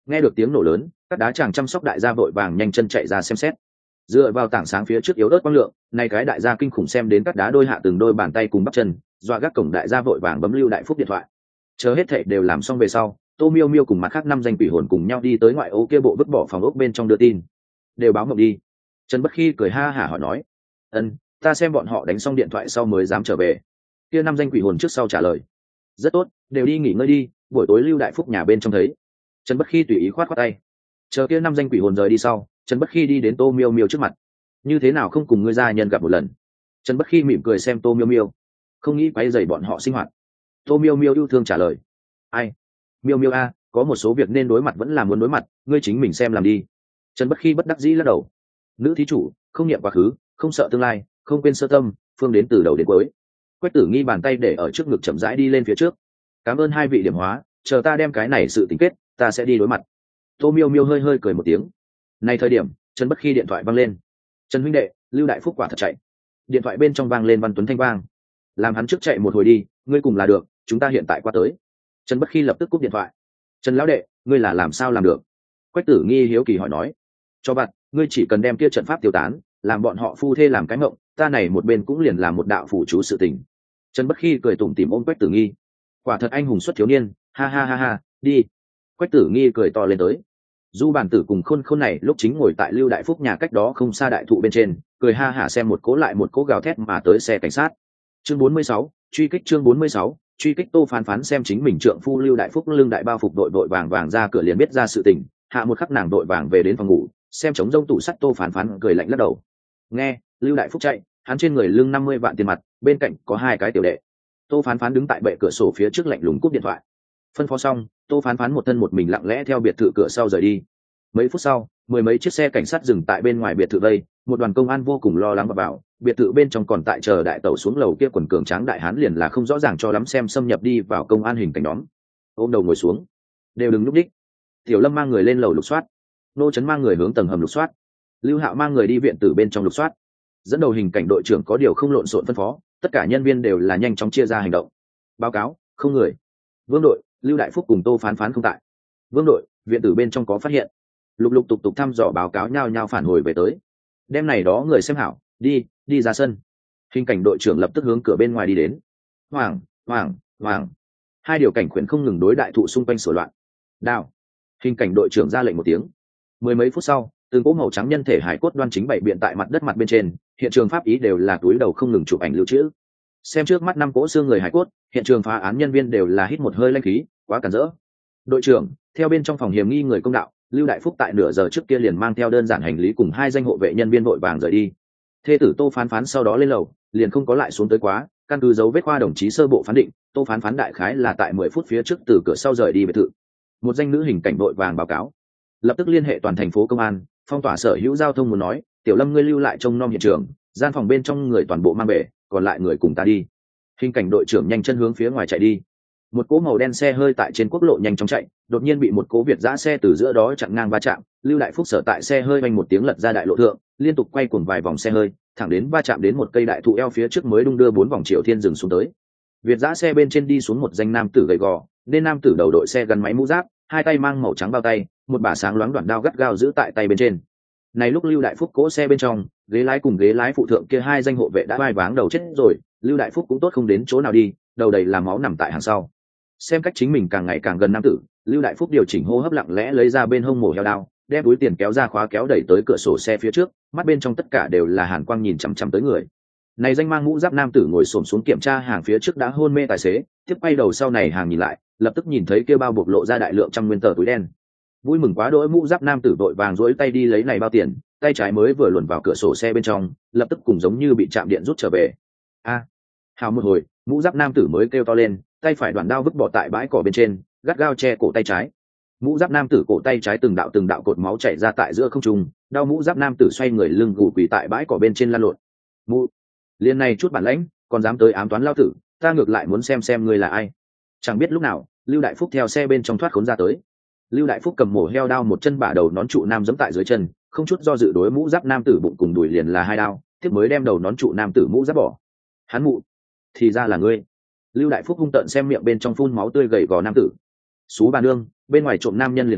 Nghe được tiếng nổ lớn, các đá chàng chăm sóc đại gia vội vàng nhanh chân chạy ra xem xét. Dựa vào tảng sáng phía trước yếu ớt quang lượng, này cái đại gia kinh khủng xem đến các đá đôi hạ từng đôi bàn tay cùng bắp chân, doa gác cổng đại gia vội vàng bấm Lưu Đại Phúc điện thoại. Chờ hết thảy đều làm xong về sau, Tô Miêu Miêu cùng mặt khác năm danh quỷ hồn cùng nhau đi tới ngoại ô kia bộ vứt bỏ phòng ốc bên trong đưa tin. Đều báo mộng đi. Trần Bất Khi cười ha hả hỏi nói, ân, ta xem bọn họ đánh xong điện thoại sau mới dám trở về. Kia năm danh quỷ hồn trước sau trả lời, rất tốt, đều đi nghỉ ngơi đi, buổi tối Lưu Đại Phúc nhà bên trong thấy. Trần Bất Khi tùy ý khoát khoát tay. Chờ kia năm danh quỷ hồn rời đi sau, Trần Bất Khi đi đến Tô Miêu Miêu trước mặt. Như thế nào không cùng ngươi gia nhân gặp một lần? Trần Bất Khi mỉm cười xem Tô Miêu Miêu, không nghĩ quấy rầy bọn họ sinh hoạt. Tô Miêu Miêu yêu thương trả lời, ai? Miêu Miêu a, có một số việc nên đối mặt vẫn là muốn đối mặt, ngươi chính mình xem làm đi. Trần Bất Khi bất đắc dĩ lắc đầu. Nữ thí chủ, không niệm quá khứ, không sợ tương lai, không quên sơ tâm, phương đến từ đầu đến cuối. Quách Tử Nghi bàn tay để ở trước ngực chậm rãi đi lên phía trước. Cảm ơn hai vị điểm hóa, chờ ta đem cái này sự tình kết, ta sẽ đi đối mặt. Tô Miêu Miêu hơi hơi cười một tiếng. Này thời điểm, Trần Bất Khi điện thoại vang lên. Trần huynh đệ, Lưu Đại Phúc quả thật chạy. Điện thoại bên trong vang lên Văn Tuấn thanh vang. Làm hắn trước chạy một hồi đi, ngươi cùng là được, chúng ta hiện tại qua tới. Trần Bất Khi lập tức cúp điện thoại. Trần lão đệ, ngươi là làm sao làm được? Quách Tử Nghi hiếu kỳ hỏi nói. Cho bạn, ngươi chỉ cần đem kia trận pháp tiêu tán, làm bọn họ phu thê làm cái mộng, ta này một bên cũng liền làm một đạo phủ chú sự tình. Trần Bất Khi cười tủm tỉm ôm Quách Tử Nghi. Quả thật anh hùng xuất thiếu niên, ha ha ha ha, đi. Quách Tử Nghi cười to lên tới. Du Bản Tử cùng Khôn Khôn này lúc chính ngồi tại Lưu Đại Phúc nhà cách đó không xa đại thụ bên trên, cười ha hả xem một cố lại một cố gào thét mà tới xe cảnh sát. Chương bốn mươi sáu, truy kích chương bốn mươi sáu, truy kích. Tô Phán Phán xem chính mình trượng phu Lưu Đại Phúc lưng đại bao phục đội đội vàng vàng ra cửa liền biết ra sự tình, hạ một khắc nàng đội vàng về đến phòng ngủ, xem trống rông tủ sắt. Tô Phán Phán cười lạnh lắc đầu. Nghe, Lưu Đại Phúc chạy, hắn trên người lưng năm mươi vạn tiền mặt, bên cạnh có hai cái tiểu đệ. Tô Phán Phán đứng tại bệ cửa sổ phía trước lạnh lùng cúp điện thoại. Phân phó xong, Tô Phán Phán một thân một mình lặng lẽ theo biệt thự cửa sau rời đi. Mấy phút sau, mười mấy chiếc xe cảnh sát dừng tại bên ngoài biệt thự vây, một đoàn công an vô cùng lo lắng vào vào, biệt thự bên trong còn tại chờ đại tẩu xuống lầu kia quần cường tráng đại hán liền là không rõ ràng cho lắm xem xâm nhập đi vào công an hình cảnh nhóm. Ôm đầu ngồi xuống, đều đừng lúc đích. Tiểu Lâm mang người lên lầu lục soát, Nô Trấn mang người hướng tầng hầm lục soát, Lưu Hạo mang người đi viện tử bên trong lục soát. Dẫn đầu hình cảnh đội trưởng có điều không lộn xộn phân phó, tất cả nhân viên đều là nhanh chóng chia ra hành động. Báo cáo, không người. Vương đội, Lưu Đại Phúc cùng Tô Phán Phán không tại. Vương đội, viện tử bên trong có phát hiện. Lục lục tục tục thăm dò báo cáo nhao nhao phản hồi về tới. Đêm này đó người xem hảo, đi, đi ra sân. Hình cảnh đội trưởng lập tức hướng cửa bên ngoài đi đến. Hoàng, hoàng, hoàng. Hai điều cảnh khuyển không ngừng đối đại thụ xung quanh sửa loạn. Đào. Hình cảnh đội trưởng ra lệnh một tiếng. Mười mấy phút sau, từng cỗ màu trắng nhân thể hải cốt đoan chính bày biện tại mặt đất mặt bên trên, hiện trường pháp ý đều là túi đầu không ngừng chụp ảnh lưu trữ. Xem trước mắt năm cỗ xương người hải cốt, hiện trường phá án nhân viên đều là hít một hơi lanh khí, quá cản rỡ. Đội trưởng, theo bên trong phòng hiểm nghi người công đạo, Lưu Đại Phúc tại nửa giờ trước kia liền mang theo đơn giản hành lý cùng hai danh hộ vệ nhân viên vội vàng rời đi. Thê tử Tô Phán Phán sau đó lên lầu, liền không có lại xuống tới quá, căn cứ dấu vết khoa đồng chí sơ bộ phán định, Tô Phán Phán đại khái là tại mười phút phía trước từ cửa sau rời đi biệt thự. Một danh nữ hình cảnh vội vàng báo cáo, lập tức liên hệ toàn thành phố công an, phong tỏa sở hữu giao thông, muốn nói, Tiểu Lâm ngươi lưu lại trông nom hiện trường, gian phòng bên trong người toàn bộ mang về, còn lại người cùng ta đi. Hình cảnh đội trưởng nhanh chân hướng phía ngoài chạy đi. Một cỗ màu đen xe hơi tại trên quốc lộ nhanh chóng chạy, đột nhiên bị một cỗ Việt giã xe từ giữa đó chặn ngang va chạm. Lưu Đại Phúc sở tại xe hơi vang một tiếng lật ra đại lộ thượng, liên tục quay cuồng vài vòng xe hơi, thẳng đến va chạm đến một cây đại thụ eo phía trước mới đung đưa bốn vòng Triệu Thiên dừng xuống tới. Việt giã xe bên trên đi xuống một danh nam tử gầy gò, nên nam tử đầu đội xe gắn máy mũ giáp, hai tay mang màu trắng bao tay, một bả sáng loáng đoạn đao gắt gao giữ tại tay bên trên. Này lúc Lưu Đại Phúc cỗ xe bên trong, ghế lái cùng ghế lái phụ thượng kia hai danh hộ vệ đã vai váng đầu chết rồi, Lưu Đại Phúc cũng tốt không đến chỗ nào đi, đầu đầy là máu nằm tại hàng sau. Xem cách chính mình càng ngày càng gần nam tử, Lưu Đại Phúc điều chỉnh hô hấp lặng lẽ lấy ra bên hông mổ heo đao, đem túi tiền kéo ra khóa kéo đẩy tới cửa sổ xe phía trước, mắt bên trong tất cả đều là hàn quang nhìn chằm chằm tới người. Này danh mang mũ giáp nam tử ngồi xổm xuống kiểm tra hàng phía trước đã hôn mê tài xế, tiếp quay đầu sau này hàng nhìn lại, lập tức nhìn thấy kia bao bộc lộ ra đại lượng trăm nguyên tờ túi đen. Vui mừng quá đỗi mũ giáp nam tử vội vàng duỗi tay đi lấy này bao tiền, tay trái mới vừa luồn vào cửa sổ xe bên trong, lập tức cùng giống như bị chạm điện rút trở về. A! Hào một hồi, mũ giáp nam tử mới kêu to lên, tay phải đoạn đao vứt bỏ tại bãi cỏ bên trên, gắt gao che cổ tay trái. Mũ giáp nam tử cổ tay trái từng đạo từng đạo cột máu chảy ra tại giữa không trung, đau mũ giáp nam tử xoay người lưng gù quỳ tại bãi cỏ bên trên lăn lộn. Mũ, liên này chút bản lãnh, còn dám tới ám toán lao tử, ta ngược lại muốn xem xem ngươi là ai. Chẳng biết lúc nào, Lưu Đại Phúc theo xe bên trong thoát khốn ra tới. Lưu Đại Phúc cầm mổ heo đao một chân bả đầu nón trụ nam giẫm tại dưới chân, không chút do dự đối mũ giáp nam tử bụng cùng đùi liền là hai đao, tiếp mới đem đầu nón trụ nam tử mũ giáp bỏ. Hắn mụ, thì ra là ngươi. Lưu Đại Phúc hung tợn xem miệng bên trong phun máu tươi gầy gò nam tử. Xú bà nương, bên ngoài trộm nam nhân liền tính,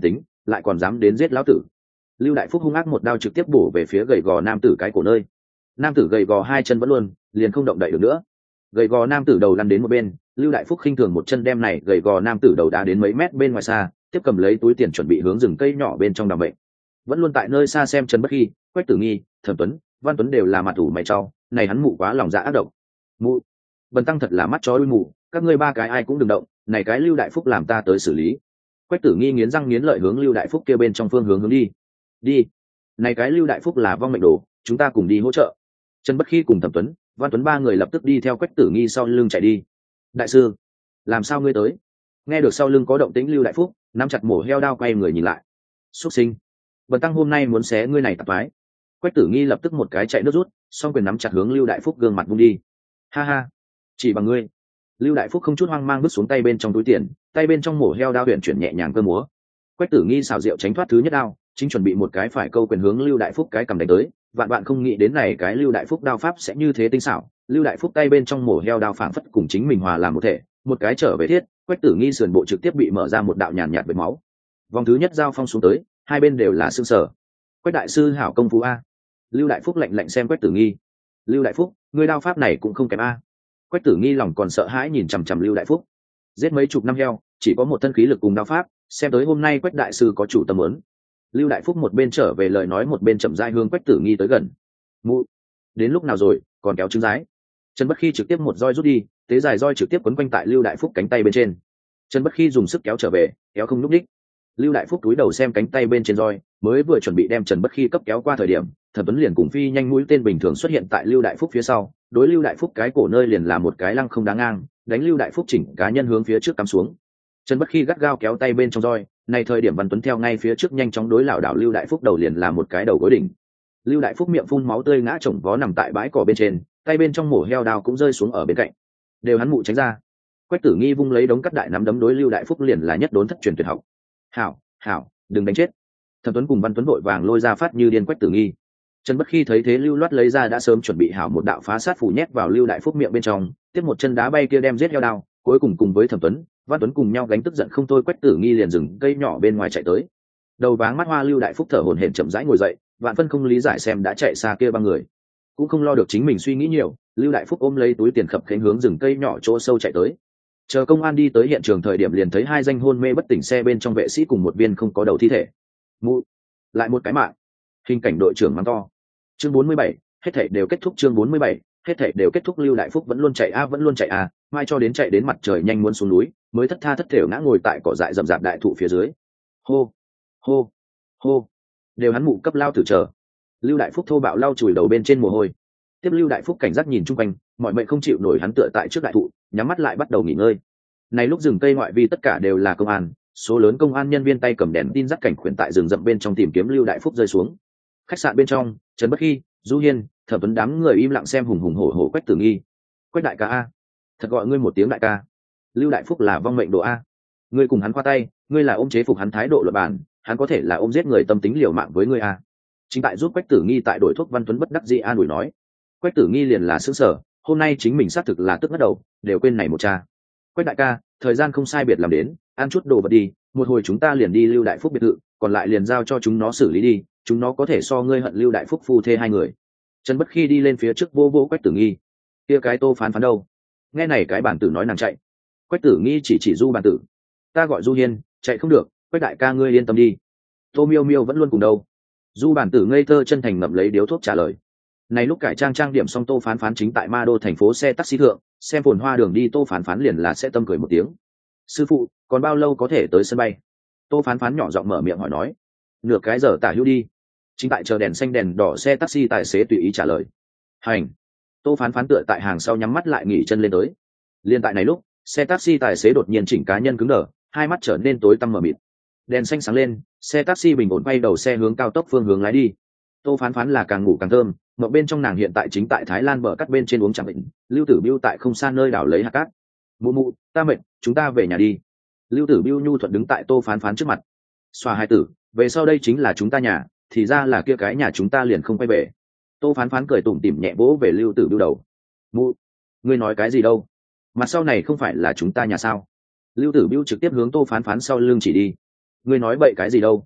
lại còn dám đến giết lão tử. Lưu Đại Phúc hung ác một đao trực tiếp bổ về phía gầy gò nam tử cái cổ nơi. Nam tử gầy gò hai chân vẫn luôn liền không động đậy được nữa. Gầy gò nam tử đầu lăn đến một bên, Lưu Đại Phúc khinh thường một chân đem này gầy gò nam tử đầu đá đến mấy mét bên ngoài xa, tiếp cầm lấy túi tiền chuẩn bị hướng rừng cây nhỏ bên trong đàm bệnh. Vẫn luôn tại nơi xa xem Trần Bất Khi, Quách Tử Nghi, Thẩm Tuấn, Văn Tuấn đều là mặt ủ mày trao, này hắn mụ quá lòng dạ ác độc. Mụ, Bần tăng thật là mắt chó đuôi mù, các ngươi ba cái ai cũng đừng động, này cái Lưu Đại Phúc làm ta tới xử lý. Quách Tử Nghi nghiến răng nghiến lợi hướng Lưu Đại Phúc kia bên trong phương hướng hướng đi. Đi. Này cái Lưu Đại Phúc là vong mệnh đồ, chúng ta cùng đi hỗ trợ. Trần Bất Khi cùng Thẩm Tuấn, Văn Tuấn ba người lập tức đi theo Quách Tử Nghi sau lưng chạy đi. Đại sư, làm sao ngươi tới? Nghe được sau lưng có động tĩnh, Lưu Đại Phúc nắm chặt mổ heo đao quay người nhìn lại. Xuất sinh, bần tăng hôm nay muốn xé ngươi này tạp mái. Quách Tử Nghi lập tức một cái chạy nước rút, song quyền nắm chặt hướng Lưu Đại Phúc gương mặt vung đi. Ha ha, chỉ bằng ngươi. Lưu Đại Phúc không chút hoang mang vứt xuống tay bên trong túi tiền, tay bên trong mổ heo đao huyền chuyển nhẹ nhàng cơ múa. Quách Tử Nghi xảo diệu tránh thoát thứ nhất đao, chính chuẩn bị một cái phải câu quyền hướng Lưu Đại Phúc cái cầm đánh tới, vạn bạn không nghĩ đến này cái Lưu Đại Phúc đao pháp sẽ như thế tinh xảo. Lưu Đại Phúc tay bên trong mổ heo đao phảng phất cùng chính mình hòa làm một thể, một cái trở về thiết, Quách Tử Nghi sườn bộ trực tiếp bị mở ra một đạo nhàn nhạt vết máu. Vòng thứ nhất giao phong xuống tới, hai bên đều là xương sở. Quách đại sư hảo công phu a. Lưu Đại Phúc lạnh lạnh xem Quách Tử Nghi. Lưu Đại Phúc, ngươi đao pháp này cũng không kém a. Quách Tử Nghi lòng còn sợ hãi nhìn chằm chằm Lưu Đại Phúc. Giết mấy chục năm heo, chỉ có một thân khí lực cùng đao pháp, xem tới hôm nay Quách đại sư có chủ tâm lớn. Lưu Đại Phúc một bên trở về lời nói một bên chậm rãi hướng Quách Tử Nghi tới gần. Mụ, đến lúc nào rồi, còn kéo trứng rái. Trần Bất Khi trực tiếp một roi rút đi, tế dài roi trực tiếp quấn quanh tại Lưu Đại Phúc cánh tay bên trên. Trần Bất Khi dùng sức kéo trở về, kéo không lúc đích. Lưu Đại Phúc túi đầu xem cánh tay bên trên roi, mới vừa chuẩn bị đem Trần Bất Khi cấp kéo qua thời điểm, Thẩm Tuấn liền cùng phi nhanh mũi tên bình thường xuất hiện tại Lưu Đại Phúc phía sau, đối Lưu Đại Phúc cái cổ nơi liền là một cái lăng không đáng ngang, đánh Lưu Đại Phúc chỉnh cá nhân hướng phía trước cắm xuống. Trần Bất Khi gắt gao kéo tay bên trong roi, này thời điểm Văn Tuấn theo ngay phía trước nhanh chóng đối lảo đảo Lưu Đại Phúc đầu liền là một cái đầu gối đỉnh. Lưu Đại Phúc miệng phun máu tươi ngã chồng vó nằm tại bãi cỏ bên trên, tay bên trong mổ heo đao cũng rơi xuống ở bên cạnh. Đều hắn mụ tránh ra. Quách Tử Nghi vung lấy đống cắt đại nắm đấm đối Lưu Đại Phúc liền là nhất đốn thất truyền tuyệt học. Hảo, hảo, đừng đánh chết. Thẩm Tuấn cùng Văn Tuấn vội vàng lôi ra phát như điên Quách Tử Nghi. Trần Bất Khi thấy thế lưu loát lấy ra đã sớm chuẩn bị hảo một đạo phá sát phủ nhét vào Lưu Đại Phúc miệng bên trong, tiếp một chân đá bay kia đem giết heo đao, cuối cùng cùng với Thẩm Tuấn, Văn Tuấn cùng nhau gánh tức giận không thôi, Quách Tử Nghi liền dừng cây nhỏ bên ngoài chạy tới. Đầu váng mắt hoa Lưu Đại Phúc thở hổn hển chậm rãi ngồi dậy, vạn phân không lý giải xem đã chạy xa kia ba người, cũng không lo được chính mình suy nghĩ nhiều. Lưu Đại Phúc ôm lấy túi tiền khập khênh hướng rừng cây nhỏ chỗ sâu chạy tới. Chờ công an đi tới hiện trường thời điểm liền thấy hai danh hôn mê bất tỉnh xe bên trong vệ sĩ cùng một viên không có đầu thi thể. Mụ, lại một cái mạng. Hình cảnh đội trưởng mắng to. Chương bốn mươi bảy, hết thảy đều kết thúc. Chương bốn mươi bảy, hết thảy đều kết thúc. Lưu Đại Phúc vẫn luôn chạy a vẫn luôn chạy a, mai cho đến chạy đến mặt trời nhanh muốn xuống núi, mới thất tha thất thểu ngã ngồi tại cỏ dại rậm rạp đại thụ phía dưới. Hô, hô, hô, đều hắn mụ cấp lao tử chờ. Lưu Đại Phúc thô bạo lau chùi đầu bên trên mồ hôi. Tiếp Lưu Đại Phúc cảnh giác nhìn chung quanh, mọi mệnh không chịu nổi hắn tựa tại trước đại thụ, nhắm mắt lại bắt đầu nghỉ ngơi. Này lúc rừng cây ngoại vi tất cả đều là công an, số lớn công an nhân viên tay cầm đèn tin dắt cảnh khuyển tại rừng rậm bên trong tìm kiếm Lưu Đại Phúc rơi xuống. Khách sạn bên trong, Trần Bất Khi, Du Hiên, Thẩm Tuấn đám người im lặng xem hùng hùng hổ hổ Quách Tử Nghi. Quách đại ca a, thật gọi ngươi một tiếng đại ca. Lưu Đại Phúc là vong mệnh độ a, ngươi cùng hắn qua tay, ngươi là ôm chế phục hắn thái độ luật bản, hắn có thể là ôm giết người tâm tính liều mạng với ngươi a. Chính tại giúp Quách Tử Nghi tại đổi thuốc Văn Tuấn bất đắc dĩ an ủi nói. Quách Tử Nghi liền là sững sờ, hôm nay chính mình xác thực là tức ngất đầu, đều quên này một cha. Quách đại ca, thời gian không sai biệt làm đến, ăn chút đồ vật đi, một hồi chúng ta liền đi Lưu Đại Phúc biệt thự, còn lại liền giao cho chúng nó xử lý đi, chúng nó có thể so ngươi hận Lưu Đại Phúc phu thê hai người. Trần Bất Khi đi lên phía trước vô vô Quách Tử Nghi. Kia cái Tô Phán Phán đâu? Nghe này cái bản tử nói nàng chạy. Quách Tử Nghi chỉ chỉ Du bản tử. Ta gọi Du Hiên, chạy không được, Quách đại ca ngươi yên tâm đi. Tô Miêu Miêu vẫn luôn cùng đâu. Du bản tử ngây thơ chân thành ngậm lấy điếu thuốc trả lời. Này lúc cải trang trang điểm xong Tô Phán Phán chính tại Ma Đô thành phố xe taxi thượng, xem phồn hoa đường đi, Tô Phán Phán liền là sẽ tâm cười một tiếng. Sư phụ, còn bao lâu có thể tới sân bay? Tô Phán Phán nhỏ giọng mở miệng hỏi nói. Nửa cái giờ tả hữu đi. Chính tại chờ đèn xanh đèn đỏ xe taxi tài xế tùy ý trả lời. Hành. Tô Phán Phán tựa tại hàng sau nhắm mắt lại nghỉ chân lên tới. Liên tại này lúc, xe taxi tài xế đột nhiên chỉnh cá nhân cứng đờ, hai mắt trở nên tối tăm mờ mịt. Đèn xanh sáng lên, xe taxi bình ổn quay đầu xe hướng cao tốc phương hướng lái đi. Tô Phán Phán là càng ngủ càng thơm, mộng bên trong nàng hiện tại chính tại Thái Lan bờ cắt bên trên uống chẳng định, Lưu Tử Biêu tại không xa nơi đảo lấy hạt cát. Mụ mụ, ta mệt, chúng ta về nhà đi. Lưu Tử Biêu nhu thuận đứng tại Tô Phán Phán trước mặt. Xoa hai tử, về sau đây chính là chúng ta nhà, thì ra là kia cái nhà chúng ta liền không quay về. Tô Phán Phán cười tủm tỉm nhẹ vỗ về Lưu Tử Biêu đầu. Mụ, ngươi nói cái gì đâu? Mặt sau này không phải là chúng ta nhà sao? Lưu Tử Biêu trực tiếp hướng Tô Phán Phán sau lưng chỉ đi. Ngươi nói bậy cái gì đâu?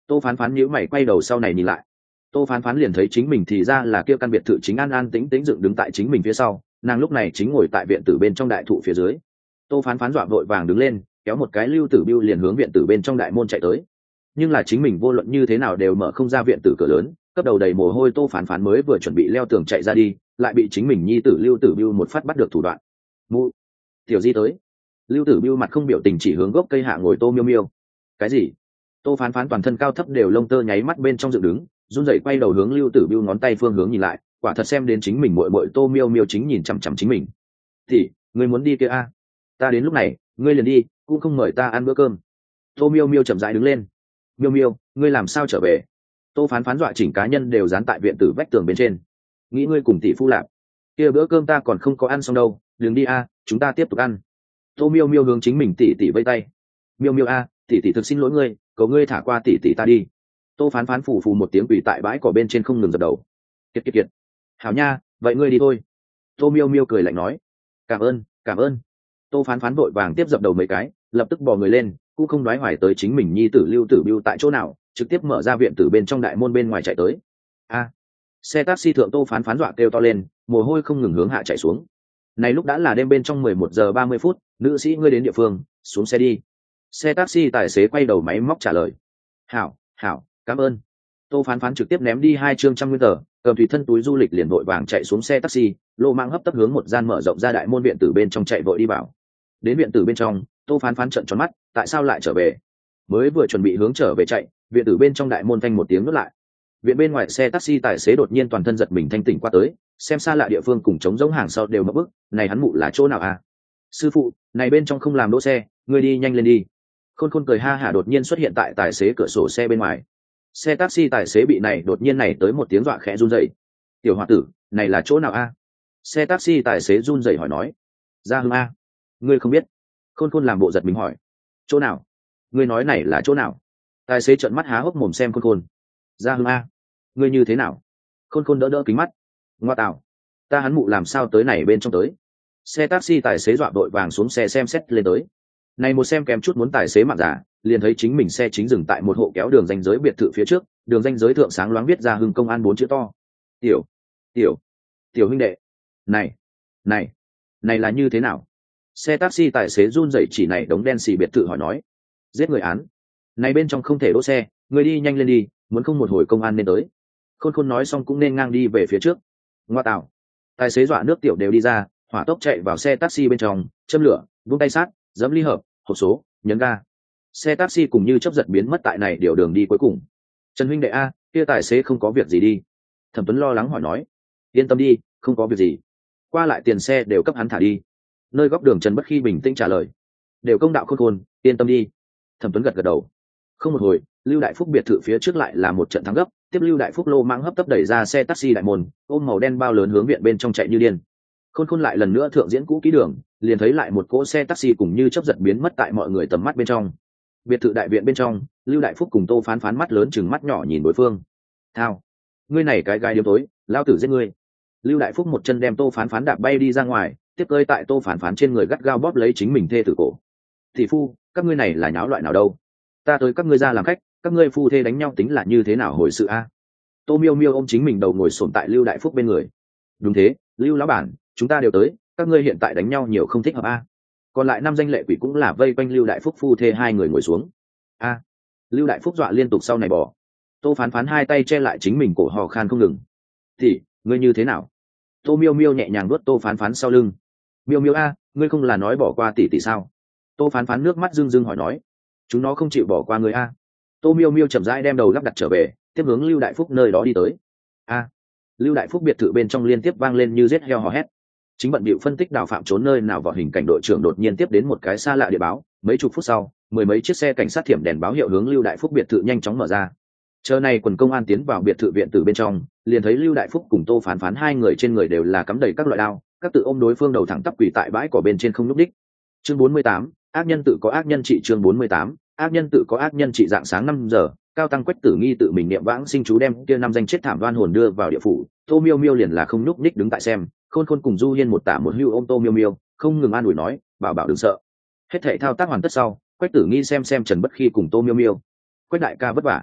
Tô phán phán nhíu mày quay đầu sau này nhìn lại. Tô phán phán liền thấy chính mình thì ra là kia căn biệt thự chính an an tĩnh tĩnh dựng đứng tại chính mình phía sau, nàng lúc này chính ngồi tại viện tử bên trong đại thụ phía dưới. Tô phán phán dọa vội vàng đứng lên, kéo một cái Lưu Tử Biêu liền hướng viện tử bên trong đại môn chạy tới. Nhưng là chính mình vô luận như thế nào đều mở không ra viện tử cửa lớn, cấp đầu đầy mồ hôi Tô phán phán mới vừa chuẩn bị leo tường chạy ra đi, lại bị chính mình nhi tử Lưu Tử Biêu một phát bắt được thủ đoạn. Mụ, tiểu di tới. Lưu Tử Biêu mặt không biểu tình chỉ hướng gốc cây hạ ngồi Tô Miêu Miêu. Cái gì? Tô phán phán toàn thân cao thấp đều lông tơ nháy mắt bên trong dựng đứng, run rẩy quay đầu hướng Lưu Tử Biêu ngón tay phương hướng nhìn lại, quả thật xem đến chính mình muội muội Tô Miêu Miêu chính nhìn chằm chằm chính mình. Thì, ngươi muốn đi kia a? À? Ta đến lúc này, ngươi liền đi, cũng không mời ta ăn bữa cơm. Tô Miêu Miêu chậm rãi đứng lên. Miêu Miêu, ngươi làm sao trở về? Tô phán phán dọa chỉnh cá nhân đều dán tại viện tử vách tường bên trên. Nghĩ ngươi cùng tỷ phu lạc. Kia bữa cơm ta còn không có ăn xong đâu, đừng đi a, chúng ta tiếp tục ăn. Tô Miêu Miêu hướng chính mình tỷ tỷ vây tay. Miêu Miêu a, tỷ tỷ thực xin lỗi ngươi, cầu ngươi thả qua tỷ tỷ ta đi. Tô phán phán phù phù một tiếng quỳ tại bãi cỏ bên trên không ngừng dập đầu. Kiệt kiệt kiệt. Hảo nha, vậy ngươi đi thôi. Tô Miêu Miêu cười lạnh nói. Cảm ơn, cảm ơn. Tô phán phán vội vàng tiếp dập đầu mấy cái, lập tức bò người lên, cũng không đoái hoài tới chính mình nhi tử Lưu Tử Biêu tại chỗ nào, trực tiếp mở ra viện tử bên trong đại môn bên ngoài chạy tới. A. Xe taxi thượng Tô phán phán dọa kêu to lên, mồ hôi không ngừng hướng hạ chạy xuống. Này lúc đã là đêm bên trong mười một giờ ba mươi phút, nữ sĩ ngươi đến địa phương, xuống xe đi. Xe taxi tài xế quay đầu máy móc trả lời. Hảo, hảo, cảm ơn. Tô phán phán trực tiếp ném đi hai chương trăm nguyên tờ, cầm tùy thân túi du lịch liền vội vàng chạy xuống xe taxi, lô mang hấp tấp hướng một gian mở rộng ra đại môn viện tử bên trong chạy vội đi vào. Đến viện tử bên trong, Tô phán phán trợn tròn mắt, tại sao lại trở về? Mới vừa chuẩn bị hướng trở về chạy, viện tử bên trong đại môn phanh một tiếng nuốt lại. Viện bên ngoài xe taxi tài xế đột nhiên toàn thân giật mình thanh tỉnh qua tới, xem xa lạ địa phương cùng trống giống hàng sau đều mất bức, này hắn mụ là chỗ nào à? Sư phụ, này bên trong không làm đỗ xe, ngươi đi nhanh lên đi. Khôn Khôn cười ha hả đột nhiên xuất hiện tại tài xế cửa sổ xe bên ngoài. Xe taxi tài xế bị này đột nhiên này tới một tiếng dọa khẽ run rẩy. Tiểu hòa tử, này là chỗ nào a? Xe taxi tài xế run rẩy hỏi nói. Gia Hưng a. Ngươi không biết? Khôn Khôn làm bộ giật mình hỏi. Chỗ nào? Ngươi nói này là chỗ nào? Tài xế trợn mắt há hốc mồm xem Khôn Khôn. Gia Hưng a. Ngươi như thế nào? Khôn Khôn đỡ đỡ kính mắt. Ngoa tạo. Ta hắn mụ làm sao tới này bên trong tới? Xe taxi tài xế dọa đội vàng xuống xe xem xét lên tới. Này một xem kém chút muốn tài xế mạng giả, liền thấy chính mình xe chính dừng tại một hộ kéo đường ranh giới biệt thự phía trước, đường ranh giới thượng sáng loáng viết ra Hưng Công An bốn chữ to. Tiểu, tiểu, tiểu huynh đệ, này, này, này là như thế nào? Xe taxi tài xế run rẩy chỉ này đống đen xì biệt thự hỏi nói. Giết người án. Này bên trong không thể đỗ xe, người đi nhanh lên đi, muốn không một hồi công an nên tới. Khôn Khôn nói xong cũng nên ngang đi về phía trước. Ngoa tạo. Tài xế dọa nước tiểu đều đi ra, hỏa tốc chạy vào xe taxi bên trong, châm lửa, vung tay sát, dẫm ly hợp, hộp số, nhấn ga. Xe taxi cùng như chớp giật biến mất tại này điều đường đi cuối cùng. Trần huynh đệ a, kia tài xế không có việc gì đi? Thẩm Tuấn lo lắng hỏi nói. Yên tâm đi, không có việc gì. Qua lại tiền xe đều cấp hắn thả đi. Nơi góc đường Trần Bất Khi bình tĩnh trả lời. Đều công đạo Khôn Khôn, yên tâm đi. Thẩm Tuấn gật gật đầu. Không một hồi, Lưu Đại Phúc biệt thự phía trước lại là một trận thắng gấp, tiếp Lưu Đại Phúc lô mang hấp tấp đẩy ra xe taxi đại môn, ôm màu đen bao lớn hướng viện bên trong chạy như điên. Khôn Khôn lại lần nữa thượng diễn cũ kỹ đường, liền thấy lại một cỗ xe taxi cùng như chớp giật biến mất tại mọi người tầm mắt bên trong. Biệt thự đại viện bên trong, Lưu Đại Phúc cùng Tô phán phán mắt lớn chừng mắt nhỏ nhìn đối phương. Thao, ngươi này cái gai điếm tối, lao tử giết ngươi. Lưu Đại Phúc một chân đem Tô phán phán đạp bay đi ra ngoài, tiếp cơi tại Tô phán phán trên người gắt gao bóp lấy chính mình thê tử cổ. Thị phu, các ngươi này là nháo loại nào đâu? Ta tới các ngươi ra làm khách, các ngươi phu thê đánh nhau tính là như thế nào hồi sự a? Tô Miêu Miêu ôm chính mình đầu ngồi xổm tại Lưu Đại Phúc bên người. Đúng thế, Lưu lão bản, chúng ta đều tới, các ngươi hiện tại đánh nhau nhiều không thích hợp a. Còn lại năm danh lệ quỷ cũng là vây quanh Lưu Đại Phúc phu thê hai người ngồi xuống. A. Lưu Đại Phúc dọa liên tục sau này bỏ. Tô phán phán hai tay che lại chính mình cổ hò khan không ngừng. Thì, ngươi như thế nào? Tô Miêu Miêu nhẹ nhàng nuốt Tô phán phán sau lưng. Miêu Miêu a, ngươi không là nói bỏ qua tỷ tỷ sao? Tô phán phán nước mắt rưng rưng hỏi nói. Chúng nó không chịu bỏ qua ngươi a. Tô Miêu Miêu chậm rãi đem đầu lắp đặt trở về, tiếp hướng Lưu Đại Phúc nơi đó đi tới. A. Lưu Đại Phúc biệt thự bên trong liên tiếp vang lên như giết heo hò hét. Chính bận bịu phân tích đào phạm trốn nơi nào vào hình cảnh đội trưởng đột nhiên tiếp đến một cái xa lạ địa báo, mấy chục phút sau, mười mấy chiếc xe cảnh sát thiểm đèn báo hiệu hướng Lưu Đại Phúc biệt thự nhanh chóng mở ra. Chờ này quần công an tiến vào biệt thự viện từ bên trong, liền thấy Lưu Đại Phúc cùng Tô phán phán hai người trên người đều là cắm đầy các loại đao, các tự ôm đối phương đầu thẳng tắp quỳ tại bãi cỏ bên trên không nhúc đích. Chương bốn mươi tám, ác nhân tự có ác nhân trị. Chương bốn mươi tám, ác nhân tự có ác nhân trị. Dạng sáng năm giờ, Cao Tăng Quách Tử Nghi tự mình niệm vãng sinh chú đem kia năm danh chết thảm đoan hồn đưa vào địa phủ. Tô Miêu Miêu liền là không nhúc nhích đứng tại xem, Khôn Khôn cùng Du Hiên một tả một hưu ôm Tô Miêu Miêu, không ngừng an ủi nói, bảo bảo đừng sợ. Hết thảy thao tác hoàn tất sau, Quách Tử Nghi xem xem Trần Bất Khi cùng Tô Miêu Miêu. Quách đại ca vất vả.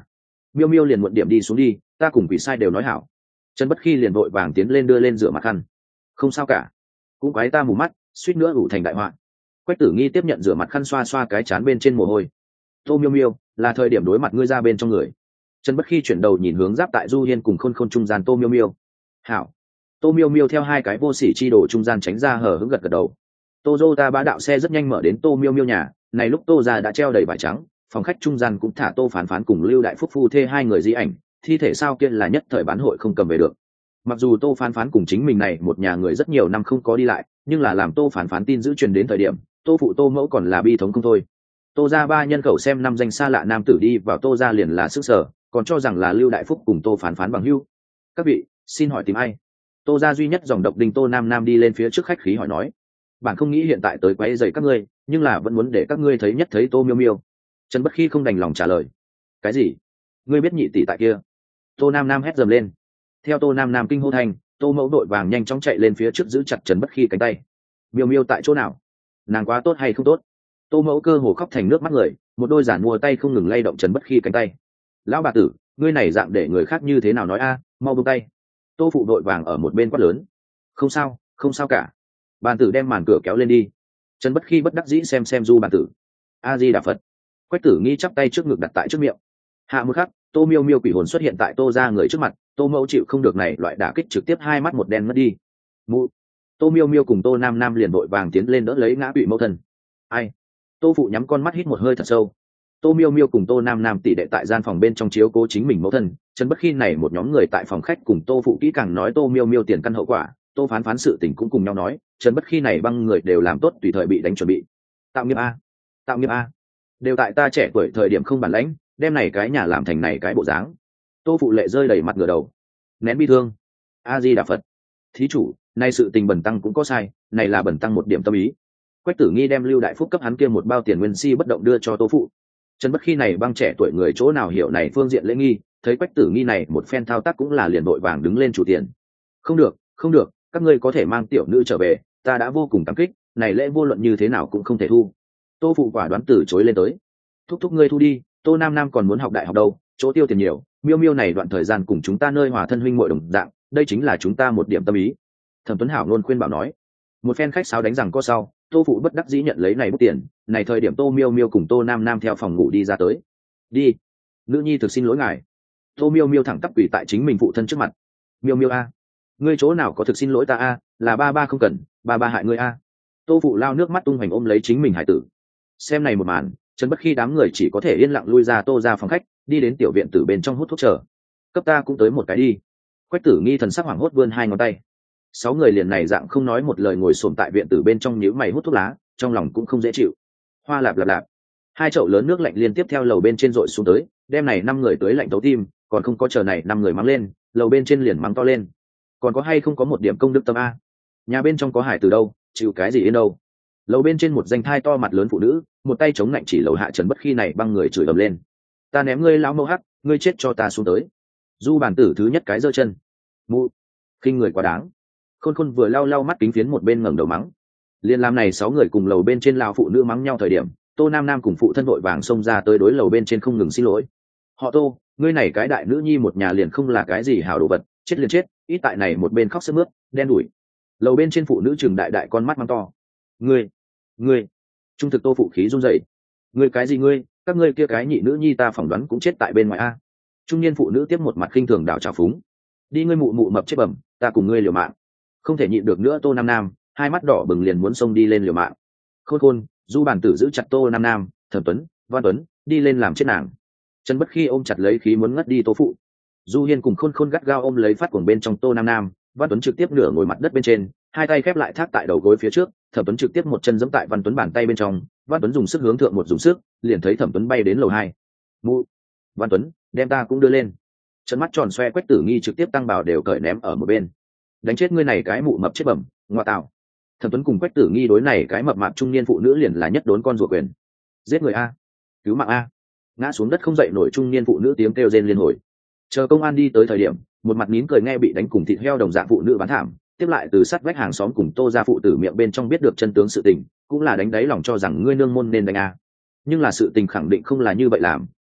Miêu miêu liền muộn điểm đi xuống đi, ta cùng quỷ sai đều nói hảo. Trần Bất Khi liền vội vàng tiến lên đưa lên rửa mặt khăn. Không sao cả, cũng quái ta mù mắt, suýt nữa ủ thành đại họa. Quách Tử Nghi tiếp nhận rửa mặt khăn xoa xoa cái trán bên trên mồ hôi. Tô miêu miêu, là thời điểm đối mặt ngươi ra bên trong người. Trần Bất Khi chuyển đầu nhìn hướng giáp tại Du Hiên cùng Khôn Khôn trung gian Tô miêu miêu. Hảo. Tô miêu miêu theo hai cái vô sỉ chi đồ trung gian tránh ra hở hững gật gật đầu. Toyota bá đạo xe rất nhanh mở đến Tô miêu miêu nhà, này lúc Tô gia đã treo đầy vải trắng, phòng khách trung gian cũng thả Tô Phán Phán cùng Lưu Đại Phúc phu thê hai người di ảnh, thi thể sao kia là nhất thời bán hội không cầm về được. Mặc dù Tô Phán Phán cùng chính mình này một nhà người rất nhiều năm không có đi lại, nhưng là làm Tô Phán Phán tin giữ truyền đến thời điểm, Tô phụ Tô mẫu còn là bi thống không thôi. Tô gia ba nhân khẩu xem năm danh xa lạ nam tử đi vào Tô gia liền là sức sở, còn cho rằng là Lưu Đại Phúc cùng Tô Phán Phán bằng hữu. Các vị, xin hỏi tìm ai? Tô gia duy nhất dòng độc đinh Tô Nam Nam đi lên phía trước khách khí hỏi nói. Bạn không nghĩ hiện tại tới quấy rầy các ngươi, nhưng là vẫn muốn để các ngươi thấy nhất thấy Tô miêu miêu. Trần Bất Khi không đành lòng trả lời. Cái gì? Ngươi biết nhị tỷ tại kia? Tô Nam Nam hét dầm lên. Theo Tô Nam Nam kinh hô thành, Tô mẫu đội vàng nhanh chóng chạy lên phía trước giữ chặt Trần Bất Khi cánh tay. Miêu miêu tại chỗ nào? Nàng quá tốt hay không tốt? Tô mẫu cơ hồ khóc thành nước mắt người, một đôi giản mua tay không ngừng lay động Trần Bất Khi cánh tay. Lão bà tử, ngươi này dạng để người khác như thế nào nói a, mau buông tay. Tô phụ đội vàng ở một bên quát lớn. Không sao, không sao cả. Bàn tử đem màn cửa kéo lên đi. Trần Bất Khi bất đắc dĩ xem xem du bàn tử. A Di Đà Phật. Quách Tử Nghi chắp tay trước ngực đặt tại trước miệng. Hạ một khắc, Tô miêu miêu quỷ hồn xuất hiện tại Tô gia người trước mặt. Tô mẫu chịu không được này loại đả kích trực tiếp hai mắt một đen mất đi. Mụ. Tô miêu miêu cùng Tô Nam Nam liền vội vàng tiến lên đỡ lấy ngã bị mẫu thân. Ai? Tô phụ nhắm con mắt hít một hơi thật sâu. Tô miêu miêu cùng Tô Nam Nam tỉ đệ tại gian phòng bên trong chiếu cố chính mình mẫu thân. Trần Bất Khi này một nhóm người tại phòng khách cùng Tô phụ kỹ càng nói Tô miêu miêu tiền căn hậu quả. Tô Phán Phán sự tình cũng cùng nhau nói. Trần Bất Khi này băng người đều làm tốt tùy thời bị đánh chuẩn bị. Tạo nghiệp a, tạo nghiệp a, đều tại ta trẻ tuổi thời điểm không bản lãnh, đem này cái nhà làm thành này cái bộ dáng. Tô phụ lệ rơi đầy mặt ngửa đầu, nén bi thương. A Di Đà Phật. Thí chủ, nay sự tình bần tăng cũng có sai, này là bần tăng một điểm tâm ý. Quách Tử Nghi đem Lưu Đại Phúc cấp hắn kia một bao tiền nguyên si bất động đưa cho Tô phụ. Trần Bất Khi này băng trẻ tuổi người chỗ nào hiểu này phương diện lễ nghi, thấy Quách Tử Nghi này một phen thao tác cũng là liền đội vàng đứng lên chủ tiền. Không được, không được, các ngươi có thể mang tiểu nữ trở về, ta đã vô cùng cảm kích, này lễ vô luận như thế nào cũng không thể thu. Tô phụ quả đoán từ chối lên tới. Thúc thúc ngươi thu đi, Tô Nam Nam còn muốn học đại học đâu, chỗ tiêu tiền nhiều, miêu miêu này đoạn thời gian cùng chúng ta nơi hòa thân huynh muội đồng dạng, đây chính là chúng ta một điểm tâm ý. Thẩm Tuấn Hảo luôn khuyên bảo nói. Một phen khách sáo đánh rằng có sau, Tô phụ bất đắc dĩ nhận lấy này bút tiền, này thời điểm Tô miêu miêu cùng Tô Nam Nam theo phòng ngủ đi ra tới. Đi, nữ nhi thực xin lỗi ngài. Tô miêu miêu thẳng tắp quỳ tại chính mình phụ thân trước mặt. Miêu miêu a, ngươi chỗ nào có thực xin lỗi ta a, là ba ba không cần, ba ba hại ngươi a. Tô phụ lao nước mắt tung hoành ôm lấy chính mình hải tử. Xem này một màn, Trần Bất Khi đám người chỉ có thể yên lặng lui ra Tô ra phòng khách, đi đến tiểu viện tử bên trong hút thuốc chờ. Cấp ta cũng tới một cái đi. Quách Tử Nghi thần sắc hoảng hốt vươn hai ngón tay. Sáu người liền này dạng không nói một lời ngồi xổm tại viện tử bên trong nhíu mày hút thuốc lá, trong lòng cũng không dễ chịu. Hoa lạp lạp lạp. Hai chậu lớn nước lạnh liên tiếp theo lầu bên trên dội xuống tới, đem này năm người tới lạnh tấu tim, còn không có chờ này năm người mắng lên, lầu bên trên liền mắng to lên. Còn có hay không có một điểm công đức tâm a? Nhà bên trong có hải từ đâu, chịu cái gì yên đâu? Lầu bên trên một danh thai to mặt lớn phụ nữ, một tay chống lạnh chỉ lầu hạ Trần Bất Khi này băng người chửi ầm lên. Ta ném ngươi lão mâu hắc, ngươi chết cho ta xuống tới. Du bản tử thứ nhất cái giơ chân. Mụ, khinh người quá đáng. Khôn Khôn vừa lau lau mắt kính phiến một bên ngẩng đầu mắng. Liên làm này sáu người cùng lầu bên trên lao phụ nữ mắng nhau thời điểm, Tô Nam Nam cùng phụ thân vội vàng xông ra tới đối lầu bên trên không ngừng xin lỗi. Họ Tô, ngươi này cái đại nữ nhi một nhà liền không là cái gì hảo đồ vật, chết liền chết, ít tại này một bên khóc sướt mướt, đen đủi. Lầu bên trên phụ nữ trừng đại đại con mắt mắng to. Ngươi, ngươi, trung thực Tô phụ khí run rẩy. Ngươi cái gì ngươi, các ngươi kia cái nhị nữ nhi ta phỏng đoán cũng chết tại bên ngoài a. Trung niên phụ nữ tiếp một mặt khinh thường đảo trào phúng. Đi ngươi mụ mụ mập chết bẩm, ta cùng ngươi liều mạng. Không thể nhịn được nữa Tô Nam Nam, hai mắt đỏ bừng liền muốn xông đi lên liều mạng. Khôn Khôn, Du bản tử giữ chặt Tô Nam Nam, Thẩm Tuấn, Văn Tuấn, đi lên làm chết nàng. Trần Bất Khi ôm chặt lấy khí muốn ngất đi Tô phụ. Du Hiên cùng Khôn Khôn gắt gao ôm lấy phát cuồng bên trong Tô Nam Nam, Văn Tuấn trực tiếp nửa ngồi mặt đất bên trên, hai tay khép lại thác tại đầu gối phía trước, Thẩm Tuấn trực tiếp một chân giẫm tại Văn Tuấn bàn tay bên trong, Văn Tuấn dùng sức hướng thượng một dùng sức, liền thấy Thẩm Tuấn bay đến lầu hai. Mụ, Văn Tuấn, đem ta cũng đưa lên. Trấn mắt tròn xoe Quách Tử Nghi trực tiếp tăng bảo đều cởi ném ở một bên. Đánh chết ngươi này cái mụ mập chết bẩm, ngoa tạo. Thẩm Tuấn cùng Quách Tử Nghi đối này cái mập mạp trung niên phụ nữ liền là nhất đốn con ruột quyền. Giết người a, cứu mạng a. Ngã xuống đất không dậy nổi trung niên phụ nữ tiếng kêu rên liên hồi. Chờ công an đi tới thời điểm, một mặt nín cười nghe bị đánh cùng thịt heo đồng dạng phụ nữ bán thảm, tiếp lại từ sát vách hàng xóm cùng Tô gia phụ tử miệng bên trong biết được chân tướng sự tình, cũng là đánh đáy lòng cho rằng ngươi nương môn nên đánh a. Nhưng là sự tình khẳng định không là như vậy làm,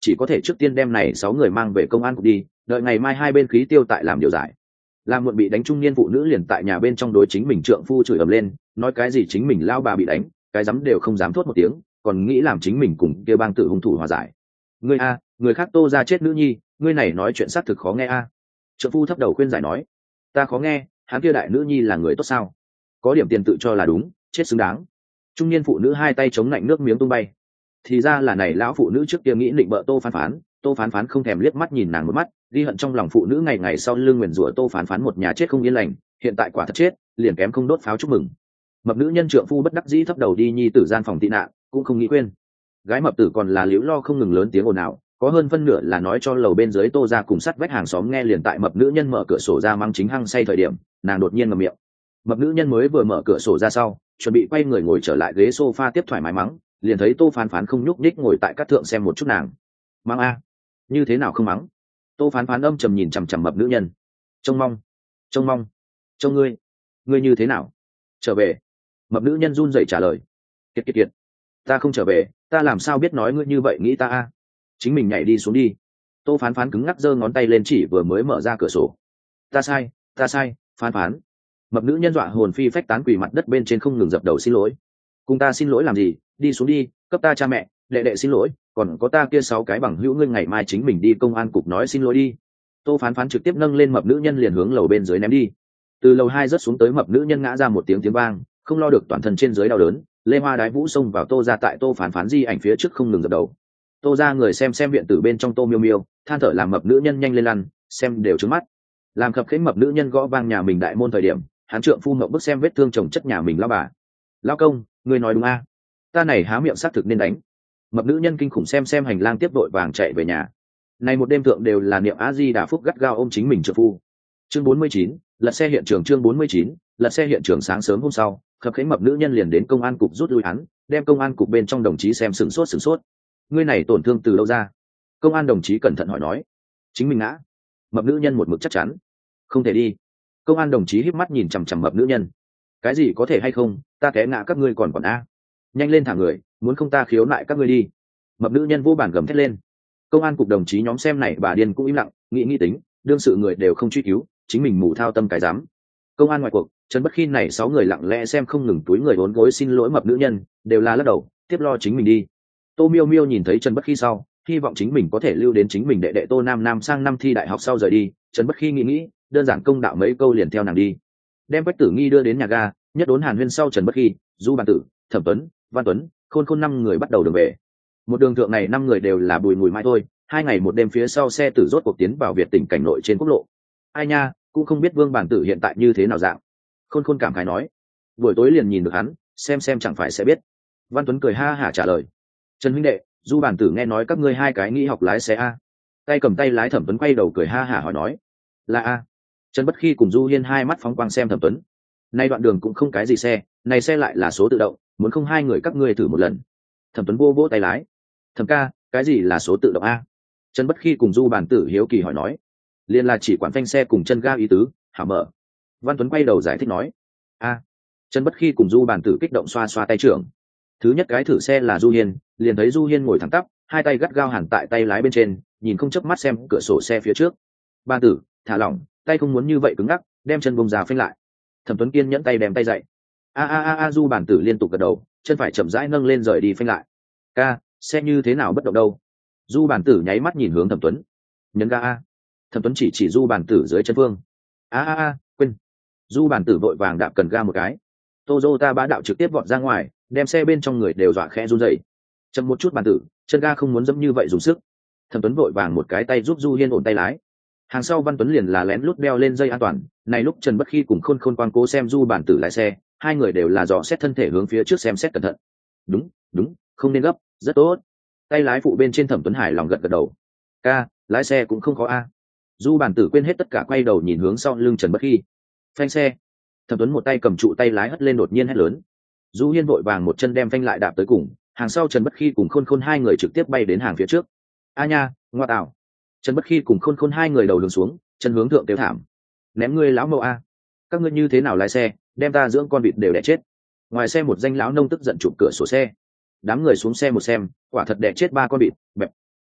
chỉ có thể trước tiên đem này sáu người mang về công an cục đi, đợi ngày mai hai bên khí tiêu tại làm điều giải. Làm muộn bị đánh trung niên phụ nữ liền tại nhà bên trong đối chính mình trượng phu chửi ầm lên, nói cái gì chính mình lao bà bị đánh, cái dám đều không dám thốt một tiếng, còn nghĩ làm chính mình cùng kia bang tử hung thủ hòa giải. Ngươi a, người khác Tô ra chết nữ nhi, ngươi này nói chuyện xác thực khó nghe a. Trượng phu thấp đầu khuyên giải nói, ta khó nghe, hắn kia đại nữ nhi là người tốt sao? Có điểm tiền tự cho là đúng, chết xứng đáng. Trung niên phụ nữ hai tay chống lạnh nước miếng tung bay. Thì ra là này lão phụ nữ trước kia nghĩ định bợ Tô Phán Phán, Tô Phán Phán không thèm liếc mắt nhìn nàng một mắt, ghi hận trong lòng phụ nữ ngày ngày sau lưng nguyền rủa Tô Phán Phán một nhà chết không yên lành, hiện tại quả thật chết, liền kém không đốt pháo chúc mừng. Mập nữ nhân trượng phu bất đắc dĩ thấp đầu đi nhi tử gian phòng tị nạn, cũng không nghĩ quên. Gái mập tử còn là liễu lo không ngừng lớn tiếng ồn ào, có hơn phân nửa là nói cho lầu bên dưới Tô ra cùng sắt vách hàng xóm nghe, liền tại mập nữ nhân mở cửa sổ ra mang chính hăng say thời điểm, nàng đột nhiên ngậm miệng. Mập nữ nhân mới vừa mở cửa sổ ra sau, chuẩn bị quay người ngồi trở lại ghế sofa tiếp thoải mái mắng, liền thấy Tô Phán Phán không nhúc nhích ngồi tại các thượng xem một chút nàng. Mắng a, như thế nào không mắng? Tô Phán Phán âm trầm nhìn chằm chằm mập nữ nhân. Trông mong, trông mong, trông ngươi, ngươi như thế nào? Trở về. Mập nữ nhân run rẩy trả lời. Kiệt kiệt kiệt, ta không trở về, ta làm sao biết nói ngươi như vậy nghĩ ta a? Chính mình nhảy đi xuống đi. Tô Phán Phán cứng ngắc giơ ngón tay lên chỉ vừa mới mở ra cửa sổ. Ta sai, ta sai, Phán Phán. Mập nữ nhân dọa hồn phi phách tán quỳ mặt đất bên trên không ngừng dập đầu xin lỗi. Cùng ta xin lỗi làm gì, đi xuống đi, cấp ta cha mẹ, đệ đệ xin lỗi, còn có ta kia sáu cái bằng hữu ngươi ngày mai chính mình đi công an cục nói xin lỗi đi. Tô Phán Phán trực tiếp nâng lên mập nữ nhân liền hướng lầu bên dưới ném đi. Từ lầu hai rớt xuống tới mập nữ nhân ngã ra một tiếng tiếng vang, không lo được toàn thân trên dưới đau đớn, lê hoa đái vũ xông vào Tô ra tại Tô Phán Phán di ảnh phía trước không ngừng dập đầu. Tô ra người xem xem viện tử bên trong Tô miêu miêu, than thở làm mập nữ nhân nhanh lên lăn, xem đều trứng mắt. Làm khập khiễng mập nữ nhân gõ vang nhà mình đại môn thời điểm, hắn trượng phu ngậm bức xem vết thương chồng chất nhà mình lao bà. Lao công, người nói đúng a, ta này há miệng xác thực nên đánh. Mập nữ nhân kinh khủng xem xem hành lang tiếp đội vàng chạy về nhà. Này một đêm thượng đều là niệm a di đà phúc gắt gao ôm chính mình trượng phu. Chương bốn mươi chín, lật xe hiện trường. Chương bốn mươi chín, lật xe hiện trường. Sáng sớm hôm sau, khập khiễng mập nữ nhân liền đến công an cục rút lui hắn, đem công an cục bên trong đồng chí xem sửng sốt sửng sốt. Ngươi này tổn thương từ đâu ra? Công an đồng chí cẩn thận hỏi nói. Chính mình ngã. Mập nữ nhân một mực chắc chắn. Không thể đi. Công an đồng chí híp mắt nhìn chằm chằm mập nữ nhân. Cái gì có thể hay không, ta té ngã các ngươi còn còn a. Nhanh lên thả người, muốn không ta khiếu nại các ngươi đi. Mập nữ nhân vô bản gầm thét lên. Công an cục đồng chí nhóm xem này bà điên cũng im lặng, nghĩ nghĩ tính, đương sự người đều không truy cứu, chính mình mù thao tâm cái dám. Công an ngoài cuộc, Trần Bất Khi này sáu người lặng lẽ xem không ngừng túi người bốn gối xin lỗi mập nữ nhân, đều là lắc đầu, tiếp lo chính mình đi. Tô miêu miêu nhìn thấy Trần Bất Khi sau, hy vọng chính mình có thể lưu đến chính mình đệ đệ Tô Nam Nam sang năm thi đại học sau rời đi. Trần Bất Khi nghĩ nghĩ, đơn giản công đạo mấy câu liền theo nàng đi, đem Quách Tử Nghi đưa đến nhà ga, nhất đốn hàn huyên sau Trần Bất Khi, Du Bàn Tử, Thẩm Tuấn, Văn Tuấn, Khôn Khôn năm người bắt đầu đường về. Một đường thượng này năm người đều là bùi mùi mai thôi, hai ngày một đêm phía sau xe tử rốt cuộc tiến vào Việt tỉnh cảnh nội trên quốc lộ. Ai nha, cũng không biết Vương Bản Tử hiện tại như thế nào dạng. Khôn Khôn cảm khái nói, buổi tối liền nhìn được hắn, xem xem chẳng phải sẽ biết. Văn Tuấn cười ha hả trả lời, Trần huynh đệ, Du Bản Tử nghe nói các ngươi hai cái nghĩ học lái xe a. Tay cầm tay lái Thẩm Tuấn quay đầu cười ha hả hỏi nói, là a. Trần Bất Khi cùng Du Hiên hai mắt phóng quang xem Thẩm Tuấn. Nay đoạn đường cũng không cái gì xe, này xe lại là số tự động, muốn không hai người các ngươi thử một lần. Thẩm Tuấn vô vỗ tay lái. Thẩm ca, cái gì là số tự động a? Trần Bất Khi cùng Du Bàn Tử hiếu kỳ hỏi nói. Liên là chỉ quản phanh xe cùng chân ga ý tứ, hả mở. Văn Tuấn quay đầu giải thích nói. A. Trần Bất Khi cùng Du Bàn Tử kích động xoa xoa tay trưởng. Thứ nhất cái thử xe là Du Hiên, liền thấy Du Hiên ngồi thẳng tắp, hai tay gắt gao hẳn tại tay lái bên trên, nhìn không chớp mắt xem cửa sổ xe phía trước. Bàn Tử, thả lỏng, tay không muốn như vậy cứng ngắc, đem chân bông ra phanh lại. Thẩm Tuấn kiên nhẫn tay đem tay dậy. A a a a Du Bàn Tử liên tục gật đầu, chân phải chậm rãi nâng lên rời đi phanh lại. Ca, xe như thế nào bất động đâu? Du Bàn Tử nháy mắt nhìn hướng Thẩm Tuấn. Nhấn ga a. Thẩm Tuấn chỉ chỉ Du Bàn Tử dưới chân phương. A a a, quên. Du Bàn Tử vội vàng đạp cần ga một cái. Toyota bá đạo trực tiếp vọt ra ngoài, đem xe bên trong người đều dọa khẽ run rẩy. Chậm một chút Bàn Tử, chân ga không muốn dẫm như vậy dùng sức. Thẩm Tuấn vội vàng một cái tay giúp Du Hiên ổn tay lái. Hàng sau Văn Tuấn liền là lén lút đeo lên dây an toàn. Này lúc Trần Bất Khi cùng Khôn Khôn quang cố xem Du Bàn Tử lái xe, hai người đều là dò xét thân thể hướng phía trước xem xét cẩn thận. Đúng, đúng, không nên gấp, rất tốt. Tay lái phụ bên trên Thẩm Tuấn hài lòng gật gật đầu. Ca, lái xe cũng không khó a. Du Bàn Tử quên hết tất cả quay đầu nhìn hướng sau lưng Trần Bất Khi. Phanh xe. Thẩm Tuấn một tay cầm trụ tay lái hất lên đột nhiên hét lớn. Du Hiên vội vàng một chân đem phanh lại đạp tới cùng, hàng sau Trần Bất Khi cùng Khôn Khôn hai người trực tiếp bay đến hàng phía trước. A nha, ngoa tạo. Trần Bất Khi cùng Khôn Khôn hai người đầu đường xuống, chân hướng thượng tiêu thảm. Ném ngươi lão mẫu a. Các ngươi như thế nào lái xe, đem ta dưỡng con vịt đều đẻ chết. Ngoài xe một danh lão nông tức giận chụp cửa sổ xe. Đám người xuống xe một xem, quả thật đẻ chết ba con vịt, bẹp.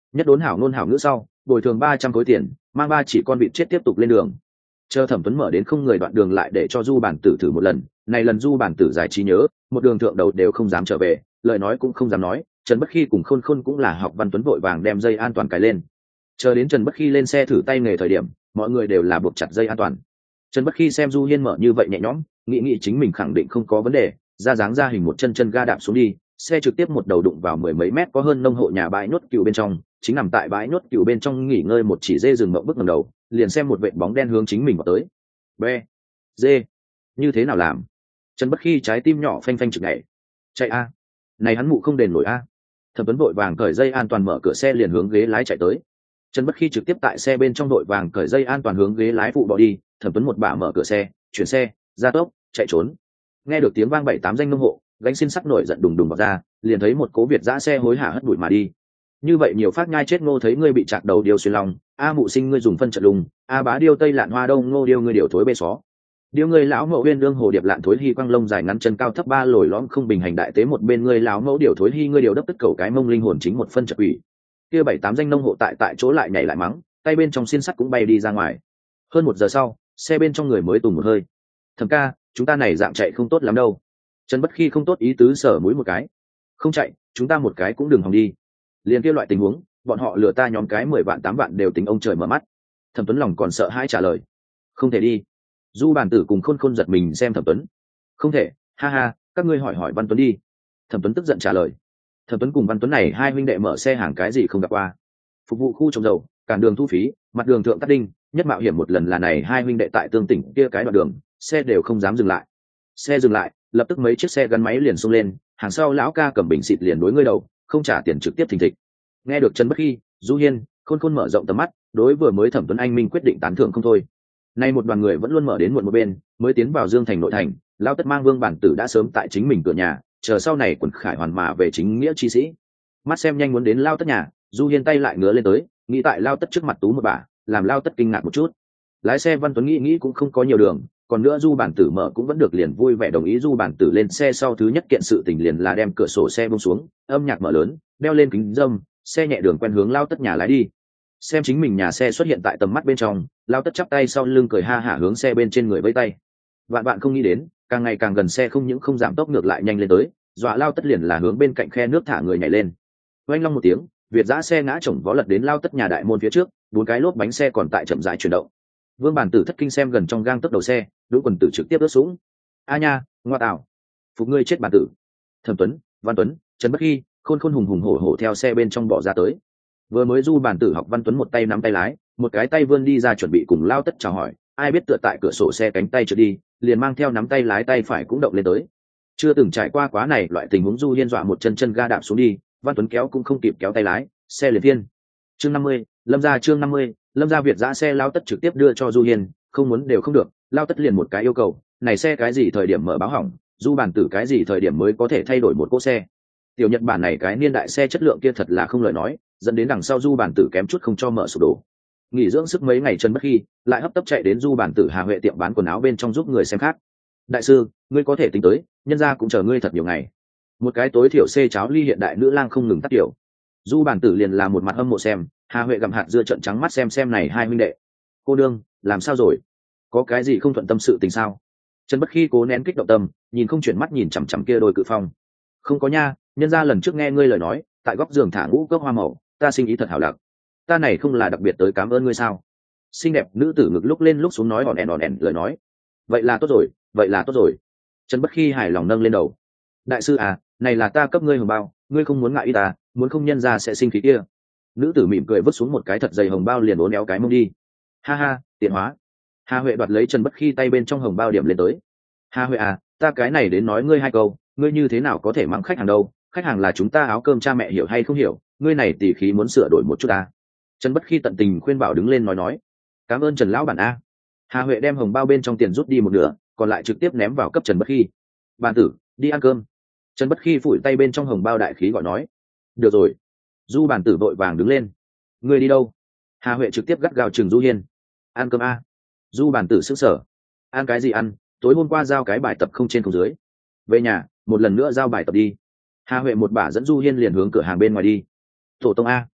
nhất đốn hảo ngôn hảo ngữ sau bồi thường ba trăm khối tiền, mang ba chỉ con vịt chết tiếp tục lên đường. Chờ Thẩm Tuấn mở đến không người đoạn đường lại để cho du bản tử thử một lần, này lần du bản tử giải trí nhớ, một đường thượng đầu đều không dám trở về, lời nói cũng không dám nói. Trần Bất Khi cùng Khôn Khôn cũng là học Văn Tuấn vội vàng đem dây an toàn cài lên. Chờ đến Trần Bất Khi lên xe thử tay nghề thời điểm, mọi người đều là buộc chặt dây an toàn. Trần Bất Khi xem Du Hiên mở như vậy nhẹ nhõm, nghĩ nghĩ chính mình khẳng định không có vấn đề, ra dáng ra hình một chân chân ga đạp xuống đi, xe trực tiếp một đầu đụng vào mười mấy mét có hơn nông hộ nhà bãi nhốt cừu bên trong, chính nằm tại bãi nhốt cừu bên trong nghỉ ngơi một chỉ dê rừng mộng bức ngẩng đầu, liền xem một vệt bóng đen hướng chính mình vào tới. Be, dê, như thế nào làm? Trần Bất Khi trái tim nhỏ phanh phanh chực nhảy. Chạy a, này hắn mụ không đền nổi a. Thẩm Tuấn vội vàng cởi dây an toàn mở cửa xe liền hướng ghế lái chạy tới. Trần Bất Khi trực tiếp tại xe bên trong vội vàng cởi dây an toàn hướng ghế lái phụ bỏ đi. Thẩm Tuấn một bả mở cửa xe, chuyển xe, ra tốc, chạy trốn. Nghe được tiếng vang bảy tám danh nông hộ, gánh xin sắc nổi giận đùng đùng vào ra, liền thấy một cố Việt dã xe hối hả hất bụi mà đi. Như vậy nhiều phát nhai chết ngô thấy ngươi bị chặt đầu điêu xuyên lòng, a mụ sinh ngươi dùng phân trận lùng, a bá điêu tây lạn hoa đông ngô điêu ngươi điều thối bê xó. Điêu ngươi lão mẫu uyên đương hồ điệp lạn thối hy quang lông dài ngắn chân cao thấp ba lồi lõm không bình hành đại tế một bên ngươi lão mẫu điều thối hy ngươi điều đấp tức cầu cái mông linh hồn chính một phân trận ủy. Kia bảy tám danh nông hộ tại tại chỗ lại nhảy lại mắng, tay bên trong xiên sắt cũng bay đi ra ngoài. Hơn một giờ sau, xe bên trong người mới tùng một hơi. Thẩm ca, chúng ta này dạng chạy không tốt lắm đâu. Trần Bất Khi không tốt ý tứ sở mũi một cái. Không chạy, chúng ta một cái cũng đừng hòng đi. Liên kia loại tình huống, bọn họ lừa ta nhóm cái mười vạn tám vạn đều tính ông trời mở mắt. Thẩm Tuấn lòng còn sợ hãi trả lời. Không thể đi. Du Bản Tử cùng Khôn Khôn giật mình xem Thẩm Tuấn. Không thể, ha ha, các ngươi hỏi hỏi Văn Tuấn đi. Thẩm Tuấn tức giận trả lời. Thẩm Tuấn cùng Văn Tuấn này hai huynh đệ mở xe hàng cái gì không gặp qua. Phục vụ khu trồng dầu, cản đường thu phí, mặt đường thượng cắt đinh, nhất mạo hiểm một lần là này hai huynh đệ tại tương tỉnh kia cái đoạn đường, xe đều không dám dừng lại. Xe dừng lại, lập tức mấy chiếc xe gắn máy liền xông lên, hàng sau lão ca cầm bình xịt liền đối ngươi đầu, không trả tiền trực tiếp thình thịch. Nghe được Trần Bất Khi, Du Hiên, Khôn Khôn mở rộng tầm mắt, đối vừa mới Thẩm Tuấn anh minh quyết định tán thưởng không thôi. Nay một đoàn người vẫn luôn mở đến muộn một bên, mới tiến vào Dương Thành nội thành, Lao Tất mang Vương Bản Tử đã sớm tại chính mình cửa nhà, chờ sau này quần khải hoàn mà về chính nghĩa chi sĩ. Mắt xem nhanh muốn đến Lao Tất nhà, Du Hiên tay lại ngứa lên tới, nghĩ tại Lao Tất trước mặt tú một bà, làm Lao Tất kinh ngạc một chút. Lái xe Văn Tuấn nghĩ nghĩ cũng không có nhiều đường, còn nữa Du Bản Tử mở cũng vẫn được liền vui vẻ đồng ý. Du Bản Tử lên xe sau thứ nhất kiện sự tình liền là đem cửa sổ xe buông xuống, âm nhạc mở lớn, đeo lên kính dâm, xe nhẹ đường quen hướng Lao Tất nhà lái đi. Xem chính mình nhà xe xuất hiện tại tầm mắt bên trong, Lao Tất chắp tay sau lưng cười ha hả hướng xe bên trên người vẫy tay. Vạn bạn không nghĩ đến, càng ngày càng gần xe không những không giảm tốc ngược lại nhanh lên tới, dọa Lao Tất liền là hướng bên cạnh khe nước thả người nhảy lên. Oanh long một tiếng, Việt giã xe ngã chồng vó lật đến Lao Tất nhà đại môn phía trước, bốn cái lốp bánh xe còn tại chậm rãi chuyển động. Vương Bản Tử thất kinh xem gần trong gang tấc đầu xe, đúng quần tử trực tiếp ướt sũng. A nha, ngoa tạo, phục ngươi chết Bản Tử. Thẩm Tuấn, Văn Tuấn, Trần Bất Khi, Khôn Khôn hùng hùng hổ hổ theo xe bên trong bỏ ra tới. Vừa mới Du Bản Tử học Văn Tuấn một tay nắm tay lái, một cái tay vươn đi ra chuẩn bị cùng Lao Tất chào hỏi, ai biết tựa tại cửa sổ xe cánh tay trượt đi, liền mang theo nắm tay lái tay phải cũng động lên tới. Chưa từng trải qua quá này loại tình huống, Du Hiên dọa một chân chân ga đạp xuống đi, Văn Tuấn kéo cũng không kịp kéo tay lái, xe liền thiên. Chương năm mươi, Lâm gia chương năm mươi, Lâm gia Việt giã xe Lao Tất trực tiếp đưa cho Du Hiên, không muốn đều không được, Lao Tất liền một cái yêu cầu, này xe cái gì thời điểm mở báo hỏng, Du Bản Tử cái gì thời điểm mới có thể thay đổi một cỗ xe. Tiểu Nhật Bản này cái niên đại xe chất lượng kia thật là không lời nói, dẫn đến đằng sau Du Bản Tử kém chút không cho mở sụp đổ. Nghỉ dưỡng sức mấy ngày Trần Bất Khi lại hấp tấp chạy đến Du Bản Tử Hà Huệ tiệm bán quần áo bên trong giúp người xem khác. Đại sư, ngươi có thể tính tới, nhân gia cũng chờ ngươi thật nhiều ngày. Một cái tối thiểu xê cháo ly hiện đại nữ lang không ngừng tắt tiểu. Du Bản Tử liền là một mặt hâm mộ xem, Hà Huệ gặm hạt dưa trợn trắng mắt xem xem này hai huynh đệ. Cô đương, làm sao rồi? Có cái gì không thuận tâm sự tình sao? Trần Bất Khi cố nén kích động tâm, nhìn không chuyển mắt nhìn chằm chằm kia đôi cự phong. Không có nha, nhân gia lần trước nghe ngươi lời nói, tại góc giường thả ngũ cốc hoa màu, ta sinh ý thật hảo lạc. Ta này không là đặc biệt tới cảm ơn ngươi sao? Xinh đẹp nữ tử ngực lúc lên lúc xuống nói ỏn ẻn ỏn ẻn lời nói. Vậy là tốt rồi, vậy là tốt rồi. Trần Bất Khi hài lòng nâng lên đầu. Đại sư à, này là ta cấp ngươi hồng bao, ngươi không muốn ngại ý ta, muốn không nhân gia sẽ sinh khí kia. Nữ tử mỉm cười vứt xuống một cái thật dày hồng bao liền uốn éo cái mông đi. Ha ha, tiện hóa. Hà Huệ đoạt lấy Trần Bất Khi tay bên trong hồng bao điểm lên tới. Hà Huệ à, ta cái này đến nói ngươi hai câu, ngươi như thế nào có thể mắng khách hàng đâu? Khách hàng là chúng ta áo cơm cha mẹ hiểu hay không hiểu, ngươi này tỉ khí muốn sửa đổi một chút ta. Trần Bất Khi tận tình khuyên bảo đứng lên nói nói. Cảm ơn Trần lão bản a. Hà Huệ đem hồng bao bên trong tiền rút đi một nửa, còn lại trực tiếp ném vào cấp Trần Bất Khi. Bản tử, đi ăn cơm. Trần Bất Khi phủi tay bên trong hồng bao đại khí gọi nói. Được rồi. Du Bản tử vội vàng đứng lên. Ngươi đi đâu? Hà Huệ trực tiếp gắt gao chừng Du Hiên. Ăn cơm a. Du Bản tử sững sờ. Ăn cái gì ăn? Tối hôm qua giao cái bài tập không trên không dưới. Về nhà, một lần nữa giao bài tập đi. Hà Huệ một bả dẫn Du Hiên liền hướng cửa hàng bên ngoài đi. Tổ tông a.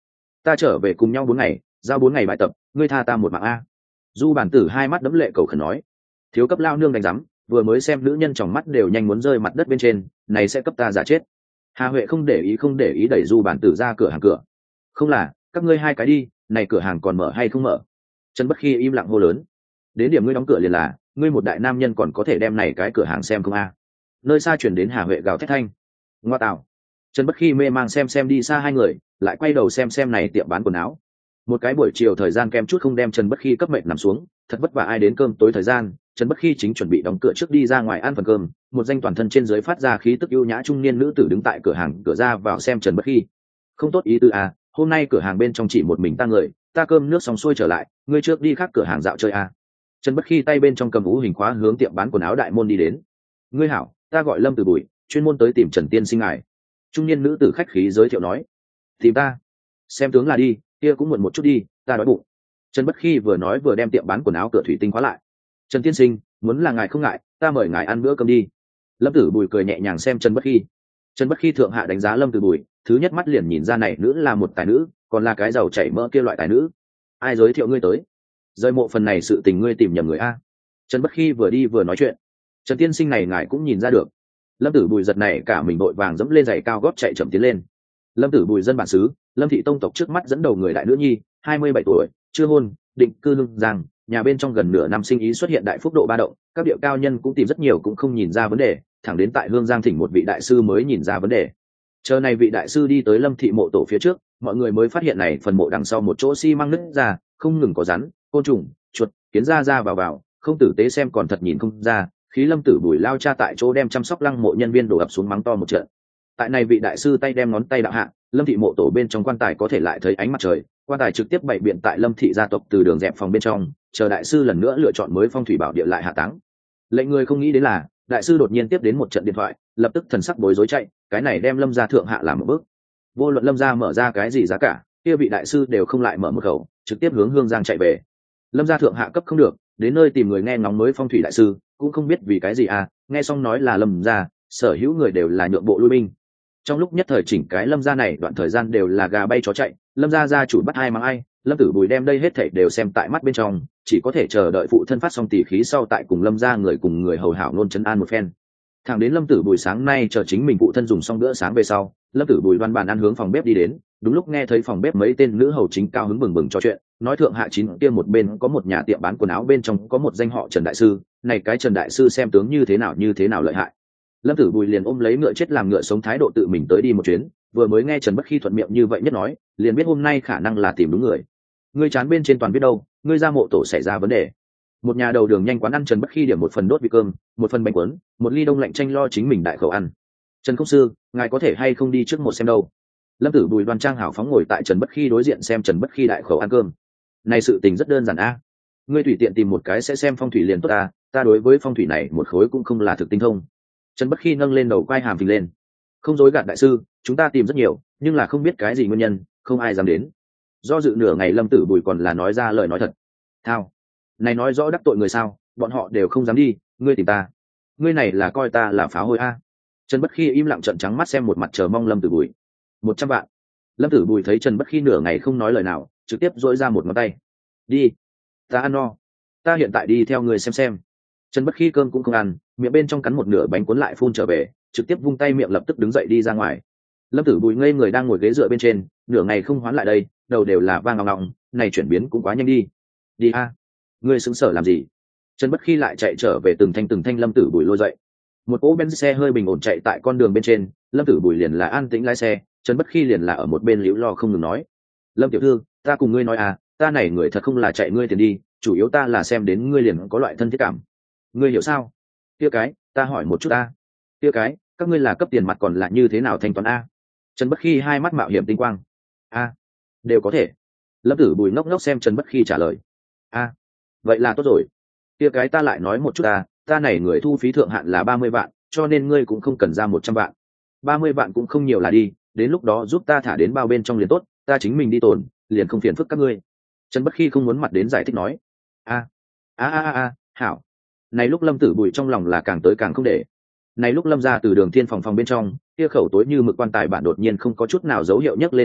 ta trở về cùng nhau bốn ngày, giao bốn ngày bài tập, ngươi tha ta một mạng a. Du bản tử hai mắt đẫm lệ cầu khẩn nói. Thiếu cấp lao nương đánh rắm, vừa mới xem nữ nhân trong mắt đều nhanh muốn rơi mặt đất bên trên, này sẽ cấp ta giả chết. Hà Huệ không để ý không để ý đẩy Du bản tử ra cửa hàng cửa. Không là, các ngươi hai cái đi, này cửa hàng còn mở hay không mở? Trần Bất Khi im lặng hô lớn. Đến điểm ngươi đóng cửa liền là, ngươi một đại nam nhân còn có thể đem này cái cửa hàng xem không a? Nơi xa chuyển đến Hà Huệ gào thét thanh. Ngoa tạo. Trần Bất Khi mê mang xem xem đi xa hai người, lại quay đầu xem xem này tiệm bán quần áo. Một cái buổi chiều thời gian kem chút không đem Trần Bất Khi cấp mệnh nằm xuống, thật vất vả ai đến cơm tối thời gian, Trần Bất Khi chính chuẩn bị đóng cửa trước đi ra ngoài ăn phần cơm, một danh toàn thân trên dưới phát ra khí tức ưu nhã trung niên nữ tử đứng tại cửa hàng cửa ra vào xem Trần Bất Khi. Không tốt ý tư à, hôm nay cửa hàng bên trong chỉ một mình ta người, ta cơm nước xong xuôi trở lại, ngươi trước đi khác cửa hàng dạo chơi à. Trần Bất Khi tay bên trong cầm ú hình khóa hướng tiệm bán quần áo đại môn đi đến. Ngươi hảo, ta gọi Lâm Từ Bùi, chuyên môn tới tìm Trần tiên sinh ngài. Trung niên nữ tử khách khí giới thiệu nói. Tìm ta? Xem tướng là đi, kia cũng muộn một chút đi, ta đói bụng. Trần Bất Khi vừa nói vừa đem tiệm bán quần áo cửa thủy tinh khóa lại. Trần tiên sinh, muốn là ngài không ngại, ta mời ngài ăn bữa cơm đi. Lâm Tử Bùi cười nhẹ nhàng xem Trần Bất Khi. Trần Bất Khi thượng hạ đánh giá Lâm Tử Bùi, thứ nhất mắt liền nhìn ra này nữ là một tài nữ, còn là cái giàu chảy mỡ kia loại tài nữ. Ai giới thiệu ngươi tới? Rơi mộ phần này sự tình ngươi tìm nhầm người a. Trần Bất Khi vừa đi vừa nói chuyện. Trần tiên sinh này ngài cũng nhìn ra được. Lâm Tử Bùi giật này cả mình đội vàng dẫm lên giày cao gót chạy chậm tiến lên. Lâm Tử Bùi dân bản xứ, Lâm thị tông tộc trước mắt dẫn đầu người đại nữ nhi, hai mươi bảy tuổi, chưa hôn, định cư lương giang, nhà bên trong gần nửa năm sinh ý xuất hiện đại phúc độ ba động, các địa cao nhân cũng tìm rất nhiều cũng không nhìn ra vấn đề, thẳng đến tại Hương Giang thỉnh một vị đại sư mới nhìn ra vấn đề. Chờ này vị đại sư đi tới Lâm thị mộ tổ phía trước, mọi người mới phát hiện này phần mộ đằng sau một chỗ xi măng nứt ra, không ngừng có rắn, côn trùng, chuột, kiến ra ra vào vào, không tử tế xem còn thật nhìn không ra. Khí Lâm Tử Bùi lao cha tại chỗ đem chăm sóc lăng mộ nhân viên đổ ập xuống mắng to một trận. Tại này vị đại sư tay đem ngón tay đạo hạ, Lâm thị mộ tổ bên trong quan tài có thể lại thấy ánh mặt trời, quan tài trực tiếp bày biện tại Lâm thị gia tộc từ đường dẹp phòng bên trong, chờ đại sư lần nữa lựa chọn mới phong thủy bảo địa lại hạ táng. Lệnh người không nghĩ đến là, đại sư đột nhiên tiếp đến một trận điện thoại, lập tức thần sắc bối rối chạy, cái này đem Lâm gia thượng hạ làm một bước. Vô luận Lâm gia mở ra cái gì giá cả, kia vị đại sư đều không lại mở một khẩu, trực tiếp hướng Hương Giang chạy về. Lâm gia thượng hạ cấp không được, đến nơi tìm người nghe ngóng mới phong thủy đại sư, cũng không biết vì cái gì à, nghe xong nói là Lâm gia, sở hữu người đều là nhượng bộ lui binh. Trong lúc nhất thời chỉnh cái Lâm gia này đoạn thời gian đều là gà bay chó chạy, Lâm gia gia chủ bắt ai mắng ai, Lâm Tử Bùi đem đây hết thảy đều xem tại mắt bên trong, chỉ có thể chờ đợi phụ thân phát xong tỷ khí sau tại cùng Lâm gia người cùng người hầu hảo nôn trấn an một phen. Thẳng đến Lâm Tử Bùi sáng nay chờ chính mình phụ thân dùng xong bữa sáng về sau, Lâm Tử Bùi đoan bàn ăn hướng phòng bếp đi đến, đúng lúc nghe thấy phòng bếp mấy tên nữ hầu chính cao hứng bừng bừng trò chuyện, nói thượng hạ chín kia một bên có một nhà tiệm bán quần áo bên trong có một danh họ Trần đại sư, này cái Trần đại sư xem tướng như thế nào như thế nào lợi hại. Lâm Tử Bùi liền ôm lấy ngựa chết làm ngựa sống thái độ tự mình tới đi một chuyến, vừa mới nghe Trần Bất Khi thuận miệng như vậy nhất nói, liền biết hôm nay khả năng là tìm đúng người. Ngươi chán bên trên toàn biết đâu, ngươi ra mộ tổ xảy ra vấn đề. Một nhà đầu đường nhanh quán ăn Trần Bất Khi điểm một phần đốt vị cơm, một phần bánh cuốn, một ly đông lạnh chanh lo chính mình đại khẩu ăn. Trần công sư, ngài có thể hay không đi trước một xem đâu? Lâm Tử Bùi đoan trang hảo phóng ngồi tại Trần Bất Khi đối diện xem Trần Bất Khi đại khẩu ăn cơm. Này sự tình rất đơn giản a. Ngươi tùy tiện tìm một cái sẽ xem phong thủy liền tốt ta, ta đối với phong thủy này một khối cũng không là thực tinh thông. Trần Bất Khi nâng lên đầu quai hàm phình lên. Không dối gạt đại sư, chúng ta tìm rất nhiều, nhưng là không biết cái gì nguyên nhân, không ai dám đến. Do dự nửa ngày Lâm Tử Bùi còn là nói ra lời nói thật. Thao, này nói rõ đắc tội người sao, bọn họ đều không dám đi, ngươi tìm ta. Ngươi này là coi ta là phá hôi a. Trần Bất Khi im lặng trợn trắng mắt xem một mặt chờ mong Lâm Tử Bùi. Một trăm vạn. Lâm Tử Bùi thấy Trần Bất Khi nửa ngày không nói lời nào, trực tiếp dỗi ra một ngón tay. Đi, ta ăn no, ta hiện tại đi theo người xem xem. Trần Bất Khi cơm cũng không ăn, miệng bên trong cắn một nửa bánh cuốn lại phun trở về, trực tiếp vung tay miệng lập tức đứng dậy đi ra ngoài. Lâm Tử Bùi ngây người đang ngồi ghế dựa bên trên, nửa ngày không hoán lại đây, đầu đều là vang ngọng ngọng, này chuyển biến cũng quá nhanh đi. Đi a, ngươi xứng sở làm gì? Trần Bất Khi lại chạy trở về từng thanh từng thanh Lâm Tử Bùi lôi dậy. Một cỗ ben xe hơi bình ổn chạy tại con đường bên trên, Lâm Tử Bùi liền là an tĩnh lái xe, Trần Bất Khi liền là ở một bên liễu lo không ngừng nói. Lâm tiểu thư, ta cùng ngươi nói à, ta này người thật không là chạy ngươi tiền đi, chủ yếu ta là xem đến ngươi liền có loại thân thiết cảm. Ngươi hiểu sao? Kia cái, ta hỏi một chút a. Kia cái, các ngươi là cấp tiền mặt còn là như thế nào thanh toán a? Trần Bất Khi hai mắt mạo hiểm tinh quang. A, đều có thể. Lâm Tử Bùi ngốc ngốc xem Trần Bất Khi trả lời. A, vậy là tốt rồi. Kia cái ta lại nói một chút a, ta này người thu phí thượng hạn là ba mươi vạn, cho nên ngươi cũng không cần ra một trăm vạn. Ba mươi vạn cũng không nhiều là đi, đến lúc đó giúp ta thả đến bao bên trong liền tốt, ta chính mình đi tồn, liền không phiền phức các ngươi. Trần Bất Khi không muốn mặt đến giải thích nói. A, a a a, hảo. Này lúc Lâm Tử Bùi trong lòng là càng tới càng không để. Này lúc Lâm ra từ đường thiên phòng phòng bên trong, kia khẩu tối như mực quan tài bản đột nhiên không có chút nào dấu hiệu nhấc lên một chút,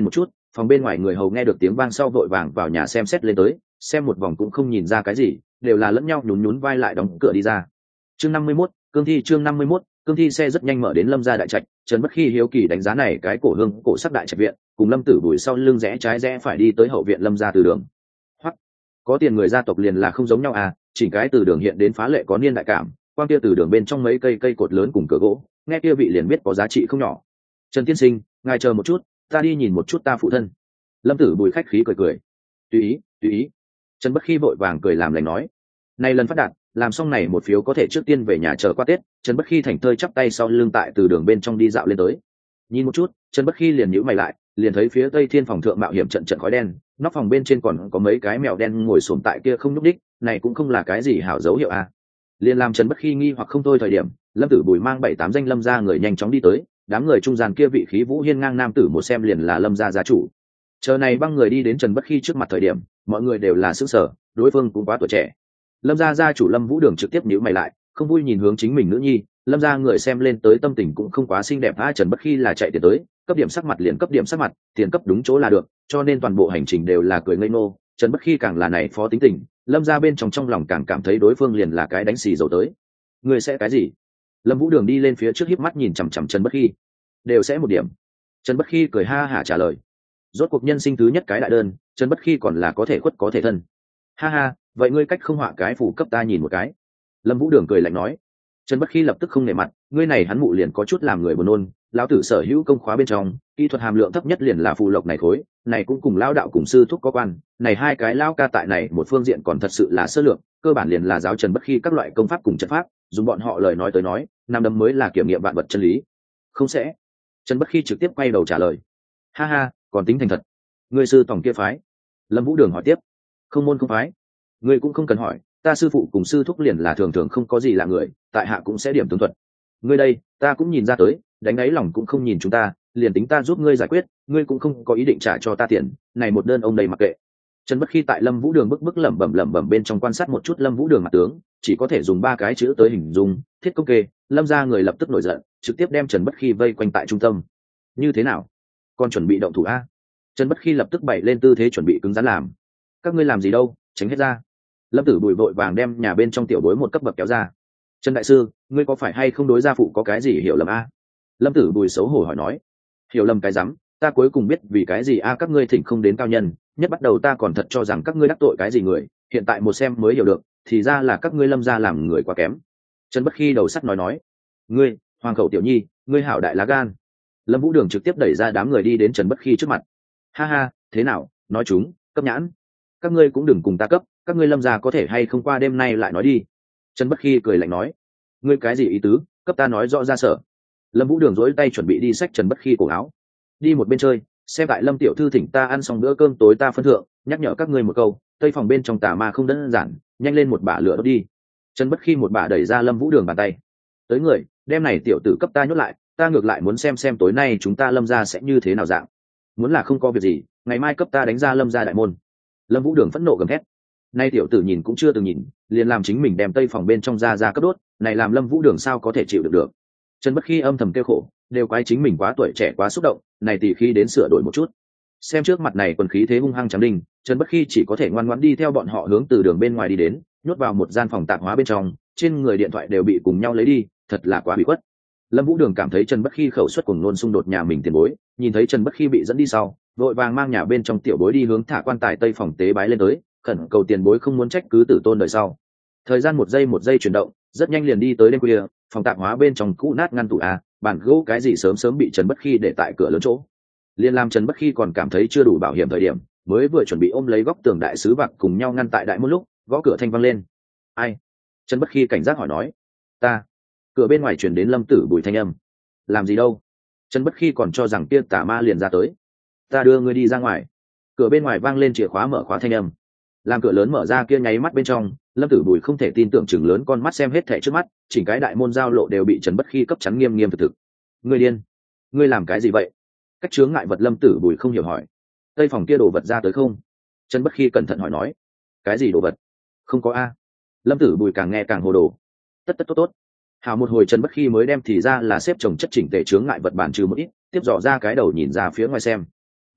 phòng bên ngoài người hầu nghe được tiếng vang sau vội vàng vào nhà xem xét lên tới, xem một vòng cũng không nhìn ra cái gì, đều là lẫn nhau nhún nhún vai lại đóng cửa đi ra. Chương năm mươi mốt, cương thi. Chương năm mươi mốt, cương thi. Xe rất nhanh mở đến Lâm gia đại trạch. Trần Bất Khi hiếu kỳ đánh giá này cái cổ hương cổ sắc đại trạch viện, cùng Lâm Tử Bùi sau lưng rẽ trái rẽ phải đi tới hậu viện Lâm gia từ đường. Hoặc có tiền người gia tộc liền là không giống nhau à, chỉ cái từ đường hiện đến phá lệ có niên đại cảm, quan kia từ đường bên trong mấy cây cây cột lớn cùng cửa gỗ, nghe kia vị liền biết có giá trị không nhỏ. Trần tiên sinh, ngài chờ một chút, ta đi nhìn một chút ta phụ thân. Lâm Tử Bùi khách khí cười cười. Tùy ý, tùy ý. Trần Bất Khi vội vàng cười làm lành nói, này lần phát đạt, làm xong này một phiếu có thể trước tiên về nhà chờ qua Tết. Trần Bất Khi thành thơi chắp tay sau lưng tại từ đường bên trong đi dạo lên tới. Nhìn một chút, Trần Bất Khi liền nhíu mày lại, liền thấy phía tây thiên phòng thượng mạo hiểm trận trận khói đen, nóc phòng bên trên còn có mấy cái mèo đen ngồi xổm tại kia không nhúc đích, này cũng không là cái gì hảo dấu hiệu à. Liền làm Trần Bất Khi nghi hoặc không thôi thời điểm, Lâm Tử Bùi mang bảy tám danh Lâm gia người nhanh chóng đi tới, đám người trung gian kia vị khí vũ hiên ngang nam tử một xem liền là Lâm gia gia chủ. Chờ này băng người đi đến Trần Bất Khi trước mặt thời điểm, mọi người đều là sững sờ, đối phương cũng quá tuổi trẻ. Lâm gia gia chủ Lâm Vũ Đường trực tiếp nhíu mày lại, không vui nhìn hướng chính mình nữ nhi. Lâm gia người xem lên tới tâm tình cũng không quá xinh đẹp. A Trần Bất Khi là chạy tiền tới, cấp điểm sắc mặt liền cấp điểm sắc mặt, tiền cấp đúng chỗ là được, cho nên toàn bộ hành trình đều là cười ngây ngô. Trần Bất Khi càng là này phó tính tình, Lâm gia bên trong trong lòng càng cảm thấy đối phương liền là cái đánh xì dầu tới. Người sẽ cái gì? Lâm Vũ Đường đi lên phía trước híp mắt nhìn chằm chằm Trần Bất Khi. Đều sẽ một điểm. Trần Bất Khi cười ha hả trả lời. Rốt cuộc nhân sinh thứ nhất cái đại đơn, Trần Bất Khi còn là có thể khuất có thể thân. Ha ha, vậy ngươi cách không họa cái phù cấp ta nhìn một cái. Lâm Vũ Đường cười lạnh nói. Trần Bất Khi lập tức không nể mặt, ngươi này hắn mụ liền có chút làm người buồn nôn, lão tử sở hữu công khóa bên trong, kỹ thuật hàm lượng thấp nhất liền là phù lộc này khối, này cũng cùng lão đạo cùng sư thúc có quan, này hai cái lão ca tại này một phương diện còn thật sự là sơ lược, cơ bản liền là giáo Trần Bất Khi các loại công pháp cùng trận pháp, dùng bọn họ lời nói tới nói, năm đấm mới là kiểm nghiệm vạn vật chân lý. Không sẽ. Trần Bất Khi trực tiếp quay đầu trả lời. Ha ha, còn tính thành thật. Ngươi sư tổng kia phái? Lâm Vũ Đường hỏi tiếp. Không môn không phái. Ngươi cũng không cần hỏi, ta sư phụ cùng sư thúc liền là thường thường không có gì là người, tại hạ cũng sẽ điểm tướng thuật. Ngươi đây, ta cũng nhìn ra tới, đánh đáy lòng cũng không nhìn chúng ta, liền tính ta giúp ngươi giải quyết, ngươi cũng không có ý định trả cho ta tiền, này một đơn ông đầy mặc kệ. Trần Bất Khi tại Lâm Vũ Đường bức bức lẩm bẩm lẩm bẩm bên trong quan sát một chút Lâm Vũ Đường mặt tướng, chỉ có thể dùng ba cái chữ tới hình dung, thiết công kê. Lâm gia người lập tức nổi giận, trực tiếp đem Trần Bất Khi vây quanh tại trung tâm. Như thế nào? Con chuẩn bị động thủ a? Trần Bất Khi lập tức bày lên tư thế chuẩn bị cứng rắn làm. Các ngươi làm gì đâu, tránh hết ra. Lâm Tử Bùi vội vàng đem nhà bên trong tiểu bối một cấp bậc kéo ra. Trần đại sư, ngươi có phải hay không đối gia phụ có cái gì hiểu lầm a? Lâm Tử Bùi xấu hổ hỏi nói. Hiểu lầm cái rắm, ta cuối cùng biết vì cái gì a các ngươi thỉnh không đến cao nhân, nhất bắt đầu ta còn thật cho rằng các ngươi đắc tội cái gì người, hiện tại một xem mới hiểu được, thì ra là các ngươi Lâm gia làm người quá kém. Trần Bất Khi đầu sắt nói nói. Ngươi, Hoàng khẩu tiểu nhi, ngươi hảo đại lá gan. Lâm Vũ Đường trực tiếp đẩy ra đám người đi đến Trần Bất Khi trước mặt. Ha ha, thế nào, nói chúng, cấp nhãn. Các ngươi cũng đừng cùng ta cấp, các ngươi Lâm gia có thể hay không qua đêm nay lại nói đi. Trần Bất Khi cười lạnh nói. Ngươi cái gì ý tứ, cấp ta nói rõ ra sở. Lâm Vũ Đường dỗi tay chuẩn bị đi xách Trần Bất Khi cổ áo. Đi một bên chơi, xem tại Lâm tiểu thư thỉnh ta ăn xong bữa cơm tối ta phân thượng, nhắc nhở các ngươi một câu, tây phòng bên trong tà ma không đơn giản, nhanh lên một bả lửa đốt đi. Trần Bất Khi một bả đẩy ra Lâm Vũ Đường bàn tay. Tới người, đem này tiểu tử cấp ta nhốt lại, ta ngược lại muốn xem xem tối nay chúng ta Lâm gia sẽ như thế nào dạng. Muốn là không có việc gì, ngày mai cấp ta đánh ra Lâm gia đại môn. Lâm Vũ Đường phẫn nộ gầm thét. Nay tiểu tử nhìn cũng chưa từng nhìn, liền làm chính mình đem tây phòng bên trong ra ra cấp đốt, này làm Lâm Vũ Đường sao có thể chịu được được. Trần Bất Khi âm thầm kêu khổ, đều quái chính mình quá tuổi trẻ quá xúc động, này tỷ khi đến sửa đổi một chút. Xem trước mặt này quần khí thế hung hăng trắng đinh, Trần Bất Khi chỉ có thể ngoan ngoãn đi theo bọn họ hướng từ đường bên ngoài đi đến, nhốt vào một gian phòng tạp hóa bên trong, trên người điện thoại đều bị cùng nhau lấy đi, thật là quá bị khuất. Lâm Vũ Đường cảm thấy Trần Bất Khi khẩu suất cùng nôn xung đột nhà mình tiền bối, nhìn thấy Trần Bất Khi bị dẫn đi sau, vội vàng mang nhà bên trong tiểu bối đi hướng thả quan tài tây phòng tế bái lên tới, khẩn cầu tiền bối không muốn trách cứ tử tôn đời sau. Thời gian một giây một giây chuyển động, rất nhanh liền đi tới đêm khuya, phòng tạp hóa bên trong cũ nát ngăn tủ a, bàn gỗ cái gì sớm sớm bị Trần Bất Khi để tại cửa lớn chỗ. Liên làm Trần Bất Khi còn cảm thấy chưa đủ bảo hiểm thời điểm, mới vừa chuẩn bị ôm lấy góc tường đại sứ bạc cùng nhau ngăn tại đại môn lúc, gõ cửa thanh vang lên. Ai? Trần Bất Khi cảnh giác hỏi nói. Ta. Cửa bên ngoài truyền đến Lâm Tử Bùi thanh âm. Làm gì đâu? Trần Bất Khi còn cho rằng kia tà ma liền ra tới. Ta đưa ngươi đi ra ngoài. Cửa bên ngoài vang lên chìa khóa mở khóa thanh âm. Làm cửa lớn mở ra kia nháy mắt bên trong, Lâm Tử Bùi không thể tin tưởng chừng lớn con mắt xem hết thảy trước mắt, chỉnh cái đại môn giao lộ đều bị Trần Bất Khi cấp chắn nghiêm nghiêm thực thực. Ngươi điên? Ngươi làm cái gì vậy? Cách chướng ngại vật Lâm Tử Bùi không hiểu hỏi. Tây phòng kia đồ vật ra tới không? Trần Bất Khi cẩn thận hỏi nói. Cái gì đồ vật? Không có a. Lâm Tử Bùi càng nghe càng hồ đồ. Tất tất tốt tốt. Hào một hồi Trần Bất Khi mới đem thì ra là xếp chồng chất chỉnh tề chướng ngại vật bản trừ một ít, tiếp dò ra cái đầu nhìn ra phía ngoài xem.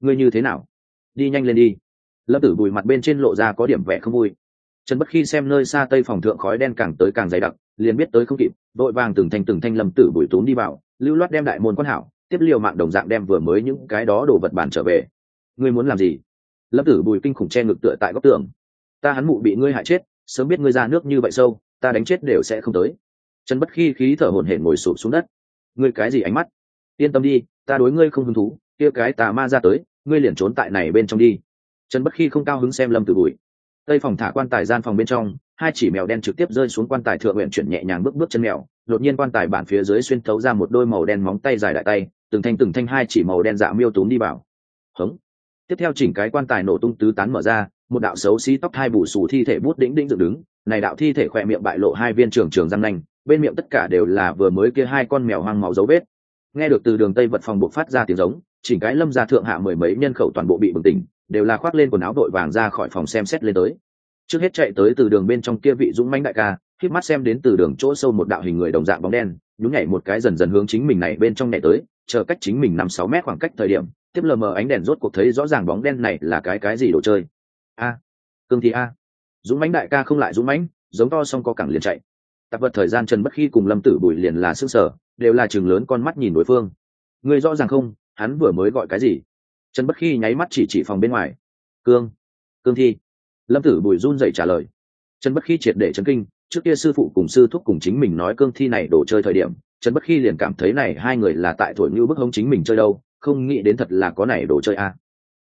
ngươi như thế nào? Đi nhanh lên đi. Lâm Tử Bùi mặt bên trên lộ ra có điểm vẻ không vui. Trần Bất Khi xem nơi xa tây phòng thượng khói đen càng tới càng dày đặc, liền biết tới không kịp, vội vàng từng thanh từng thanh Lâm Tử Bùi túm đi vào, lưu loát đem đại môn quan hảo, tiếp liều mạng đồng dạng đem vừa mới những cái đó đồ vật bản trở về. Ngươi muốn làm gì? Lâm Tử Bùi kinh khủng che ngực tựa tại góc tường. Ta hắn mụ bị ngươi hại chết, sớm biết ngươi ra nước như vậy sâu, ta đánh chết đều sẽ không tới. Trần Bất Khi khí thở hổn hển ngồi sụp xuống đất. Ngươi cái gì ánh mắt? Yên tâm đi, ta đối ngươi không hứng thú, kia cái tà ma ra tới, ngươi liền trốn tại này bên trong đi. Trần Bất Khi không cao hứng xem Lâm Tử Bùi. Tây phòng thả quan tài gian phòng bên trong, hai chỉ mèo đen trực tiếp rơi xuống quan tài thượng, nguyện chuyển nhẹ nhàng bước bước chân mèo, đột nhiên quan tài bản phía dưới xuyên thấu ra một đôi màu đen móng tay dài đại tay, từng thanh từng thanh hai chỉ màu đen dạ miêu túm đi vào. Hống. Tiếp theo chỉnh cái quan tài nổ tung tứ tán mở ra, một đạo xấu xí tóc hai bù xù thi thể bút đĩnh đĩnh dựng đứng, này đạo thi thể khỏe miệng bại lộ hai viên trường trường răng nanh, bên miệng tất cả đều là vừa mới kia hai con mèo hoang máu dấu vết. Nghe được từ đường tây vật phòng buộc phát ra tiếng giống, chỉnh cái Lâm gia thượng hạ mười mấy nhân khẩu toàn bộ bị bừng tỉnh, đều là khoác lên quần áo đội vàng ra khỏi phòng xem xét lên tới. Trước hết chạy tới từ đường bên trong kia vị dũng mãnh đại ca, khép mắt xem đến từ đường chỗ sâu một đạo hình người đồng dạng bóng đen, nhún nhảy một cái dần dần hướng chính mình này bên trong nhảy tới, chờ cách chính mình năm sáu mét khoảng cách thời điểm, tiếp lờ mờ ánh đèn rốt cuộc thấy rõ ràng bóng đen này là cái cái gì đồ chơi. A, cương thi a. Dũng mãnh đại ca không lại dũng mãnh, giống to xong co cẳng liền chạy. Tạp vật thời gian Trần Bất Khi cùng Lâm Tử Bùi liền là sững sờ, đều là trừng lớn con mắt nhìn đối phương. Người rõ ràng không, hắn vừa mới gọi cái gì? Trần Bất Khi nháy mắt chỉ chỉ phòng bên ngoài. Cương, cương thi. Lâm Tử Bùi run rẩy trả lời. Trần Bất Khi triệt để chấn kinh, trước kia sư phụ cùng sư thúc cùng chính mình nói cương thi này đồ chơi thời điểm, Trần Bất Khi liền cảm thấy này hai người là tại thổi như bức hống chính mình chơi đâu, không nghĩ đến thật là có này đồ chơi a.